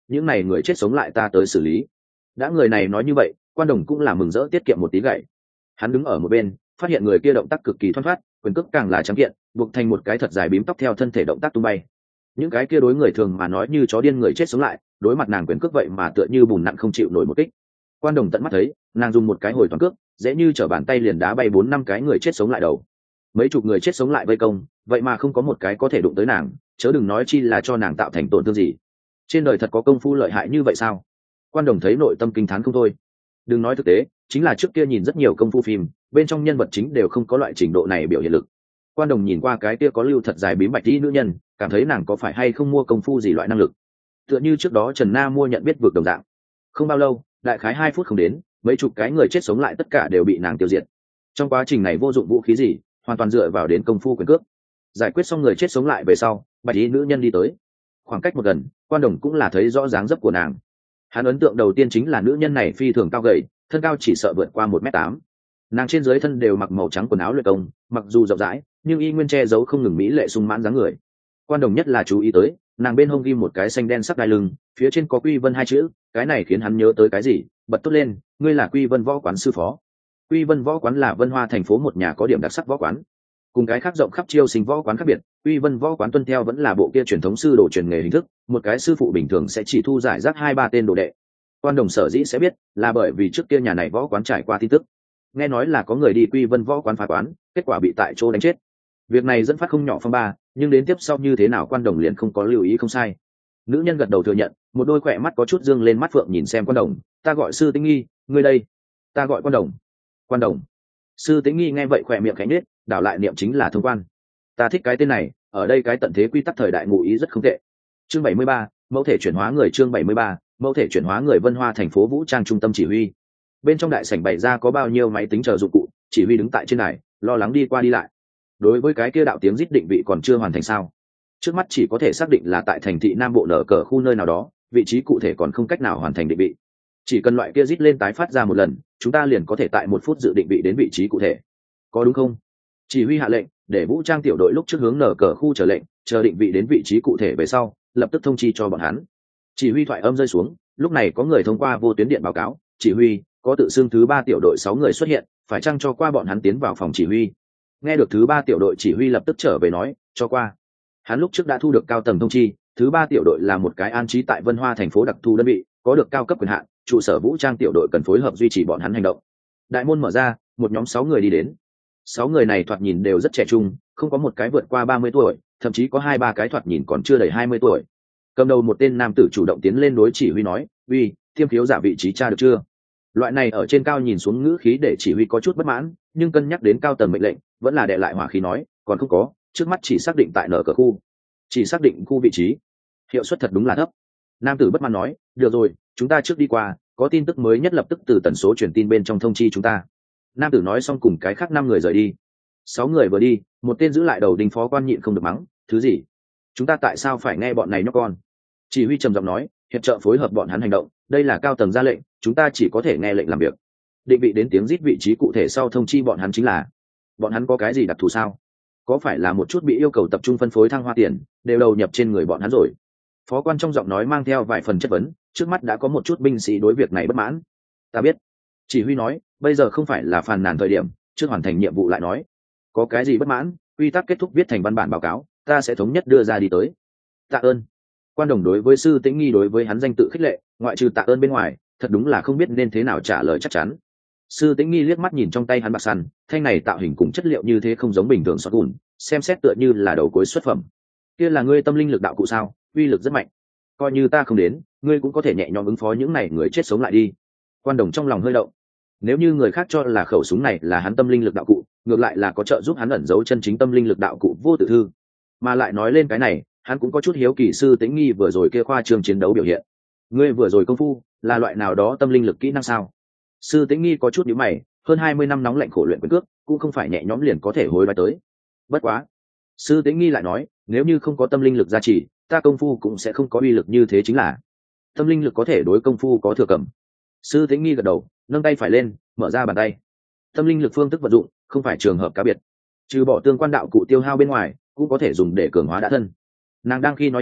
những này người chết sống lại ta tới xử lý. Đã người này nói như vậy, Quan Đồng cũng là mừng rỡ tiết kiệm một tí gậy. Hắn đứng ở một bên, phát hiện người kia động tác cực kỳ thoăn thoắt, quyền cước càng là trắng kiện, buộc thành một cái thật dài bím tóc theo thân thể động tác tung bay. Những cái kia đối người thường mà nói như chó điên người chết sống lại, đối mặt nàng quyền cước vậy mà tựa như bùn nặn không chịu nổi một kích. Quan Đồng tận mắt thấy, nàng dùng một cái hồi toàn cước, dễ như trở bàn tay liền đá bay 4-5 cái người chết sống lại đầu. Mấy chục người chết sống lại vây công, vậy mà không có một cái có thể đụng tới nàng, chớ đừng nói chi là cho nàng tạo thành tổn thương gì. Trên đời thật có công phu lợi hại như vậy sao? Quan Đồng thấy nội tâm kinh thán không thôi. Đừng nói thực tế, chính là trước kia nhìn rất nhiều công phu phim, bên trong nhân vật chính đều không có loại trình độ này biểu hiện lực. Quan Đồng nhìn qua cái kia có lưu thật dài bím bạch tí nữ nhân, cảm thấy nàng có phải hay không mua công phu gì loại năng lực. Tựa như trước đó Trần Na mua nhận biết vượt đồng dạng. Không bao lâu, đại khái 2 phút không đến, mấy chục cái người chết sống lại tất cả đều bị nàng tiêu diệt. Trong quá trình này vô dụng vũ khí gì, hoàn toàn dựa vào đến công phu quyền cước. Giải quyết xong người chết sống lại về sau, bạch y nữ nhân đi tới. Khoảng cách một gần, Quan Đồng cũng là thấy rõ dáng dấp của nàng. Hắn ấn tượng đầu tiên chính là nữ nhân này phi thường cao gầy, thân cao chỉ sợ vượt qua 1m8. Nàng trên dưới thân đều mặc màu trắng quần áo luyện công, mặc dù rộng rãi, nhưng y nguyên che giấu không ngừng mỹ lệ sung mãn dáng người. Quan Đồng nhất là chú ý tới, nàng bên hông ghi một cái xanh đen sắc đai lưng, phía trên có Quy Vân 2 chữ, cái này khiến hắn nhớ tới cái gì, bật tốt lên, ngươi là Quy Vân võ quán sư phó. Quy Vân võ quán là Vân Hoa thành phố một nhà có điểm đặc sắc võ quán. Cùng cái khác rộng khắp chiêu sinh võ quán khác biệt, Quy Vân võ quán tuân theo vẫn là bộ kia truyền thống sư đồ truyền nghề hình thức, một cái sư phụ bình thường sẽ chỉ thu giải rác 2-3 tên đồ đệ. Quan Đồng sở dĩ sẽ biết, là bởi vì trước kia nhà này võ quán trải qua tin tức. Nghe nói là có người đi Quy Vân võ quán phá quán, kết quả bị tại chỗ đánh chết. Việc này dẫn phát không nhỏ phong ba, nhưng đến tiếp sau như thế nào Quan Đồng liền không có lưu ý không sai. Nữ nhân gật đầu thừa nhận, một đôi khỏe mắt có chút dương lên mắt phượng nhìn xem Quan Đồng, ta gọi Sư Tĩnh Nghi, ngươi đây? Ta gọi Quan Đồng. Quan Đồng. Sư Tĩnh Nghi nghe vậy khỏe miệng khẽ nhếch, đảo lại niệm chính là thông quan. Ta thích cái tên này, ở đây cái tận thế quy tắc thời đại ngụ ý rất không tệ. Chương 73, mẫu thể chuyển hóa người. Chương 73, mẫu thể chuyển hóa người. Vân Hoa thành phố vũ trang trung tâm chỉ huy. Bên trong đại sảnh bày ra có bao nhiêu máy tính chờ dụng cụ, chỉ huy đứng tại trên này, lo lắng đi qua đi lại. Đối với cái kia đạo tiếng rít định vị còn chưa hoàn thành sao? Trước mắt chỉ có thể xác định là tại thành thị Nam Bộ nở cờ khu nơi nào đó, vị trí cụ thể còn không cách nào hoàn thành định vị. Chỉ cần loại kia rít lên tái phát ra một lần, chúng ta liền có thể tại 1 phút dự định vị đến vị trí cụ thể. Có đúng không? Chỉ huy hạ lệnh, để vũ trang tiểu đội lúc trước hướng nở cờ khu chờ lệnh, chờ định vị đến vị trí cụ thể về sau, lập tức thông chi cho bọn hắn. Chỉ huy thoại âm rơi xuống, lúc này có người thông qua vô tuyến điện báo cáo, chỉ huy, có tự xưng thứ 3 tiểu đội 6 người xuất hiện, phải chăng cho qua bọn hắn tiến vào phòng chỉ huy. Nghe được thứ 3 tiểu đội chỉ huy lập tức trở về nói, cho qua. Hắn lúc trước đã thu được cao tầng thông chi, thứ 3 tiểu đội là một cái an trí tại Vân Hoa thành phố đặc thù đơn vị, có được cao cấp quyền hạn, trụ sở vũ trang tiểu đội cần phối hợp duy trì bọn hắn hành động. Đại môn mở ra, một nhóm 6 người đi đến. 6 người này thoạt nhìn đều rất trẻ trung, không có một cái vượt qua 30 tuổi, thậm chí có 2-3 cái thoạt nhìn còn chưa đầy 20 tuổi. Cầm đầu một tên nam tử chủ động tiến lên đối chỉ huy nói, uy, thiêm phiếu giả vị trí tra được chưa? Loại này ở trên cao nhìn xuống ngữ khí để chỉ huy có chút bất mãn, nhưng cân nhắc đến cao tầng mệnh lệnh, vẫn là đè lại hỏa khí nói, còn không có, trước mắt chỉ xác định tại nở cờ khu, chỉ xác định khu vị trí, hiệu suất thật đúng là thấp. Nam tử bất mãn nói, được rồi, chúng ta trước đi qua, có tin tức mới nhất lập tức từ tần số truyền tin bên trong thông chi chúng ta. Nam tử nói xong cùng cái khác 5 người rời đi. 6 người vừa đi, một tên giữ lại đầu đinh phó quan nhịn không được mắng, thứ gì? Chúng ta tại sao phải nghe bọn này nhóc con? Chỉ huy trầm giọng nói, hiệp trợ phối hợp bọn hắn hành động, đây là cao tầng ra lệnh, chúng ta chỉ có thể nghe lệnh làm việc. Định vị đến tiếng rít vị trí cụ thể sau thông chi bọn hắn chính là. Bọn hắn có cái gì đặc thù sao? Có phải là một chút bị yêu cầu tập trung phân phối thăng hoa tiền, đều đầu nhập trên người bọn hắn rồi? Phó quan trong giọng nói mang theo vài phần chất vấn, trước mắt đã có một chút binh sĩ đối việc này bất mãn. Ta biết. Chỉ huy nói, bây giờ không phải là phàn nàn thời điểm, trước hoàn thành nhiệm vụ lại nói. Có cái gì bất mãn, quy tắc kết thúc viết thành văn bản báo cáo, ta sẽ thống nhất đưa ra đi tới. Tạ ơn. Quan Đồng đối với Sư Tĩnh Nghi đối với hắn danh tự khích lệ, ngoại trừ tạ ơn bên ngoài, thật đúng là không biết nên thế nào trả lời chắc chắn. Sư Tĩnh Nghi liếc mắt nhìn trong tay hắn bạc săn, thanh này tạo hình cùng chất liệu như thế không giống bình thường xót gùn, xem xét tựa như là đầu cuối xuất phẩm. Kia là ngươi tâm linh lực đạo cụ sao? Uy lực rất mạnh. Coi như ta không đến, ngươi cũng có thể nhẹ nhõm ứng phó những này người chết sống lại đi. Quan Đồng trong lòng hơi động. Nếu như người khác cho là khẩu súng này là hắn tâm linh lực đạo cụ, ngược lại là có trợ giúp hắn ẩn giấu chân chính tâm linh lực đạo cụ vô tử thư. Mà lại nói lên cái này, hắn cũng có chút hiếu kỳ Sư Tĩnh Nghi vừa rồi kia khoa trương chiến đấu biểu hiện. Ngươi vừa rồi công phu là loại nào đó tâm linh lực kỹ năng sao? Sư Tĩnh Nghi có chút nhíu mày, hơn 20 năm nóng lạnh khổ luyện quyền cước, cũng không phải nhẹ nhõm liền có thể hối đoái tới. Bất quá, Sư Tĩnh Nghi lại nói, nếu như không có tâm linh lực gia trì, ta công phu cũng sẽ không có uy lực như thế chính là. Tâm linh lực có thể đối công phu có thừa cầm. Sư Tĩnh Nghi gật đầu, nâng tay phải lên, mở ra bàn tay. Tâm linh lực phương thức vận dụng, không phải trường hợp cá biệt. Trừ bỏ tương quan đạo cụ tiêu hao bên ngoài, cũng có thể dùng để cường hóa đã thân. Nàng đang khi nói chuyện,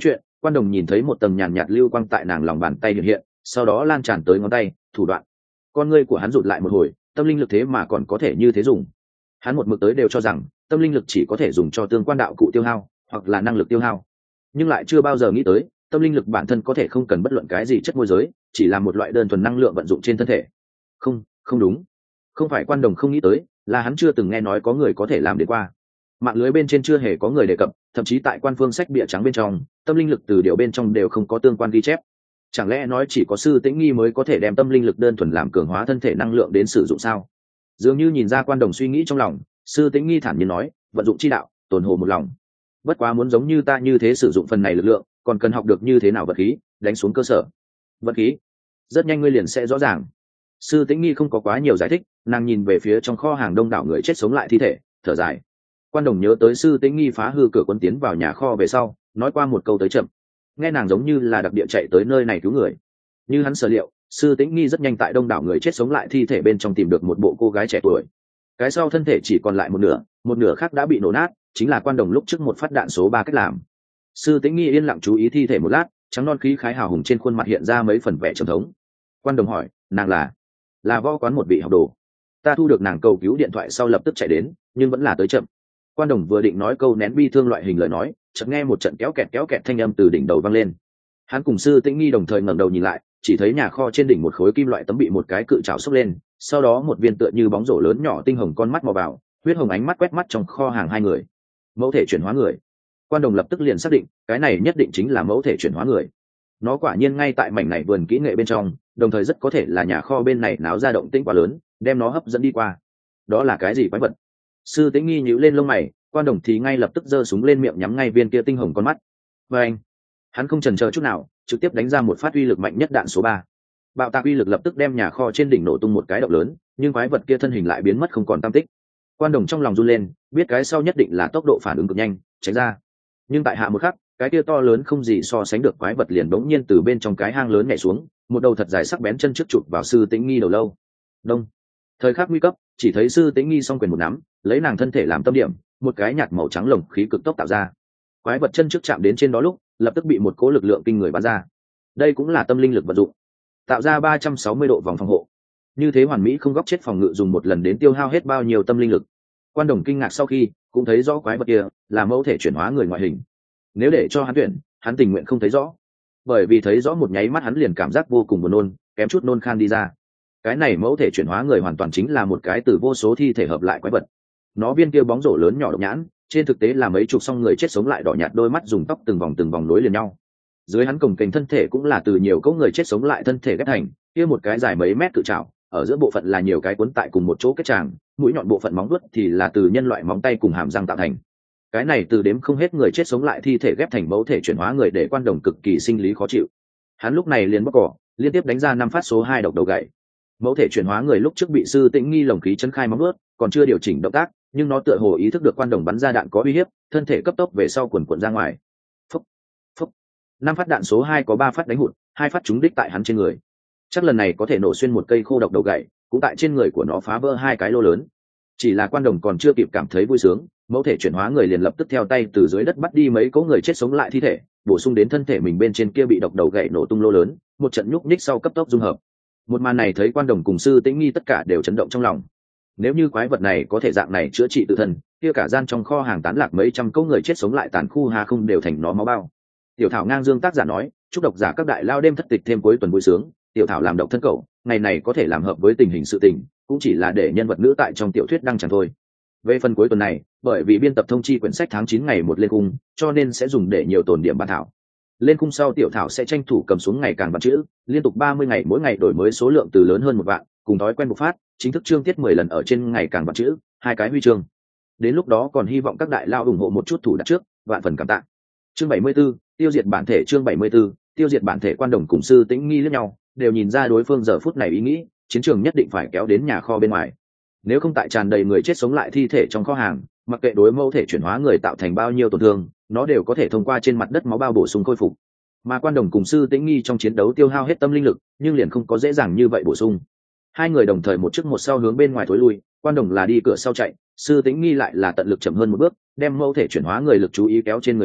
Quan Đồng nhìn thấy một tầng nhàn nhạt lưu quang tại nàng lòng bàn tay hiện hiện, sau đó lan tràn tới ngón tay, thủ đoạn. Con ngươi của hắn rụt lại một hồi, tâm linh lực thế mà còn có thể như thế dùng. Hắn một mực tới đều cho rằng tâm linh lực chỉ có thể dùng cho tương quan đạo cụ tiêu hao hoặc là năng lực tiêu hao, nhưng lại chưa bao giờ nghĩ tới tâm linh lực bản thân có thể không cần bất luận cái gì chất môi giới, chỉ là một loại đơn thuần năng lượng vận dụng trên thân thể. Không đúng, không phải Quan Đồng không nghĩ tới, là hắn chưa từng nghe nói có người có thể làm đến qua. Mạng lưới bên trên chưa hề có người đề cập, thậm chí tại quan phương sách bìa trắng bên trong, tâm linh lực từ điều bên trong đều không có tương quan ghi chép. Chẳng lẽ nói chỉ có Sư Tĩnh Nghi mới có thể đem tâm linh lực đơn thuần làm cường hóa thân thể năng lượng đến sử dụng sao? Dường như nhìn ra Quan Đồng suy nghĩ trong lòng, Sư Tĩnh Nghi thản nhiên nói, vận dụng chi đạo, tồn hồ một lòng. Bất quá muốn giống như ta như thế sử dụng phần này lực lượng, còn cần học được như thế nào vật khí, đánh xuống cơ sở. Vật khí? Rất nhanh ngươi liền sẽ rõ ràng. Sư Tĩnh Nghi không có quá nhiều giải thích, nàng nhìn về phía trong kho hàng đông đảo người chết sống lại thi thể, thở dài. Quan Đồng nhớ tới Sư Tĩnh Nghi phá hư cửa quân tiến vào nhà kho về sau, nói qua một câu tới chậm. Nghe nàng giống như là đặc địa chạy tới nơi này cứu người. Như hắn sở liệu, Sư Tĩnh Nghi rất nhanh tại đông đảo người chết sống lại thi thể bên trong tìm được một bộ cô gái trẻ tuổi. Cái sau thân thể chỉ còn lại một nửa khác đã bị nổ nát, chính là Quan Đồng lúc trước một phát đạn số 3 cách làm. Sư Tĩnh Nghi yên lặng chú ý thi thể một lát, trắng non khí khái hào hùng trên khuôn mặt hiện ra mấy phần vẻ trầm thống. Quan Đồng hỏi, nàng là võ quán một vị học đồ. Ta thu được nàng cầu cứu điện thoại sau lập tức chạy đến, nhưng vẫn là tới chậm. Quan Đồng vừa định nói câu nén bi thương loại hình lời nói, chợt nghe một trận kéo kẹt thanh âm từ đỉnh đầu vang lên. Hắn cùng Sư Tĩnh Nghi đồng thời ngẩng đầu nhìn lại, chỉ thấy nhà kho trên đỉnh một khối kim loại tấm bị một cái cự trảo xốc lên, sau đó một viên tựa như bóng rổ lớn nhỏ tinh hồng con mắt mò vào, huyết hồng ánh mắt quét mắt trong kho hàng hai người. Mẫu thể chuyển hóa người. Quan Đồng lập tức liền xác định, cái này nhất định chính là mẫu thể chuyển hóa người. Nó quả nhiên ngay tại mảnh này vườn kỹ nghệ bên trong, đồng thời rất có thể là nhà kho bên này náo ra động tĩnh quá lớn, đem nó hấp dẫn đi qua. Đó là cái gì quái vật? Sư Tĩnh Nghi nhíu lên lông mày, Quan Đồng thì ngay lập tức giơ súng lên miệng nhắm ngay viên kia tinh hồng con mắt. Và anh, hắn không chần chờ chút nào, trực tiếp đánh ra một phát uy lực mạnh nhất đạn số 3. Bạo tạc uy lực lập tức đem nhà kho trên đỉnh nổ tung một cái động lớn, nhưng quái vật kia thân hình lại biến mất không còn tăm tích. Quan Đồng trong lòng run lên, biết cái sau nhất định là tốc độ phản ứng cực nhanh, tránh ra. Nhưng tại hạ một khắc, cái kia to lớn không gì so sánh được quái vật liền bỗng nhiên từ bên trong cái hang lớn nhảy xuống, một đầu thật dài sắc bén chân trước chụp vào Sư Tĩnh Nghi đầu lâu. Đông. Thời khắc nguy cấp, chỉ thấy Sư Tĩnh Nghi song quyền một nắm, lấy nàng thân thể làm tâm điểm, một cái nhạt màu trắng lồng khí cực tốc tạo ra. Quái vật chân trước chạm đến trên đó lúc, lập tức bị một cỗ lực lượng kinh người bắn ra. Đây cũng là tâm linh lực vận dụng, tạo ra 360 độ vòng phòng hộ. Như thế hoàn mỹ không góc chết phòng ngự dùng một lần đến tiêu hao hết bao nhiêu tâm linh lực. Quan Đồng kinh ngạc sau khi cũng thấy rõ quái vật kia là mẫu thể chuyển hóa người ngoại hình. Nếu để cho hắn tuyển, hắn tình nguyện không thấy rõ, bởi vì thấy rõ một nháy mắt hắn liền cảm giác vô cùng buồn nôn, kém chút nôn khan đi ra. Cái này mẫu thể chuyển hóa người hoàn toàn chính là một cái từ vô số thi thể hợp lại quái vật. Nó viên kia bóng rổ lớn nhỏ độc nhãn, trên thực tế là mấy chục song người chết sống lại đỏ nhạt đôi mắt dùng tóc từng vòng nối liền nhau. Dưới hắn cồng kềnh thân thể cũng là từ nhiều cỗ người chết sống lại thân thể ghép thành, kia một cái dài mấy mét cự trảo, ở giữa bộ phận là nhiều cái cuốn tại cùng một chỗ kết tràng, mũi nhọn bộ phận móng vuốt thì là từ nhân loại móng tay cùng hàm răng tạo thành. Cái này từ đếm không hết người chết sống lại thi thể ghép thành mẫu thể chuyển hóa người để Quan Đồng cực kỳ sinh lý khó chịu. Hắn lúc này liền bóc cỏ, liên tiếp đánh ra 5 phát số 2 độc đầu gậy. Mẫu thể chuyển hóa người lúc trước bị Sư Tĩnh Nghi lồng khí chấn khai móng vuốt, còn chưa điều chỉnh động tác, nhưng nó tựa hồ ý thức được Quan Đồng bắn ra đạn có uy hiếp, thân thể cấp tốc về sau cuộn ra ngoài. Phúc, phúc. 5 phát đạn số 2 có 3 phát đánh hụt, 2 phát trúng đích tại hắn trên người. Chắc lần này có thể nổ xuyên một cây khô độc đầu gậy, cũng tại trên người của nó phá vỡ 2 cái lỗ lớn. Chỉ là Quan Đồng còn chưa kịp cảm thấy vui sướng, mẫu thể chuyển hóa người liền lập tức theo tay từ dưới đất bắt đi mấy cỗ người chết sống lại thi thể, bổ sung đến thân thể mình bên trên kia bị độc đầu gậy nổ tung lỗ lớn, một trận nhúc nhích sau cấp tốc dung hợp. Một màn này thấy Quan Đồng cùng Sư Tĩnh Nghi tất cả đều chấn động trong lòng. Nếu như quái vật này có thể dạng này chữa trị tự thân, kia cả gian trong kho hàng tán lạc mấy trăm cỗ người chết sống lại tàn khu hà không đều thành nó máu bao. Tiểu Thảo ngang dương tác giả nói, chúc độc giả các đại lao đêm thất tịch thêm cuối tuần vui sướng. Tiểu Thảo làm độc thân cậu, ngày này có thể làm hợp với tình hình sự tình, cũng chỉ là để nhân vật nữ tại trong tiểu thuyết đăng chẳng thôi. Về phần cuối tuần này, bởi vì biên tập thông chi quyển sách tháng 9 ngày một lên cung, cho nên sẽ dùng để nhiều tồn điểm bản thảo. Lên cung sau Tiểu Thảo sẽ tranh thủ cầm xuống ngày càng vạn chữ, liên tục 30 ngày mỗi ngày đổi mới số lượng từ lớn hơn 1 vạn, cùng thói quen bộc phát, chính thức chương tiết 10 lần ở trên ngày càng vạn chữ, 2 cái huy chương. Đến lúc đó còn hy vọng các đại lao ủng hộ một chút thủ đặt trước, vạn phần cảm tạ. Chương 74, tiêu diệt bản thể. Chương 74, tiêu diệt bản thể. Quan Đồng cùng Sư Tĩnh Nghi liếc nhau, đều nhìn ra đối phương giờ phút này ý nghĩ, chiến trường nhất định phải kéo đến nhà kho bên ngoài. Nếu không tại tràn đầy người chết sống lại thi thể trong kho hàng, mặc kệ đối mẫu thể chuyển hóa người tạo thành bao nhiêu tổn thương, nó đều có thể thông qua trên mặt đất máu bao bổ sung khôi phục. Mà Quan Đồng cùng Sư Tĩnh Nghi trong chiến đấu tiêu hao hết tâm linh lực, nhưng liền không có dễ dàng như vậy bổ sung. Hai người đồng thời một trước một sau hướng bên ngoài thối lui, Quan Đồng là đi cửa sau chạy, Sư Tĩnh Nghi lại là tận lực chậm hơn một bước, đem mẫu thể chuyển hóa người lực chú ý kéo trên người mình,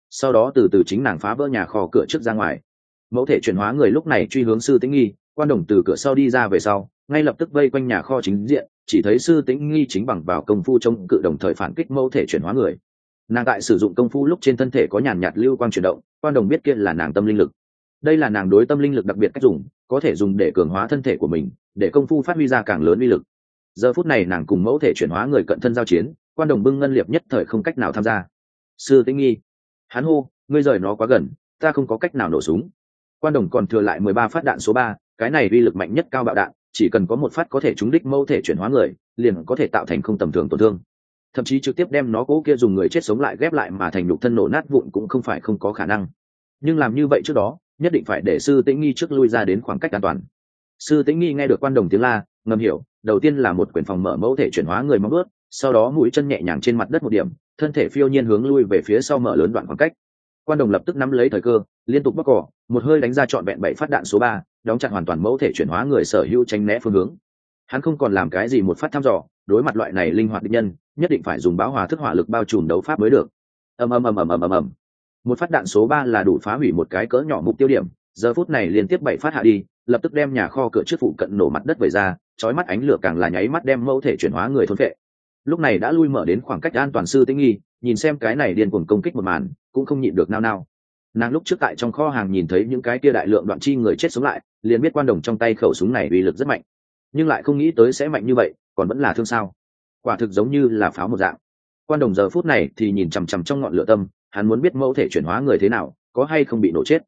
sau đó từ từ chính nàng phá vỡ nhà kho cửa trước ra ngoài. Mẫu thể chuyển hóa người lúc này truy hướng Sư Tĩnh Nghi, Quan Đồng từ cửa sau đi ra về sau ngay lập tức vây quanh nhà kho chính diện, chỉ thấy Sư Tĩnh Nghi chính bằng vào công phu chống cự đồng thời phản kích mẫu thể chuyển hóa người. Nàng tại sử dụng công phu lúc trên thân thể có nhàn nhạt lưu quang chuyển động, Quan Đồng biết kia là nàng tâm linh lực. Đây là nàng đối tâm linh lực đặc biệt cách dùng, có thể dùng để cường hóa thân thể của mình, để công phu phát huy ra càng lớn uy lực. Giờ phút này nàng cùng mẫu thể chuyển hóa người cận thân giao chiến, Quan Đồng bưng ngân liệp nhất thời không cách nào tham gia. Sư Tĩnh Nghi, hắn hô, ngươi rời nó quá gần, ta không có cách nào nổ súng. Quan Đồng còn thừa lại 13 phát đạn số 3, cái này uy lực mạnh nhất cao bạo đạn, chỉ cần có một phát có thể trúng đích mẫu thể chuyển hóa người, liền có thể tạo thành không tầm thường tổn thương. Thậm chí trực tiếp đem nó cố kia dùng người chết sống lại ghép lại mà thành nhục thân nổ nát vụn cũng không phải không có khả năng. Nhưng làm như vậy trước đó, nhất định phải để Sư Tĩnh Nghi trước lui ra đến khoảng cách an toàn. Sư Tĩnh Nghi nghe được Quan Đồng tiếng la, ngầm hiểu, đầu tiên là một quyển phòng mở mẫu thể chuyển hóa người móng ướt, sau đó mũi chân nhẹ nhàng trên mặt đất một điểm, thân thể phiêu nhiên hướng lui về phía sau mở lớn đoạn khoảng cách. Quan Đồng lập tức nắm lấy thời cơ, liên tục bóc cỏ, một hơi đánh ra trọn vẹn 7 phát đạn số 3, đóng chặt hoàn toàn mẫu thể chuyển hóa người sở hữu tránh né phương hướng. Hắn không còn làm cái gì một phát thăm dò, đối mặt loại này linh hoạt địch nhân, nhất định phải dùng bão hòa thức hỏa lực bao trùm đấu pháp mới được. Ầm ầm ầm ầm ầm ầm ầm. Một phát đạn số 3 là đủ phá hủy một cái cỡ nhỏ mục tiêu điểm, giờ phút này liên tiếp 7 phát hạ đi, lập tức đem nhà kho cửa trước phụ cận nổ mặt đất vẩy ra, chói mắt ánh lửa càng là nháy mắt đem mẫu thể chuyển hóa người thôn phệ. Lúc này đã lui mở đến khoảng cách an toàn, Sư Tĩnh Nghi nhìn xem cái này điên cuồng công kích một màn, cũng không nhịn được nao nao. Nàng lúc trước tại trong kho hàng nhìn thấy những cái kia đại lượng đoạn chi người chết sống lại, liền biết Quan Đồng trong tay khẩu súng này uy lực rất mạnh, nhưng lại không nghĩ tới sẽ mạnh như vậy, còn vẫn là thương sao? Quả thực giống như là pháo một dạng. Quan Đồng giờ phút này thì nhìn chằm chằm trong ngọn lửa tâm, hắn muốn biết mẫu thể chuyển hóa người thế nào, có hay không bị nổ chết.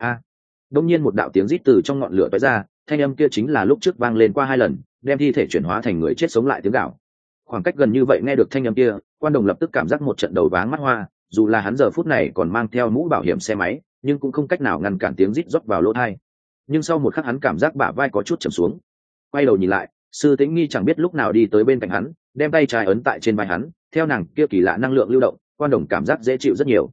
Đông nhiên một đạo tiếng rít từ trong ngọn lửa toái ra, thanh âm kia chính là lúc trước vang lên qua 2 lần, đem thi thể chuyển hóa thành người chết sống lại tiếng gào. Khoảng cách gần như vậy nghe được thanh âm kia, Quan Đồng lập tức cảm giác một trận đầu váng mắt hoa, dù là hắn giờ phút này còn mang theo mũ bảo hiểm xe máy, nhưng cũng không cách nào ngăn cản tiếng rít rót vào lỗ tai. Nhưng sau một khắc hắn cảm giác bả vai có chút trầm xuống. Quay đầu nhìn lại, Sư Tĩnh Nghi chẳng biết lúc nào đi tới bên cạnh hắn, đem tay trái ấn tại trên vai hắn, theo nàng kia kỳ lạ năng lượng lưu động, Quan Đồng cảm giác dễ chịu rất nhiều.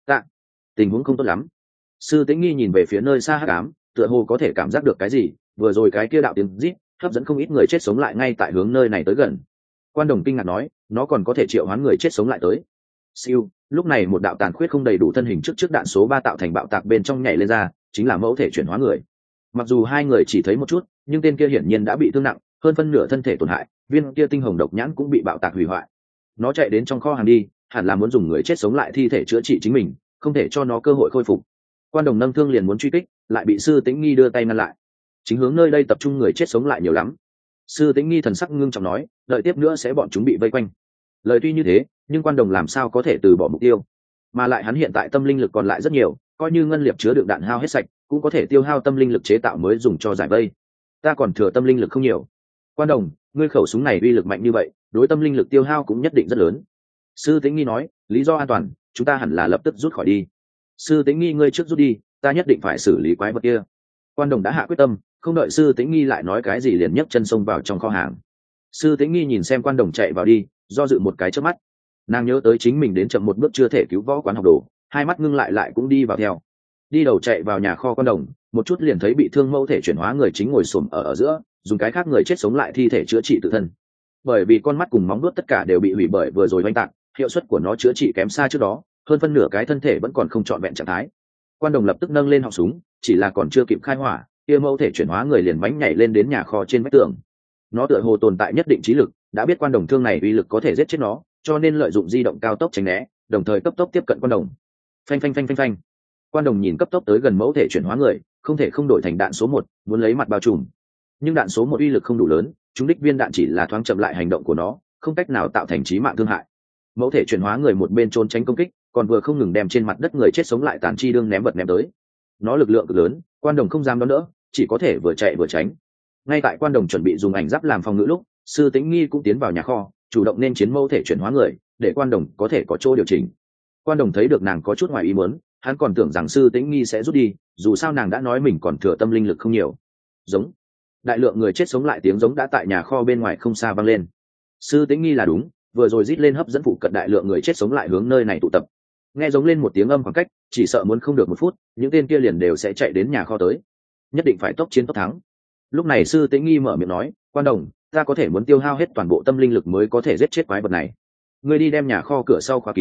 Tình huống không tốt lắm. Sư Tĩnh Nghi nhìn về phía nơi xa hắc ám, tựa hồ có thể cảm giác được cái gì, vừa rồi cái kia đạo tiếng rít hấp dẫn không ít người chết sống lại ngay tại hướng nơi này tới gần. Quan Đồng kinh ngạc nói, nó còn có thể triệu hoán người chết sống lại tới. Siêu, lúc này một đạo tàn khuyết không đầy đủ thân hình trước đạn số 3 tạo thành bạo tạc bên trong nhảy lên ra, chính là mẫu thể chuyển hóa người. Mặc dù hai người chỉ thấy một chút, nhưng tên kia hiển nhiên đã bị thương nặng, hơn phân nửa thân thể tổn hại, viên kia tinh hồng độc nhãn cũng bị bạo tạc hủy hoại. Nó chạy đến trong kho hàng đi, hẳn là muốn dùng người chết sống lại thi thể chữa trị chính mình, không thể cho nó cơ hội khôi phục. Quan Đồng nâng thương liền muốn truy kích, lại bị Sư Tĩnh Nghi đưa tay ngăn lại. Chính hướng nơi đây tập trung người chết sống lại nhiều lắm. Sư Tĩnh Nghi thần sắc ngưng trọng nói, đợi tiếp nữa sẽ bọn chúng bị vây quanh. Lời tuy như thế, nhưng Quan Đồng làm sao có thể từ bỏ mục tiêu? Mà lại hắn hiện tại tâm linh lực còn lại rất nhiều, coi như ngân liệp chứa đựng đạn hao hết sạch, cũng có thể tiêu hao tâm linh lực chế tạo mới dùng cho giải vây. Ta còn thừa tâm linh lực không nhiều. Quan Đồng, ngươi khẩu súng này uy lực mạnh như vậy, đối tâm linh lực tiêu hao cũng nhất định rất lớn. Sư Tĩnh Nghi nói, lý do an toàn, chúng ta hẳn là lập tức rút khỏi đi. Sư Tĩnh Nghi ngươi trước rút đi, ta nhất định phải xử lý quái vật kia. Quan Đồng đã hạ quyết tâm, không đợi Sư Tĩnh Nghi lại nói cái gì liền nhấc chân xông vào trong kho hàng. Sư Tĩnh Nghi nhìn xem Quan Đồng chạy vào đi, do dự một cái chớp mắt. Nàng nhớ tới chính mình đến chậm một bước chưa thể cứu võ quán học đồ, hai mắt ngưng lại cũng đi vào theo. Đi đầu chạy vào nhà kho Quan Đồng, một chút liền thấy bị thương mẫu thể chuyển hóa người chính ngồi xổm ở giữa, dùng cái khác người chết sống lại thi thể chữa trị tự thân. Bởi vì con mắt cùng móng vuốt tất cả đều bị hủy bởi vừa rồi oanh tạc, hiệu suất của nó chữa trị kém xa trước đó, hơn phân nửa cái thân thể vẫn còn không trọn vẹn trạng thái. Quan Đồng lập tức nâng lên họng súng, chỉ là còn chưa kịp khai hỏa, kia mẫu thể chuyển hóa người liền bánh nhảy lên đến nhà kho trên vách tường. Nó tựa hồ tồn tại nhất định trí lực, đã biết Quan Đồng thương này uy lực có thể giết chết nó, cho nên lợi dụng di động cao tốc tránh né, đồng thời cấp tốc tiếp cận Quan Đồng. Phanh phanh phanh phanh phanh. Quan Đồng nhìn cấp tốc tới gần mẫu thể chuyển hóa người, không thể không đổi thành đạn số 1, muốn lấy mặt bao trùm. Nhưng đạn số 1 uy lực không đủ lớn, chúng đích viên đạn chỉ là thoáng chậm lại hành động của nó, không cách nào tạo thành chí mạng thương hại. Mẫu thể chuyển hóa người một bên trốn tránh công kích, còn vừa không ngừng đem trên mặt đất người chết sống lại tàn chi đương ném vật ném tới. Nó lực lượng cực lớn, Quan Đồng không dám đón đỡ, chỉ có thể vừa chạy vừa tránh. Ngay tại Quan Đồng chuẩn bị dùng ảnh giáp làm phòng ngự lúc, Sư Tĩnh Nghi cũng tiến vào nhà kho, chủ động nên chiến mẫu thể chuyển hóa người, để Quan Đồng có thể có chỗ điều chỉnh. Quan Đồng thấy được nàng có chút ngoài ý muốn, hắn còn tưởng rằng Sư Tĩnh Nghi sẽ rút đi, dù sao nàng đã nói mình còn thừa tâm linh lực không nhiều. Giống, đại lượng người chết sống lại tiếng giống đã tại nhà kho bên ngoài không xa vang lên. Sư Tĩnh Nghi là đúng, vừa rồi rít lên hấp dẫn phụ cận đại lượng người chết sống lại hướng nơi này tụ tập. Nghe giống lên một tiếng âm khoảng cách, chỉ sợ muốn không được một phút, những tên kia liền đều sẽ chạy đến nhà kho tới. Nhất định phải tốc chiến tốc thắng. Lúc này Sư Tĩnh Nghi mở miệng nói, Quan Đồng, ta có thể muốn tiêu hao hết toàn bộ tâm linh lực mới có thể giết chết quái vật này. Ngươi đi đem nhà kho cửa sau khóa kín,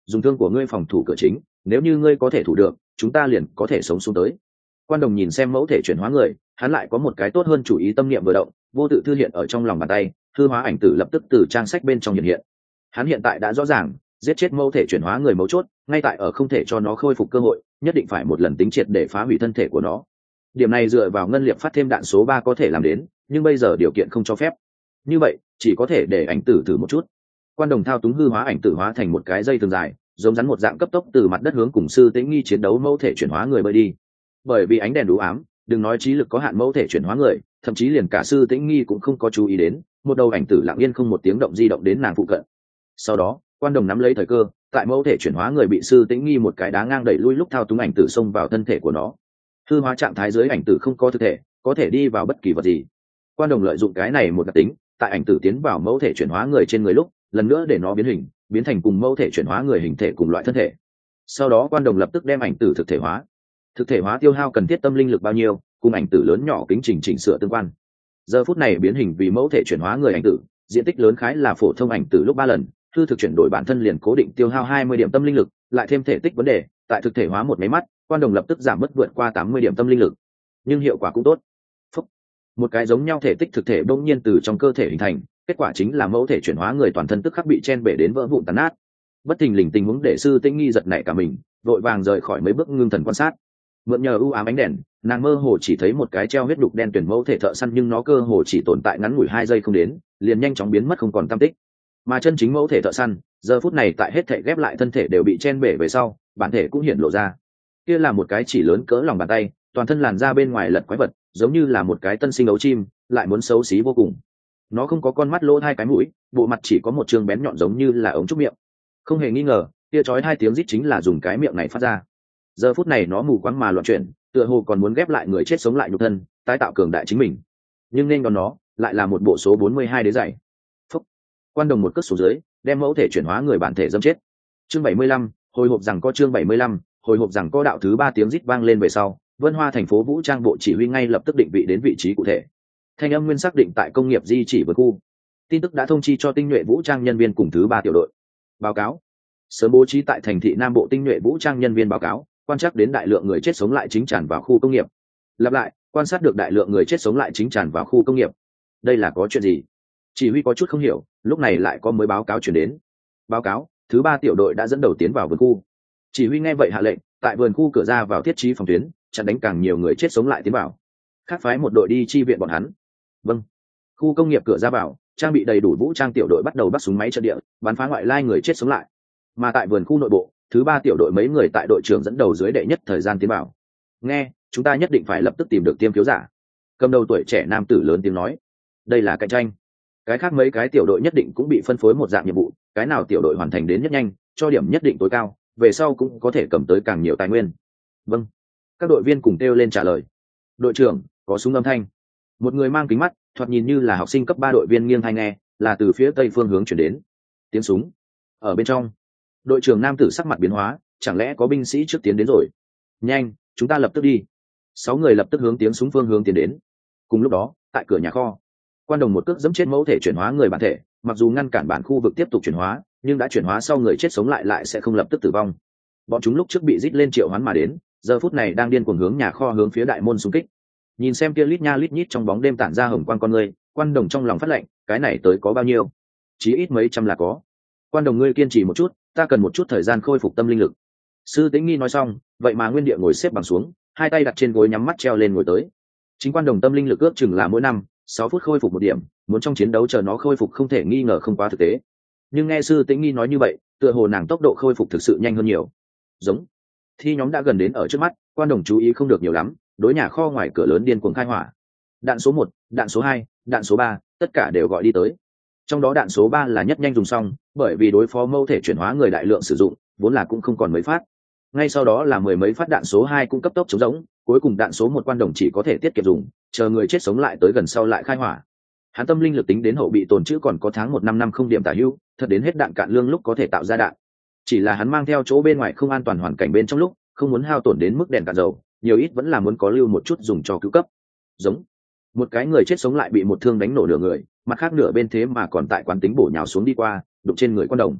dùng thương của ngươi phòng thủ cửa chính, nếu như ngươi có thể thủ được, chúng ta liền có thể sống xuống tới. Quan Đồng nhìn xem mẫu thể chuyển hóa người, hắn lại có một cái tốt hơn chủ ý, tâm niệm vừa động, vô tự thư hiện ở trong lòng bàn tay, thư hóa ảnh tử lập tức từ trang sách bên trong hiện hiện. Hắn hiện tại đã rõ ràng, giết chết mẫu thể chuyển hóa người mấu chốt ngay tại ở không thể cho nó khôi phục cơ hội, nhất định phải một lần tính triệt để phá hủy thân thể của nó. Điểm này dựa vào ngân liệp phát thêm đạn số 3 có thể làm đến, nhưng bây giờ điều kiện không cho phép. Như vậy, chỉ có thể để ảnh tử thử một chút. Quan Đồng thao túng hư hóa ảnh tử hóa thành một cái dây thường dài, giống rắn một dạng cấp tốc từ mặt đất hướng cùng Sư Tĩnh Nghi chiến đấu mẫu thể chuyển hóa người bơi đi. Bởi vì ánh đèn đủ ám, đừng nói trí lực có hạn mẫu thể chuyển hóa người, thậm chí liền cả Sư Tĩnh Nghi cũng không có chú ý đến, một đầu ảnh tử lặng yên không một tiếng động di động đến nàng phụ cận. Sau đó, Quan Đồng nắm lấy thời cơ, tại mẫu thể chuyển hóa người bị Sư Tĩnh Nghi một cái đá ngang đẩy lui lúc thao túng ảnh tử xông vào thân thể của nó. Hư hóa trạng thái dưới ảnh tử không có thực thể, có thể đi vào bất kỳ vật gì. Quan Đồng lợi dụng cái này một đặc tính, tại ảnh tử tiến vào mẫu thể chuyển hóa người trên người lúc, lần nữa để nó biến hình, biến thành cùng mẫu thể chuyển hóa người hình thể cùng loại thân thể. Sau đó Quan Đồng lập tức đem ảnh tử thực thể hóa. Thực thể hóa tiêu hao cần thiết tâm linh lực bao nhiêu, cùng ảnh tử lớn nhỏ kính chỉnh chỉnh sửa tương quan. Giờ phút này biến hình vì mẫu thể chuyển hóa người ảnh tử, diện tích lớn khái là phổ thông ảnh tử lúc 3 lần, hư thực chuyển đổi bản thân liền cố định tiêu hao 20 điểm tâm linh lực, lại thêm thể tích vấn đề, tại thực thể hóa một máy mắt, Quan Đồng lập tức giảm mất vượt qua 80 điểm tâm linh lực. Nhưng hiệu quả cũng tốt. Phúc. Một cái giống nhau thể tích thực thể bỗng nhiên từ trong cơ thể hình thành, kết quả chính là mẫu thể chuyển hóa người toàn thân tức khắc bị chen bể đến vỡ vụn tàn nát. Bất thình lình tình huống để Sư Tĩnh Nghi giật nảy cả mình, vội vàng rời khỏi mấy bước ngưng thần quan sát. Mượn nhờ ưu ám ánh đèn, nàng mơ hồ chỉ thấy một cái treo huyết đục đen tuyển mẫu thể thợ săn, nhưng nó cơ hồ chỉ tồn tại ngắn ngủi 2 giây không đến, liền nhanh chóng biến mất không còn tăm tích. Mà chân chính mẫu thể thợ săn, giờ phút này tại hết thể ghép lại thân thể đều bị chen bể về sau, bản thể cũng hiện lộ ra. Kia là một cái chỉ lớn cỡ lòng bàn tay, toàn thân làn da bên ngoài lật quái vật, giống như là một cái tân sinh ấu chim, lại muốn xấu xí vô cùng. Nó không có con mắt, lỗ hai cái mũi, bộ mặt chỉ có một trường bén nhọn giống như là ống trúc miệng. Không hề nghi ngờ, kia chói 2 tiếng rít chính là dùng cái miệng này phát ra. Giờ phút này nó mù quáng mà loạn chuyển, tựa hồ còn muốn ghép lại người chết sống lại nhục thân, tái tạo cường đại chính mình. Nhưng nên còn nó lại là một bộ số 42 đế dày. Phúc. Quan Đồng một cước xuống dưới, đem mẫu thể chuyển hóa người bản thể dâm chết. Chương 75, hồi hộp rằng có chương 75, hồi hộp rằng có đạo thứ 3 tiếng rít vang lên về sau, Vân Hoa thành phố vũ trang bộ chỉ huy ngay lập tức định vị đến vị trí cụ thể. Thanh âm nguyên xác định tại công nghiệp di chỉ vườn khu. Tin tức đã thông chi cho tinh nhuệ vũ trang nhân viên cùng thứ 3 tiểu đội. Báo cáo. Sớm bố trí tại thành thị Nam Bộ tinh nhuệ vũ trang nhân viên báo cáo, quan trắc đến đại lượng người chết sống lại chính tràn vào khu công nghiệp. Lặp lại, quan sát được đại lượng người chết sống lại chính tràn vào khu công nghiệp. Đây là có chuyện gì? Chỉ huy có chút không hiểu, lúc này lại có mới báo cáo chuyển đến. Báo cáo, thứ 3 tiểu đội đã dẫn đầu tiến vào vườn khu. Chỉ huy nghe vậy hạ lệnh, tại vườn khu cửa ra vào thiết trí phòng tuyến, chặn đánh càng nhiều người chết sống lại tiến vào. Khác phái một đội đi chi viện bọn hắn. Vâng. Khu công nghiệp cửa ra vào, trang bị đầy đủ vũ trang tiểu đội bắt đầu bắt súng máy trận địa, bắn phá ngoại lai người chết sống lại. Mà tại vườn khu nội bộ, thứ 3 tiểu đội mấy người tại đội trưởng dẫn đầu dưới đệ nhất thời gian tiến vào. Nghe, chúng ta nhất định phải lập tức tìm được tiêm phiếu giả. Cầm đầu tuổi trẻ nam tử lớn tiếng nói. Đây là cạnh tranh. Cái khác mấy cái tiểu đội nhất định cũng bị phân phối một dạng nhiệm vụ, cái nào tiểu đội hoàn thành đến nhất nhanh, cho điểm nhất định tối cao, về sau cũng có thể cầm tới càng nhiều tài nguyên. Vâng. Các đội viên cùng kêu lên trả lời. Đội trưởng, có súng âm thanh. Một người mang kính mắt, thoạt nhìn như là học sinh cấp 3 đội viên nghiêng tai nghe, là từ phía tây phương hướng chuyển đến. Tiếng súng. Ở bên trong. Đội trưởng nam tử sắc mặt biến hóa, chẳng lẽ có binh sĩ trước tiến đến rồi? Nhanh, chúng ta lập tức đi. 6 người lập tức hướng tiếng súng phương hướng tiến đến. Cùng lúc đó, tại cửa nhà kho, Quan Đồng một cước giẫm chết mẫu thể chuyển hóa người bản thể, mặc dù ngăn cản bản khu vực tiếp tục chuyển hóa, nhưng đã chuyển hóa sau người chết sống lại sẽ không lập tức tử vong. Bọn chúng lúc trước bị rít lên triệu hoán mà đến, giờ phút này đang điên cuồng hướng nhà kho hướng phía đại môn xung kích. Nhìn xem kia lít nha lít nhít trong bóng đêm tản ra hồng quang con người, Quan Đồng trong lòng phát lệnh, cái này tới có bao nhiêu? Chí ít mấy trăm là có. Quan Đồng ngươi kiên trì một chút, ta cần một chút thời gian khôi phục tâm linh lực. Sư Tĩnh Nghi nói xong, vậy mà nguyên địa ngồi xếp bằng xuống, hai tay đặt trên gối nhắm mắt treo lên ngồi tới. Chính Quan Đồng tâm linh lực ước chừng là mỗi năm 6 phút khôi phục một điểm, muốn trong chiến đấu chờ nó khôi phục không thể nghi ngờ không quá thực tế. Nhưng nghe Sư Tĩnh Nghi nói như vậy, tựa hồ nàng tốc độ khôi phục thực sự nhanh hơn nhiều. Giống. Thi nhóm đã gần đến ở trước mắt, Quan Đồng chú ý không được nhiều lắm, đối nhà kho ngoài cửa lớn điên cuồng khai hỏa. Đạn số 1, đạn số 2, đạn số 3, tất cả đều gọi đi tới. Trong đó đạn số 3 là nhất nhanh dùng xong, bởi vì đối phó mâu thể chuyển hóa người đại lượng sử dụng, vốn là cũng không còn mấy phát. Ngay sau đó là mười mấy phát đạn số 2 cũng cấp tốc chống rỗng, cuối cùng đạn số 1 Quan Đồng chỉ có thể tiết kiệm dùng, chờ người chết sống lại tới gần sau lại khai hỏa. Hắn tâm linh lực tính đến hậu bị tồn trữ còn có tháng 1 năm năm không điểm tả hữu, thật đến hết đạn cạn lương lúc có thể tạo ra đạn. Chỉ là hắn mang theo chỗ bên ngoài không an toàn hoàn cảnh bên trong lúc, không muốn hao tổn đến mức đèn cạn dầu, nhiều ít vẫn là muốn có lưu một chút dùng cho cứu cấp. Giống. Một cái người chết sống lại bị một thương đánh nổ nửa người, mặt khác nửa bên thế mà còn tại quán tính bổ nhào xuống đi qua, đụng trên người Quan Đồng.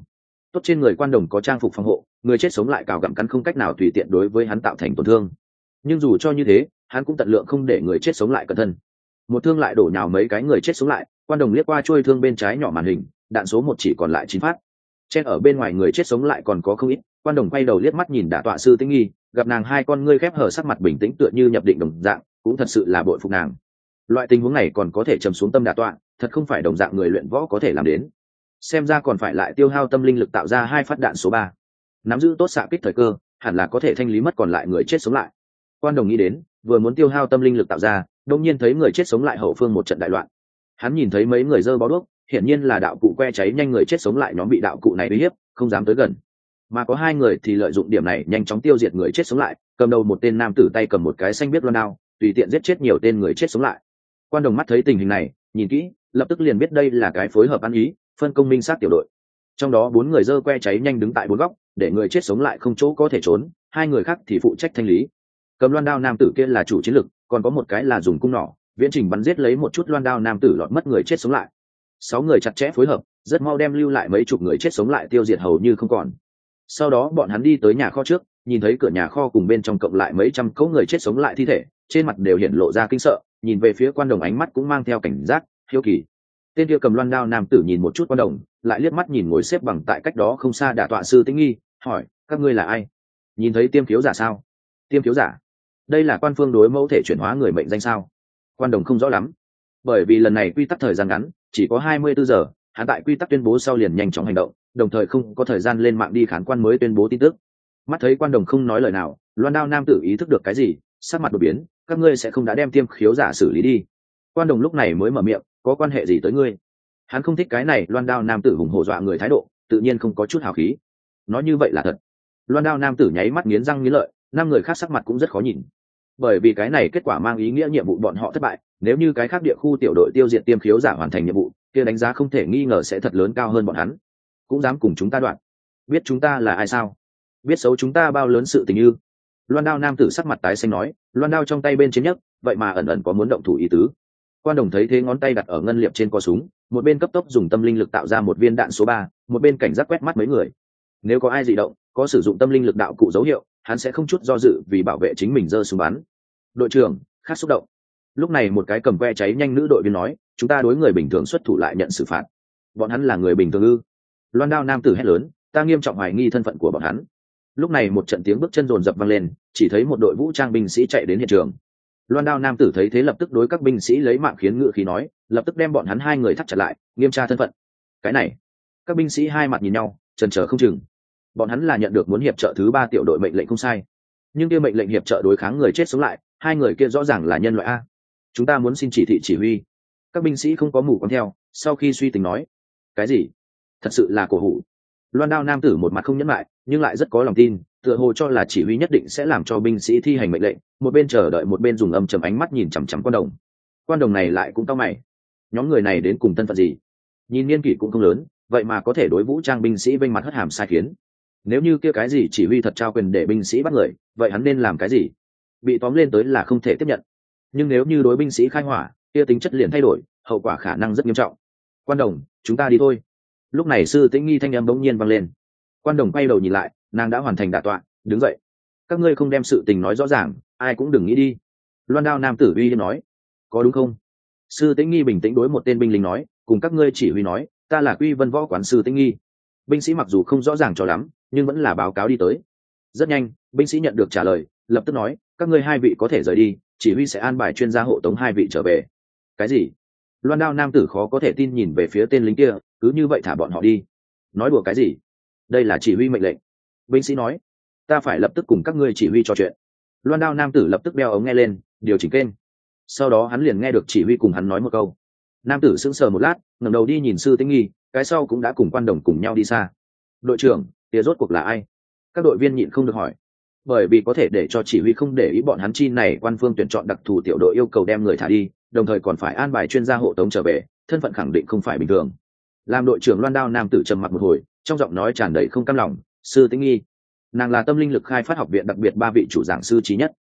tốt trên người quan đồng có trang phục phòng hộ, người chết sống lại cào gặm cắn không cách nào tùy tiện đối với hắn tạo thành tổn thương. Nhưng dù cho như thế, hắn cũng tận lượng không để người chết sống lại cẩn thân. Một thương lại đổ nhào mấy cái người chết sống lại, quan đồng liếc qua chuôi thương bên trái nhỏ màn hình, đạn số 1 chỉ còn lại 9 phát. Trên ở bên ngoài người chết sống lại còn có không ít, quan đồng quay đầu liếc mắt nhìn đả tọa sư Tĩnh Nghi, gặp nàng hai con ngươi khép hờ, sắc mặt bình tĩnh tựa như nhập định đồng dạng, cũng thật sự là bội phục nàng. Loại tình huống này còn có thể trầm xuống tâm đả tọa, thật không phải đồng dạng người luyện võ có thể làm đến. Xem ra còn phải lại tiêu hao tâm linh lực tạo ra 2 phát đạn số 3. Nắm giữ tốt xạ kích thời cơ, hẳn là có thể thanh lý mất còn lại người chết sống lại. Quan đồng nghĩ đến, vừa muốn tiêu hao tâm linh lực tạo ra, đột nhiên thấy người chết sống lại hậu phương một trận đại loạn. Hắn nhìn thấy mấy người giơ bó đuốc, hiển nhiên là đạo cụ que cháy nhanh người chết sống lại nhóm bị đạo cụ này uy hiếp, không dám tới gần. Mà có 2 người thì lợi dụng điểm này nhanh chóng tiêu diệt người chết sống lại, cầm đầu một tên nam tử tay cầm một cái xanh biết loan đao, tùy tiện giết chết nhiều tên người chết sống lại. Quan đồng mắt thấy tình hình này, nhìn kỹ, lập tức liền biết đây là cái phối hợp ăn ý, phân công minh sát tiểu đội. Trong đó 4 người giơ que cháy nhanh đứng tại 4 góc, để người chết sống lại không chỗ có thể trốn, 2 người khác thì phụ trách thanh lý. Cầm loan đao nam tử kia là chủ chiến lực, còn có một cái là dùng cung nỏ, viễn trình bắn giết lấy một chút loan đao nam tử lọt mất người chết sống lại. 6 người chặt chẽ phối hợp, rất mau đem lưu lại mấy chục người chết sống lại tiêu diệt hầu như không còn. Sau đó bọn hắn đi tới nhà kho trước, nhìn thấy cửa nhà kho cùng bên trong cộng lại mấy trăm cỗ người chết sống lại thi thể, trên mặt đều hiện lộ ra kinh sợ, nhìn về phía quan đồng ánh mắt cũng mang theo cảnh giác, hiếu kỳ. Tên kia cầm loan đao nam tử nhìn một chút quan đồng, lại liếc mắt nhìn ngồi xếp bằng tại cách đó không xa đả tọa sư Tĩnh Nghi, hỏi: các ngươi là ai? Nhìn thấy tiêm khiếu giả sao? Tiêm khiếu giả? Đây là quan phương đối mẫu thể chuyển hóa người mệnh danh sao? Quan đồng không rõ lắm, bởi vì lần này quy tắc thời gian ngắn, chỉ có 24 giờ, hắn tại quy tắc tuyên bố sau liền nhanh chóng hành động, đồng thời không có thời gian lên mạng đi khán quan mới tuyên bố tin tức. Mắt thấy quan đồng không nói lời nào, loan đao nam tử ý thức được cái gì, sắc mặt đột biến: các ngươi sẽ không đã đem tiêm khiếu giả xử lý đi? Quan đồng lúc này mới mở miệng: có quan hệ gì tới ngươi? Hắn không thích cái này loan đao nam tử hùng hổ dọa người thái độ, tự nhiên không có chút hào khí. Nói như vậy là thật. Loan đao nam tử nháy mắt nghiến răng nghiến lợi, 5 người khác sắc mặt cũng rất khó nhìn, bởi vì cái này kết quả mang ý nghĩa nhiệm vụ bọn họ thất bại. Nếu như cái khác địa khu tiểu đội tiêu diệt tiêm khiếu giả hoàn thành nhiệm vụ, kia đánh giá không thể nghi ngờ sẽ thật lớn cao hơn bọn hắn. Cũng dám cùng chúng ta đoạn? Biết chúng ta là ai sao? Biết xấu chúng ta bao lớn sự tình ư? Loan đao nam tử sắc mặt tái xanh nói, loan đao trong tay bên trên nhất, vậy mà ẩn ẩn có muốn động thủ ý tứ. Quan đồng thấy thế ngón tay đặt ở ngân liệp trên co súng, một bên cấp tốc dùng tâm linh lực tạo ra một viên đạn số 3, một bên cảnh giác quét mắt mấy người. Nếu có ai dị động, có sử dụng tâm linh lực đạo cụ dấu hiệu, hắn sẽ không chút do dự vì bảo vệ chính mình giơ súng bắn. Đội trưởng, khác xúc động. Lúc này một cái cầm que cháy nhanh nữ đội viên nói, chúng ta đối người bình thường xuất thủ lại nhận xử phạt. Bọn hắn là người bình thường ư? Loan đao nam tử hét lớn, ta nghiêm trọng hoài nghi thân phận của bọn hắn. Lúc này một trận tiếng bước chân rồn rập vang lên, chỉ thấy một đội vũ trang binh sĩ chạy đến hiện trường. Loan đao nam tử thấy thế lập tức đối các binh sĩ lấy mạng khiến ngự khí nói, lập tức đem bọn hắn 2 người thắt chặt lại, nghiêm tra thân phận. Cái này, các binh sĩ hai mặt nhìn nhau, chần chờ không chừng. Bọn hắn là nhận được muốn hiệp trợ thứ 3 tiểu đội mệnh lệnh không sai, nhưng kia mệnh lệnh hiệp trợ đối kháng người chết sống lại, 2 người kia rõ ràng là nhân loại a. Chúng ta muốn xin chỉ thị chỉ huy. Các binh sĩ không có mù quáng theo, sau khi suy tính nói, cái gì? Thật sự là cổ hủ. Loan đao nam tử một mặt không nhẫn lại, nhưng lại rất có lòng tin, tựa hồ cho là chỉ huy nhất định sẽ làm cho binh sĩ thi hành mệnh lệnh, một bên chờ đợi một bên dùng âm trầm ánh mắt nhìn chằm chằm quan đồng. Quan đồng này lại cũng cau mày, nhóm người này đến cùng thân phận gì? Nhìn niên kỷ cũng không lớn, vậy mà có thể đối vũ trang binh sĩ vênh mặt hất hàm sai khiến. Nếu như kia cái gì chỉ huy thật trao quyền để binh sĩ bắt người, vậy hắn nên làm cái gì? Bị tóm lên tới là không thể tiếp nhận, nhưng nếu như đối binh sĩ khai hỏa, kia tính chất liền thay đổi, hậu quả khả năng rất nghiêm trọng. Quan đồng, chúng ta đi thôi. Lúc này sư Tĩnh Nghi thanh âm bỗng nhiên vang lên. Quan đồng quay đầu nhìn lại, nàng đã hoàn thành đả tọa, đứng dậy. Các ngươi không đem sự tình nói rõ ràng, ai cũng đừng nghĩ đi. Loan đao nam tử uy hiếp nói, có đúng không? Sư Tĩnh Nghi bình tĩnh đối một tên binh lính nói, cùng các ngươi chỉ huy nói, ta là Quy Vân võ quán sư Tĩnh Nghi. Binh sĩ mặc dù không rõ ràng cho lắm, nhưng vẫn là báo cáo đi tới. Rất nhanh, binh sĩ nhận được trả lời, lập tức nói, các ngươi 2 vị có thể rời đi, chỉ huy sẽ an bài chuyên gia hộ tống 2 vị trở về. Cái gì? Loan đao nam tử khó có thể tin nhìn về phía tên lính kia, cứ như vậy thả bọn họ đi? Nói đùa cái gì? Đây là chỉ huy mệnh lệnh. Binh sĩ nói, ta phải lập tức cùng các ngươi chỉ huy trò chuyện. Loan đao nam tử lập tức đeo ống nghe lên, điều chỉnh kênh. Sau đó hắn liền nghe được chỉ huy cùng hắn nói một câu. Nam tử sững sờ một lát, ngẩng đầu đi nhìn sư Tĩnh Nghi, cái sau cũng đã cùng quan đồng cùng nhau đi xa. Đội trưởng, tía rốt cuộc là ai? Các đội viên nhịn không được hỏi, bởi vì có thể để cho chỉ huy không để ý bọn hắn chi này, quan phương tuyển chọn đặc thù tiểu đội yêu cầu đem người thả đi, đồng thời còn phải an bài chuyên gia hộ tống trở về, thân phận khẳng định không phải bình thường. Làm đội trưởng Loan đao nam tử trầm mặc một hồi, trong giọng nói tràn đầy không cam lòng, sư Tĩnh Nghi, nàng là tâm linh lực khai phát học viện đặc biệt 3 vị chủ giảng sư trí nhất.